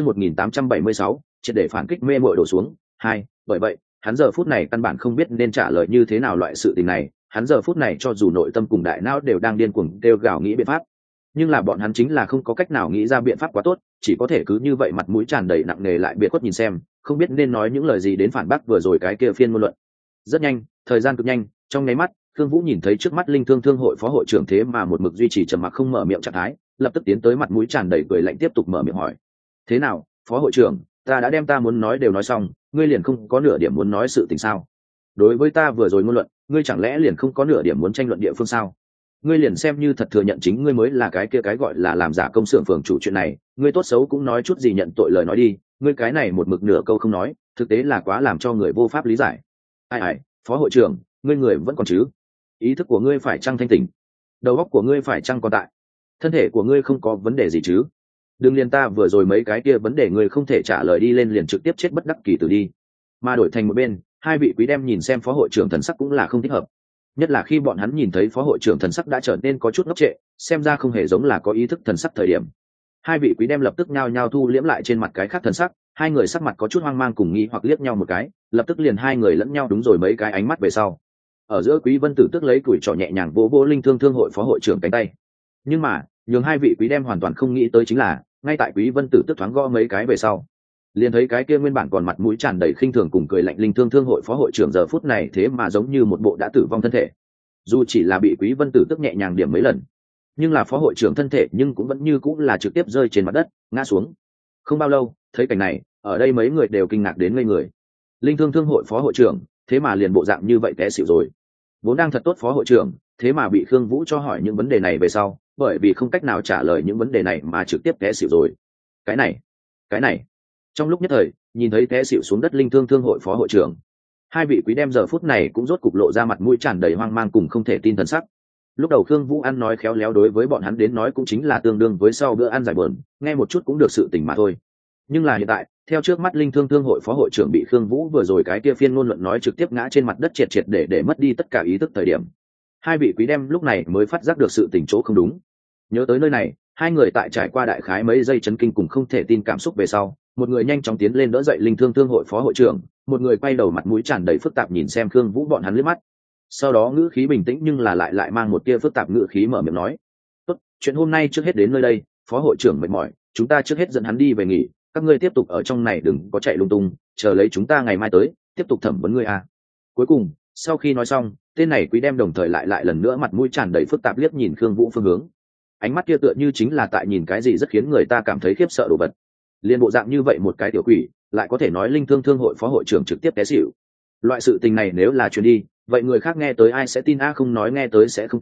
1876, triệt để phản kích mê muội đổ xuống. 2, bởi vậy, hắn giờ phút này căn bản không biết nên trả lời như thế nào loại sự tình này, hắn giờ phút này cho dù nội tâm cùng đại não đều đang điên cuồng kêu gào nghĩ biện pháp, nhưng là bọn hắn chính là không có cách nào nghĩ ra biện pháp quá tốt, chỉ có thể cứ như vậy mặt mũi tràn đầy nặng nề lại biệt khuất nhìn xem, không biết nên nói những lời gì đến phản bác vừa rồi cái kia phiên ngôn luận. Rất nhanh, thời gian cực nhanh, trong nháy mắt, Khương Vũ nhìn thấy trước mắt Linh Thương Thương hội phó hội trưởng thế mà một mực duy trì trầm mặc không mở miệng trạng thái, lập tức tiến tới mặt mũi tràn đầy cười lạnh tiếp tục mở miệng hỏi: "Thế nào, phó hội trưởng, ta đã đem ta muốn nói đều nói xong, ngươi liền không có nửa điểm muốn nói sự tình sao? Đối với ta vừa rồi ngôn luận, ngươi chẳng lẽ liền không có nửa điểm muốn tranh luận địa phương sao? Ngươi liền xem như thật thừa nhận chính ngươi mới là cái kia cái gọi là làm giả công xưởng phường chủ chuyện này, ngươi tốt xấu cũng nói chút gì nhận tội lời nói đi, ngươi cái này một mực nửa câu không nói, thực tế là quá làm cho người vô pháp lý giải." Ai, phó hội trưởng, ngươi người vẫn còn chứ? Ý thức của ngươi phải chăng thanh tỉnh? Đầu óc của ngươi phải chăng còn tại? Thân thể của ngươi không có vấn đề gì chứ? Đừng liền ta vừa rồi mấy cái kia vấn đề ngươi không thể trả lời đi lên liền trực tiếp chết bất đắc kỳ tử đi. Mà đổi thành một bên, hai vị quý đem nhìn xem phó hội trưởng thần sắc cũng là không thích hợp. Nhất là khi bọn hắn nhìn thấy phó hội trưởng thần sắc đã trở nên có chút ngốc trệ, xem ra không hề giống là có ý thức thần sắc thời điểm. Hai vị quý đem lập tức nhao nhao thu liễm lại trên mặt cái khác thần sắc, hai người sắc mặt có chút hoang mang cùng nghi hoặc liếc nhau một cái, lập tức liền hai người lẫn nhau đúng rồi mấy cái ánh mắt về sau. Ở giữa Quý Vân Tử tức lấy củi trỏ nhẹ nhàng vỗ vỗ Linh Thương Thương hội phó hội trưởng cánh tay. Nhưng mà, nhường hai vị quý đem hoàn toàn không nghĩ tới chính là, ngay tại Quý Vân Tử tức thoáng gõ mấy cái về sau, liền thấy cái kia nguyên bản còn mặt mũi tràn đầy khinh thường cùng cười lạnh Linh Thương Thương hội phó hội trưởng giờ phút này thế mà giống như một bộ đã tử vong thân thể. Dù chỉ là bị Quý Vân Tử tức nhẹ nhàng điểm mấy lần, nhưng là phó hội trưởng thân thể nhưng cũng vẫn như cũng là trực tiếp rơi trên mặt đất, ngã xuống. Không bao lâu, thấy cảnh này, ở đây mấy người đều kinh ngạc đến ngây người. Linh Thương Thương hội phó hội trưởng, thế mà liền bộ dạng như vậy té xỉu rồi. Vốn đang thật tốt phó hội trưởng, thế mà bị Khương Vũ cho hỏi những vấn đề này về sau, bởi vì không cách nào trả lời những vấn đề này mà trực tiếp té xỉu rồi. Cái này. Trong lúc nhất thời, nhìn thấy té xỉu xuống đất Linh Thương Thương hội phó hội trưởng, hai vị quý đem giờ phút này cũng rốt cục lộ ra mặt mũi tràn đầy hoang mang cùng không thể tin thần sắc. Lúc đầu Khương Vũ ăn nói khéo léo đối với bọn hắn đến nói cũng chính là tương đương với sau bữa ăn giải bờn, nghe một chút cũng được sự tình mà thôi. Nhưng là hiện tại, theo trước mắt Linh Thương Thương hội phó hội trưởng bị Khương Vũ vừa rồi cái kia phiên ngôn luận nói trực tiếp ngã trên mặt đất triệt triệt để mất đi tất cả ý thức thời điểm, hai vị quý đem lúc này mới phát giác được sự tình chỗ không đúng. Nhớ tới nơi này, hai người tại trải qua đại khái mấy giây chấn kinh cùng không thể tin cảm xúc về sau, một người nhanh chóng tiến lên đỡ dậy Linh Thương Thương hội phó hội trưởng, một người quay đầu mặt mũi tràn đầy phức tạp nhìn xem Khương Vũ bọn hắn liếc mắt. Sau đó ngữ khí bình tĩnh nhưng là lại mang một tia phức tạp ngữ khí mở miệng nói: "Tốt, chuyện hôm nay trước hết đến nơi đây, phó hội trưởng mệt mỏi, chúng ta trước hết dẫn hắn đi về nghỉ, các ngươi tiếp tục ở trong này đừng có chạy lung tung, chờ lấy chúng ta ngày mai tới tiếp tục thẩm vấn ngươi à." Cuối cùng, sau khi nói xong, tên này quý đem đồng thời lại lần nữa mặt mũi tràn đầy phức tạp liếc nhìn Khương Vũ phương hướng. Ánh mắt kia tựa như chính là tại nhìn cái gì rất khiến người ta cảm thấy khiếp sợ đồ vật. Liên bộ dạng như vậy một cái tiểu quỷ, lại có thể nói Linh Thương Thương hội phó hội trưởng trực tiếp té xỉu. Loại sự tình này nếu là truyền đi, vậy người khác nghe tới ai sẽ tin a, không nói nghe tới sẽ không tin,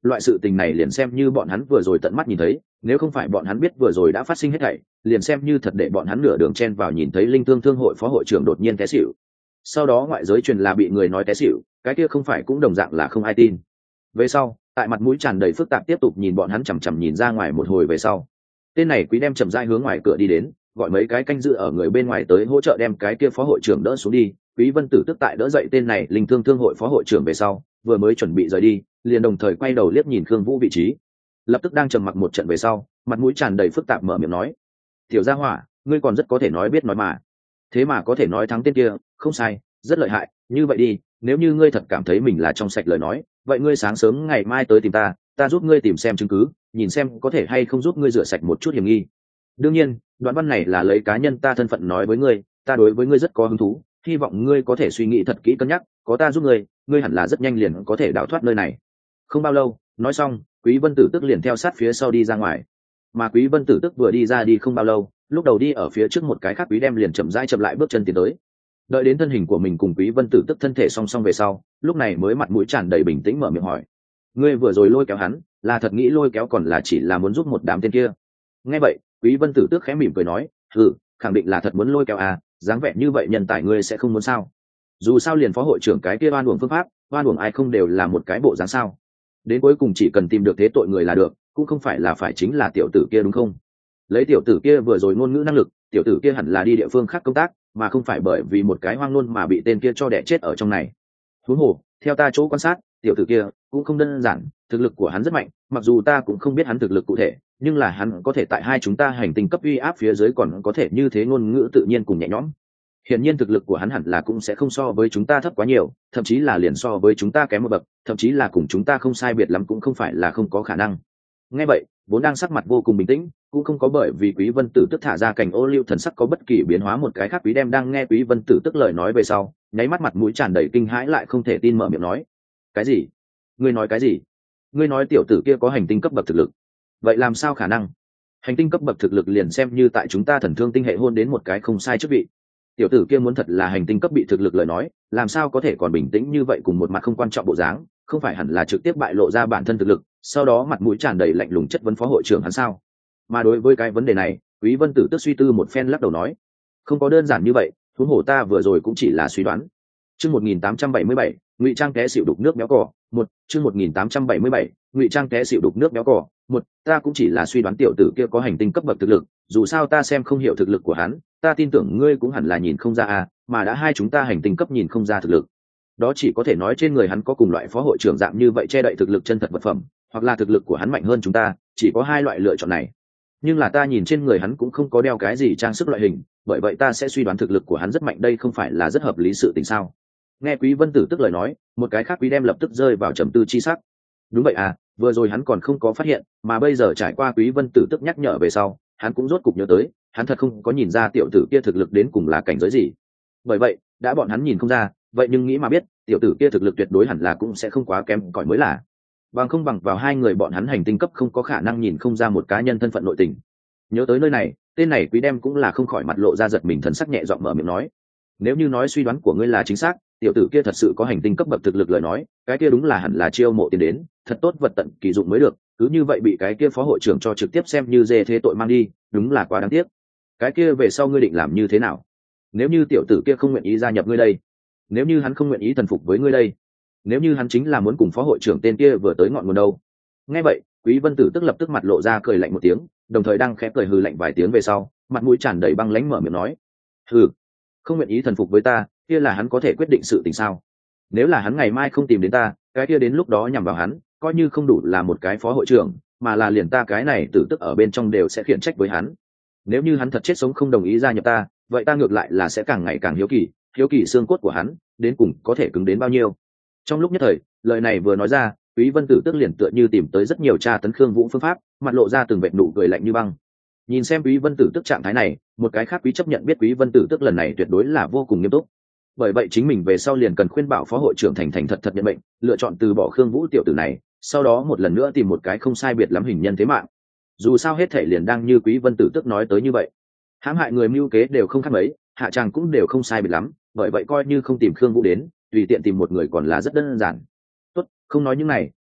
loại sự tình này liền xem như bọn hắn vừa rồi tận mắt nhìn thấy, nếu không phải bọn hắn biết vừa rồi đã phát sinh hết thảy, liền xem như thật để bọn hắn nửa đường chen vào nhìn thấy linh thương thương hội phó hội trưởng đột nhiên té xỉu, sau đó ngoại giới truyền là bị người nói té xỉu, cái kia không phải cũng đồng dạng là không ai tin. Về sau tại mặt mũi tràn đầy phức tạp tiếp tục nhìn bọn hắn chằm chằm nhìn ra ngoài một hồi về sau, tên này Quý đem chậm rãi hướng ngoài cửa đi đến, gọi mấy cái canh giữ ở người bên ngoài tới hỗ trợ đem cái kia phó hội trưởng đỡ xuống đi. Quý Vân Tử tức tại đỡ dậy tên này linh thương thương hội phó hội trưởng về sau, vừa mới chuẩn bị rời đi, liền đồng thời quay đầu liếc nhìn Khương Vũ vị trí, lập tức đang trầm mặc một trận về sau, mặt mũi tràn đầy phức tạp mở miệng nói: "Tiểu Gia Hỏa, ngươi còn rất có thể nói biết nói mà, thế mà có thể nói thắng tên kia, không sai, rất lợi hại. Như vậy đi, nếu như ngươi thật cảm thấy mình là trong sạch lời nói, vậy ngươi sáng sớm ngày mai tới tìm ta giúp ngươi tìm xem chứng cứ, nhìn xem có thể hay không giúp ngươi rửa sạch một chút hiểm nghi. Đương nhiên, đoạn văn này là lấy cá nhân ta thân phận nói với ngươi, ta đối với ngươi rất có hứng thú, hy vọng ngươi có thể suy nghĩ thật kỹ cân nhắc, có ta giúp ngươi hẳn là rất nhanh liền có thể đào thoát nơi này." Không bao lâu, nói xong, Quý Vân Tử tức liền theo sát phía sau đi ra ngoài. Mà Quý Vân Tử tức vừa đi ra đi không bao lâu, lúc đầu đi ở phía trước một cái khác Quý đem liền chậm rãi chậm lại bước chân tiến tới. Đợi đến thân hình của mình cùng Quý Vân Tử tức thân thể song song về sau, lúc này mới mặt mũi tràn đầy bình tĩnh mở miệng hỏi: "Ngươi vừa rồi lôi kéo hắn, là thật nghĩ lôi kéo còn là chỉ là muốn giúp một đám tên kia?" Nghe vậy, Quý Vân Tử tước khẽ mỉm cười nói: "Ừ, khẳng định là thật muốn lôi kéo à, dáng vẻ như vậy nhân tài ngươi sẽ không muốn sao? Dù sao liền phó hội trưởng cái kia oan uổng phương pháp, oan uổng ai không đều là một cái bộ dáng sao? Đến cuối cùng chỉ cần tìm được thế tội người là được, cũng không phải là phải chính là tiểu tử kia đúng không? Lấy tiểu tử kia vừa rồi ngôn ngữ năng lực, tiểu tử kia hẳn là đi địa phương khác công tác, mà không phải bởi vì một cái hoang nôn mà bị tên kia cho đẻ chết ở trong này. Huống hồ, theo ta chỗ quan sát, tiểu tử kia cũng không đơn giản, thực lực của hắn rất mạnh, mặc dù ta cũng không biết hắn thực lực cụ thể, nhưng là hắn có thể tại hai chúng ta hành tinh cấp uy áp phía dưới còn có thể như thế ngôn ngữ tự nhiên cùng nhẹ nhõm. Hiển nhiên thực lực của hắn hẳn là cũng sẽ không so với chúng ta thấp quá nhiều, thậm chí là liền so với chúng ta kém một bậc, thậm chí là cùng chúng ta không sai biệt lắm cũng không phải là không có khả năng." Nghe vậy, vốn đang sắc mặt vô cùng bình tĩnh, cũng không có bởi vì Quý Vân Tử tức thả ra cảnh ô liu thần sắc có bất kỳ biến hóa một cái khác Quý đem đang nghe Quý Vân Tử tức lời nói về sau, nháy mắt mặt mũi tràn đầy kinh hãi lại không thể tin mở miệng nói: "Cái gì? Ngươi nói cái gì? Ngươi nói tiểu tử kia có hành tinh cấp bậc thực lực? Vậy làm sao khả năng? Hành tinh cấp bậc thực lực liền xem như tại chúng ta Thần Thương tinh hệ hôn đến một cái không sai chức vị. Tiểu tử kia muốn thật là hành tinh cấp bị thực lực lời nói, làm sao có thể còn bình tĩnh như vậy cùng một mặt không quan trọng bộ dáng, không phải hẳn là trực tiếp bại lộ ra bản thân thực lực, sau đó mặt mũi tràn đầy lạnh lùng chất vấn phó hội trưởng hắn sao?" Mà đối với cái vấn đề này, Quý Vân Tử tức suy tư một phen lắc đầu nói: "Không có đơn giản như vậy, huống hồ ta vừa rồi cũng chỉ là suy đoán." Chương 1877, ngụy trang té xỉu đục nước béo cò, chương 1877, ngụy trang té xỉu đục nước béo cò, ta cũng chỉ là suy đoán tiểu tử kia có hành tinh cấp bậc thực lực, dù sao ta xem không hiểu thực lực của hắn, ta tin tưởng ngươi cũng hẳn là nhìn không ra à, mà đã hai chúng ta hành tinh cấp nhìn không ra thực lực. Đó chỉ có thể nói trên người hắn có cùng loại phó hội trưởng dạng như vậy che đậy thực lực chân thật vật phẩm, hoặc là thực lực của hắn mạnh hơn chúng ta, chỉ có hai loại lựa chọn này. Nhưng là ta nhìn trên người hắn cũng không có đeo cái gì trang sức loại hình, bởi vậy ta sẽ suy đoán thực lực của hắn rất mạnh, đây không phải là rất hợp lý sự tình sao?" Nghe Quý Vân Tử tức lời nói, một cái khác Quý đem lập tức rơi vào trầm tư chi sắc. Đúng vậy à, vừa rồi hắn còn không có phát hiện, mà bây giờ trải qua Quý Vân Tử tức nhắc nhở về sau, hắn cũng rốt cục nhớ tới, hắn thật không có nhìn ra tiểu tử kia thực lực đến cùng là cảnh giới gì. Bởi vậy, đã bọn hắn nhìn không ra, vậy nhưng nghĩ mà biết, tiểu tử kia thực lực tuyệt đối hẳn là cũng sẽ không quá kém cỏi mới là. Bằng không bằng vào hai người bọn hắn hành tinh cấp không có khả năng nhìn không ra một cá nhân thân phận nội tình. Nhớ tới nơi này, tên này Quý đem cũng là không khỏi mặt lộ ra giật mình thần sắc nhẹ giọng mở miệng nói: "Nếu như nói suy đoán của ngươi là chính xác, tiểu tử kia thật sự có hành tinh cấp bậc thực lực lời nói, cái kia đúng là hẳn là chiêu mộ tiền đến, thật tốt vật tận kỳ dụng mới được, cứ như vậy bị cái kia phó hội trưởng cho trực tiếp xem như dê thế tội mang đi, đúng là quá đáng tiếc. Cái kia về sau ngươi định làm như thế nào? Nếu như tiểu tử kia không nguyện ý gia nhập ngươi đây, nếu như hắn không nguyện ý thần phục với ngươi đây, nếu như hắn chính là muốn cùng phó hội trưởng tên kia vừa tới ngọn nguồn đâu?" Nghe vậy, Quý Vân Tử tức lập tức mặt lộ ra cười lạnh một tiếng, đồng thời đang khẽ cười hừ lạnh vài tiếng về sau, mặt mũi tràn đầy băng lãnh mở miệng nói: "Hừ, không nguyện ý thần phục với ta, kia là hắn có thể quyết định sự tình sao? Nếu là hắn ngày mai không tìm đến ta, cái kia đến lúc đó nhằm vào hắn, coi như không đủ là một cái phó hội trưởng, mà là liền ta cái này tử tức ở bên trong đều sẽ khiển trách với hắn. Nếu như hắn thật chết sống không đồng ý gia nhập ta, vậy ta ngược lại là sẽ càng ngày càng hiếu kỳ xương cốt của hắn đến cùng có thể cứng đến bao nhiêu." Trong lúc nhất thời, lời này vừa nói ra, Quý Vân Tử tức liền tựa như tìm tới rất nhiều tra tấn Khương Vũ phương pháp, mặt lộ ra từng vệt nụ cười lạnh như băng. Nhìn xem Quý Vân Tử tức trạng thái này, một cái khác Quý chấp nhận biết Quý Vân Tử tức lần này tuyệt đối là vô cùng nghiêm túc. Bởi vậy chính mình về sau liền cần khuyên bảo phó hội trưởng thành thành thật thật nhận mệnh, lựa chọn từ bỏ Khương Vũ tiểu tử này, sau đó một lần nữa tìm một cái không sai biệt lắm hình nhân thế mạng. Dù sao hết thể liền đang như Quý Vân Tử tức nói tới như vậy, hãm hại người mưu kế đều không khác mấy, hạ tràng cũng đều không sai biệt lắm, bởi vậy coi như không tìm Khương Vũ đến, tùy tiện tìm một người còn là rất đơn giản. Tốt, không nói những này,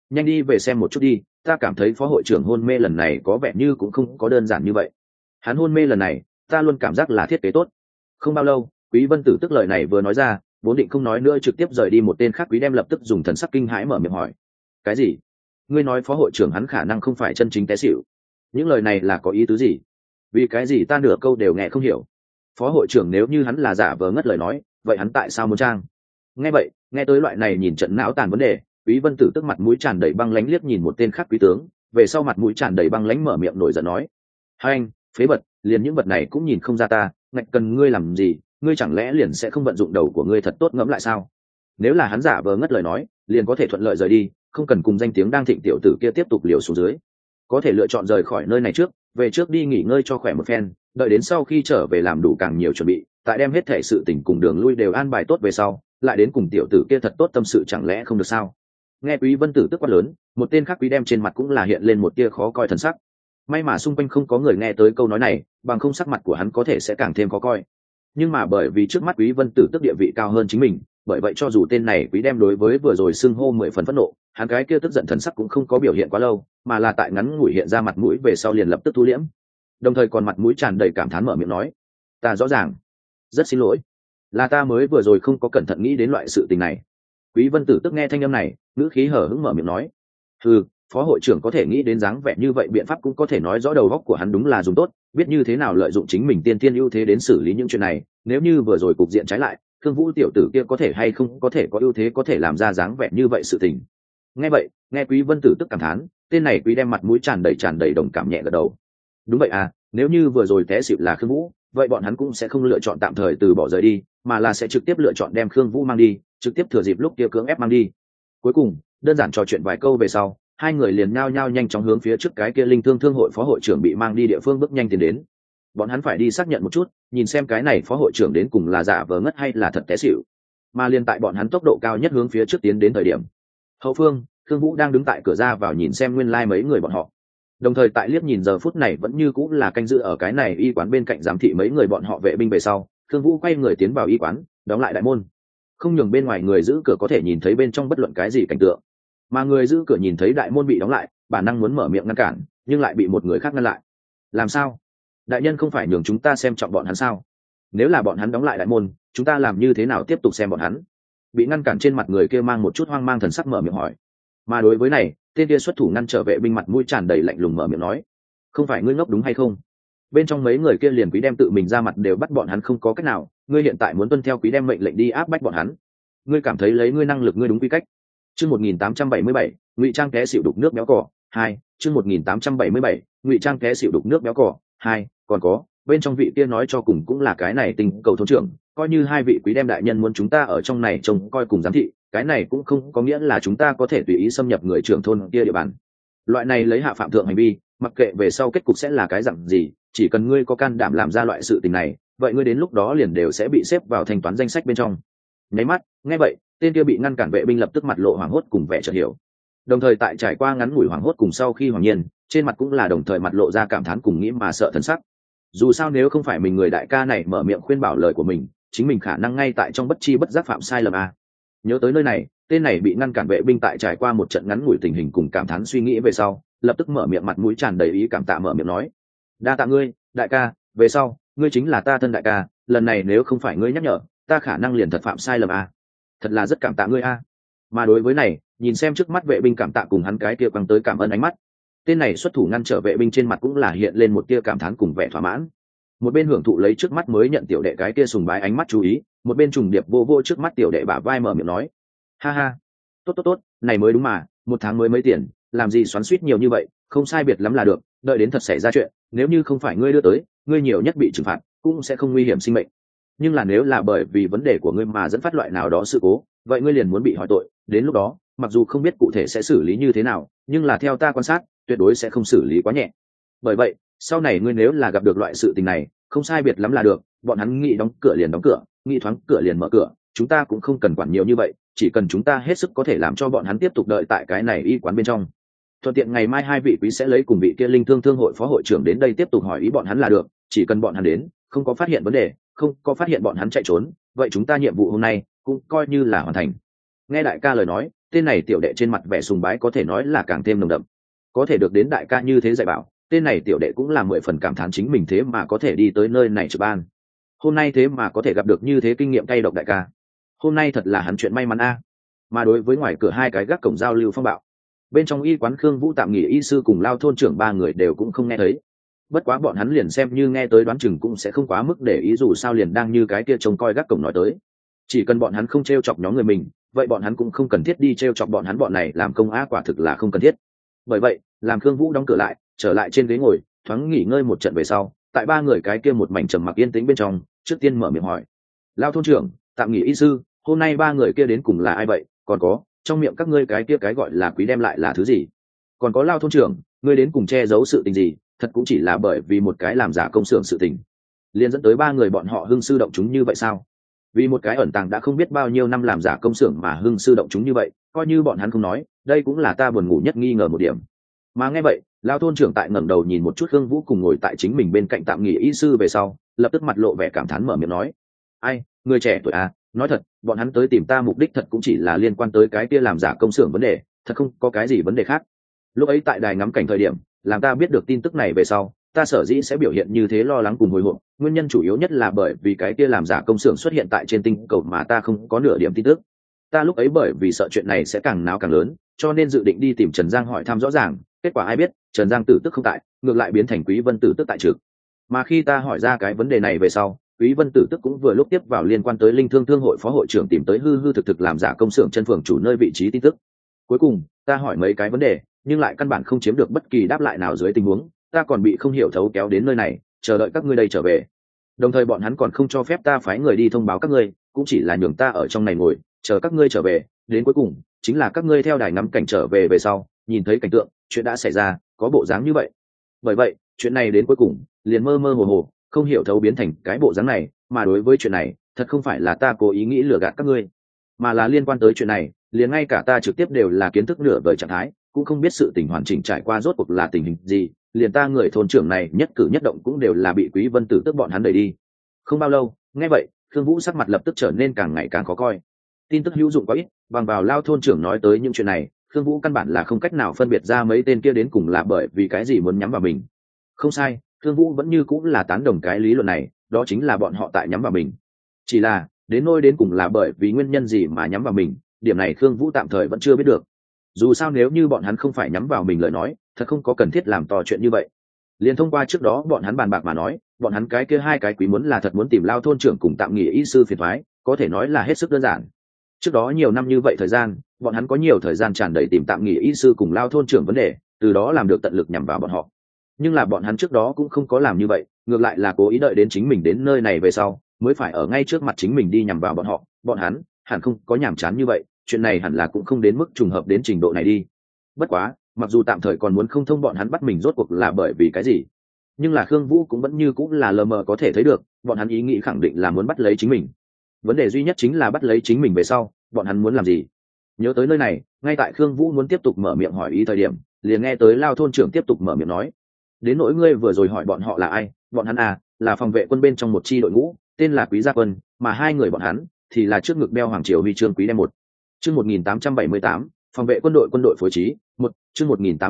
nhanh đi về xem một chút đi, ta cảm thấy phó hội trưởng hôn mê lần này có vẻ như cũng không có đơn giản như vậy. Hắn hôn mê lần này ta luôn cảm giác là thiết kế tốt. Không bao lâu, Quý Vân Tử tức lời này vừa nói ra, vốn định không nói nữa trực tiếp rời đi một tên khác Quý đem lập tức dùng thần sắc kinh hãi mở miệng hỏi: cái gì? Ngươi nói phó hội trưởng hắn khả năng không phải chân chính té xỉu? Những lời này là có ý tứ gì? Vì cái gì ta nửa câu đều nghe không hiểu. Phó hội trưởng nếu như hắn là giả vờ ngất lời nói, vậy hắn tại sao muốn trang? Nghe vậy, nghe tới loại này nhìn trận não tàn vấn đề, Quý Vân Tử tức mặt mũi tràn đầy băng lãnh liếc nhìn một tên khác quý tướng, về sau mặt mũi tràn đầy băng lãnh mở miệng nổi giận nói: hai anh, phế vật, liền những vật này cũng nhìn không ra ta, ngạch cần ngươi làm gì? Ngươi chẳng lẽ liền sẽ không vận dụng đầu của ngươi thật tốt ngẫm lại sao? Nếu là hắn giả vờ ngất lời nói, liền có thể thuận lợi rời đi, không cần cùng danh tiếng đang thịnh tiểu tử kia tiếp tục liều xuống dưới. Có thể lựa chọn rời khỏi nơi này trước, về trước đi nghỉ ngơi cho khỏe một phen, đợi đến sau khi trở về làm đủ càng nhiều chuẩn bị, tại đem hết thể sự tình cùng đường lui đều an bài tốt về sau, lại đến cùng tiểu tử kia thật tốt tâm sự chẳng lẽ không được sao? Nghe Quý Vân Tử tức quát lớn, một tên khác Quý đem trên mặt cũng là hiện lên một tia khó coi thần sắc. May mà xung quanh không có người nghe tới câu nói này, bằng không sắc mặt của hắn có thể sẽ càng thêm khó coi. Nhưng mà bởi vì trước mắt Quý Vân Tử tức địa vị cao hơn chính mình, bởi vậy cho dù tên này Quý đem đối với vừa rồi xưng hô 10 phần phẫn nộ, hắn cái kia tức giận thần sắc cũng không có biểu hiện quá lâu, mà là tại ngắn ngủi hiện ra mặt mũi về sau liền lập tức thu liễm, đồng thời còn mặt mũi tràn đầy cảm thán mở miệng nói: ta rõ ràng, rất xin lỗi, là ta mới vừa rồi không có cẩn thận nghĩ đến loại sự tình này. Quý Vân Tử tức nghe thanh âm này, ngữ khí hở hững mở miệng nói: phó hội trưởng có thể nghĩ đến dáng vẻ như vậy biện pháp cũng có thể nói rõ đầu óc của hắn đúng là dùng tốt, biết như thế nào lợi dụng chính mình tiên tiên ưu thế đến xử lý những chuyện này. Nếu như vừa rồi cục diện trái lại, Khương Vũ tiểu tử kia có thể hay không có thể có ưu thế có thể làm ra dáng vẻ như vậy sự tình. Nghe vậy, nghe Quý Vân Tử tức cảm thán, tên này Quý đem mặt mũi tràn đầy đồng cảm nhẹ gật đầu. Đúng vậy à, nếu như vừa rồi té xỉu là Khương Vũ, vậy bọn hắn cũng sẽ không lựa chọn tạm thời từ bỏ rời đi, mà là sẽ trực tiếp lựa chọn đem Khương Vũ mang đi, trực tiếp thừa dịp lúc kia cưỡng ép mang đi. Cuối cùng, đơn giản trò chuyện vài câu về sau, hai người liền nhao nhao nhanh chóng hướng phía trước cái kia linh thương thương hội phó hội trưởng bị mang đi địa phương bước nhanh tiến đến. Bọn hắn phải đi xác nhận một chút, nhìn xem cái này phó hội trưởng đến cùng là giả vờ ngất hay là thật té xỉu. Mà liền tại bọn hắn tốc độ cao nhất hướng phía trước tiến đến thời điểm, hậu phương, Khương Vũ đang đứng tại cửa ra vào nhìn xem nguyên lai mấy người bọn họ. Đồng thời tại liếc nhìn giờ phút này vẫn như cũng là canh giữ ở cái này y quán bên cạnh giám thị mấy người bọn họ vệ binh về sau, Khương Vũ quay người tiến vào y quán, đóng lại đại môn, không nhường bên ngoài người giữ cửa có thể nhìn thấy bên trong bất luận cái gì cảnh tượng. Mà người giữ cửa nhìn thấy đại môn bị đóng lại, bản năng muốn mở miệng ngăn cản, nhưng lại bị một người khác ngăn lại. Làm sao? Đại nhân không phải nhường chúng ta xem trọng bọn hắn sao? Nếu là bọn hắn đóng lại đại môn, chúng ta làm như thế nào tiếp tục xem bọn hắn? Bị ngăn cản trên mặt người kia mang một chút hoang mang thần sắc mở miệng hỏi. Mà đối với này, tên kia xuất thủ ngăn trở vệ binh mặt mũi tràn đầy lạnh lùng mở miệng nói: không phải ngươi ngốc đúng hay không? Bên trong mấy người kia liền Quý đem tự mình ra mặt đều bắt bọn hắn không có cách nào, ngươi hiện tại muốn tuân theo Quý đem mệnh lệnh đi áp bách bọn hắn, ngươi cảm thấy lấy ngươi năng lực ngươi đúng quy cách? Chương 1877, ngụy trang té xỉu đục nước béo cỏ 2, chương 1877, ngụy trang té xỉu đục nước béo cỏ 2, còn có, bên trong vị kia nói cho cùng cũng là cái này tình cầu thôn trưởng, coi như hai vị Quý đem đại nhân muốn chúng ta ở trong này trông coi cùng giám thị, cái này cũng không có nghĩa là chúng ta có thể tùy ý xâm nhập người trưởng thôn kia địa bàn. Loại này lấy hạ phạm thượng hành vi, mặc kệ về sau kết cục sẽ là cái dạng gì, chỉ cần ngươi có can đảm làm ra loại sự tình này, vậy ngươi đến lúc đó liền đều sẽ bị xếp vào thanh toán danh sách bên trong. Nháy mắt, nghe vậy, tên kia bị ngăn cản vệ binh lập tức mặt lộ hoảng hốt cùng vẻ chợt hiểu. Đồng thời tại trải qua ngắn ngủi hoảng hốt cùng sau khi hoàng nhiên, trên mặt cũng là đồng thời mặt lộ ra cảm thán cùng nghĩ mà sợ thần sắc. Dù sao nếu không phải mình người đại ca này mở miệng khuyên bảo lời của mình, chính mình khả năng ngay tại trong bất chi bất giác phạm sai lầm a. Nhớ tới nơi này, tên này bị ngăn cản vệ binh tại trải qua một trận ngắn ngủi tình hình cùng cảm thán suy nghĩ về sau, lập tức mở miệng mặt mũi tràn đầy ý cảm tạ mở miệng nói: đa tạ ngươi, đại ca, về sau, ngươi chính là ta thân đại ca, lần này nếu không phải ngươi nhắc nhở, ta khả năng liền thật phạm sai lầm a. Thật là rất cảm tạ ngươi a. Mà đối với này, nhìn xem trước mắt vệ binh cảm tạ cùng hắn cái kia quăng tới cảm ơn ánh mắt, tên này xuất thủ ngăn trở vệ binh trên mặt cũng là hiện lên một tia cảm thán cùng vẻ thỏa mãn. Một bên hưởng thụ lấy trước mắt mới nhận tiểu đệ cái kia sùng bái ánh mắt chú ý, một bên trùng điệp vô vô trước mắt tiểu đệ bả vai mở miệng nói: ha ha, tốt, này mới đúng mà, một tháng mới mấy tiền, làm gì xoắn xuýt nhiều như vậy, không sai biệt lắm là được, đợi đến thật xảy ra chuyện, nếu như không phải ngươi đưa tới, ngươi nhiều nhất bị trừng phạt, cũng sẽ không nguy hiểm sinh mệnh. Nhưng là nếu là bởi vì vấn đề của ngươi mà dẫn phát loại nào đó sự cố, vậy ngươi liền muốn bị hỏi tội, đến lúc đó, mặc dù không biết cụ thể sẽ xử lý như thế nào, nhưng là theo ta quan sát, tuyệt đối sẽ không xử lý quá nhẹ. Bởi vậy, sau này ngươi nếu là gặp được loại sự tình này, không sai biệt lắm là được, bọn hắn nghĩ đóng cửa liền đóng cửa, nghĩ thoáng cửa liền mở cửa, chúng ta cũng không cần quản nhiều như vậy, chỉ cần chúng ta hết sức có thể làm cho bọn hắn tiếp tục đợi tại cái này y quán bên trong. Thuận tiện ngày mai hai vị quý sẽ lấy cùng vị kia linh thương thương hội phó hội trưởng đến đây tiếp tục hỏi ý bọn hắn là được, chỉ cần bọn hắn đến, không có phát hiện vấn đề, không có phát hiện bọn hắn chạy trốn, vậy chúng ta nhiệm vụ hôm nay cũng coi như là hoàn thành. Nghe đại ca lời nói, tên này tiểu đệ trên mặt vẻ sùng bái có thể nói là càng thêm nồng đậm. Có thể được đến đại ca như thế dạy bảo, tên này tiểu đệ cũng là 10 phần cảm thán chính mình thế mà có thể đi tới nơi này trực ban. Hôm nay thế mà có thể gặp được như thế kinh nghiệm cay độc đại ca, hôm nay thật là hắn chuyện may mắn a. Mà đối với ngoài cửa hai cái gác cổng giao lưu phong bạo, bên trong y quán Khương Vũ tạm nghỉ y sư cùng Lao thôn trưởng ba người đều cũng không nghe thấy. Bất quá bọn hắn liền xem như nghe tới đoán chừng cũng sẽ không quá mức để ý, dù sao liền đang như cái kia trông coi gác cổng nói tới, chỉ cần bọn hắn không trêu chọc nhóm người mình, vậy bọn hắn cũng không cần thiết đi trêu chọc bọn hắn, bọn này làm công á quả thực là không cần thiết. Bởi vậy làm Khương Vũ đóng cửa lại trở lại trên ghế ngồi thoáng nghỉ ngơi một trận về sau, tại ba người cái kia một mảnh trầm mặc yên tĩnh bên trong, trước tiên mở miệng hỏi: Lao thôn trưởng, tạm nghỉ y sư, hôm nay ba người kia đến cùng là ai vậy? Còn có trong miệng các ngươi cái kia cái gọi là quý đem lại là thứ gì? Còn có Lao thôn trưởng, ngươi đến cùng che giấu sự tình gì? Thật cũng chỉ là bởi vì một cái làm giả công xưởng sự tình liền dẫn tới ba người bọn họ hưng sư động chúng như vậy sao? Vì một cái ẩn tàng đã không biết bao nhiêu năm làm giả công xưởng mà hưng sư động chúng như vậy, coi như bọn hắn không nói, đây cũng là ta buồn ngủ nhất nghi ngờ một điểm. Mà nghe vậy, Lao thôn trưởng tại ngẩng đầu nhìn một chút Khương Vũ cùng ngồi tại chính mình bên cạnh tạm nghỉ y sư về sau, lập tức mặt lộ vẻ cảm thán mở miệng nói: ai, người trẻ tuổi à, nói thật, bọn hắn tới tìm ta mục đích thật cũng chỉ là liên quan tới cái kia làm giả công xưởng vấn đề, thật không có cái gì vấn đề khác. Lúc ấy tại đài ngắm cảnh thời điểm, làm ta biết được tin tức này về sau, ta sở dĩ sẽ biểu hiện như thế lo lắng cùng hồi hộp, nguyên nhân chủ yếu nhất là bởi vì cái kia làm giả công xưởng xuất hiện tại trên tinh cầu mà ta không có nửa điểm tin tức. Ta lúc ấy bởi vì sợ chuyện này sẽ càng náo càng lớn, cho nên dự định đi tìm Trần Giang hỏi thăm rõ ràng, kết quả ai biết Trần Giang tử tức không tại, ngược lại biến thành Quý Vân tử tức tại trực. Mà khi ta hỏi ra cái vấn đề này về sau, Quý Vân tử tức cũng vừa lúc tiếp vào liên quan tới Linh Thương Thương hội phó hội trưởng tìm tới hư hư thực thực làm giả công xưởng chân phường chủ nơi vị trí tin tức. Cuối cùng ta hỏi mấy cái vấn đề nhưng lại căn bản không chiếm được bất kỳ đáp lại nào, dưới tình huống ta còn bị không hiểu thấu kéo đến nơi này chờ đợi các ngươi đây trở về. Đồng thời bọn hắn còn không cho phép ta phái người đi thông báo các ngươi, cũng chỉ là nhường ta ở trong này ngồi chờ các ngươi trở về. Đến cuối cùng chính là các ngươi theo đài ngắm cảnh trở về về sau, nhìn thấy cảnh tượng chuyện đã xảy ra có bộ dáng như vậy. Bởi vậy chuyện này đến cuối cùng liền mơ mơ hồ hồ không hiểu thấu biến thành cái bộ dáng này. Mà đối với chuyện này thật không phải là ta cố ý nghĩ lừa gạt các ngươi, mà là liên quan tới chuyện này liền ngay cả ta trực tiếp đều là kiến thức nửa vời trạng thái, cũng không biết sự tình hoàn chỉnh trải qua rốt cuộc là tình hình gì, liền ta người thôn trưởng này nhất cử nhất động cũng đều là bị Quý Vân tử tức bọn hắn đẩy đi. Không bao lâu nghe vậy, Khương Vũ sắc mặt lập tức trở nên càng ngày càng khó coi. Tin tức hữu dụng quá ít, bằng vào Lao thôn trưởng nói tới những chuyện này, Khương Vũ căn bản là không cách nào phân biệt ra mấy tên kia đến cùng là bởi vì cái gì muốn nhắm vào mình. Không sai, Khương Vũ vẫn như cũng là tán đồng cái lý luận này, đó chính là bọn họ tại nhắm vào mình. Chỉ là đến nôi đến cùng là bởi vì nguyên nhân gì mà nhắm vào mình, điểm này Khương Vũ tạm thời vẫn chưa biết được. Dù sao nếu như bọn hắn không phải nhắm vào mình lời nói, thật không có cần thiết làm to chuyện như vậy. Liên thông qua trước đó bọn hắn bàn bạc mà nói, bọn hắn cái kia hai cái quý muốn là thật muốn tìm Lao thôn trưởng cùng tạm nghỉ y sư phiền toái, có thể nói là hết sức đơn giản. Trước đó nhiều năm như vậy thời gian, bọn hắn có nhiều thời gian tràn đầy tìm tạm nghỉ y sư cùng Lao thôn trưởng vấn đề, từ đó làm được tận lực nhằm vào bọn họ. Nhưng là bọn hắn trước đó cũng không có làm như vậy, ngược lại là cố ý đợi đến chính mình đến nơi này về sau, mới phải ở ngay trước mặt chính mình đi nhằm vào bọn họ. Bọn hắn hẳn không có nhàm chán như vậy, chuyện này hẳn là cũng không đến mức trùng hợp đến trình độ này đi. Bất quá mặc dù tạm thời còn muốn không thông bọn hắn bắt mình rốt cuộc là bởi vì cái gì, nhưng là Khương Vũ cũng vẫn như cũng là lờ mờ có thể thấy được bọn hắn ý nghĩ khẳng định là muốn bắt lấy chính mình. Vấn đề duy nhất chính là bắt lấy chính mình về sau bọn hắn muốn làm gì. Nhớ tới nơi này, ngay tại Khương Vũ muốn tiếp tục mở miệng hỏi ý thời điểm, liền nghe tới Lao thôn trưởng tiếp tục mở miệng nói: đến nỗi ngươi vừa rồi hỏi bọn họ là ai, bọn hắn là phòng vệ quân bên trong một chi đội ngũ tên là Quý Gia Quân, mà hai người bọn hắn thì là trước ngực đeo hoàng triều huy chương Quý đem một. Chương 1878, phòng vệ quân đội phối trí một. Chương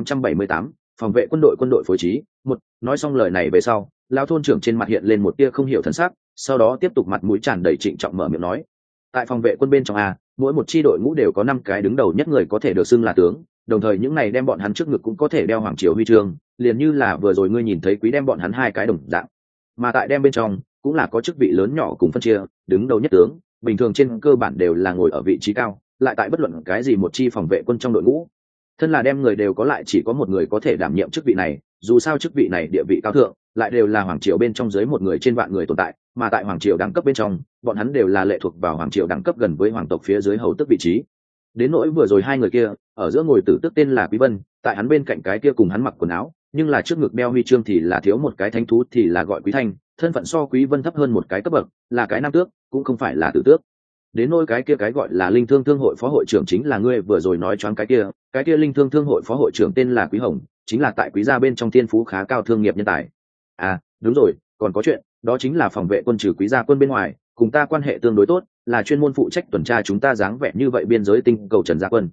1878, phòng vệ quân đội phối trí một. Nói xong lời này về sau, Lao thôn trưởng trên mặt hiện lên một tia không hiểu thần sắc, sau đó tiếp tục mặt mũi tràn đầy trịnh trọng mở miệng nói: tại phòng vệ quân bên trong mỗi một chi đội ngũ đều có 5 cái đứng đầu nhất người có thể được xưng là tướng, đồng thời những này đem bọn hắn trước ngực cũng có thể đeo hoàng triều huy chương, liền như là vừa rồi ngươi nhìn thấy Quý đem bọn hắn 2 cái đồng dạng. Mà tại đem bên trong cũng là có chức vị lớn nhỏ cùng phân chia, đứng đầu nhất tướng bình thường trên cơ bản đều là ngồi ở vị trí cao, lại tại bất luận cái gì một chi phòng vệ quân trong đội ngũ, thân là đem người đều có lại chỉ có một người có thể đảm nhiệm chức vị này. Dù sao chức vị này địa vị cao thượng, lại đều là hoàng triều bên trong dưới một người trên vạn người tồn tại, mà tại hoàng triều đẳng cấp bên trong, bọn hắn đều là lệ thuộc vào hoàng triều đẳng cấp gần với hoàng tộc phía dưới hầu tước vị trí. Đến nỗi vừa rồi hai người kia ở giữa ngồi tử tước tên là Quý Vân, tại hắn bên cạnh cái kia cùng hắn mặc quần áo nhưng là trước ngực đeo huy chương thì là thiếu một cái thánh thú thì là gọi Quý Thanh, thân phận so Quý Vân thấp hơn một cái cấp bậc, là cái nam tước, cũng không phải là tử tước. Đến nỗi cái kia cái gọi là Linh Thương Thương hội phó hội trưởng chính là ngươi vừa rồi nói choáng cái kia Linh Thương Thương hội phó hội trưởng tên là Quý Hồng, chính là tại Quý gia bên trong thiên phú khá cao thương nghiệp nhân tài. Đúng rồi, còn có chuyện, đó chính là phòng vệ quân trừ Quý gia quân bên ngoài, cùng ta quan hệ tương đối tốt, là chuyên môn phụ trách tuần tra chúng ta dáng vẻ như vậy biên giới tinh cầu Trần Gia Quân.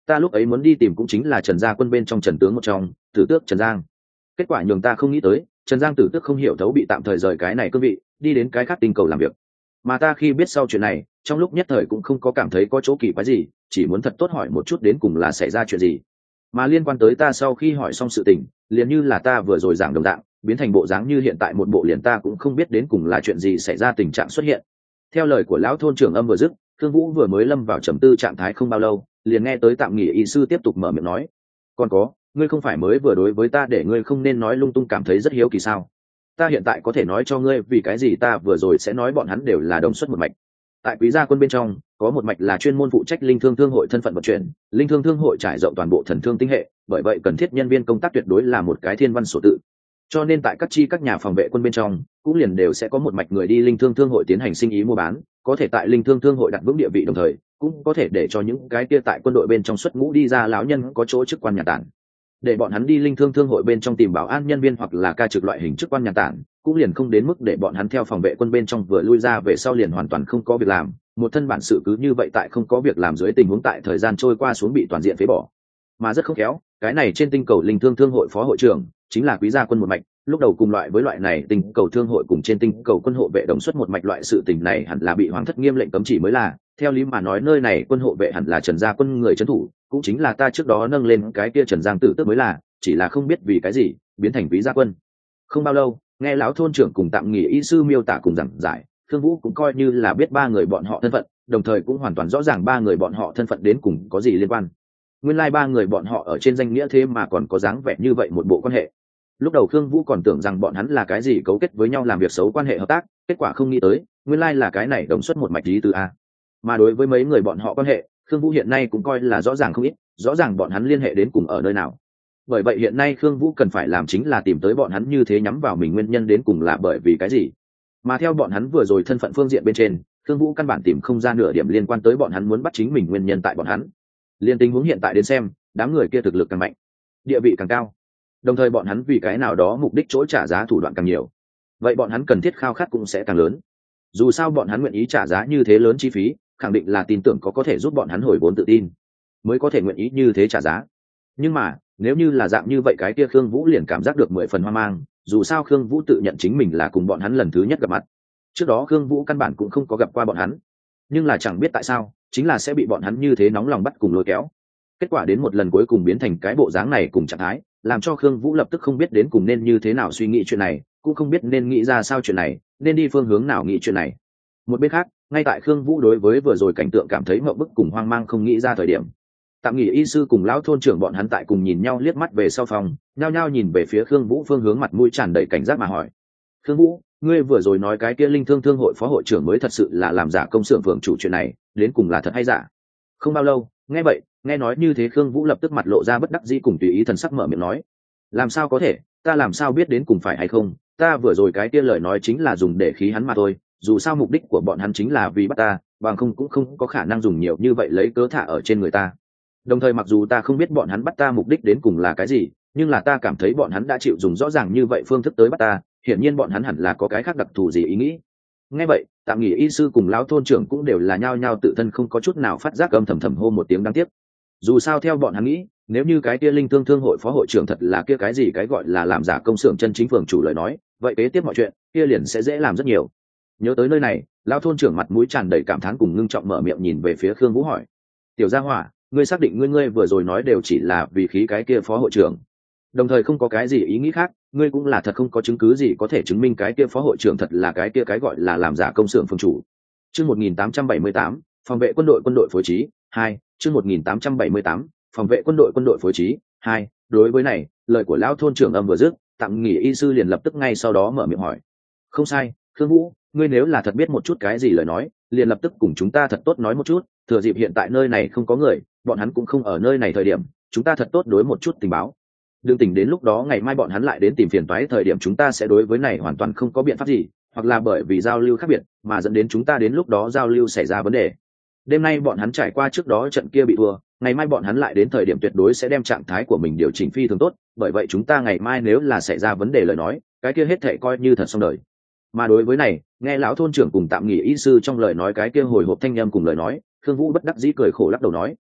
Ta lúc ấy muốn đi tìm cũng chính là Trần Gia Quân bên trong Trần tướng một trong, Tử Tước Trần Giang. Kết quả nhường ta không nghĩ tới, Trần Giang Tử Tước không hiểu thấu bị tạm thời rời cái này cương vị, đi đến cái khác tinh cầu làm việc. Mà ta khi biết sau chuyện này, trong lúc nhất thời cũng không có cảm thấy có chỗ kỳ quái gì, chỉ muốn thật tốt hỏi một chút đến cùng là xảy ra chuyện gì. Mà liên quan tới ta sau khi hỏi xong sự tình, liền như là ta vừa rồi giảng đồng dạng, biến thành bộ dáng như hiện tại một bộ liền ta cũng không biết đến cùng là chuyện gì xảy ra tình trạng xuất hiện. Theo lời của lão thôn trưởng âm vừa dứt, Thương Vũ vừa mới lâm vào trầm tư trạng thái không bao lâu, liền nghe tới tạm nghỉ y sư tiếp tục mở miệng nói: còn có, ngươi không phải mới vừa đối với ta để ngươi không nên nói lung tung cảm thấy rất hiếu kỳ sao? Ta hiện tại có thể nói cho ngươi vì cái gì ta vừa rồi sẽ nói bọn hắn đều là đồng xuất một mạch. Tại Quý Gia Quân bên trong, có một mạch là chuyên môn phụ trách linh thương thương hội thân phận vận chuyển, linh thương thương hội trải rộng toàn bộ thần thương tinh hệ, bởi vậy cần thiết nhân viên công tác tuyệt đối là một cái thiên văn sổ tự. Cho nên tại các nhà phòng vệ quân bên trong, cũng liền đều sẽ có một mạch người đi linh thương thương hội tiến hành sinh ý mua bán, có thể tại linh thương thương hội đặt vững địa vị, đồng thời cũng có thể để cho những cái kia tại quân đội bên trong xuất ngũ đi ra lão nhân có chỗ chức quan nhà tản, để bọn hắn đi linh thương thương hội bên trong tìm bảo an nhân viên hoặc là ca trực loại hình chức quan nhà tản, cũng liền không đến mức để bọn hắn theo phòng vệ quân bên trong vừa lui ra về sau liền hoàn toàn không có việc làm, một thân bản sự cứ như vậy tại không có việc làm dưới tình huống tại thời gian trôi qua xuống bị toàn diện phế bỏ. Mà rất không khéo, cái này trên tinh cầu linh thương thương hội phó hội trưởng chính là Quý Gia Quân một mạch, lúc đầu cùng loại với loại này tinh cầu thương hội cùng trên tinh cầu quân hộ vệ đồng xuất một mạch loại sự tình này hẳn là bị hoàng thất nghiêm lệnh cấm chỉ mới là, theo lý mà nói nơi này quân hộ vệ hẳn là Trần Gia Quân người trấn thủ, cũng chính là ta trước đó nâng lên cái kia Trần Giang Tử Tước mới là, chỉ là không biết vì cái gì biến thành Quý Gia Quân. Không bao lâu, nghe lão thôn trưởng cùng tạm nghỉ y sư miêu tả cùng giảng giải, Thương Vũ cũng coi như là biết ba người bọn họ thân phận, đồng thời cũng hoàn toàn rõ ràng ba người bọn họ thân phận đến cùng có gì liên quan. Nguyên lai ba người bọn họ ở trên danh nghĩa thế mà còn có dáng vẻ như vậy một bộ quan hệ. Lúc đầu Khương Vũ còn tưởng rằng bọn hắn là cái gì cấu kết với nhau làm việc xấu quan hệ hợp tác, kết quả không nghĩ tới, nguyên lai là cái này đồng xuất một mạch lý từ a. Mà đối với mấy người bọn họ quan hệ, Khương Vũ hiện nay cũng coi là rõ ràng không ít, rõ ràng bọn hắn liên hệ đến cùng ở nơi nào. Bởi vậy hiện nay Khương Vũ cần phải làm chính là tìm tới bọn hắn như thế nhắm vào mình nguyên nhân đến cùng là bởi vì cái gì. Mà theo bọn hắn vừa rồi thân phận phương diện bên trên, Khương Vũ căn bản tìm không ra nửa điểm liên quan tới bọn hắn muốn bắt chính mình nguyên nhân tại bọn hắn. Liên tình huống hiện tại đến xem, đám người kia thực lực càng mạnh, địa vị càng cao, đồng thời bọn hắn vì cái nào đó mục đích chỗ trả giá thủ đoạn càng nhiều, vậy bọn hắn cần thiết khao khát cũng sẽ càng lớn. Dù sao bọn hắn nguyện ý trả giá như thế lớn chi phí, khẳng định là tin tưởng có thể giúp bọn hắn hồi vốn tự tin, mới có thể nguyện ý như thế trả giá. Nhưng mà nếu như là dạng như vậy, cái kia Khương Vũ liền cảm giác được 10 phần hoang mang. Dù sao Khương Vũ tự nhận chính mình là cùng bọn hắn lần thứ nhất gặp mặt, trước đó Khương Vũ căn bản cũng không có gặp qua bọn hắn, nhưng là chẳng biết tại sao chính là sẽ bị bọn hắn như thế nóng lòng bắt cùng lôi kéo. Kết quả đến một lần cuối cùng biến thành cái bộ dáng này cùng trạng thái, làm cho Khương Vũ lập tức không biết đến cùng nên như thế nào suy nghĩ chuyện này, cũng không biết nên nghĩ ra sao chuyện này, nên đi phương hướng nào nghĩ chuyện này. Một bên khác, ngay tại Khương Vũ đối với vừa rồi cảnh tượng cảm thấy ngợp bức cùng hoang mang không nghĩ ra thời điểm, tạm nghỉ y sư cùng lão thôn trưởng bọn hắn tại cùng nhìn nhau liếc mắt về sau phòng, nhao nhao nhìn về phía Khương Vũ phương hướng, mặt mũi tràn đầy cảnh giác mà hỏi: Khương Vũ, ngươi vừa rồi nói cái kia linh thương thương hội phó hội trưởng mới thật sự là làm giả công xưởng phường chủ chuyện này, đến cùng là thật hay giả? Không bao lâu, nghe vậy, nghe nói như thế Khương Vũ lập tức mặt lộ ra bất đắc dĩ cùng tùy ý thần sắc mở miệng nói: làm sao có thể, ta làm sao biết đến cùng phải hay không, ta vừa rồi cái kia lời nói chính là dùng để khí hắn mà thôi, dù sao mục đích của bọn hắn chính là vì bắt ta, bằng không cũng không có khả năng dùng nhiều như vậy lấy cớ thả ở trên người ta. Đồng thời mặc dù ta không biết bọn hắn bắt ta mục đích đến cùng là cái gì, nhưng là ta cảm thấy bọn hắn đã chịu dùng rõ ràng như vậy phương thức tới bắt ta, hiển nhiên bọn hắn hẳn là có cái khác đặc thù gì ý nghĩ. Nghe vậy, tạm nghỉ y sư cùng lão thôn trưởng cũng đều là nhao nhao tự thân không có chút nào phát giác, âm thầm thầm hô một tiếng đáng tiếc. Dù sao theo bọn hắn nghĩ, nếu như cái kia linh thương thương hội phó hội trưởng thật là kia cái gì cái gọi là làm giả công xưởng chân chính phường chủ lời nói, vậy kế tiếp mọi chuyện kia liền sẽ dễ làm rất nhiều. Nhớ tới nơi này, lão thôn trưởng mặt mũi tràn đầy cảm thán cùng ngưng trọng mở miệng nhìn về phía Khương Vũ hỏi: tiểu gia hỏa, ngươi xác định ngươi vừa rồi nói đều chỉ là vì khí cái kia phó hội trưởng, đồng thời không có cái gì ý nghĩ khác, ngươi cũng là thật không có chứng cứ gì có thể chứng minh cái kia phó hội trưởng thật là cái kia cái gọi là làm giả công xưởng phương chủ? Chương 1878, phòng vệ quân đội phối trí 2, chương 1878, phòng vệ quân đội phối trí 2. Đối với này, lời của lão thôn trưởng âm vừa dứt, tạm nghỉ y sư liền lập tức ngay sau đó mở miệng hỏi: không sai, Khương Vũ, ngươi nếu là thật biết một chút cái gì lời nói, liền lập tức cùng chúng ta thật tốt nói một chút, thừa dịp hiện tại nơi này không có người, bọn hắn cũng không ở nơi này thời điểm, chúng ta thật tốt đối một chút tình báo. Đừng tỉnh đến lúc đó ngày mai bọn hắn lại đến tìm phiền toái thời điểm chúng ta sẽ đối với này hoàn toàn không có biện pháp gì, hoặc là bởi vì giao lưu khác biệt mà dẫn đến chúng ta đến lúc đó giao lưu xảy ra vấn đề. Đêm nay bọn hắn trải qua trước đó trận kia bị thua, ngày mai bọn hắn lại đến thời điểm tuyệt đối sẽ đem trạng thái của mình điều chỉnh phi thường tốt, bởi vậy chúng ta ngày mai nếu là xảy ra vấn đề lời nói, cái kia hết thảy coi như thật xong đời. Mà đối với này, nghe lão thôn trưởng cùng tạm nghỉ y sư trong lời nói cái kia hồi hộp thanh âm cùng lời nói, Khương Vũ bất đắc dĩ cười khổ lắc đầu nói: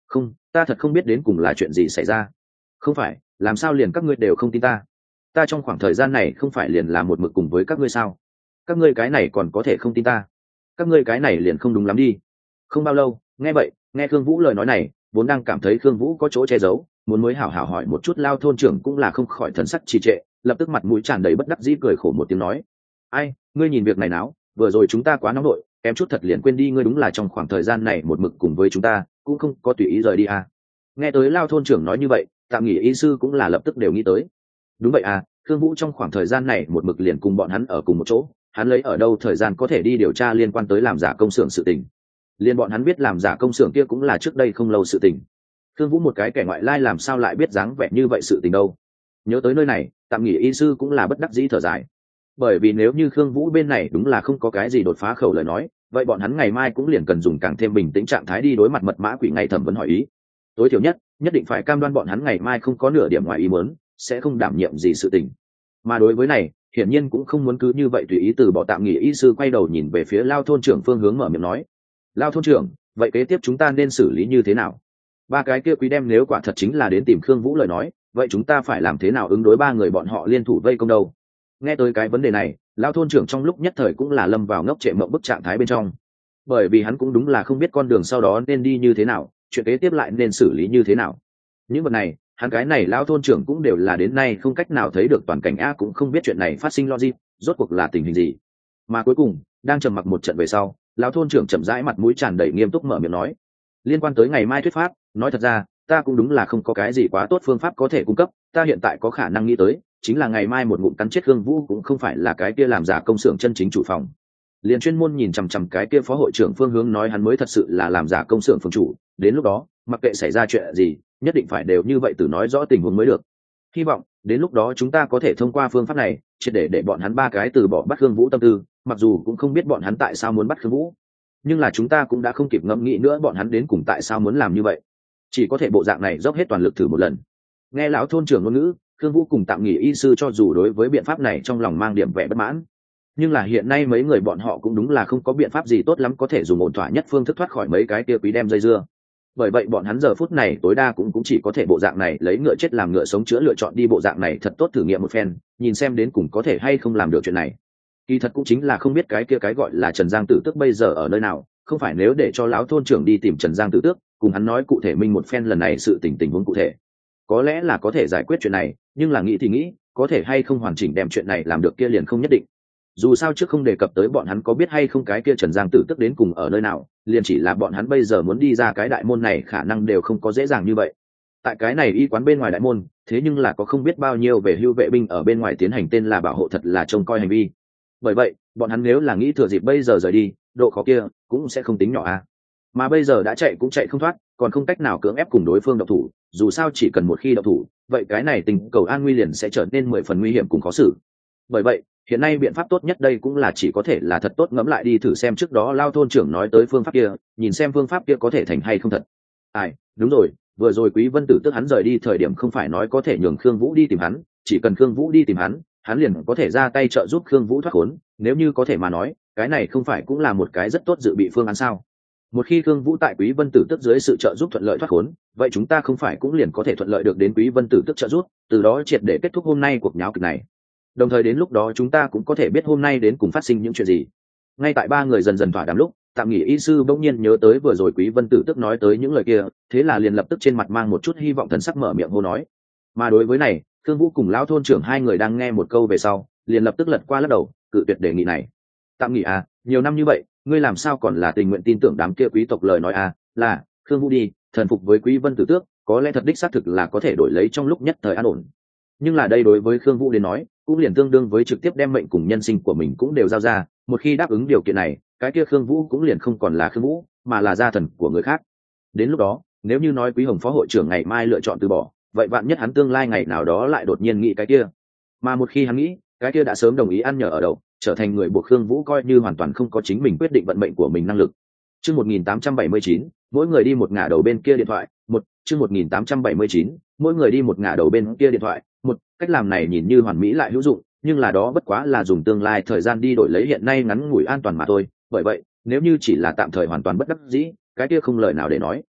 Không, ta thật không biết đến cùng là chuyện gì xảy ra. Không phải, làm sao liền các ngươi đều không tin ta? Ta trong khoảng thời gian này không phải liền làm một mực cùng với các ngươi sao? Các ngươi cái này còn có thể không tin ta? Các ngươi cái này liền không đúng lắm đi. Không bao lâu, nghe vậy, nghe Khương Vũ lời nói này, vốn đang cảm thấy Khương Vũ có chỗ che giấu, muốn mới hảo hảo hỏi một chút Lao thôn trưởng cũng là không khỏi thần sắc trì trệ, lập tức mặt mũi tràn đầy bất đắc dĩ cười khổ một tiếng nói: ai, ngươi nhìn việc này nào, vừa rồi chúng ta quá nóng nội, em chút thật liền quên đi ngươi đúng là trong khoảng thời gian này một mực cùng với chúng ta, cũng không có tùy ý rời đi à. Nghe tới Lao thôn trưởng nói như vậy, Tạm Nghỉ y sư cũng là lập tức đều nghĩ tới. Đúng vậy à, Khương Vũ trong khoảng thời gian này một mực liền cùng bọn hắn ở cùng một chỗ, hắn lấy ở đâu thời gian có thể đi điều tra liên quan tới làm giả công xưởng sự tình. Liên bọn hắn biết làm giả công xưởng kia cũng là trước đây không lâu sự tình. Khương Vũ một cái kẻ ngoại lai làm sao lại biết dáng vẻ như vậy sự tình đâu. Nhớ tới nơi này, Tạm Nghỉ y sư cũng là bất đắc dĩ thở dài. Bởi vì nếu như Khương Vũ bên này đúng là không có cái gì đột phá khẩu lời nói, vậy bọn hắn ngày mai cũng liền cần dùng càng thêm bình tĩnh trạng thái đi đối mặt mật mã quỷ ngày thẩm vấn hỏi ý. Tối thiểu nhất định phải cam đoan bọn hắn ngày mai không có nửa điểm ngoài ý muốn, sẽ không đảm nhiệm gì sự tình. Mà đối với này, hiển nhiên cũng không muốn cứ như vậy tùy ý từ bỏ. Tạm Nghỉ y sư quay đầu nhìn về phía Lao thôn trưởng phương hướng mở miệng nói: Lao thôn trưởng, vậy kế tiếp chúng ta nên xử lý như thế nào? Ba cái kia quý đem nếu quả thật chính là đến tìm Khương Vũ lời nói, vậy chúng ta phải làm thế nào ứng đối ba người bọn họ liên thủ vây công đâu? Nghe tới cái vấn đề này, Lao thôn trưởng trong lúc nhất thời cũng là lâm vào ngốc trệ mộng bức trạng thái bên trong. Bởi vì hắn cũng đúng là không biết con đường sau đó nên đi như thế nào, chuyện kế tiếp lại nên xử lý như thế nào. Những vật này, hắn cái này Lao thôn trưởng cũng đều là đến nay không cách nào thấy được toàn cảnh a, cũng không biết chuyện này phát sinh logic, rốt cuộc là tình hình gì. Mà cuối cùng, đang trầm mặc một trận về sau, Lão thôn trưởng chậm rãi mặt mũi tràn đầy nghiêm túc mở miệng nói: liên quan tới ngày mai thuyết pháp, nói thật ra, ta cũng đúng là không có cái gì quá tốt phương pháp có thể cung cấp, ta hiện tại có khả năng nghĩ tới, chính là ngày mai một ngụm cắn chết Khương Vũ cũng không phải là cái kia làm giả công xưởng chân chính chủ phòng. Liền chuyên môn nhìn chằm chằm cái kia phó hội trưởng phương hướng nói hắn mới thật sự là làm giả công xưởng phương chủ, đến lúc đó, mặc kệ xảy ra chuyện gì, nhất định phải đều như vậy từ nói rõ tình huống mới được. Hy vọng đến lúc đó chúng ta có thể thông qua phương pháp này, triệt để bọn hắn ba cái từ bỏ bắt Khương Vũ tâm tư, mặc dù cũng không biết bọn hắn tại sao muốn bắt Khương Vũ, nhưng là chúng ta cũng đã không kịp ngẫm nghĩ nữa bọn hắn đến cùng tại sao muốn làm như vậy, chỉ có thể bộ dạng này dốc hết toàn lực thử một lần. Nghe lão thôn trưởng ngôn ngữ, Khương Vũ cùng Tạm Nghỉ y sư cho dù đối với biện pháp này trong lòng mang điểm vẻ bất mãn, nhưng là hiện nay mấy người bọn họ cũng đúng là không có biện pháp gì tốt lắm có thể dùng ổn thỏa nhất phương thức thoát khỏi mấy cái kia quý đem dây dưa. Bởi vậy bọn hắn giờ phút này tối đa cũng chỉ có thể bộ dạng này lấy ngựa chết làm ngựa sống chữa, lựa chọn đi bộ dạng này thật tốt thử nghiệm một phen, nhìn xem đến cùng có thể hay không làm được chuyện này. Kỳ thật cũng chính là không biết cái kia cái gọi là Trần Giang Tử Tước bây giờ ở nơi nào, không phải nếu để cho lão thôn trưởng đi tìm Trần Giang Tử Tước, cùng hắn nói cụ thể minh một phen lần này sự tình huống cụ thể, có lẽ là có thể giải quyết chuyện này, nhưng là nghĩ thì nghĩ, có thể hay không hoàn chỉnh đem chuyện này làm được kia liền không nhất định. Dù sao trước không đề cập tới bọn hắn có biết hay không cái kia Trần Giang Tử Tước đến cùng ở nơi nào, liền chỉ là bọn hắn bây giờ muốn đi ra cái đại môn này khả năng đều không có dễ dàng như vậy. Tại cái này y quán bên ngoài đại môn, thế nhưng là có không biết bao nhiêu về hưu vệ binh ở bên ngoài tiến hành tên là bảo hộ thật là trông coi hành vi. Bởi vậy, bọn hắn nếu là nghĩ thừa dịp bây giờ rời đi, độ khó kia cũng sẽ không tính nhỏ a. Mà bây giờ đã chạy cũng chạy không thoát, còn không cách nào cưỡng ép cùng đối phương động thủ, dù sao chỉ cần một khi động thủ, vậy cái này tình cầu an nguy liền sẽ trở nên 10 phần nguy hiểm cùng khó xử. Bởi vậy, hiện nay biện pháp tốt nhất đây cũng là chỉ có thể là thật tốt ngẫm lại đi thử xem trước đó Lao thôn trưởng nói tới phương pháp kia, nhìn xem phương pháp kia có thể thành hay không thật. Đúng rồi, vừa rồi Quý Vân Tử tức hắn rời đi thời điểm không phải nói có thể nhường Khương Vũ đi tìm hắn, chỉ cần Khương Vũ đi tìm hắn, hắn liền có thể ra tay trợ giúp Khương Vũ thoát khốn, nếu như có thể mà nói, cái này không phải cũng là một cái rất tốt dự bị phương án sao? Một khi Khương Vũ tại Quý Vân Tử tức dưới sự trợ giúp thuận lợi thoát khốn, vậy chúng ta không phải cũng liền có thể thuận lợi được đến Quý Vân Tử tức trợ giúp, từ đó triệt để kết thúc hôm nay cuộc nháo kịch này. Đồng thời đến lúc đó chúng ta cũng có thể biết hôm nay đến cùng phát sinh những chuyện gì. Ngay tại ba người dần dần thỏa đàm lúc, Tạm Nghỉ y sư bỗng nhiên nhớ tới vừa rồi Quý Vân Tử tức nói tới những lời kia, thế là liền lập tức trên mặt mang một chút hy vọng thần sắc mở miệng hô nói. Mà đối với này, Khương Vũ cùng lão thôn trưởng hai người đang nghe một câu về sau, liền lập tức lật qua lắc đầu, cự tuyệt đề nghị này. Tạm Nghỉ à, nhiều năm như vậy, ngươi làm sao còn là tình nguyện tin tưởng đám kia quý tộc lời nói à, là Khương Vũ đi, thần phục với Quý Vân Tử tước, có lẽ thật đích xác thực là có thể đổi lấy trong lúc nhất thời an ổn. Nhưng là đây đối với Khương Vũ đến nói, cũng liền tương đương với trực tiếp đem mệnh cùng nhân sinh của mình cũng đều giao ra, một khi đáp ứng điều kiện này, cái kia Khương Vũ cũng liền không còn là Khương Vũ, mà là gia thần của người khác. Đến lúc đó, nếu như nói Quý Hồng phó hội trưởng ngày mai lựa chọn từ bỏ, vậy vạn nhất hắn tương lai ngày nào đó lại đột nhiên nghĩ cái kia, mà một khi hắn nghĩ, cái kia đã sớm đồng ý ăn nhờ ở đậu, trở thành người buộc Khương Vũ coi như hoàn toàn không có chính mình quyết định vận mệnh của mình năng lực. Chương 1879, mỗi người đi một ngả đầu bên kia điện thoại, chương 1879, mỗi người đi một ngả đầu bên kia điện thoại, cách làm này nhìn như hoàn mỹ lại hữu dụng, nhưng là đó bất quá là dùng tương lai thời gian đi đổi lấy hiện nay ngắn ngủi an toàn mà thôi, bởi vậy, nếu như chỉ là tạm thời hoàn toàn bất đắc dĩ, cái kia không lời nào để nói.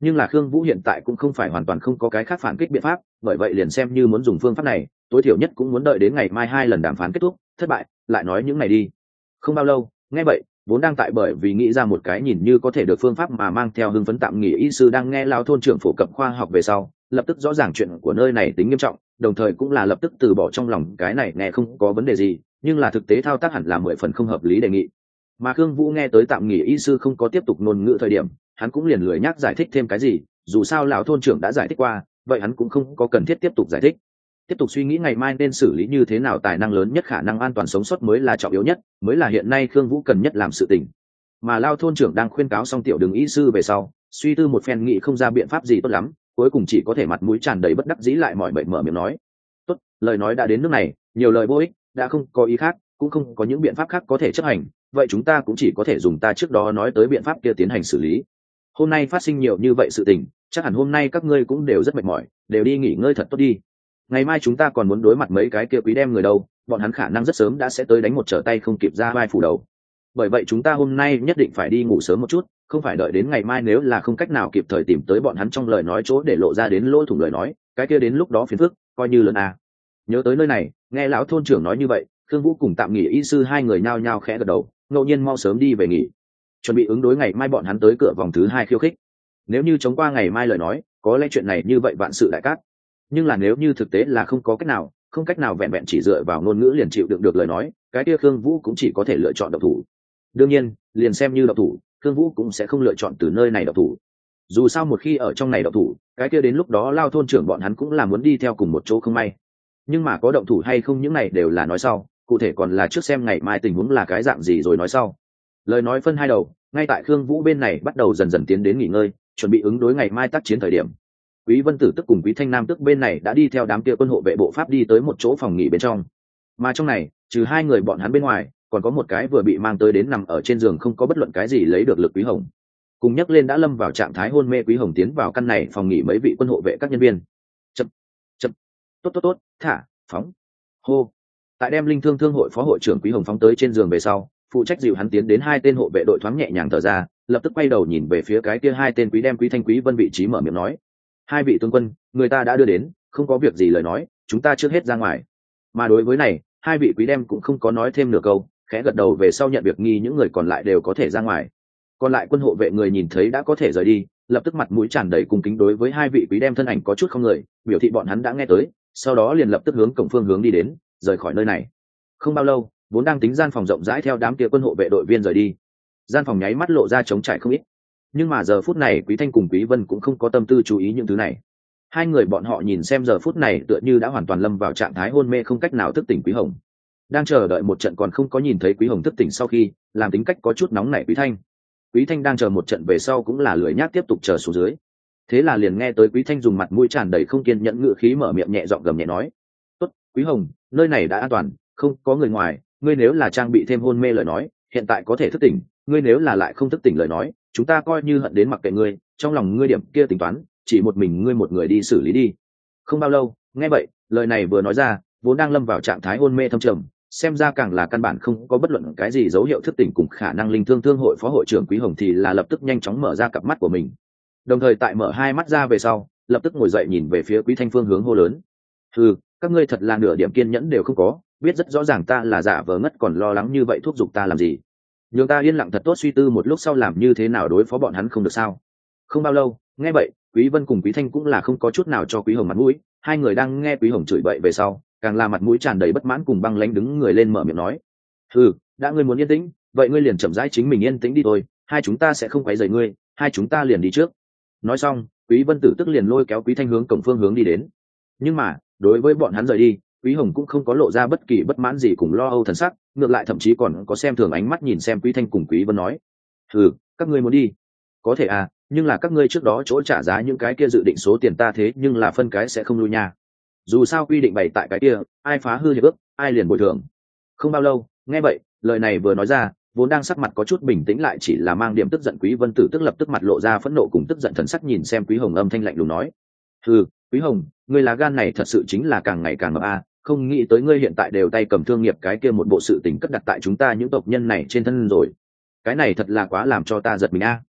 nhưng là Khương Vũ hiện tại cũng không phải hoàn toàn không có cái khác phản kích biện pháp, bởi vậy liền xem như muốn dùng phương pháp này, tối thiểu nhất cũng muốn đợi đến ngày mai 2 lần đàm phán kết thúc, thất bại, lại nói những này đi. Không bao lâu, nghe vậy, vốn đang tại bởi vì nghĩ ra một cái nhìn như có thể được phương pháp mà mang theo hưng phấn tạm nghỉ y sư đang nghe lão thôn trưởng phổ cập khoa học về sau, lập tức rõ ràng chuyện của nơi này tính nghiêm trọng, đồng thời cũng là lập tức từ bỏ trong lòng cái này nghe không có vấn đề gì, nhưng là thực tế thao tác hẳn là 10 phần không hợp lý đề nghị. Mà Khương Vũ nghe tới tạm nghỉ y sư không có tiếp tục ngôn ngữ thời điểm, hắn cũng liền lười nhắc giải thích thêm cái gì, dù sao lão thôn trưởng đã giải thích qua, vậy hắn cũng không có cần thiết tiếp tục giải thích. Tiếp tục suy nghĩ ngày mai nên xử lý như thế nào tài năng lớn nhất khả năng an toàn sống sót mới là trọng yếu nhất, mới là hiện nay Khương Vũ cần nhất làm sự tình. Mà Lão thôn trưởng đang khuyên cáo xong tiểu đường y sư về sau, suy tư một phen nghĩ không ra biện pháp gì tốt lắm, cuối cùng chỉ có thể mặt mũi tràn đầy bất đắc dĩ lại mỏi mệt mở miệng nói: "Tốt, lời nói đã đến nước này, nhiều lời vô ích, đã không có ý khác, cũng không có những biện pháp khác có thể chấp hành, vậy chúng ta cũng chỉ có thể dùng ta trước đó nói tới biện pháp kia tiến hành xử lý. Hôm nay phát sinh nhiều như vậy sự tình, chắc hẳn hôm nay các ngươi cũng đều rất mệt mỏi, đều đi nghỉ ngơi thật tốt đi. Ngày mai chúng ta còn muốn đối mặt mấy cái kia quý đem người đâu, bọn hắn khả năng rất sớm đã sẽ tới đánh một trở tay không kịp ra vai phủ đầu. Bởi vậy chúng ta hôm nay nhất định phải đi ngủ sớm một chút, không phải đợi đến ngày mai nếu là không cách nào kịp thời tìm tới bọn hắn trong lời nói chỗ để lộ ra đến lỗ thủng lời nói, cái kia đến lúc đó phiền phức coi như lớn à." Nhớ tới nơi này, nghe lão thôn trưởng nói như vậy, Khương Vũ cùng tạm nghỉ y sư hai người nhao nhao khẽ gật đầu, ngẫu nhiên mau sớm đi về nghỉ, chuẩn bị ứng đối ngày mai bọn hắn tới cửa vòng thứ 2 khiêu khích. Nếu như chống qua ngày mai lời nói, có lẽ chuyện này như vậy vạn sự đại cát. Nhưng là nếu như thực tế là không có cách nào, không cách nào vẹn vẹn chỉ dựa vào ngôn ngữ liền chịu đựng được lời nói, cái kia Khương Vũ cũng chỉ có thể lựa chọn độc thủ. Đương nhiên, liền xem như độc thủ, Khương Vũ cũng sẽ không lựa chọn từ nơi này độc thủ. Dù sao một khi ở trong này độc thủ, cái kia đến lúc đó Lao thôn trưởng bọn hắn cũng là muốn đi theo cùng một chỗ không may. Nhưng mà có động thủ hay không những này đều là nói sau, cụ thể còn là trước xem ngày mai tình huống là cái dạng gì rồi nói sau. Lời nói phân hai đầu, ngay tại Khương Vũ bên này bắt đầu dần dần tiến đến nghỉ ngơi, chuẩn bị ứng đối ngày mai tác chiến thời điểm. Quý Vân Tử tức cùng Quý Thanh Nam tức bên này đã đi theo đám kia quân hộ vệ bộ pháp đi tới một chỗ phòng nghỉ bên trong. Mà trong này, trừ hai người bọn hắn bên ngoài, còn có một cái vừa bị mang tới đến nằm ở trên giường không có bất luận cái gì lấy được lực Quý Hồng. Cùng nhắc lên đã lâm vào trạng thái hôn mê Quý Hồng tiến vào căn này phòng nghỉ mấy vị quân hộ vệ các nhân viên. Chậm, chậm, tốt, thả, phóng, hô. Tại đem linh thương thương hội phó hội trưởng Quý Hồng phóng tới trên giường về sau, phụ trách dịu hắn tiến đến hai tên hộ vệ đội thoáng nhẹ nhàng thở ra, lập tức quay đầu nhìn về phía cái kia hai tên Quý đem Quý Thanh Quý Vân vị trí mở miệng nói: "Hai vị tướng quân, người ta đã đưa đến, không có việc gì lời nói, chúng ta trước hết ra ngoài." Mà đối với này, hai vị Quý đem cũng không có nói thêm nửa câu, khẽ gật đầu về sau nhận việc nghi những người còn lại đều có thể ra ngoài. Còn lại quân hộ vệ người nhìn thấy đã có thể rời đi, lập tức mặt mũi tràn đầy cung kính đối với hai vị Quý đem thân ảnh có chút không người, biểu thị bọn hắn đã nghe tới, sau đó liền lập tức hướng cổng phương hướng đi đến, rời khỏi nơi này. Không bao lâu, vốn đang tính gian phòng rộng rãi theo đám kia quân hộ vệ đội viên rời đi, gian phòng nháy mắt lộ ra trống trải không ít. Nhưng mà giờ phút này Quý Thanh cùng Quý Vân cũng không có tâm tư chú ý những thứ này. Hai người bọn họ nhìn xem giờ phút này tựa như đã hoàn toàn lâm vào trạng thái hôn mê không cách nào thức tỉnh Quý Hồng, đang chờ đợi một trận còn không có nhìn thấy Quý Hồng thức tỉnh sau khi làm tính cách có chút nóng nảy Quý Thanh đang chờ một trận về sau cũng là lười nhác tiếp tục chờ xuống dưới. Thế là liền nghe tới Quý Thanh dùng mặt mũi tràn đầy không kiên nhẫn ngữ khí mở miệng nhẹ giọng gầm nhẹ nói: "Tốt, Quý Hồng, nơi này đã an toàn, không có người ngoài, ngươi nếu là trang bị thêm hôn mê lời nói, hiện tại có thể thức tỉnh, ngươi nếu là lại không thức tỉnh lời nói, chúng ta coi như hận đến mặc kệ ngươi, trong lòng ngươi điểm kia tính toán, chỉ một mình ngươi một người đi xử lý đi." Không bao lâu, nghe vậy, lời này vừa nói ra, vốn đang lâm vào trạng thái hôn mê thâm trầm, xem ra càng là căn bản không có bất luận cái gì dấu hiệu thức tỉnh cùng khả năng linh thương thương hội phó hội trưởng Quý Hồng thì là lập tức nhanh chóng mở ra cặp mắt của mình. Đồng thời tại mở hai mắt ra về sau, lập tức ngồi dậy nhìn về phía Quý Thanh phương hướng hô lớn: "Ừ, các ngươi thật là nửa điểm kiên nhẫn đều không có, biết rất rõ ràng ta là giả vờ ngất còn lo lắng như vậy thúc giục ta làm gì? Nhường ta yên lặng thật tốt suy tư một lúc sau làm như thế nào đối phó bọn hắn không được sao?" Không bao lâu, nghe vậy, Quý Vân cùng Quý Thanh cũng là không có chút nào cho Quý Hồng mặt mũi, hai người đang nghe Quý Hồng chửi bậy về sau, càng là mặt mũi tràn đầy bất mãn cùng băng lãnh đứng người lên mở miệng nói: "Ừ, đã ngươi muốn yên tĩnh, vậy ngươi liền chậm rãi chính mình yên tĩnh đi thôi, hai chúng ta sẽ không quấy rầy ngươi, hai chúng ta liền đi trước." Nói xong, Quý Vân Tử tức liền lôi kéo Quý Thanh hướng cổng phương hướng đi đến. Nhưng mà, đối với bọn hắn rời đi, Quý Hồng cũng không có lộ ra bất kỳ bất mãn gì cùng lo âu thần sắc, ngược lại thậm chí còn có xem thường ánh mắt nhìn xem Quý Thanh cùng Quý Vân nói: "Ừ, các ngươi muốn đi, có thể à, nhưng là các ngươi trước đó chỗ trả giá những cái kia dự định số tiền ta thế nhưng là phân cái sẽ không lui nha. Dù sao quy định bày tại cái kia, ai phá hư hiệp ước, ai liền bồi thường." Không bao lâu, nghe vậy, lời này vừa nói ra, vốn đang sắc mặt có chút bình tĩnh lại chỉ là mang điểm tức giận Quý Vân Tử tức lập tức mặt lộ ra phẫn nộ cùng tức giận thần sắc nhìn xem Quý Hồng âm thanh lạnh lùng nói: "Ừ, Quý Hồng, ngươi lá gan này thật sự chính là càng ngày càng mập a, không nghĩ tới ngươi hiện tại đều tay cầm thương nghiệp cái kia một bộ sự tình cất đặt tại chúng ta những tộc nhân này trên thân rồi. Cái này thật là quá làm cho ta giật mình a."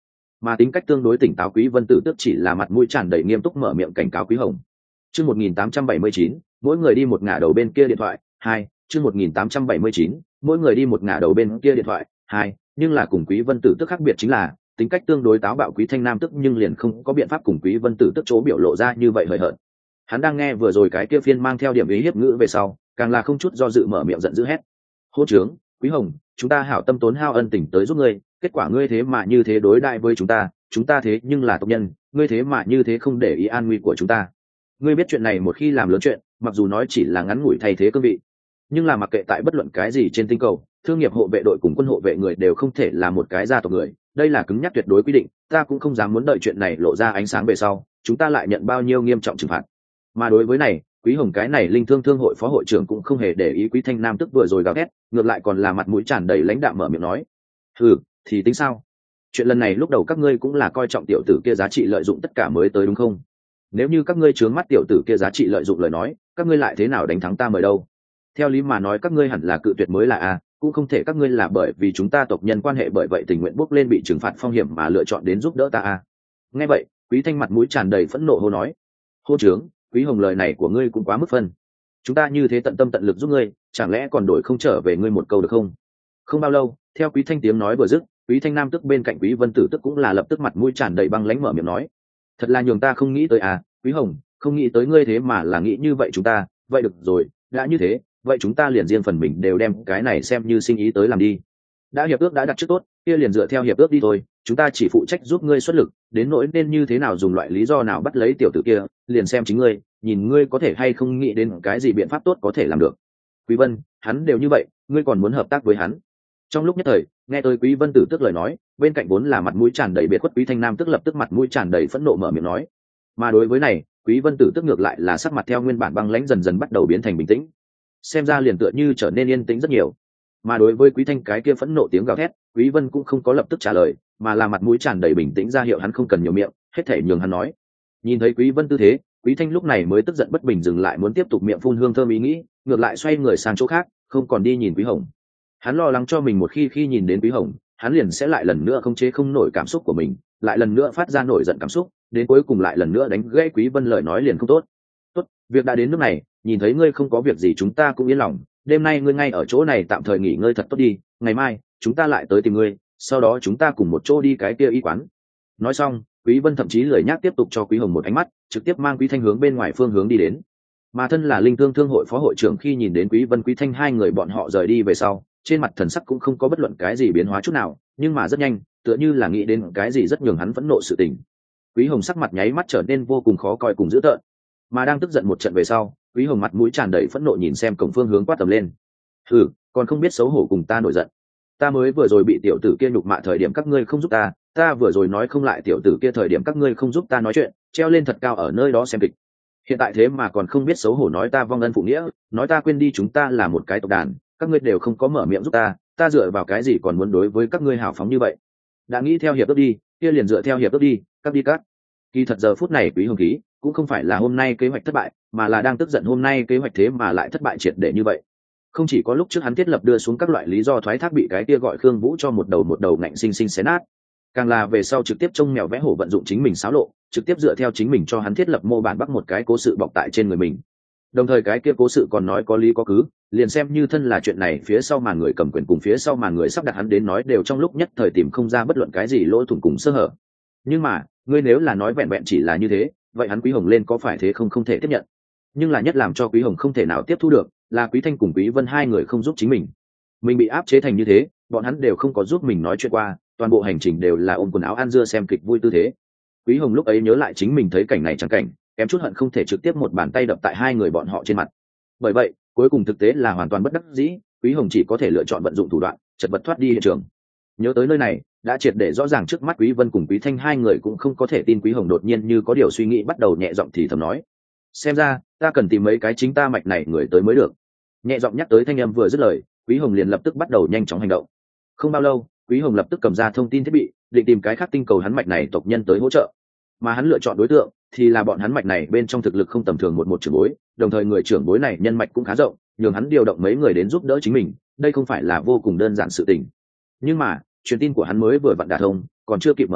mà tính cách tương đối tỉnh táo Quý Vân Tử Tước chỉ là mặt mũi tràn đầy nghiêm túc mở miệng cảnh cáo Quý Hồng. Chương 1879, mỗi người đi một ngả đầu bên kia điện thoại. 2, chương 1879, mỗi người đi một ngả đầu bên kia điện thoại. 2, nhưng là cùng Quý Vân Tử Tước khác biệt chính là, tính cách tương đối táo bạo Quý Thanh Nam Tức nhưng liền không có biện pháp cùng Quý Vân Tử Tước chỗ biểu lộ ra như vậy hời hợt. Hắn đang nghe vừa rồi cái kia phiên mang theo điểm ý hiếp ngữ về sau, càng là không chút do dự mở miệng giận dữ hét: "Hô trướng, Quý Hồng, chúng ta hảo tâm tốn hao ân tình tới giúp ngươi, kết quả ngươi thế mà như thế đối đãi với chúng ta thế nhưng là tộc nhân, ngươi thế mà như thế không để ý an nguy của chúng ta. Ngươi biết chuyện này một khi làm lớn chuyện, mặc dù nói chỉ là ngắn ngủi thay thế cương vị, nhưng là mặc kệ tại bất luận cái gì trên tinh cầu, thương nghiệp hộ vệ đội cùng quân hộ vệ người đều không thể là một cái gia tộc người, đây là cứng nhắc tuyệt đối quy định, ta cũng không dám muốn đợi chuyện này lộ ra ánh sáng về sau, chúng ta lại nhận bao nhiêu nghiêm trọng trừng phạt." Mà đối với này, Quý Hồng cái này linh thương thương hội phó hội trưởng cũng không hề để ý Quý Thanh Nam Tức vừa rồi gào thét, ngược lại còn là mặt mũi tràn đầy lãnh đạm mở miệng nói: "Ừ, thì tính sao? Chuyện lần này lúc đầu các ngươi cũng là coi trọng tiểu tử kia giá trị lợi dụng tất cả mới tới đúng không? Nếu như các ngươi trướng mắt tiểu tử kia giá trị lợi dụng lời nói, các ngươi lại thế nào đánh thắng ta mời đâu? Theo lý mà nói các ngươi hẳn là cự tuyệt mới là a, cũng không thể các ngươi là bởi vì chúng ta tộc nhân quan hệ bởi vậy tình nguyện bước lên bị trừng phạt phong hiểm mà lựa chọn đến giúp đỡ ta a." Nghe vậy, Quý Thanh mặt mũi tràn đầy phẫn nộ hô nói: "Hô trướng, Quý Hồng, lời này của ngươi cũng quá mức phân. Chúng ta như thế tận tâm tận lực giúp ngươi, chẳng lẽ còn đổi không trở về ngươi một câu được không?" Không bao lâu, theo Quý Thanh tiếng nói vừa dứt, Quý Thanh Nam Tức bên cạnh Quý Vân Tử Tức cũng là lập tức mặt mũi tràn đầy băng lãnh mở miệng nói: "Thật là nhường ta không nghĩ tới à, Quý Hồng, không nghĩ tới ngươi thế mà là nghĩ như vậy chúng ta, vậy được rồi, đã như thế, vậy chúng ta liền riêng phần mình đều đem cái này xem như sinh ý tới làm đi. Đã hiệp ước đã đặt trước tốt, kia liền dựa theo hiệp ước đi thôi, chúng ta chỉ phụ trách giúp ngươi xuất lực, đến nỗi nên như thế nào dùng loại lý do nào bắt lấy tiểu tử kia, liền xem chính ngươi, nhìn ngươi có thể hay không nghĩ đến cái gì biện pháp tốt có thể làm được." Quý Vân, hắn đều như vậy, ngươi còn muốn hợp tác với hắn? Trong lúc nhất thời, nghe tới Quý Vân Tử Tức lời nói, bên cạnh vốn là mặt mũi tràn đầy biệt khuất Quý Thanh Nam Tức lập tức mặt mũi tràn đầy phẫn nộ mở miệng nói. Mà đối với này, Quý Vân Tử Tức ngược lại là sắc mặt theo nguyên bản băng lãnh dần dần bắt đầu biến thành bình tĩnh, xem ra liền tựa như trở nên yên tĩnh rất nhiều. Mà đối với Quý Thanh cái kia phẫn nộ tiếng gào thét, Quý Vân cũng không có lập tức trả lời, mà là mặt mũi tràn đầy bình tĩnh ra hiệu hắn không cần nhiều miệng, hết thể nhường hắn nói. Nhìn thấy Quý Vân tư thế, Quý Thanh lúc này mới tức giận bất bình dừng lại muốn tiếp tục miệng phun hương thơm ý nghĩ, ngược lại xoay người sang chỗ khác, không còn đi nhìn Quý Hồng. Hắn lo lắng cho mình một khi nhìn đến Quý Hồng, hắn liền sẽ lại lần nữa không chế không nổi cảm xúc của mình, lại lần nữa phát ra nổi giận cảm xúc, đến cuối cùng lại lần nữa đánh gãy Quý Vân lời nói liền không tốt. "Tốt, việc đã đến nước này, nhìn thấy ngươi không có việc gì chúng ta cũng yên lòng, đêm nay ngươi ngay ở chỗ này tạm thời nghỉ ngơi thật tốt đi, ngày mai chúng ta lại tới tìm ngươi, sau đó chúng ta cùng một chỗ đi cái kia y quán." Nói xong, Quý Vân thậm chí lười nhác tiếp tục cho Quý Hồng một ánh mắt, trực tiếp mang Quý Thanh hướng bên ngoài phương hướng đi đến. Mà thân là linh thương thương hội phó hội trưởng khi nhìn đến Quý Vân Quý Thanh hai người bọn họ rời đi về sau, trên mặt thần sắc cũng không có bất luận cái gì biến hóa chút nào, nhưng mà rất nhanh, tựa như là nghĩ đến cái gì rất nhường hắn phẫn nộ sự tình. Quý Hồng sắc mặt nháy mắt trở nên vô cùng khó coi cùng dữ tợn. Mà đang tức giận một trận về sau, Quý Hồng mặt mũi tràn đầy phẫn nộ nhìn xem cổng phương hướng quát tầm lên: "Ừ, còn không biết xấu hổ cùng ta nổi giận. Ta mới vừa rồi bị tiểu tử kia nhục mạ thời điểm các ngươi không giúp ta, ta vừa rồi nói không lại tiểu tử kia thời điểm các ngươi không giúp ta nói chuyện, treo lên thật cao ở nơi đó xem kịch. Hiện tại thế mà còn không biết xấu hổ nói ta vong ân phụ nghĩa, nói ta quên đi chúng ta là một cái tộc đàn, các ngươi đều không có mở miệng giúp ta dựa vào cái gì còn muốn đối với các ngươi hào phóng như vậy? Đã nghĩ theo hiệp ước đi, kia liền dựa theo hiệp ước đi, cắt đi cắt." Kỳ thật giờ phút này Quý Hồng khí cũng không phải là hôm nay kế hoạch thất bại, mà là đang tức giận hôm nay kế hoạch thế mà lại thất bại triệt để như vậy. Không chỉ có lúc trước hắn thiết lập đưa xuống các loại lý do thoái thác bị cái kia gọi Khương Vũ cho một đầu ngạnh sinh sinh xé nát, càng là về sau trực tiếp trông mèo vẽ hổ vận dụng chính mình xáo lộ, trực tiếp dựa theo chính mình cho hắn thiết lập mô bản bắt một cái cố sự bọc tại trên người mình. Đồng thời cái kia cố sự còn nói có lý có cứ, liền xem như thân là chuyện này phía sau màn người cầm quyền cùng phía sau màn người sắp đặt hắn đến nói đều trong lúc nhất thời tìm không ra bất luận cái gì lỗ thủng cùng sơ hở. Nhưng mà ngươi nếu là nói vẹn vẹn chỉ là như thế, vậy hắn Quý Hồng lên có phải thế không thể tiếp nhận. Nhưng là nhất làm cho Quý Hồng không thể nào tiếp thu được là Quý Thanh cùng Quý Vân hai người không giúp chính mình bị áp chế thành như thế, bọn hắn đều không có giúp mình nói chuyện qua, toàn bộ hành trình đều là ôm quần áo ăn dưa xem kịch vui tư thế. Quý Hồng lúc ấy nhớ lại chính mình thấy cảnh này chẳng cảnh, kém chút hận không thể trực tiếp một bàn tay đập tại hai người bọn họ trên mặt. Bởi vậy cuối cùng thực tế là hoàn toàn bất đắc dĩ, Quý Hồng chỉ có thể lựa chọn vận dụng thủ đoạn chật vật thoát đi hiện trường. Nhớ tới nơi này đã triệt để rõ ràng trước mắt Quý Vân cùng Quý Thanh hai người cũng không có thể tin Quý Hồng đột nhiên như có điều suy nghĩ bắt đầu nhẹ giọng thì thầm nói: "Xem ra ta cần tìm mấy cái chính ta mạch này người tới mới được." Nhẹ giọng nhắc tới thanh âm vừa dứt lời, Quý Hồng liền lập tức bắt đầu nhanh chóng hành động. Không bao lâu, Quý Hồng lập tức cầm ra thông tin thiết bị, định tìm cái khác tinh cầu hắn mạch này tộc nhân tới hỗ trợ. Mà hắn lựa chọn đối tượng thì là bọn hắn mạch này bên trong thực lực không tầm thường một trưởng bối, đồng thời người trưởng bối này nhân mạch cũng khá rộng, nhường hắn điều động mấy người đến giúp đỡ chính mình, đây không phải là vô cùng đơn giản sự tình. Nhưng mà truyền tin của hắn mới vừa vặn đả thông, còn chưa kịp mở miệng,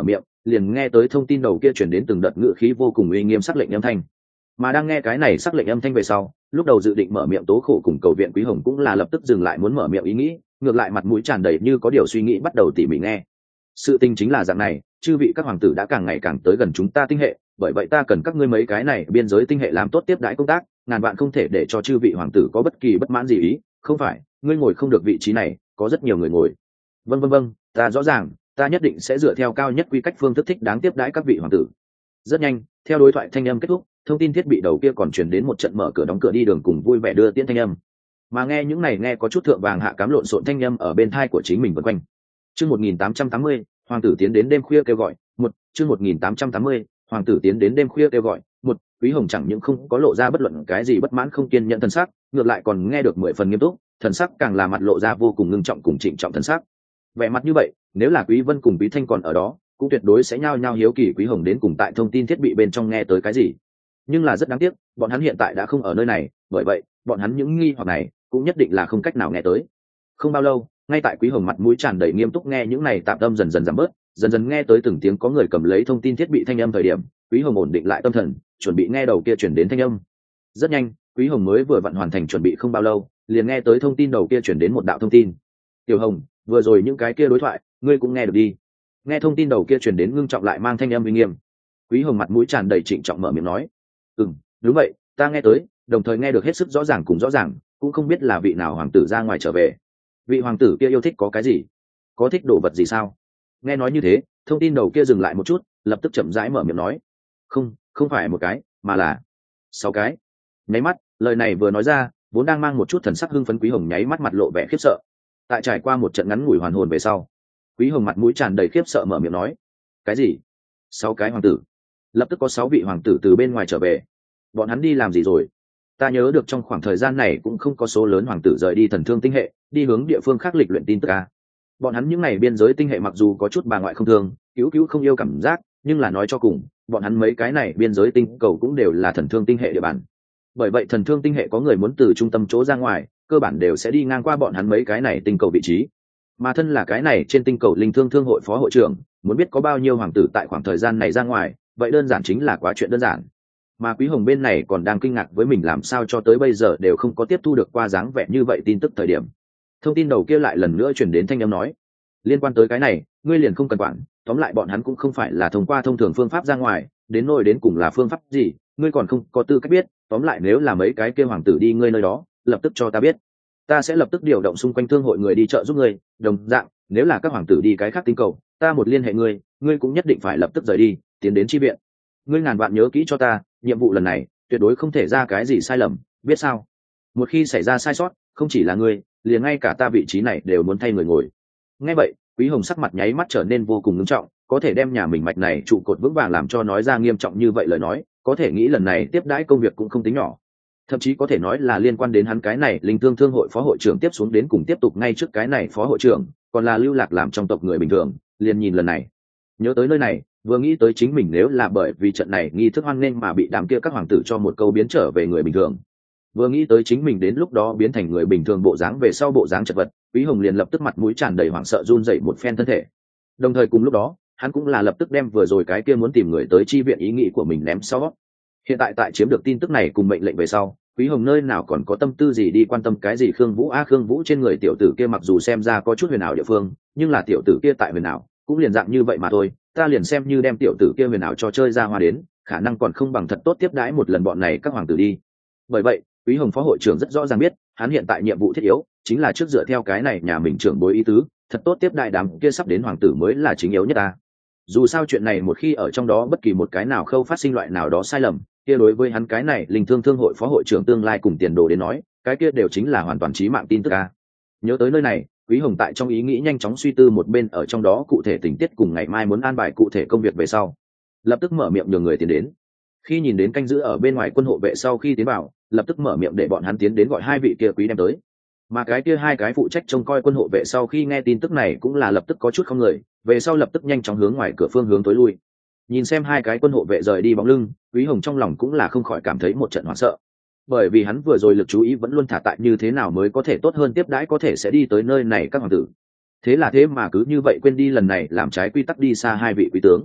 liền nghe tới thông tin đầu kia chuyển đến từng đợt ngữ khí vô cùng uy nghiêm sắc lệnh âm thanh. Mà đang nghe cái này sắc lệnh âm thanh về sau, lúc đầu dự định mở miệng tố khổ cùng cầu viện Quý Hồng cũng là lập tức dừng lại muốn mở miệng ý nghĩ, ngược lại mặt mũi tràn đầy như có điều suy nghĩ bắt đầu tỉ mỉ nghe. Sự tình chính là dạng này, chư vị các hoàng tử đã càng ngày càng tới gần chúng ta tinh hệ, bởi vậy ta cần các ngươi mấy cái này biên giới tinh hệ làm tốt tiếp đãi công tác, ngàn vạn không thể để cho chư vị hoàng tử có bất kỳ bất mãn gì ý, không phải, ngươi ngồi không được vị trí này, có rất nhiều người ngồi. Vâng, ta rõ ràng, ta nhất định sẽ dựa theo cao nhất quy cách phương thức thích đáng tiếp đãi các vị hoàng tử. Rất nhanh, theo đối thoại thanh âm kết thúc, thông tin thiết bị đầu kia còn truyền đến một trận mở cửa đóng cửa đi đường cùng vui vẻ đưa tiễn thanh âm. Mà nghe những này nghe có chút thượng vàng hạ cám lộn xộn thanh âm ở bên thai của chính mình vần quanh. Chương 1880, hoàng tử tiến đến đêm khuya kêu gọi. Chương 1880, hoàng tử tiến đến đêm khuya kêu gọi. Quý Hồng chẳng những không có lộ ra bất luận cái gì bất mãn không kiên nhẫn thần sắc, ngược lại còn nghe được 10 phần nghiêm túc, thần sắc càng là mặt lộ ra vô cùng ngưng trọng cùng trịnh trọng thần sắc. Vẻ mặt như vậy, nếu là Quý Vân cùng Quý Thanh còn ở đó, cũng tuyệt đối sẽ nhao nhao hiếu kỳ Quý Hồng đến cùng tại thông tin thiết bị bên trong nghe tới cái gì. Nhưng là rất đáng tiếc, bọn hắn hiện tại đã không ở nơi này, bởi vậy, bọn hắn những nghi hoặc này cũng nhất định là không cách nào nghe tới. Không bao lâu, ngay tại Quý Hồng mặt mũi tràn đầy nghiêm túc nghe những này tạm tâm dần dần giảm bớt, dần dần nghe tới từng tiếng có người cầm lấy thông tin thiết bị thanh âm thời điểm, Quý Hồng ổn định lại tâm thần, chuẩn bị nghe đầu kia chuyển đến thanh âm. Rất nhanh, Quý Hồng mới vừa vặn hoàn thành chuẩn bị không bao lâu, liền nghe tới thông tin đầu kia chuyển đến một đạo thông tin. Tiểu Hồng, vừa rồi những cái kia đối thoại, ngươi cũng nghe được đi. Nghe thông tin đầu kia chuyển đến ngưng trọng lại mang thanh âm uy nghiêm. Quý Hồng mặt mũi tràn đầy trịnh trọng mở miệng nói, đúng vậy, ta nghe tới, đồng thời nghe được hết sức rõ ràng cùng rõ ràng, cũng không biết là vị nào hoàng tử ra ngoài trở về. Vị hoàng tử kia yêu thích có cái gì? Có thích đồ vật gì sao? Nghe nói như thế, thông tin đầu kia dừng lại một chút, lập tức chậm rãi mở miệng nói, không phải một cái, mà là 6 cái. Nháy mắt, lời này vừa nói ra, vốn đang mang một chút thần sắc hưng phấn Quý Hồng nháy mắt mặt lộ vẻ khiếp sợ. Tại trải qua một trận ngắn ngủi hoàn hồn về sau, Quý Hồng mặt mũi tràn đầy khiếp sợ mở miệng nói, cái gì? 6 cái hoàng tử? Lập tức có 6 vị hoàng tử từ bên ngoài trở về. Bọn hắn đi làm gì rồi? Ta nhớ được trong khoảng thời gian này cũng không có số lớn hoàng tử rời đi Thần Thương tinh hệ, đi hướng địa phương khác lịch luyện tin tức a. Bọn hắn những ngày biên giới tinh hệ mặc dù có chút bà ngoại không thương, cứu không yêu cảm giác, nhưng là nói cho cùng, bọn hắn mấy cái này biên giới tinh cầu cũng đều là Thần Thương tinh hệ địa bàn. Bởi vậy Thần Thương tinh hệ có người muốn từ trung tâm chỗ ra ngoài, cơ bản đều sẽ đi ngang qua bọn hắn mấy cái này tinh cầu vị trí. Mà thân là cái này trên tinh cầu linh thương thương hội phó hội trưởng, muốn biết có bao nhiêu hoàng tử tại khoảng thời gian này ra ngoài, vậy đơn giản chính là quá chuyện đơn giản. Mà Quý Hồng bên này còn đang kinh ngạc với mình làm sao cho tới bây giờ đều không có tiếp thu được qua dáng vẻ như vậy tin tức thời điểm. Thông tin đầu kia lại lần nữa chuyển đến thanh âm nói, liên quan tới cái này, ngươi liền không cần quản, tóm lại bọn hắn cũng không phải là thông qua thông thường phương pháp ra ngoài, đến nỗi đến cùng là phương pháp gì, ngươi còn không có tư cách biết, tóm lại nếu là mấy cái kia hoàng tử đi ngươi nơi đó, lập tức cho ta biết. Ta sẽ lập tức điều động xung quanh thương hội người đi trợ giúp ngươi, đồng dạng, nếu là các hoàng tử đi cái khác tinh cầu, ta một liên hệ ngươi, ngươi cũng nhất định phải lập tức rời đi, tiến đến chi viện. Ngươi ngàn vạn nhớ kỹ cho ta, nhiệm vụ lần này tuyệt đối không thể ra cái gì sai lầm, biết sao? Một khi xảy ra sai sót, không chỉ là ngươi, liền ngay cả ta vị trí này đều muốn thay người ngồi. Nghe vậy, Quý Hồng sắc mặt nháy mắt trở nên vô cùng nghiêm trọng, có thể đem nhà mình mạch này trụ cột vững vàng làm cho nói ra nghiêm trọng như vậy lời nói, có thể nghĩ lần này tiếp đãi công việc cũng không tính nhỏ. Thậm chí có thể nói là liên quan đến hắn cái này linh thương thương hội phó hội trưởng tiếp xuống đến cùng tiếp tục ngay trước cái này phó hội trưởng, còn là lưu lạc làm trong tộc người bình thường, liền nhìn lần này. Nhớ tới nơi này, vừa nghĩ tới chính mình nếu là bởi vì trận này nghi thức hoan nghênh mà bị đám kia các hoàng tử cho một câu biến trở về người bình thường, vừa nghĩ tới chính mình đến lúc đó biến thành người bình thường bộ dáng về sau bộ dáng chật vật, Quý Hồng liền lập tức mặt mũi tràn đầy hoảng sợ run dậy một phen thân thể. Đồng thời cùng lúc đó, hắn cũng là lập tức đem vừa rồi cái kia muốn tìm người tới chi viện ý nghĩ của mình ném sau. Hiện tại tại chiếm được tin tức này cùng mệnh lệnh về sau, Quý Hồng nơi nào còn có tâm tư gì đi quan tâm cái gì Khương Vũ Khương Vũ trên người tiểu tử kia mặc dù xem ra có chút huyền ảo địa phương, nhưng là tiểu tử kia tại huyền ảo cũng liền dạng như vậy mà thôi, ta liền xem như đem tiểu tử kia huyền ảo cho chơi ra hoa đến, khả năng còn không bằng thật tốt tiếp đãi một lần bọn này các hoàng tử đi. Bởi vậy, Quý Hồng phó hội trưởng rất rõ ràng biết, hắn hiện tại nhiệm vụ thiết yếu chính là trước dựa theo cái này nhà mình trưởng bối ý tứ, thật tốt tiếp đại đám kia sắp đến hoàng tử mới là chính yếu nhất ta. Dù sao chuyện này một khi ở trong đó bất kỳ một cái nào khâu phát sinh loại nào đó sai lầm, kia đối với hắn cái này linh thương thương hội phó hội trưởng tương lai cùng tiền đồ đến nói, cái kia đều chính là hoàn toàn chí mạng tin tức a. Nhớ tới nơi này, Quý Hồng tại trong ý nghĩ nhanh chóng suy tư một bên ở trong đó cụ thể tình tiết cùng ngày mai muốn an bài cụ thể công việc về sau, lập tức mở miệng nhường người tiến đến. Khi nhìn đến canh giữ ở bên ngoài quân hộ vệ sau khi tiến vào, lập tức mở miệng để bọn hắn tiến đến gọi hai vị kia quý đem tới. Mà cái kia hai cái phụ trách trông coi quân hộ vệ sau khi nghe tin tức này cũng là lập tức có chút không người, về sau lập tức nhanh chóng hướng ngoài cửa phương hướng tối lui. Nhìn xem hai cái quân hộ vệ rời đi bóng lưng, Quý Hồng trong lòng cũng là không khỏi cảm thấy một trận hoảng sợ, bởi vì hắn vừa rồi lực chú ý vẫn luôn thả tại như thế nào mới có thể tốt hơn tiếp đãi có thể sẽ đi tới nơi này các hoàng tử. Thế mà cứ như vậy quên đi lần này làm trái quy tắc đi xa hai vị quý tướng.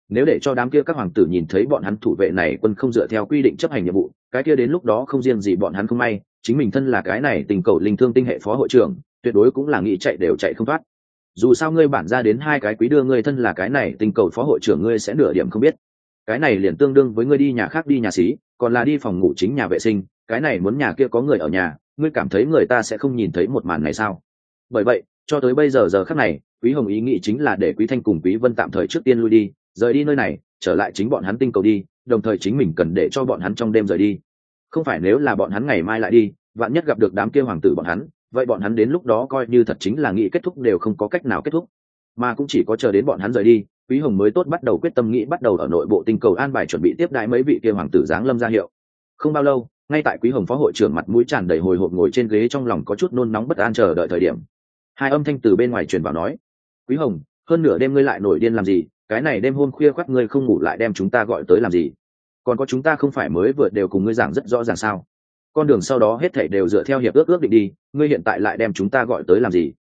nếu để cho đám kia các hoàng tử nhìn thấy bọn hắn thủ vệ này quân không dựa theo quy định chấp hành nhiệm vụ, cái kia đến lúc đó không riêng gì bọn hắn không may, chính mình thân là cái này tình cầu linh thương tinh hệ phó hội trưởng tuyệt đối cũng là nghĩ chạy đều chạy không thoát. Dù sao ngươi bản ra đến 2 cái quý đưa ngươi thân là cái này tình cầu phó hội trưởng ngươi sẽ nửa điểm không biết. Cái này liền tương đương với ngươi đi nhà khác đi nhà xí, còn là đi phòng ngủ chính nhà vệ sinh, cái này muốn nhà kia có người ở nhà, ngươi cảm thấy người ta sẽ không nhìn thấy một màn này sao? Bởi vậy, cho tới bây giờ giờ khắc này, Quý Hồng ý nghĩ chính là để Quý Thanh cùng Quý Vân tạm thời trước tiên lui đi, rời đi nơi này, trở lại chính bọn hắn tinh cầu đi, đồng thời chính mình cần để cho bọn hắn trong đêm rời đi. Không phải nếu là bọn hắn ngày mai lại đi, vạn nhất gặp được đám kia hoàng tử bọn hắn, vậy bọn hắn đến lúc đó coi như thật chính là nghĩ kết thúc đều không có cách nào kết thúc, mà cũng chỉ có chờ đến bọn hắn rời đi, Quý Hồng mới tốt bắt đầu quyết tâm nghĩ bắt đầu ở nội bộ tinh cầu an bài chuẩn bị tiếp đãi mấy vị kia hoàng tử giáng lâm ra hiệu. Không bao lâu, ngay tại Quý Hồng phó hội trưởng mặt mũi tràn đầy hồi hộp ngồi trên ghế trong lòng có chút nôn nóng bất an chờ đợi thời điểm, hai âm thanh từ bên ngoài truyền vào nói: Quý Hồng, hơn nửa đêm ngươi lại nổi điên làm gì? Cái này đêm hôm khuya khoắt ngươi không ngủ lại đem chúng ta gọi tới làm gì? Còn có chúng ta không phải mới vừa đều cùng ngươi giảng rất rõ ràng sao? Con đường sau đó hết thảy đều dựa theo hiệp ước ước định đi, ngươi hiện tại lại đem chúng ta gọi tới làm gì?